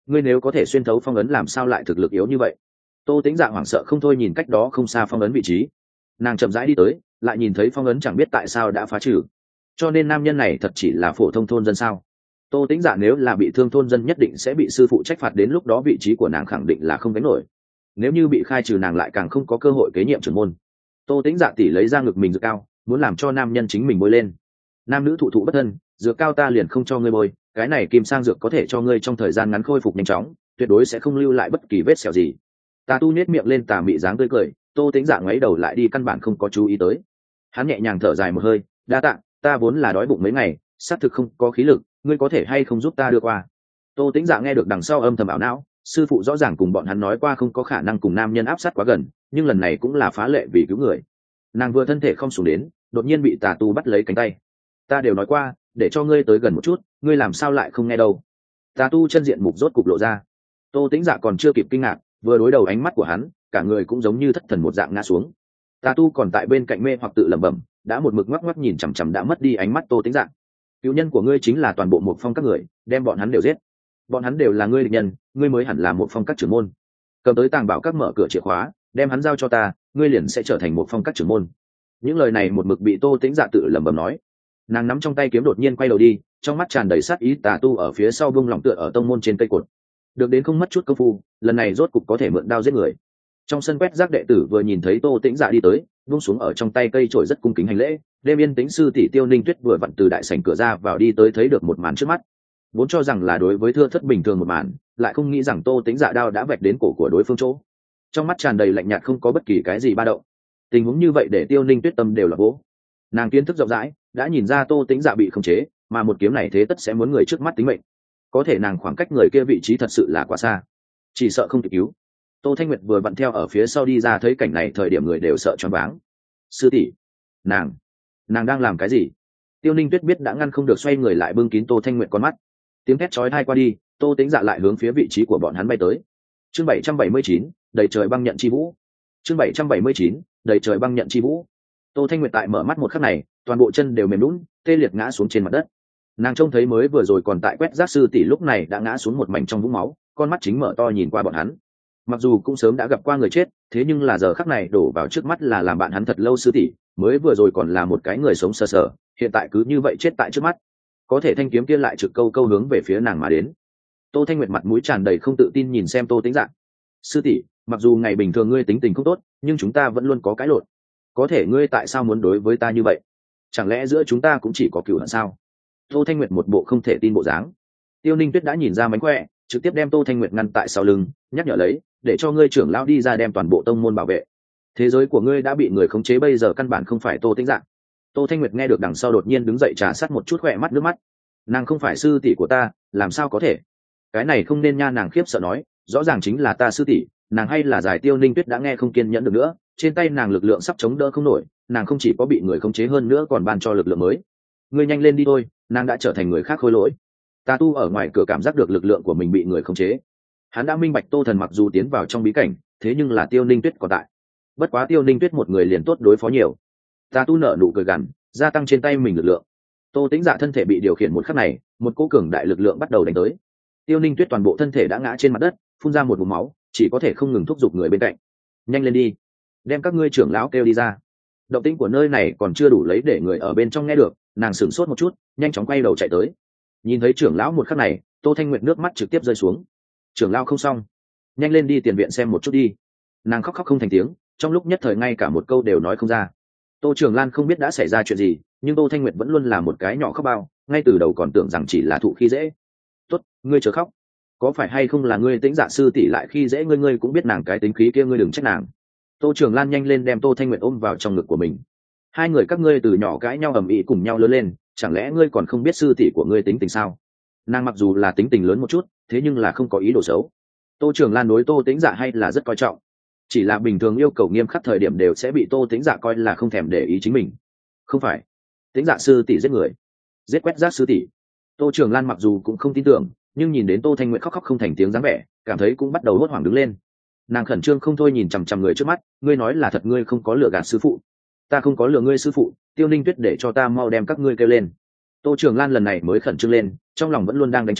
ngươi nếu có thể xuyên thấu phong ấn làm sao lại thực lực yếu như vậy? Tô Tĩnh Dạ hoảng sợ không thôi nhìn cách đó không xa phong ấn vị trí. Nàng chậm rãi đi tới, lại nhìn thấy phong ấn chẳng biết tại sao đã phá trừ. Cho nên nam nhân này thật chỉ là phổ thông thôn dân sao? Tô Tĩnh Dạ nếu là bị thương thôn dân nhất định sẽ bị sư phụ trách phạt, đến lúc đó vị trí của nàng khẳng định là không gánh nổi. Nếu như bị khai trừ nàng lại càng không có cơ hội kế nhiệm trưởng môn. Tô Tĩnh Dạ tỉ lấy ra ngực mình dược cao, muốn làm cho nam nhân chính mình bôi lên. Nam nữ thụ thụ bất thân, dược cao ta liền không cho ngươi bôi, cái này kim sang dược có thể cho ngươi trong thời gian ngắn khôi phục nhanh chóng, tuyệt đối sẽ không lưu lại bất kỳ vết sẹo gì. Tà Tu nhếch miệng lên tà mị dáng tươi cười, Tô Tĩnh Dạ ngoáy đầu lại đi căn bản không có chú ý tới. Hắn nhẹ nhàng thở dài một hơi, đa tạ, ta vốn là đói bụng mấy ngày, xác thực không có khí lực, ngươi có thể hay không giúp ta đưa qua? Tô Tĩnh Dạ nghe được đằng sau âm thầm ảo não, sư phụ rõ ràng cùng bọn hắn nói qua không có khả năng cùng nam nhân áp sát quá gần, nhưng lần này cũng là phá lệ vì cứu người. Nàng vừa thân thể không xuống đến, đột nhiên bị Tà Tu bắt lấy cánh tay. Ta đều nói qua, để cho ngươi tới gần một chút, ngươi làm sao lại không nghe đâu? Tà Tu chân diện mục rốt cục lộ ra. Tô Tĩnh Dạ còn chưa kịp kinh ngạc, vừa đối đầu ánh mắt của hắn, cả người cũng giống như thất thần một dạng ngã xuống. Tà Tu còn tại bên cạnh mê hoặc tự lẩm bẩm, đã một mực ngoắc ngoắc nhìn chằm chằm đã mất đi ánh mắt Tô Tĩnh Dạ. Cứu nhân của ngươi chính là toàn bộ một phong các người, đem bọn hắn đều giết. Bọn hắn đều là ngươi địch nhân, ngươi mới hẳn là một phong các trưởng môn. Cầm tới tàng bảo các mở cửa chìa khóa, đem hắn giao cho ta, ngươi liền sẽ trở thành một phong các trưởng môn. Những lời này một mực bị Tô Tĩnh Dạ tự lẩm bẩm nói. Nàng nắm trong tay kiếm đột nhiên quay đầu đi, trong mắt tràn đầy sát ý. Tà Tu ở phía sau bung lỏng tựa ở tông môn trên cây cột. Được đến không mất chút công phu, lần này rốt cục có thể mượn đao giết người. Trong sân quét rác đệ tử vừa nhìn thấy Tô Tĩnh Dạ đi tới, buông xuống ở trong tay cây chổi rất cung kính hành lễ. Đêm yên tĩnh sư tỷ Tiêu Ninh Tuyết vừa vặn từ đại sảnh cửa ra vào đi tới, thấy được một màn trước mắt, vốn cho rằng là đối với thưa thất bình thường một màn, lại không nghĩ rằng Tô Tĩnh Dạ đao đã vạch đến cổ của đối phương chỗ. Trong mắt tràn đầy lạnh nhạt, không có bất kỳ cái gì ba động. Tình huống như vậy để Tiêu Ninh Tuyết tâm đều là vỗ. Nàng kiến thức rộng rãi, đã nhìn ra Tô Tĩnh Dạ bị khống chế, mà một kiếm này thế tất sẽ muốn người trước mắt tính mệnh. Có thể nàng khoảng cách người kia vị trí thật sự là quá xa, chỉ sợ không kịp cứu. Tô Thanh Nguyệt vừa vặn theo ở phía sau đi ra, thấy cảnh này thời điểm người đều sợ choáng váng. Sư tỷ, nàng nàng đang làm cái gì? Tiêu Ninh Tuyết biết đã ngăn không được, xoay người lại bưng kín Tô Thanh Nguyệt con mắt. Tiếng thét chói tai qua đi, Tô Tĩnh Dạ lại hướng phía vị trí của bọn hắn bay tới. Chương bảy trăm bảy mươi chín, đầy trời băng nhận chi vũ. Chương bảy trăm bảy mươi chín, đầy trời băng nhận chi vũ. Tô Thanh Nguyệt tại mở mắt một khắc này, toàn bộ chân đều mềm nhũn, tê liệt ngã xuống trên mặt đất. Nàng trông thấy mới vừa rồi còn tại quét rác sư tỷ lúc này đã ngã xuống một mảnh trong vũng máu, con mắt chính mở to nhìn qua bọn hắn. Mặc dù cũng sớm đã gặp qua người chết, thế nhưng là giờ khắc này đổ vào trước mắt là làm bạn hắn thật lâu sư tỷ, mới vừa rồi còn là một cái người sống sờ sờ, hiện tại cứ như vậy chết tại trước mắt. Có thể thanh kiếm kia lại trực câu câu hướng về phía nàng mà đến. Tô Thanh Nguyệt mặt mũi tràn đầy không tự tin nhìn xem Tô Tĩnh Dạ. Sư tỷ, mặc dù ngày bình thường ngươi tính tình không tốt, nhưng chúng ta vẫn luôn có cãi lộn. Có thể ngươi tại sao muốn đối với ta như vậy? Chẳng lẽ giữa chúng ta cũng chỉ có cừu hận sao? Tô Thanh Nguyệt một bộ không thể tin bộ dáng. Tiêu Ninh Tuyết đã nhìn ra mánh khỏe, trực tiếp đem Tô Thanh Nguyệt ngăn tại sau lưng, nhắc nhở lấy, để cho ngươi trưởng lão đi ra đem toàn bộ tông môn bảo vệ. Thế giới của ngươi đã bị người khống chế, bây giờ căn bản không phải Tô Tĩnh Dạ. Tô Thanh Nguyệt nghe được đằng sau đột nhiên đứng dậy trà sát một chút khỏe mắt nước mắt. Nàng không phải sư tỷ của ta, làm sao có thể? Cái này không nên nha, nàng khiếp sợ nói, rõ ràng chính là ta sư tỷ, nàng hay là giải. Tiêu Ninh Tuyết đã nghe không kiên nhẫn được nữa, trên tay nàng lực lượng sắp chống đỡ không nổi, nàng không chỉ có bị người khống chế hơn nữa còn ban cho lực lượng mới. Ngươi nhanh lên đi thôi, nàng đã trở thành người khác khôi lỗi. Tà Tu ở ngoài cửa cảm giác được lực lượng của mình bị người khống chế. Hắn đã minh bạch Tô Thần mặc dù tiến vào trong bí cảnh, thế nhưng là Tiêu Ninh Tuyết còn tại. Bất quá Tiêu Ninh Tuyết một người liền tốt đối phó nhiều. Tà Tu nở nụ cười gằn, gia tăng trên tay mình lực lượng. Tô Tĩnh Dạ thân thể bị điều khiển một khắc này, một cỗ cường đại lực lượng bắt đầu đánh tới. Tiêu Ninh Tuyết toàn bộ thân thể đã ngã trên mặt đất, phun ra một vùng máu, chỉ có thể không ngừng thúc giục người bên cạnh. Nhanh lên đi, đem các ngươi trưởng lão kêu đi ra. Động tĩnh của nơi này còn chưa đủ lấy để người ở bên trong nghe được, nàng sửng sốt một chút, nhanh chóng quay đầu chạy tới. Nhìn thấy trưởng lão một khắc này, Tô Thanh Nguyệt nước mắt trực tiếp rơi xuống. Trưởng lão không xong, nhanh lên đi tiền viện xem một chút đi. Nàng khóc khóc không thành tiếng, trong lúc nhất thời ngay cả một câu đều nói không ra. Tô Trường Lan không biết đã xảy ra chuyện gì, nhưng Tô Thanh Nguyệt vẫn luôn là một cái nhỏ khóc bao, ngay từ đầu còn tưởng rằng chỉ là thụ khi dễ. Tốt, ngươi chớ khóc. Có phải hay không là ngươi Tĩnh Dạ sư tỷ lại khi dễ ngươi, ngươi cũng biết nàng cái tính khí kia, ngươi đừng trách nàng. Tô Trường Lan nhanh lên đem Tô Thanh Nguyệt ôm vào trong ngực của mình. Hai người các ngươi từ nhỏ cãi nhau ầm ĩ cùng nhau lớn lên, chẳng lẽ ngươi còn không biết sư tỷ của ngươi tính tình sao? Nàng mặc dù là tính tình lớn một chút, thế nhưng là không có ý đồ xấu. Tô Trường Lan đối Tô Tĩnh Dạ hay là rất coi trọng, chỉ là bình thường yêu cầu nghiêm khắc thời điểm đều sẽ bị Tô Tĩnh Dạ coi là không thèm để ý chính mình. Không phải, Tĩnh Dạ sư tỷ giết người, giết quét rác sư tỷ. Tô Trường Lan mặc dù cũng không tin tưởng, nhưng nhìn đến Tô Thanh Nguyệt khóc khóc không thành tiếng dáng vẻ, cảm thấy cũng bắt đầu hốt hoảng đứng lên. Nàng khẩn trương không thôi nhìn chằm chằm người trước mắt, ngươi nói là thật, ngươi không có lừa gạt sư phụ? Ta không có lừa ngươi sư phụ, Tiêu Ninh Tuyết để cho ta mau đem các ngươi kêu lên. Tô Trường Lan lần này mới khẩn trương lên, trong lòng vẫn luôn đang đánh trống,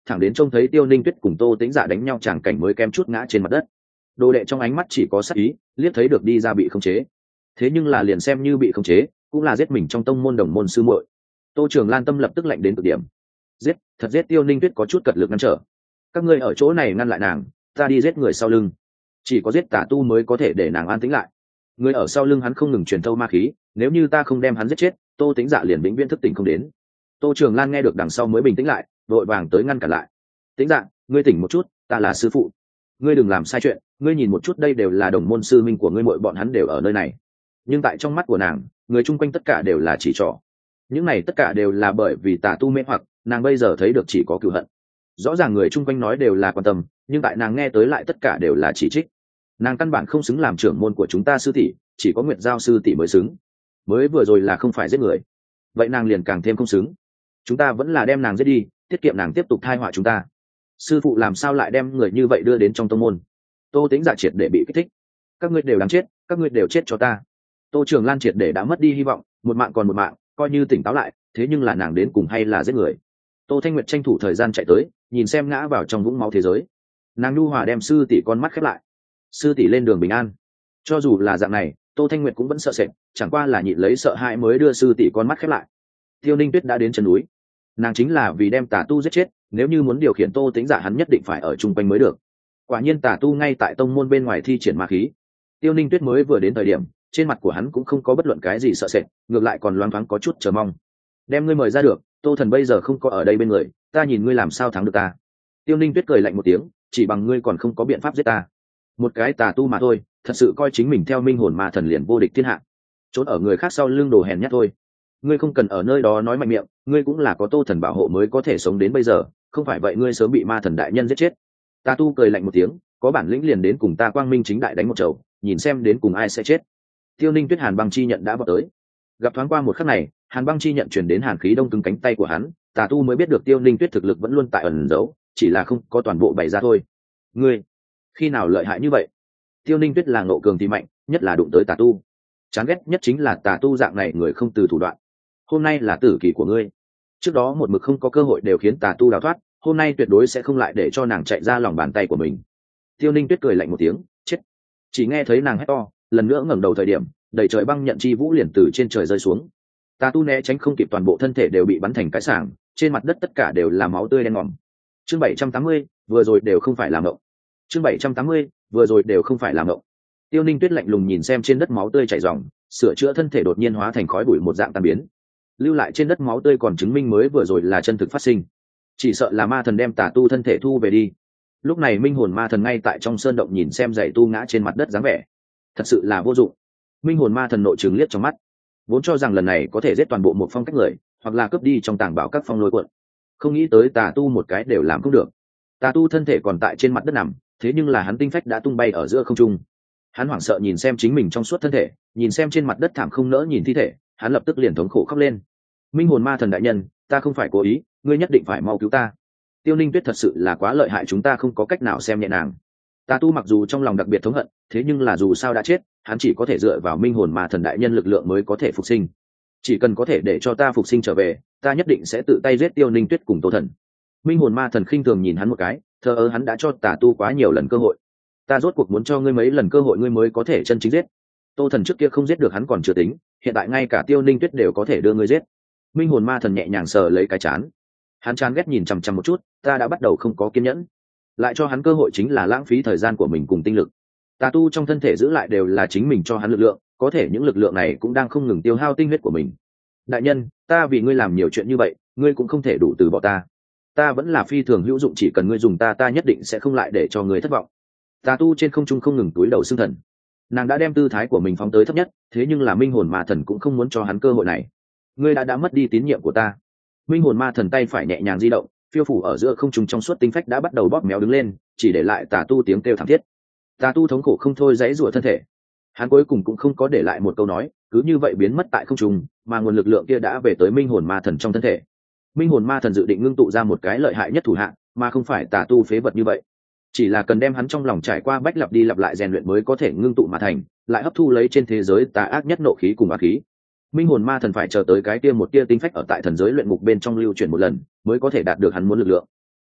thẳng đến trông thấy Tiêu Ninh Tuyết cùng Tô Tĩnh Dạ đánh nhau tràng cảnh mới kém chút ngã trên mặt đất. Đồ đệ trong ánh mắt chỉ có sát ý, liếc thấy được đi ra bị khống chế. Thế nhưng là liền xem như bị khống chế, cũng là giết mình trong tông môn đồng môn sư muội. Tô Trường Lan tâm lập tức lạnh đến cực điểm. Giết, thật giết. Tiêu Ninh Tuyết có chút cật lực ngăn trở. Các ngươi ở chỗ này ngăn lại nàng, ta đi giết người sau lưng. Chỉ có giết tà tu mới có thể để nàng an tĩnh lại. Người ở sau lưng hắn không ngừng truyền thâu ma khí, nếu như ta không đem hắn giết chết, Tô Tĩnh Dạ liền vĩnh viễn thức tỉnh không đến. Tô Trường Lan nghe được đằng sau mới bình tĩnh lại, vội vàng tới ngăn cản lại. Tĩnh Dạ, ngươi tỉnh một chút, ta là sư phụ, ngươi đừng làm sai chuyện. Ngươi nhìn một chút, đây đều là đồng môn sư minh của ngươi, muội bọn hắn đều ở nơi này. Nhưng tại trong mắt của nàng, người chung quanh tất cả đều là chỉ trỏ. Những này tất cả đều là bởi vì tà tu mê hoặc, nàng bây giờ thấy được chỉ có cừu hận. Rõ ràng người chung quanh nói đều là quan tâm, nhưng tại nàng nghe tới lại tất cả đều là chỉ trích. Nàng căn bản không xứng làm trưởng môn của chúng ta sư tỷ, chỉ có Nguyệt Giao sư tỷ mới xứng. Mới vừa rồi là không phải giết người, vậy nàng liền càng thêm không xứng. Chúng ta vẫn là đem nàng giết đi, tiết kiệm nàng tiếp tục thai họa chúng ta. Sư phụ làm sao lại đem người như vậy đưa đến trong tông môn? Tô Tĩnh Dạ triệt để bị kích thích. Các ngươi đều đáng chết, các ngươi đều chết cho ta. Tô Trường Lan triệt để đã mất đi hy vọng, một mạng còn một mạng, coi như tỉnh táo lại, thế nhưng là nàng đến cùng hay là giết người. Tô Thanh Nguyệt tranh thủ thời gian chạy tới, nhìn xem ngã vào trong vũng máu thế giới. Nàng nhu hòa đem sư tỷ con mắt khép lại. Sư tỷ lên đường bình an. Cho dù là dạng này, Tô Thanh Nguyệt cũng vẫn sợ sệt, chẳng qua là nhịn lấy sợ hãi mới đưa sư tỷ con mắt khép lại. Tiêu Ninh Tuyết đã đến chân núi, nàng chính là vì đem tà tu giết chết, nếu như muốn điều khiển Tô Tĩnh Dạ hắn nhất định phải ở chung quanh mới được. Quả nhiên tà tu ngay tại tông môn bên ngoài thi triển ma khí. Tiêu Ninh Tuyết mới vừa đến thời điểm, trên mặt của hắn cũng không có bất luận cái gì sợ sệt, ngược lại còn loáng thoáng có chút chờ mong. Đem ngươi mời ra được, Tô Thần bây giờ không có ở đây bên người, ta nhìn ngươi làm sao thắng được ta. Tiêu Ninh Tuyết cười lạnh một tiếng, chỉ bằng ngươi còn không có biện pháp giết ta. Một cái tà tu mà thôi, thật sự coi chính mình theo minh hồn ma thần liền vô địch thiên hạ, trốn ở người khác sau lưng đồ hèn nhát thôi. Ngươi không cần ở nơi đó nói mạnh miệng, ngươi cũng là có Tô Thần bảo hộ mới có thể sống đến bây giờ, không phải vậy ngươi sớm bị ma thần đại nhân giết chết. Tà tu cười lạnh một tiếng, có bản lĩnh liền đến cùng ta quang minh chính đại đánh một chầu, nhìn xem đến cùng ai sẽ chết. Tiêu Ninh Tuyết Hàn băng chi nhận đã vọt tới. Gặp thoáng qua một khắc này, Hàn băng chi nhận chuyển đến hàn khí đông cứng cánh tay của hắn, tà tu mới biết được Tiêu Ninh Tuyết thực lực vẫn luôn tại ẩn giấu, chỉ là không có toàn bộ bày ra thôi. Ngươi khi nào lợi hại như vậy? Tiêu Ninh Tuyết là ngộ cường thì mạnh, nhất là đụng tới tà tu. Chán ghét nhất chính là tà tu dạng này người không từ thủ đoạn. Hôm nay là tử kỳ của ngươi. Trước đó một mực không có cơ hội đều khiến tà tu đào thoát, hôm nay tuyệt đối sẽ không lại để cho nàng chạy ra lòng bàn tay của mình. Tiêu Ninh Tuyết cười lạnh một tiếng, chết. Chỉ nghe thấy nàng hét to, lần nữa ngẩng đầu thời điểm, đầy trời băng nhận chi vũ liền từ trên trời rơi xuống. Tà tu né tránh không kịp, toàn bộ thân thể đều bị bắn thành cái sảng, trên mặt đất tất cả đều là máu tươi đen ngòm. Chương bảy trăm tám mươi, vừa rồi đều không phải là mộng. Chương bảy trăm tám mươi, vừa rồi đều không phải là mộng. Tiêu Ninh Tuyết lạnh lùng nhìn xem trên đất máu tươi chảy ròng, sửa chữa thân thể đột nhiên hóa thành khói bụi một dạng tan biến. Lưu lại trên đất máu tươi còn chứng minh mới vừa rồi là chân thực phát sinh. Chỉ sợ là ma thần đem tà tu thân thể thu về đi. Lúc này minh hồn ma thần ngay tại trong sơn động nhìn xem dãy tu ngã trên mặt đất dáng vẻ, thật sự là vô dụng. Minh hồn ma thần nội trừng liếc trong mắt, vốn cho rằng lần này có thể giết toàn bộ một phong cách người, hoặc là cướp đi trong tàng bảo các phong lôi cuộn, không nghĩ tới tà tu một cái đều làm không được. Tà tu thân thể còn tại trên mặt đất nằm, thế nhưng là hắn tinh phách đã tung bay ở giữa không trung. Hắn hoảng sợ nhìn xem chính mình trong suốt thân thể, nhìn xem trên mặt đất thảm không nỡ nhìn thi thể, hắn lập tức liền thống khổ khóc lên. Minh hồn ma thần đại nhân, ta không phải cố ý, ngươi nhất định phải mau cứu ta. Tiêu Ninh Tuyết thật sự là quá lợi hại, chúng ta không có cách nào xem nhẹ nàng. Tà tu mặc dù trong lòng đặc biệt thống hận, thế nhưng là dù sao đã chết, hắn chỉ có thể dựa vào minh hồn ma thần đại nhân lực lượng mới có thể phục sinh. Chỉ cần có thể để cho ta phục sinh trở về, ta nhất định sẽ tự tay giết Tiêu Ninh Tuyết cùng Tô Thần. Minh hồn ma thần khinh thường nhìn hắn một cái, thờ ơ, hắn đã cho tà tu quá nhiều lần cơ hội. Ta rốt cuộc muốn cho ngươi mấy lần cơ hội ngươi mới có thể chân chính giết. Tô Thần trước kia không giết được hắn còn chưa tính, hiện tại ngay cả Tiêu Ninh Tuyết đều có thể đưa ngươi giết. Minh hồn ma thần nhẹ nhàng sờ lấy cái chán, hắn chán ghét nhìn chằm chằm một chút, ta đã bắt đầu không có kiên nhẫn. Lại cho hắn cơ hội chính là lãng phí thời gian của mình cùng tinh lực. Tà tu trong thân thể giữ lại đều là chính mình cho hắn lực lượng, có thể những lực lượng này cũng đang không ngừng tiêu hao tinh huyết của mình. Đại nhân, ta vì ngươi làm nhiều chuyện như vậy, ngươi cũng không thể đủ từ bỏ ta. Ta vẫn là phi thường hữu dụng, chỉ cần ngươi dùng ta ta nhất định sẽ không lại để cho ngươi thất vọng. Tà tu trên không trung không ngừng túi đầu xưng thần, nàng đã đem tư thái của mình phóng tới thấp nhất, thế nhưng là minh hồn ma thần cũng không muốn cho hắn cơ hội này. Ngươi đã đã mất đi tín nhiệm của ta. Minh hồn ma thần tay phải nhẹ nhàng di động, phiêu phủ ở giữa không trung trong suốt tinh phách đã bắt đầu bóp méo đứng lên, chỉ để lại tà tu tiếng kêu thảm thiết. Tà tu thống khổ không thôi giãy giụa thân thể, hắn cuối cùng cũng không có để lại một câu nói, cứ như vậy biến mất tại không trung, mà nguồn lực lượng kia đã về tới minh hồn ma thần trong thân thể. Minh hồn ma thần dự định ngưng tụ ra một cái lợi hại nhất thủ hạ, mà không phải tà tu phế vật như vậy, chỉ là cần đem hắn trong lòng trải qua bách lặp đi lặp lại rèn luyện mới có thể ngưng tụ mà thành, lại hấp thu lấy trên thế giới tà ác nhất nộ khí cùng ác khí. Minh hồn ma thần phải chờ tới cái kia một tia tinh phách ở tại thần giới luyện ngục bên trong lưu chuyển một lần, mới có thể đạt được hắn muốn lực lượng.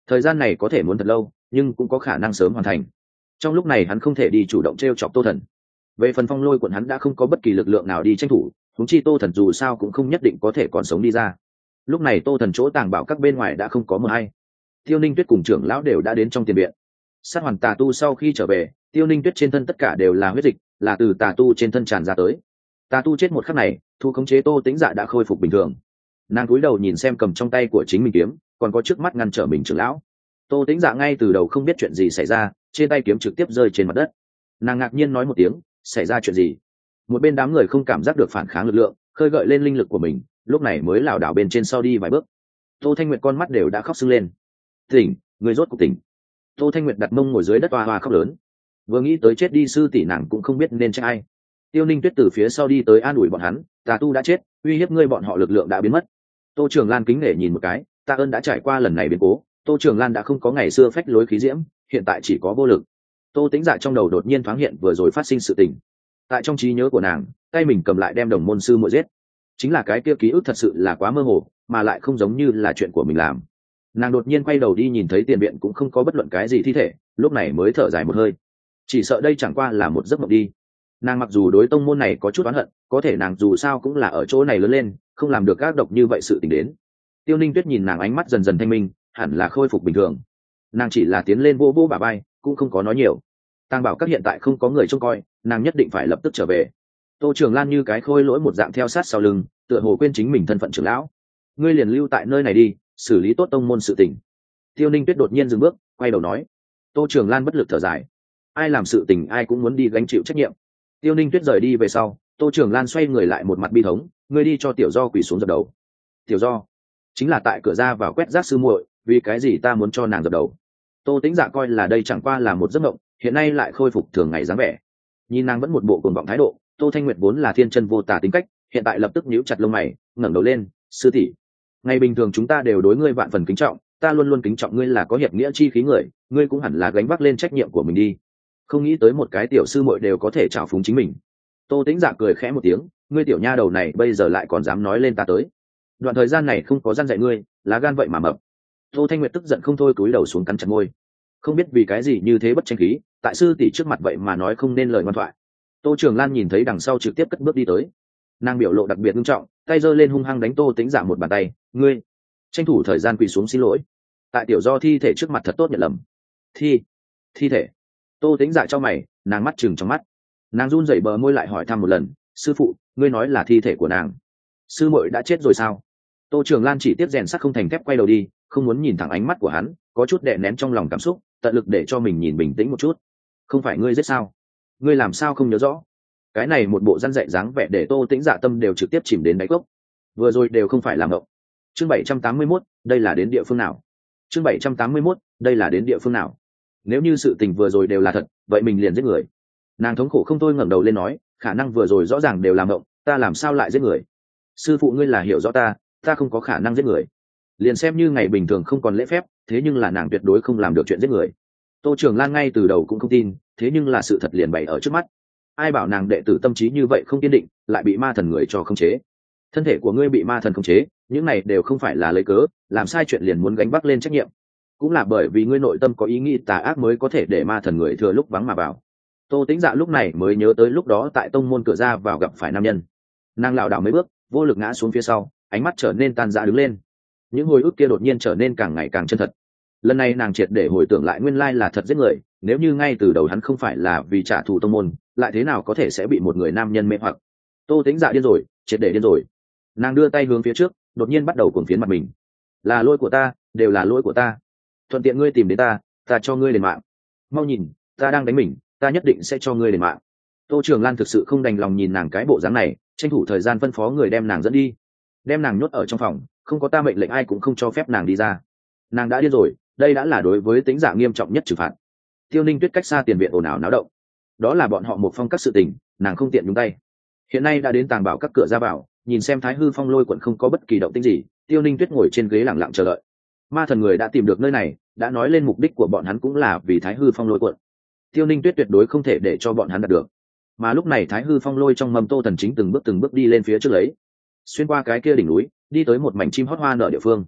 thời gian này có thể muốn thật lâu nhưng cũng có khả năng sớm hoàn thành. Trong lúc này hắn không thể đi chủ động t r e o chọc Tô Thần. Về phần Phong Lôi quận hắn đã không có bất kỳ lực lượng nào đi tranh thủ, huống chi Tô Thần dù sao cũng không nhất định có thể còn sống đi ra. Lúc này Tô Thần chỗ tàng bảo các bên ngoài đã không có mờ hay. Tiêu Ninh Tuyết cùng trưởng lão đều đã đến trong tiền viện. Sát hoàn tà tu sau khi trở về, Tiêu Ninh Tuyết trên thân tất cả đều là huyết dịch, là từ tà tu trên thân tràn ra tới. Tà tu chết một khắc này, thu khống chế Tô Tĩnh Dạ đã khôi phục bình thường. Nàng cúi đầu nhìn xem cầm trong tay của chính mình kiếm, còn có trước mắt ngăn trở mình trưởng lão. Tô Tĩnh Dạ ngay từ đầu không biết chuyện gì xảy ra, trên tay kiếm trực tiếp rơi trên mặt đất. Nàng ngạc nhiên nói một tiếng, xảy ra chuyện gì? Một bên đám người không cảm giác được phản kháng lực lượng, khơi gợi lên linh lực của mình, lúc này mới lảo đảo bên trên sau đi vài bước. Tô Thanh Nguyệt con mắt đều đã khóc sưng lên. Tỉnh, người rốt cuộc tỉnh. Tô Thanh Nguyệt đặt mông ngồi dưới đất oa oa khóc lớn. Vừa nghĩ tới chết đi sư tỷ nàng cũng không biết nên trách ai. Tiêu Ninh Tuyết từ phía sau đi tới an ủi bọn hắn, tà tu đã chết, uy hiếp ngươi bọn họ lực lượng đã biến mất. Tô Trường Lan kính nể nhìn một cái, tạ ơn đã trải qua lần này biến cố, Tô Trường Lan đã không có ngày xưa phách lối khí diễm, hiện tại chỉ có vô lực. Tô Tĩnh Dạ trong đầu đột nhiên thoáng hiện vừa rồi phát sinh sự tình. Tại trong trí nhớ của nàng, tay mình cầm lại đem đồng môn sư muội giết. Chính là cái kia ký ức thật sự là quá mơ hồ, mà lại không giống như là chuyện của mình làm. Nàng đột nhiên quay đầu đi nhìn thấy tiền viện cũng không có bất luận cái gì thi thể, lúc này mới thở dài một hơi. Chỉ sợ đây chẳng qua là một giấc mộng đi. Nàng mặc dù đối tông môn này có chút oán hận, có thể nàng dù sao cũng là ở chỗ này lớn lên, không làm được ác độc như vậy sự tình đến. Tiêu Ninh Tuyết nhìn nàng ánh mắt dần dần thanh minh, hẳn là khôi phục bình thường. Nàng chỉ là tiến lên vô vô bả vai, cũng không có nói nhiều. Tàng bảo các hiện tại không có người trông coi, nàng nhất định phải lập tức trở về. Tô Trường Lan như cái khôi lỗi một dạng theo sát sau lưng, tựa hồ quên chính mình thân phận trưởng lão. Ngươi liền lưu tại nơi này đi, xử lý tốt tông môn sự tình. Tiêu Ninh Tuyết đột nhiên dừng bước, quay đầu nói. Tô Trường Lan bất lực thở dài. Ai làm sự tình ai cũng muốn đi gánh chịu trách nhiệm. Tiêu Ninh Tuyết rời đi về sau, Tô Trường Lan xoay người lại một mặt bi thống, ngươi đi cho tiểu do quỳ xuống dập đầu. Tiểu do chính là tại cửa ra vào quét rác sư muội, vì cái gì ta muốn cho nàng dập đầu? Tô Tĩnh Dạ coi là đây chẳng qua là một giấc mộng, hiện nay lại khôi phục thường ngày dáng vẻ. Nhìn nàng vẫn một bộ cuồng vọng thái độ, Tô Thanh Nguyệt vốn là thiên chân vô tà tính cách, hiện tại lập tức nhíu chặt lông mày, ngẩng đầu lên, sư tỷ, ngày bình thường chúng ta đều đối ngươi vạn phần kính trọng, ta luôn luôn kính trọng ngươi là có hiệp nghĩa chi khí người, ngươi cũng hẳn là gánh vác lên trách nhiệm của mình đi. Không nghĩ tới một cái tiểu sư muội đều có thể trào phúng chính mình. Tô Tĩnh Dạ cười khẽ một tiếng, ngươi tiểu nha đầu này bây giờ lại còn dám nói lên ta tới. Đoạn thời gian này không có gian dạy ngươi, lá gan vậy mà mập. Tô Thanh Nguyệt tức giận không thôi cúi đầu xuống cắn chặt môi. Không biết vì cái gì như thế bất tranh khí, tại sư tỷ trước mặt vậy mà nói không nên lời ngoan thoại. Tô Trường Lan nhìn thấy đằng sau trực tiếp cất bước đi tới. Nàng biểu lộ đặc biệt nghiêm trọng, tay giơ lên hung hăng đánh Tô Tĩnh Dạ một bàn tay, ngươi tranh thủ thời gian quỳ xuống xin lỗi. Tại tiểu do thi thể trước mặt thật tốt nhận lầm. Thi, thi thể. Tô Tĩnh Dạ cho mày, nàng mắt trừng trong mắt. Nàng run rẩy bờ môi lại hỏi thăm một lần, sư phụ, ngươi nói là thi thể của nàng, sư muội đã chết rồi sao? Tô Trường Lan chỉ tiếp rèn sắt không thành thép quay đầu đi, không muốn nhìn thẳng ánh mắt của hắn, có chút đè nén trong lòng cảm xúc, tận lực để cho mình nhìn bình tĩnh một chút. Không phải ngươi giết sao? Ngươi làm sao không nhớ rõ? Cái này một bộ răn dạy dáng vẻ để Tô Tĩnh Dạ tâm đều trực tiếp chìm đến đáy cốc. Vừa rồi đều không phải làm ngộng. Chương bảy trăm tám mươi mốt, đây là đến địa phương nào? Chương bảy trăm tám mươi mốt, đây là đến địa phương nào? Nếu như sự tình vừa rồi đều là thật, vậy mình liền giết người. Nàng thống khổ không thôi ngẩng đầu lên nói, khả năng vừa rồi rõ ràng đều làm ngộng, ta làm sao lại giết người? Sư phụ ngươi là hiểu rõ ta, ta không có khả năng giết người. Liền xem như ngày bình thường không còn lễ phép, thế nhưng là nàng tuyệt đối không làm được chuyện giết người. Tô Trường Lan ngay từ đầu cũng không tin, thế nhưng là sự thật liền bày ở trước mắt. Ai bảo nàng đệ tử tâm trí như vậy không kiên định, lại bị ma thần người cho khống chế. Thân thể của ngươi bị ma thần khống chế, những này đều không phải là lấy cớ, làm sai chuyện liền muốn gánh vác lên trách nhiệm. Cũng là bởi vì ngươi nội tâm có ý nghĩ tà ác mới có thể để ma thần người thừa lúc vắng mà vào. Tô Tĩnh Dạ lúc này mới nhớ tới lúc đó tại tông môn cửa ra vào gặp phải nam nhân. Nàng lảo đảo mấy bước, vô lực ngã xuống phía sau, ánh mắt trở nên tan rã đứng lên. Những hồi ức kia đột nhiên trở nên càng ngày càng chân thật. Lần này nàng triệt để hồi tưởng lại nguyên lai là thật giết người, nếu như ngay từ đầu hắn không phải là vì trả thù tông môn, lại thế nào có thể sẽ bị một người nam nhân mê hoặc. Tô Tĩnh Dạ điên rồi, triệt để điên rồi. Nàng đưa tay hướng phía trước, đột nhiên bắt đầu cuồng phiến mặt mình. Là lỗi của ta, đều là lỗi của ta. Thuận tiện ngươi tìm đến ta, ta cho ngươi đền mạng. Mau nhìn, ta đang đánh mình, ta nhất định sẽ cho ngươi đền mạng. Tô Trường Lan thực sự không đành lòng nhìn nàng cái bộ dáng này, tranh thủ thời gian phân phó người đem nàng dẫn đi, đem nàng nhốt ở trong phòng, không có ta mệnh lệnh ai cũng không cho phép nàng đi ra. Nàng đã điên rồi, đây đã là đối với Tĩnh Dạ nghiêm trọng nhất trừng phạt. Tiêu Ninh Tuyết cách xa tiền viện ồn ào náo động, đó là bọn họ một phong các sự tình, nàng không tiện nhúng tay. Hiện nay đã đến tàng bảo các cửa ra vào, nhìn xem Thái Hư Phong Lôi quận không có bất kỳ động tĩnh gì, Tiêu Ninh Tuyết ngồi trên ghế lặng lặng chờ đợi. Ma thần người đã tìm được nơi này, đã nói lên mục đích của bọn hắn cũng là vì Thái Hư Phong Lôi quận. Tiêu Ninh Tuyết tuyệt đối không thể để cho bọn hắn đạt được. Mà lúc này Thái Hư Phong Lôi trong mâm Tô Thần chính từng bước từng bước đi lên phía trước lấy, xuyên qua cái kia đỉnh núi, đi tới một mảnh chim hót hoa nở địa phương.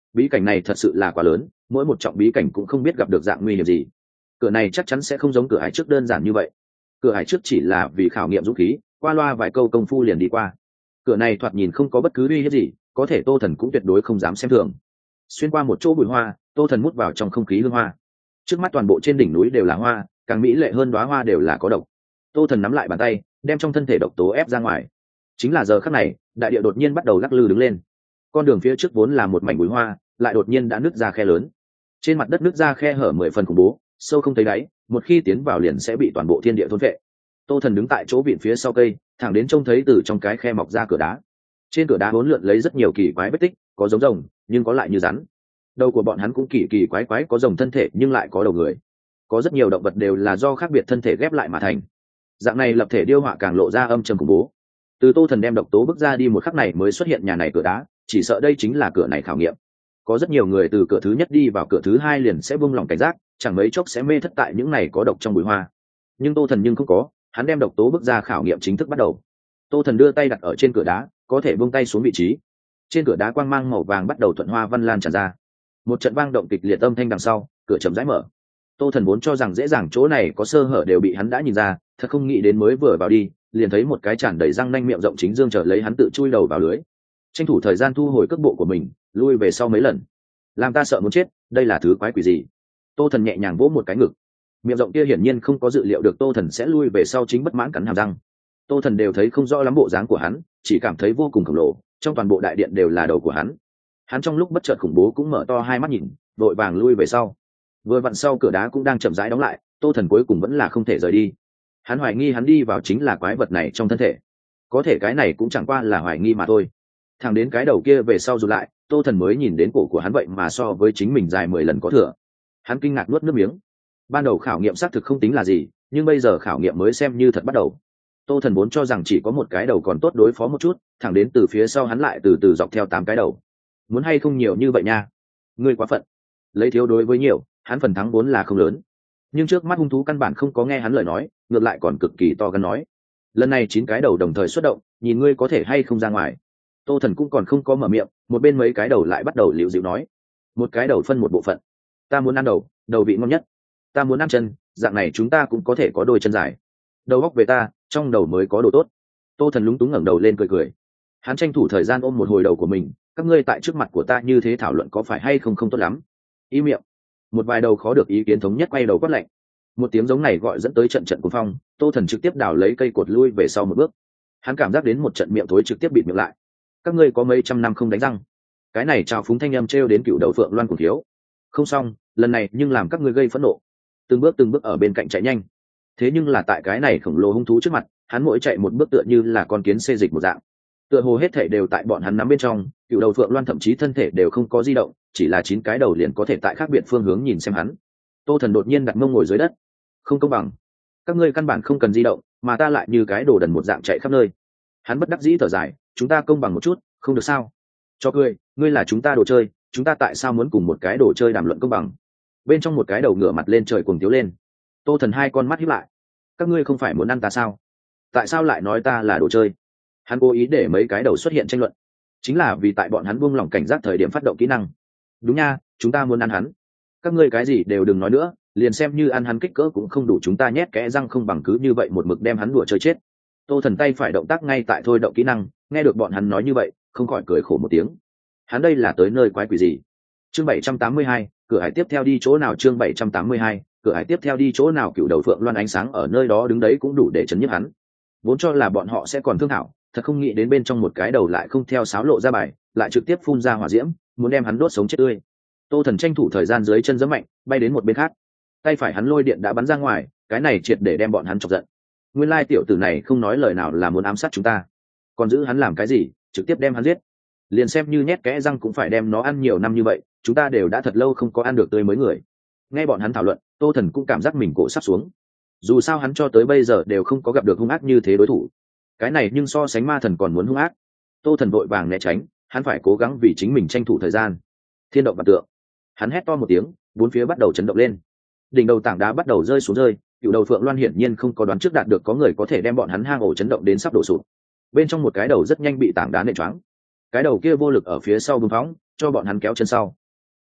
bí cảnh này thật sự là quá lớn, mỗi một trọng bí cảnh cũng không biết gặp được dạng nguy hiểm gì. Cửa này chắc chắn sẽ không giống cửa hải trước đơn giản như vậy. Cửa hải trước chỉ là vì khảo nghiệm dũng khí, qua loa vài câu công phu liền đi qua. Cửa này thoạt nhìn không có bất cứ uy hiếp gì, có thể Tô Thần cũng tuyệt đối không dám xem thường. Xuyên qua một chỗ bụi hoa, Tô Thần mút vào trong không khí hương hoa. Trước mắt toàn bộ trên đỉnh núi đều là hoa, càng mỹ lệ hơn đóa hoa đều là có độc. Tô Thần nắm lại bàn tay, đem trong thân thể độc tố ép ra ngoài. Chính là giờ khắc này, đại địa đột nhiên bắt đầu lắc lư đứng lên. Con đường phía trước vốn là một mảnh bụi hoa, lại đột nhiên đã nứt ra khe lớn. Trên mặt đất nứt ra khe hở mười phần khủng bố, sâu không thấy đáy, một khi tiến vào liền sẽ bị toàn bộ thiên địa thôn vệ. Tô Thần đứng tại chỗ vịn phía sau cây, thẳng đến trông thấy từ trong cái khe mọc ra cửa đá. Trên cửa đá hỗn lượn lấy rất nhiều kỳ quái vết tích, có giống rồng, nhưng có lại như rắn. Đầu của bọn hắn cũng kỳ kỳ quái quái, có rồng thân thể nhưng lại có đầu người. Có rất nhiều động vật đều là do khác biệt thân thể ghép lại mà thành. Dạng này lập thể điêu họa càng lộ ra âm trầm khủng bố. Từ Tô Thần đem độc tố bước ra đi một khắc này mới xuất hiện nhà này cửa đá, chỉ sợ đây chính là cửa này khảo nghiệm. Có rất nhiều người từ cửa thứ nhất đi vào cửa thứ hai liền sẽ buông lỏng cảnh giác, chẳng mấy chốc sẽ mê thất tại những này có độc trong bụi hoa. Nhưng Tô Thần nhưng không có, hắn đem độc tố bước ra khảo nghiệm chính thức bắt đầu. Tô Thần đưa tay đặt ở trên cửa đá, có thể buông tay xuống vị trí. Trên cửa đá quang mang màu vàng bắt đầu thuận hoa văn lan tràn ra. Một trận vang động kịch liệt âm thanh đằng sau, cửa chậm rãi mở. Tô Thần vốn cho rằng dễ dàng chỗ này có sơ hở đều bị hắn đã nhìn ra, thật không nghĩ đến mới vừa vào đi, liền thấy một cái tràn đầy răng nanh miệng rộng chính dương chờ lấy hắn tự chui đầu vào lưới. Tranh thủ thời gian thu hồi cước bộ của mình, lui về sau mấy lần. Làm ta sợ muốn chết, đây là thứ quái quỷ gì? Tô Thần nhẹ nhàng vỗ một cái ngực. Miệng rộng kia hiển nhiên không có dự liệu được Tô Thần sẽ lui về sau, chính bất mãn cắn hàm răng. Tô Thần đều thấy không rõ lắm bộ dáng của hắn, chỉ cảm thấy vô cùng khổng lồ, trong toàn bộ đại điện đều là đầu của hắn. Hắn trong lúc bất chợt khủng bố cũng mở to hai mắt nhìn, vội vàng lui về sau. Vừa vặn sau cửa đá cũng đang chậm rãi đóng lại, Tô Thần cuối cùng vẫn là không thể rời đi. Hắn hoài nghi hắn đi vào chính là quái vật này trong thân thể, có thể cái này cũng chẳng qua là hoài nghi mà thôi. Thằng đến cái đầu kia về sau rụt lại, Tô Thần mới nhìn đến cổ của hắn vậy mà so với chính mình dài mười lần có thừa. Hắn kinh ngạc nuốt nước miếng. Ban đầu khảo nghiệm xác thực không tính là gì, nhưng bây giờ khảo nghiệm mới xem như thật bắt đầu. Tô Thần vốn cho rằng chỉ có một cái đầu còn tốt đối phó một chút, thẳng đến từ phía sau hắn lại từ từ dọc theo tám cái đầu. Muốn hay không nhiều như vậy nha, ngươi quá phận. Lấy thiếu đối với nhiều, hắn phần thắng vốn là không lớn. Nhưng trước mắt hung thú căn bản không có nghe hắn lời nói, ngược lại còn cực kỳ to gan nói. Lần này chín cái đầu đồng thời xuất động, nhìn ngươi có thể hay không ra ngoài. Tô Thần cũng còn không có mở miệng, một bên mấy cái đầu lại bắt đầu liễu dịu nói. Một cái đầu phân một bộ phận. Ta muốn ăn đầu, đầu vị ngon nhất. Ta muốn ăn chân, dạng này chúng ta cũng có thể có đôi chân dài. Đầu góc về ta, trong đầu mới có đồ tốt. Tô Thần lúng túng ngẩng đầu lên cười cười. Hắn tranh thủ thời gian ôm một hồi đầu của mình. Các ngươi tại trước mặt của ta như thế thảo luận có phải hay không không tốt lắm. Ý miệng. Một vài đầu khó được ý kiến thống nhất quay đầu quát lạnh. Một tiếng giống này gọi dẫn tới trận trận cuồng phong. Tô Thần trực tiếp đào lấy cây cột lui về sau một bước. Hắn cảm giác đến một trận miệng thối trực tiếp bịt miệng lại. Các ngươi có mấy trăm năm không đánh răng, cái này trào phúng thanh âm trêu đến cựu đầu Phượng Loan cùng thiếu. Không xong, lần này nhưng làm các ngươi gây phẫn nộ. Từng bước từng bước ở bên cạnh chạy nhanh. Thế nhưng là tại cái này khổng lồ hung thú trước mặt, hắn mỗi chạy một bước tựa như là con kiến xê dịch một dạng. Tựa hồ hết thể đều tại bọn hắn nắm bên trong, cựu đầu Phượng Loan thậm chí thân thể đều không có di động, chỉ là chín cái đầu liền có thể tại khác biệt phương hướng nhìn xem hắn. Tô Thần đột nhiên đặt mông ngồi dưới đất. Không công bằng, các ngươi căn bản không cần di động, mà ta lại như cái đồ đần một dạng chạy khắp nơi. Hắn bất đắc dĩ thở dài, chúng ta công bằng một chút, không được sao? Cho cười, ngươi là chúng ta đồ chơi, chúng ta tại sao muốn cùng một cái đồ chơi đàm luận công bằng? Bên trong một cái đầu ngửa mặt lên trời cuồng tiếu lên. Tô Thần hai con mắt híp lại. Các ngươi không phải muốn ăn ta sao? Tại sao lại nói ta là đồ chơi? Hắn cố ý để mấy cái đầu xuất hiện tranh luận, chính là vì tại bọn hắn buông lỏng cảnh giác thời điểm phát động kỹ năng. Đúng nha, chúng ta muốn ăn hắn. Các ngươi cái gì đều đừng nói nữa, liền xem như ăn hắn kích cỡ cũng không đủ, chúng ta nhét kẽ răng không bằng cứ như vậy một mực đem hắn đùa chơi chết. Tô Thần tay phải động tác ngay tại thôi động kỹ năng, nghe được bọn hắn nói như vậy, không khỏi cười khổ một tiếng. Hắn đây là tới nơi quái quỷ gì? Chương bảy trăm tám mươi hai, cửa hải tiếp theo đi chỗ nào? Chương bảy trăm tám mươi hai, cửa hải tiếp theo đi chỗ nào? Cựu đầu Phượng Loan ánh sáng ở nơi đó đứng đấy cũng đủ để chấn nhiếp hắn. Vốn cho là bọn họ sẽ còn thương thảo, thật không nghĩ đến bên trong một cái đầu lại không theo sáo lộ ra bài, lại trực tiếp phun ra hỏa diễm, muốn đem hắn đốt sống chết tươi. Tô Thần tranh thủ thời gian dưới chân giẫm mạnh, bay đến một bên khác. Tay phải hắn lôi điện đã bắn ra ngoài, cái này triệt để đem bọn hắn chọc giận. Nguyên lai tiểu tử này không nói lời nào là muốn ám sát chúng ta, còn giữ hắn làm cái gì? Trực tiếp đem hắn giết. Liền xem như nhét kẽ răng cũng phải đem nó ăn nhiều năm như vậy, chúng ta đều đã thật lâu không có ăn được tươi mới người. Nghe bọn hắn thảo luận, Tô Thần cũng cảm giác mình cổ sắp xuống. Dù sao hắn cho tới bây giờ đều không có gặp được hung ác như thế đối thủ. Cái này nhưng so sánh ma thần còn muốn hung ác. Tô Thần vội vàng né tránh, hắn phải cố gắng vì chính mình tranh thủ thời gian. Thiên động vạn tượng. Hắn hét to một tiếng, bốn phía bắt đầu chấn động lên. Đỉnh đầu tảng đá bắt đầu rơi xuống rơi, cựu đầu Phượng Loan hiển nhiên không có đoán trước đạt được có người có thể đem bọn hắn hang ổ chấn động đến sắp đổ sụp. Bên trong một cái đầu rất nhanh bị tảng đá nện choáng. Cái đầu kia vô lực ở phía sau bưng phóng, cho bọn hắn kéo chân sau.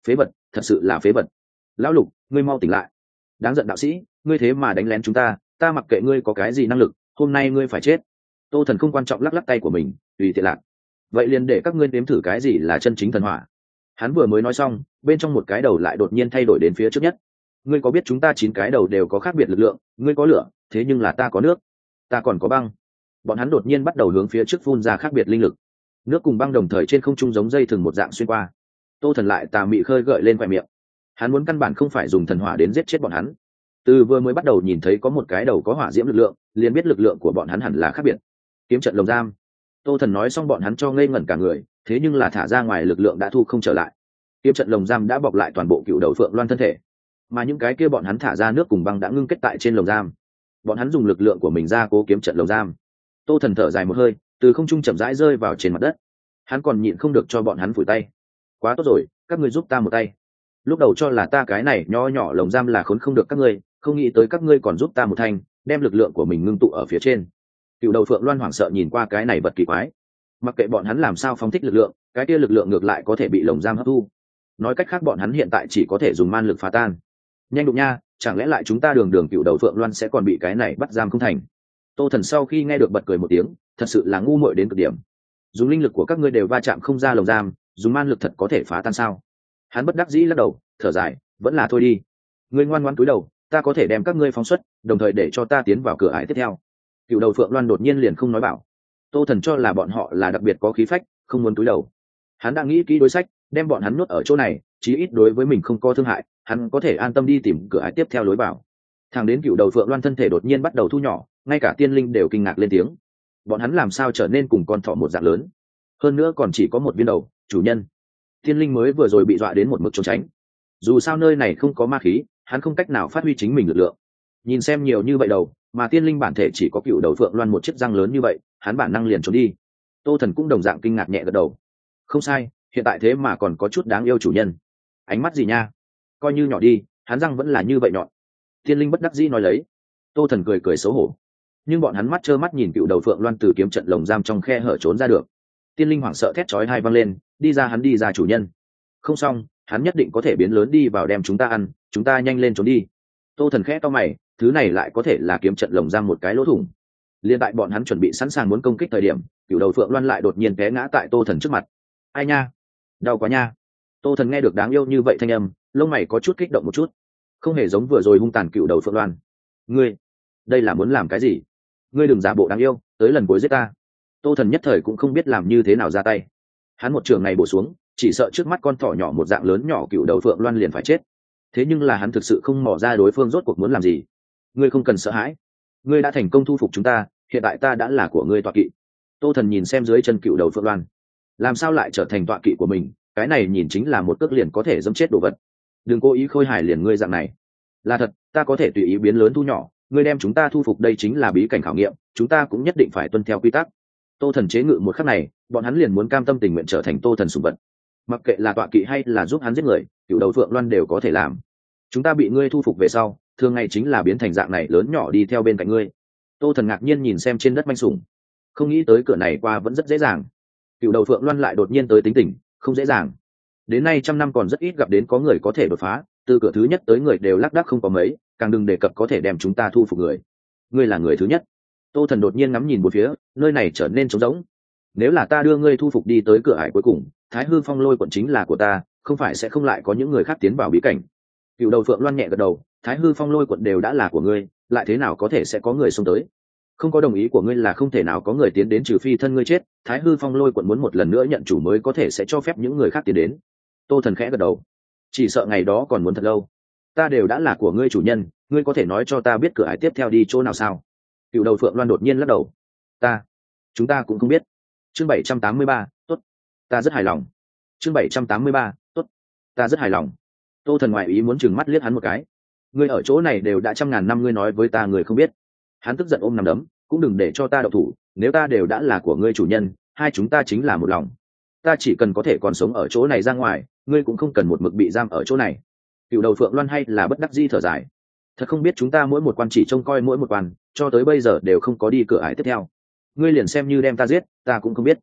phế vật, thật sự là phế vật. Lão Lục, ngươi mau tỉnh lại. Đáng giận đạo sĩ, ngươi thế mà đánh lén chúng ta, ta mặc kệ ngươi có cái gì năng lực, hôm nay ngươi phải chết. Tô Thần không quan trọng lắc lắc tay của mình, tùy tiện lạc. Vậy liền để các ngươi nếm thử cái gì là chân chính thần hỏa. Hắn vừa mới nói xong, bên trong một cái đầu lại đột nhiên thay đổi đến phía trước nhất. Ngươi có biết chúng ta chín cái đầu đều có khác biệt lực lượng, ngươi có lửa, thế nhưng là ta có nước, ta còn có băng. Bọn hắn đột nhiên bắt đầu hướng phía trước phun ra khác biệt linh lực. Nước cùng băng đồng thời trên không trung giống dây thừng một dạng xuyên qua. Tô Thần lại tà mị khơi gợi lên khóe miệng. Hắn muốn căn bản không phải dùng thần hỏa đến giết chết bọn hắn. Từ vừa mới bắt đầu nhìn thấy có một cái đầu có hỏa diễm lực lượng, liền biết lực lượng của bọn hắn hẳn là khác biệt. Kiếm trận lồng giam. Tô Thần nói xong bọn hắn cho ngây ngẩn cả người, thế nhưng là thả ra ngoài lực lượng đã thu không trở lại. Kiếm trận lồng giam đã bọc lại toàn bộ Cựu Đầu Phượng Loan thân thể, mà những cái kia bọn hắn thả ra nước cùng băng đã ngưng kết tại trên lồng giam. Bọn hắn dùng lực lượng của mình ra cố kiếm trận lồng giam. Tô Thần thở dài một hơi, từ không trung chậm rãi rơi vào trên mặt đất. Hắn còn nhịn không được cho bọn hắn phủi tay. Quá tốt rồi, các ngươi giúp ta một tay. Lúc đầu cho là ta cái này nho nhỏ lồng giam là khốn không được các ngươi, không nghĩ tới các ngươi còn giúp ta một thanh, đem lực lượng của mình ngưng tụ ở phía trên. Cựu Đầu Phượng Loan hoảng sợ nhìn qua cái này vật kỳ quái. Mặc kệ bọn hắn làm sao phóng thích lực lượng, cái kia lực lượng ngược lại có thể bị lồng giam hấp thu. Nói cách khác bọn hắn hiện tại chỉ có thể dùng man lực phá tan. Nhanh đụng nha, chẳng lẽ lại chúng ta đường đường Cựu Đầu Phượng Loan sẽ còn bị cái này bắt giam không thành. Tô Thần sau khi nghe được bật cười một tiếng, thật sự là ngu muội đến cực điểm. Dùng linh lực của các ngươi đều va chạm không ra lồng giam, dùng man lực thật có thể phá tan sao? Hắn bất đắc dĩ lắc đầu, thở dài, vẫn là thôi đi. Ngươi ngoan ngoãn cúi đầu, ta có thể đem các ngươi phóng xuất, đồng thời để cho ta tiến vào cửa ải tiếp theo. Cựu Đầu Phượng Loan đột nhiên liền không nói bảo. Tô Thần cho là bọn họ là đặc biệt có khí phách, không muốn cúi đầu. Hắn đang nghĩ kỹ đối sách, đem bọn hắn nuốt ở chỗ này, chí ít đối với mình không có thương hại, hắn có thể an tâm đi tìm cửa ải tiếp theo lối vào. Thằng đến Cựu Đầu Phượng Loan thân thể đột nhiên bắt đầu thu nhỏ, ngay cả tiên linh đều kinh ngạc lên tiếng. Bọn hắn làm sao trở nên cùng con thỏ một dạng lớn, hơn nữa còn chỉ có một viên đầu, chủ nhân. Tiên linh mới vừa rồi bị dọa đến một mực trốn tránh. Dù sao nơi này không có ma khí, hắn không cách nào phát huy chính mình lực lượng. Nhìn xem nhiều như vậy đầu, mà tiên linh bản thể chỉ có Cựu Đầu Phượng Loan một chiếc răng lớn như vậy, hắn bản năng liền trốn đi. Tô Thần cũng đồng dạng kinh ngạc nhẹ gật đầu. Không sai, hiện tại thế mà còn có chút đáng yêu chủ nhân. Ánh mắt gì nha, coi như nhỏ đi, hắn răng vẫn là như vậy nhọn. Tiên linh bất đắc dĩ nói lấy. Tô Thần cười cười xấu hổ. Nhưng bọn hắn mắt trơ mắt nhìn Cựu Đầu Phượng Loan từ kiếm trận lồng giam trong khe hở trốn ra được. Tiên linh hoảng sợ thét chói hai vang lên, đi ra hắn đi ra chủ nhân. Không xong, hắn nhất định có thể biến lớn đi vào đem chúng ta ăn, chúng ta nhanh lên trốn đi. Tô Thần khẽ to mày, thứ này lại có thể là kiếm trận lồng giam một cái lỗ thủng. Liên tại bọn hắn chuẩn bị sẵn sàng muốn công kích thời điểm, Cựu Đầu Phượng Loan lại đột nhiên té ngã tại Tô Thần trước mặt. Ai nha, đau quá nha. Tô Thần nghe được đáng yêu như vậy thanh âm, lông mày có chút kích động một chút. Không hề giống vừa rồi hung tàn Cựu Đầu Phượng Loan. Ngươi, đây là muốn làm cái gì? Ngươi đừng giả bộ đáng yêu, tới lần cuối giết ta. Tô Thần nhất thời cũng không biết làm như thế nào ra tay. Hắn một trường này bổ xuống, chỉ sợ trước mắt con thỏ nhỏ một dạng lớn nhỏ Cựu Đầu Phượng Loan liền phải chết. Thế nhưng là hắn thực sự không mò ra đối phương rốt cuộc muốn làm gì. Ngươi không cần sợ hãi, ngươi đã thành công thu phục chúng ta, hiện tại ta đã là của ngươi tọa kỵ. Tô Thần nhìn xem dưới chân Cựu Đầu Phượng Loan, làm sao lại trở thành tọa kỵ của mình, cái này nhìn chính là một cước liền có thể dẫm chết đồ vật. Đừng cố ý khôi hài liền ngươi dạng này. Là thật, ta có thể tùy ý biến lớn thu nhỏ, ngươi đem chúng ta thu phục đây chính là bí cảnh khảo nghiệm, chúng ta cũng nhất định phải tuân theo quy tắc. Tô Thần chế ngự một khắc này, bọn hắn liền muốn cam tâm tình nguyện trở thành Tô Thần sủng vật. Mặc kệ là tọa kỵ hay là giúp hắn giết người, Cựu Đầu Phượng Loan đều có thể làm. Chúng ta bị ngươi thu phục về sau, thường ngày chính là biến thành dạng này lớn nhỏ đi theo bên cạnh ngươi. Tô Thần ngạc nhiên nhìn xem trên đất manh sủng, không nghĩ tới cửa này qua vẫn rất dễ dàng. Cựu Đầu Phượng Loan lại đột nhiên tới tính tình, không dễ dàng. Đến nay trăm năm còn rất ít gặp đến có người có thể đột phá, từ cửa thứ nhất tới người đều lác đác không có mấy, càng đừng đề cập có thể đem chúng ta thu phục người. Ngươi là người thứ nhất. Tô Thần đột nhiên ngắm nhìn một phía, nơi này trở nên trống rỗng. Nếu là ta đưa ngươi thu phục đi tới cửa ải cuối cùng, Thái Hư Phong Lôi quận chính là của ta, không phải sẽ không lại có những người khác tiến vào bí cảnh. Cựu Đầu Phượng Loan nhẹ gật đầu, Thái Hư Phong Lôi quận đều đã là của ngươi, lại thế nào có thể sẽ có người xông tới? Không có đồng ý của ngươi là không thể nào có người tiến đến, trừ phi thân ngươi chết. Thái Hư Phong Lôi quận muốn một lần nữa nhận chủ mới có thể sẽ cho phép những người khác tiến đến. Tô Thần khẽ gật đầu, chỉ sợ ngày đó còn muốn thật lâu. Ta đều đã là của ngươi chủ nhân, ngươi có thể nói cho ta biết cửa ải tiếp theo đi chỗ nào sao? Cựu Đầu Phượng Loan đột nhiên lắc đầu. Ta, chúng ta cũng không biết. Chương bảy trăm tám mươi ba, tốt, ta rất hài lòng. Chương bảy trăm tám mươi ba, tốt, ta rất hài lòng. Tô Thần ngoại ý muốn chừng mắt liếc hắn một cái. Ngươi ở chỗ này đều đã trăm ngàn năm, ngươi nói với ta người không biết. Hắn tức giận ôm nằm đấm, cũng đừng để cho ta độc thủ, nếu ta đều đã là của ngươi chủ nhân, hai chúng ta chính là một lòng. Ta chỉ cần có thể còn sống ở chỗ này ra ngoài, ngươi cũng không cần một mực bị giam ở chỗ này. Cựu Đầu Phượng Loan hay là bất đắc dĩ thở dài. Thật không biết chúng ta mỗi một quan chỉ trông coi mỗi một quan, cho tới bây giờ đều không có đi cửa ải tiếp theo. Ngươi liền xem như đem ta giết, ta cũng không biết.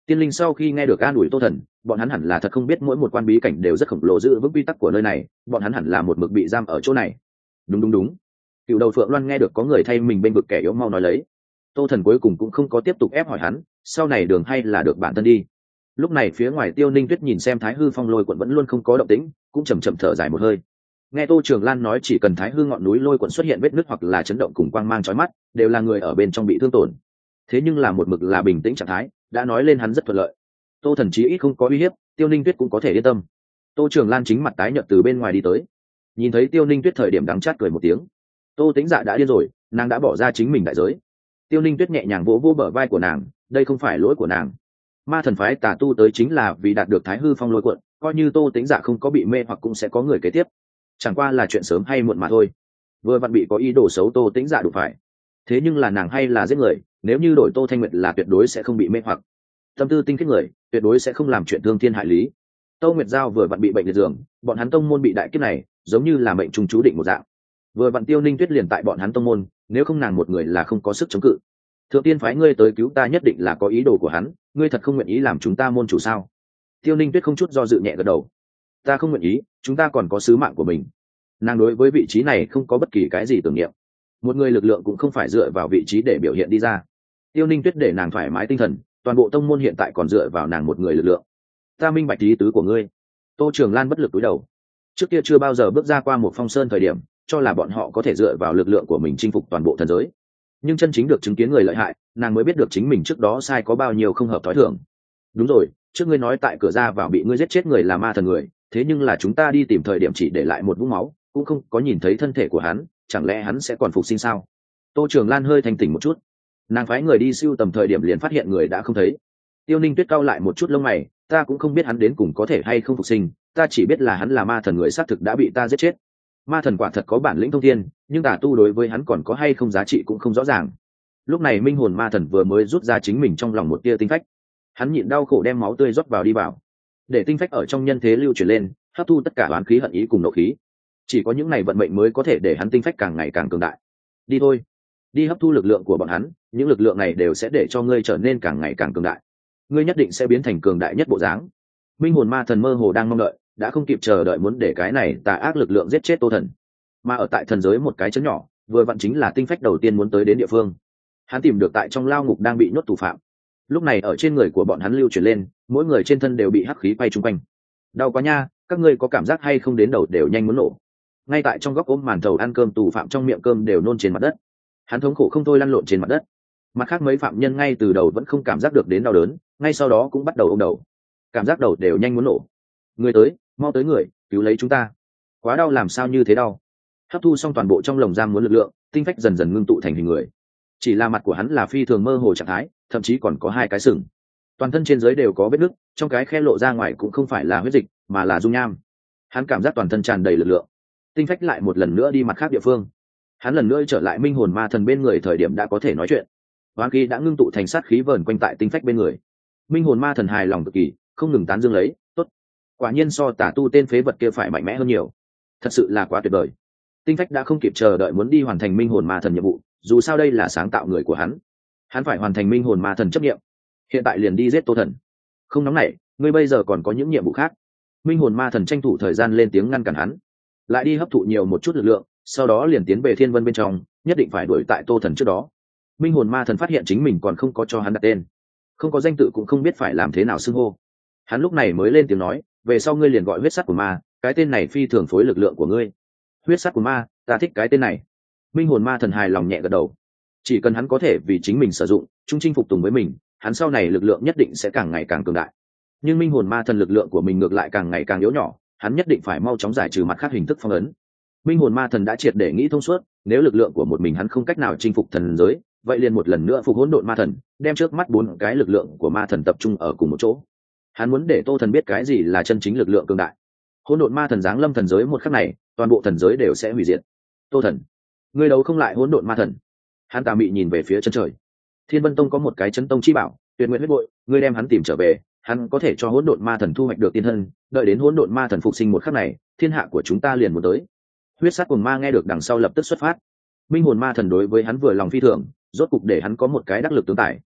Tiên linh sau khi nghe được an ủi Tô Thần, bọn hắn hẳn là thật không biết mỗi một quan bí cảnh đều rất khổng lồ giữ vững quy tắc của nơi này, bọn hắn hẳn là một mực bị giam ở chỗ này. Đúng đúng đúng. Cựu đầu Phượng Loan nghe được có người thay mình bên vực kẻ yếu mau nói lấy. Tô Thần cuối cùng cũng không có tiếp tục ép hỏi hắn, sau này đường hay là được bản thân đi. Lúc này phía ngoài Tiêu Ninh Tuyết nhìn xem Thái Hư Phong Lôi Quận vẫn luôn không có động tĩnh, cũng chầm chậm thở dài một hơi. Nghe Tô Trường Lan nói chỉ cần Thái Hư ngọn núi Lôi Quận xuất hiện vết nứt hoặc là chấn động cùng quang mang chói mắt, đều là người ở bên trong bị thương tổn. Thế nhưng là một mực là bình tĩnh trạng thái, đã nói lên hắn rất thuận lợi. Tô Thần chí ít không có uy hiếp, Tiêu Ninh Tuyết cũng có thể yên tâm. Tô Trường Lan chính mặt tái nhợt từ bên ngoài đi tới, nhìn thấy Tiêu Ninh Tuyết thời điểm đắng chát cười một tiếng. Tô Tĩnh Dạ đã điên rồi, nàng đã bỏ ra chính mình đại giới. Tiêu Ninh Tuyết nhẹ nhàng vỗ vỗ bờ vai của nàng, đây không phải lỗi của nàng. Ma thần phái tà tu tới chính là vì đạt được Thái Hư Phong Lôi Quận, coi như Tô Tĩnh Dạ không có bị mê hoặc cũng sẽ có người kế tiếp, chẳng qua là chuyện sớm hay muộn mà thôi. Vừa vặn bị có ý đồ xấu Tô Tĩnh Dạ đụng phải, thế nhưng là nàng hay là giết người, nếu như đổi Tô Thanh Nguyệt là tuyệt đối sẽ không bị mê hoặc. Tâm tư tinh khiết người, tuyệt đối sẽ không làm chuyện thương thiên hại lý. Tô Nguyệt Giao vừa vặn bị bệnh liệt giường, bọn hắn tông môn bị đại kiếp này, giống như là mệnh trùng chú định một dạng. Vừa vặn Tiêu Ninh Tuyết liền tại bọn hắn tông môn, nếu không nàng một người là không có sức chống cự. Thượng tiên phái ngươi tới cứu ta nhất định là có ý đồ của hắn, ngươi thật không nguyện ý làm chúng ta môn chủ sao? Tiêu Ninh Tuyết không chút do dự nhẹ gật đầu. Ta không nguyện ý, chúng ta còn có sứ mạng của mình. Nàng đối với vị trí này không có bất kỳ cái gì tưởng niệm. Một người lực lượng cũng không phải dựa vào vị trí để biểu hiện đi ra. Tiêu Ninh Tuyết để nàng thoải mái tinh thần, toàn bộ tông môn hiện tại còn dựa vào nàng một người lực lượng. Ta minh bạch ý tứ của ngươi. Tô Trường Lan bất lực cúi đầu. Trước kia chưa bao giờ bước ra qua một phong sơn thời điểm, cho là bọn họ có thể dựa vào lực lượng của mình chinh phục toàn bộ thần giới. Nhưng chân chính được chứng kiến người lợi hại, nàng mới biết được chính mình trước đó sai có bao nhiêu không hợp thói thường. Đúng rồi, trước ngươi nói tại cửa ra vào bị ngươi giết chết người là ma thần người, thế nhưng là chúng ta đi tìm thời điểm chỉ để lại một vũng máu, cũng không có nhìn thấy thân thể của hắn, chẳng lẽ hắn sẽ còn phục sinh sao? Tô Trường Lan hơi thanh tỉnh một chút, nàng phái người đi siêu tầm thời điểm liền phát hiện người đã không thấy. Tiêu Ninh Tuyết cau lại một chút lông mày, ta cũng không biết hắn đến cùng có thể hay không phục sinh, ta chỉ biết là hắn là ma thần người xác thực đã bị ta giết chết. Ma thần quả thật có bản lĩnh thông thiên, nhưng tà tu đối với hắn còn có hay không giá trị cũng không rõ ràng. Lúc này minh hồn ma thần vừa mới rút ra chính mình trong lòng một tia tinh phách, hắn nhịn đau khổ đem máu tươi rót vào đi vào, để tinh phách ở trong nhân thế lưu chuyển lên, hấp thu tất cả oán khí hận ý cùng nộ khí. Chỉ có những này vận mệnh mới có thể để hắn tinh phách càng ngày càng cường đại. Đi thôi, đi hấp thu lực lượng của bọn hắn, những lực lượng này đều sẽ để cho ngươi trở nên càng ngày càng cường đại. Ngươi nhất định sẽ biến thành cường đại nhất bộ dáng. Minh hồn ma thần mơ hồ đang mong đợi, đã không kịp chờ đợi muốn để cái này tà ác lực lượng giết chết Tô Thần. Mà ở tại thần giới một cái chấn nhỏ, vừa vặn chính là tinh phách đầu tiên muốn tới đến địa phương. Hắn tìm được tại trong lao ngục đang bị nhốt tù phạm. Lúc này ở trên người của bọn hắn lưu chuyển lên, mỗi người trên thân đều bị hắc khí quay chung quanh. Đau quá nha, các ngươi có cảm giác hay không đến đầu đều nhanh muốn nổ. Ngay tại trong góc ôm màn thầu ăn cơm tù phạm trong miệng cơm đều nôn trên mặt đất. Hắn thống khổ không thôi lăn lộn trên mặt đất. Mặt khác mấy phạm nhân ngay từ đầu vẫn không cảm giác được đến đau đớn, ngay sau đó cũng bắt đầu ôm đầu, cảm giác đầu đều nhanh muốn nổ. Người tới, mau tới người, cứu lấy chúng ta. Quá đau, làm sao như thế đau. Hấp thu xong toàn bộ trong lồng giam muốn lực lượng, tinh phách dần dần ngưng tụ thành hình người. Chỉ là mặt của hắn là phi thường mơ hồ trạng thái, thậm chí còn có hai cái sừng. Toàn thân trên dưới đều có vết nứt, trong cái khe lộ ra ngoài cũng không phải là huyết dịch, mà là dung nham. Hắn cảm giác toàn thân tràn đầy lực lượng. Tinh phách lại một lần nữa đi mặt khác địa phương. Hắn lần nữa trở lại minh hồn ma thần bên người thời điểm đã có thể nói chuyện. Hoán khí đã ngưng tụ thành sát khí vờn quanh tại tinh phách bên người. Minh hồn ma thần hài lòng cực kỳ, không ngừng tán dương lấy, tốt, quả nhiên so tả tu tên phế vật kia phải mạnh mẽ hơn nhiều, thật sự là quá tuyệt vời. Tinh phách đã không kịp chờ đợi muốn đi hoàn thành minh hồn ma thần nhiệm vụ, dù sao đây là sáng tạo người của hắn, hắn phải hoàn thành minh hồn ma thần chấp nghiệm. Hiện tại liền đi giết Tô Thần. Không nóng nảy, ngươi bây giờ còn có những nhiệm vụ khác. Minh hồn ma thần tranh thủ thời gian lên tiếng ngăn cản hắn, lại đi hấp thụ nhiều một chút lực lượng, sau đó liền tiến về thiên vân bên trong, nhất định phải đuổi tại Tô Thần trước đó. Minh hồn ma thần phát hiện chính mình còn không có cho hắn đặt tên, không có danh tự cũng không biết phải làm thế nào xưng hô. Hắn lúc này mới lên tiếng nói, về sau ngươi liền gọi huyết sắt của ma, cái tên này phi thường phối lực lượng của ngươi. Huyết sắt của ma, ta thích cái tên này. Minh hồn ma thần hài lòng nhẹ gật đầu. Chỉ cần hắn có thể vì chính mình sử dụng, trung chinh phục tùng với mình, hắn sau này lực lượng nhất định sẽ càng ngày càng cường đại. Nhưng minh hồn ma thần lực lượng của mình ngược lại càng ngày càng yếu nhỏ, hắn nhất định phải mau chóng giải trừ mặt khác hình thức phong ấn. Minh hồn ma thần đã triệt để nghĩ thông suốt, nếu lực lượng của một mình hắn không cách nào chinh phục thần giới, vậy liền một lần nữa phục hỗn độn ma thần, đem trước mắt bốn cái lực lượng của ma thần tập trung ở cùng một chỗ. Hắn muốn để Tô Thần biết cái gì là chân chính lực lượng cường đại. Hỗn độn ma thần giáng lâm thần giới một khắc này, toàn bộ thần giới đều sẽ hủy diệt. Tô Thần, ngươi đấu không lại hỗn độn ma thần. Hắn tà mị nhìn về phía chân trời. Thiên Vân Tông có một cái chấn tông chi bảo, Tuyệt Nguyện huyết bội, ngươi đem hắn tìm trở về, hắn có thể cho hỗn độn ma thần thu hoạch được tiên thân, đợi đến hỗn độn ma thần phục sinh một khắc này, thiên hạ của chúng ta liền muốn tới. Huyết sát cuồng ma nghe được đằng sau lập tức xuất phát. Minh hồn ma thần đối với hắn vừa lòng phi thường, rốt cục để hắn có một cái đắc lực tướng tài,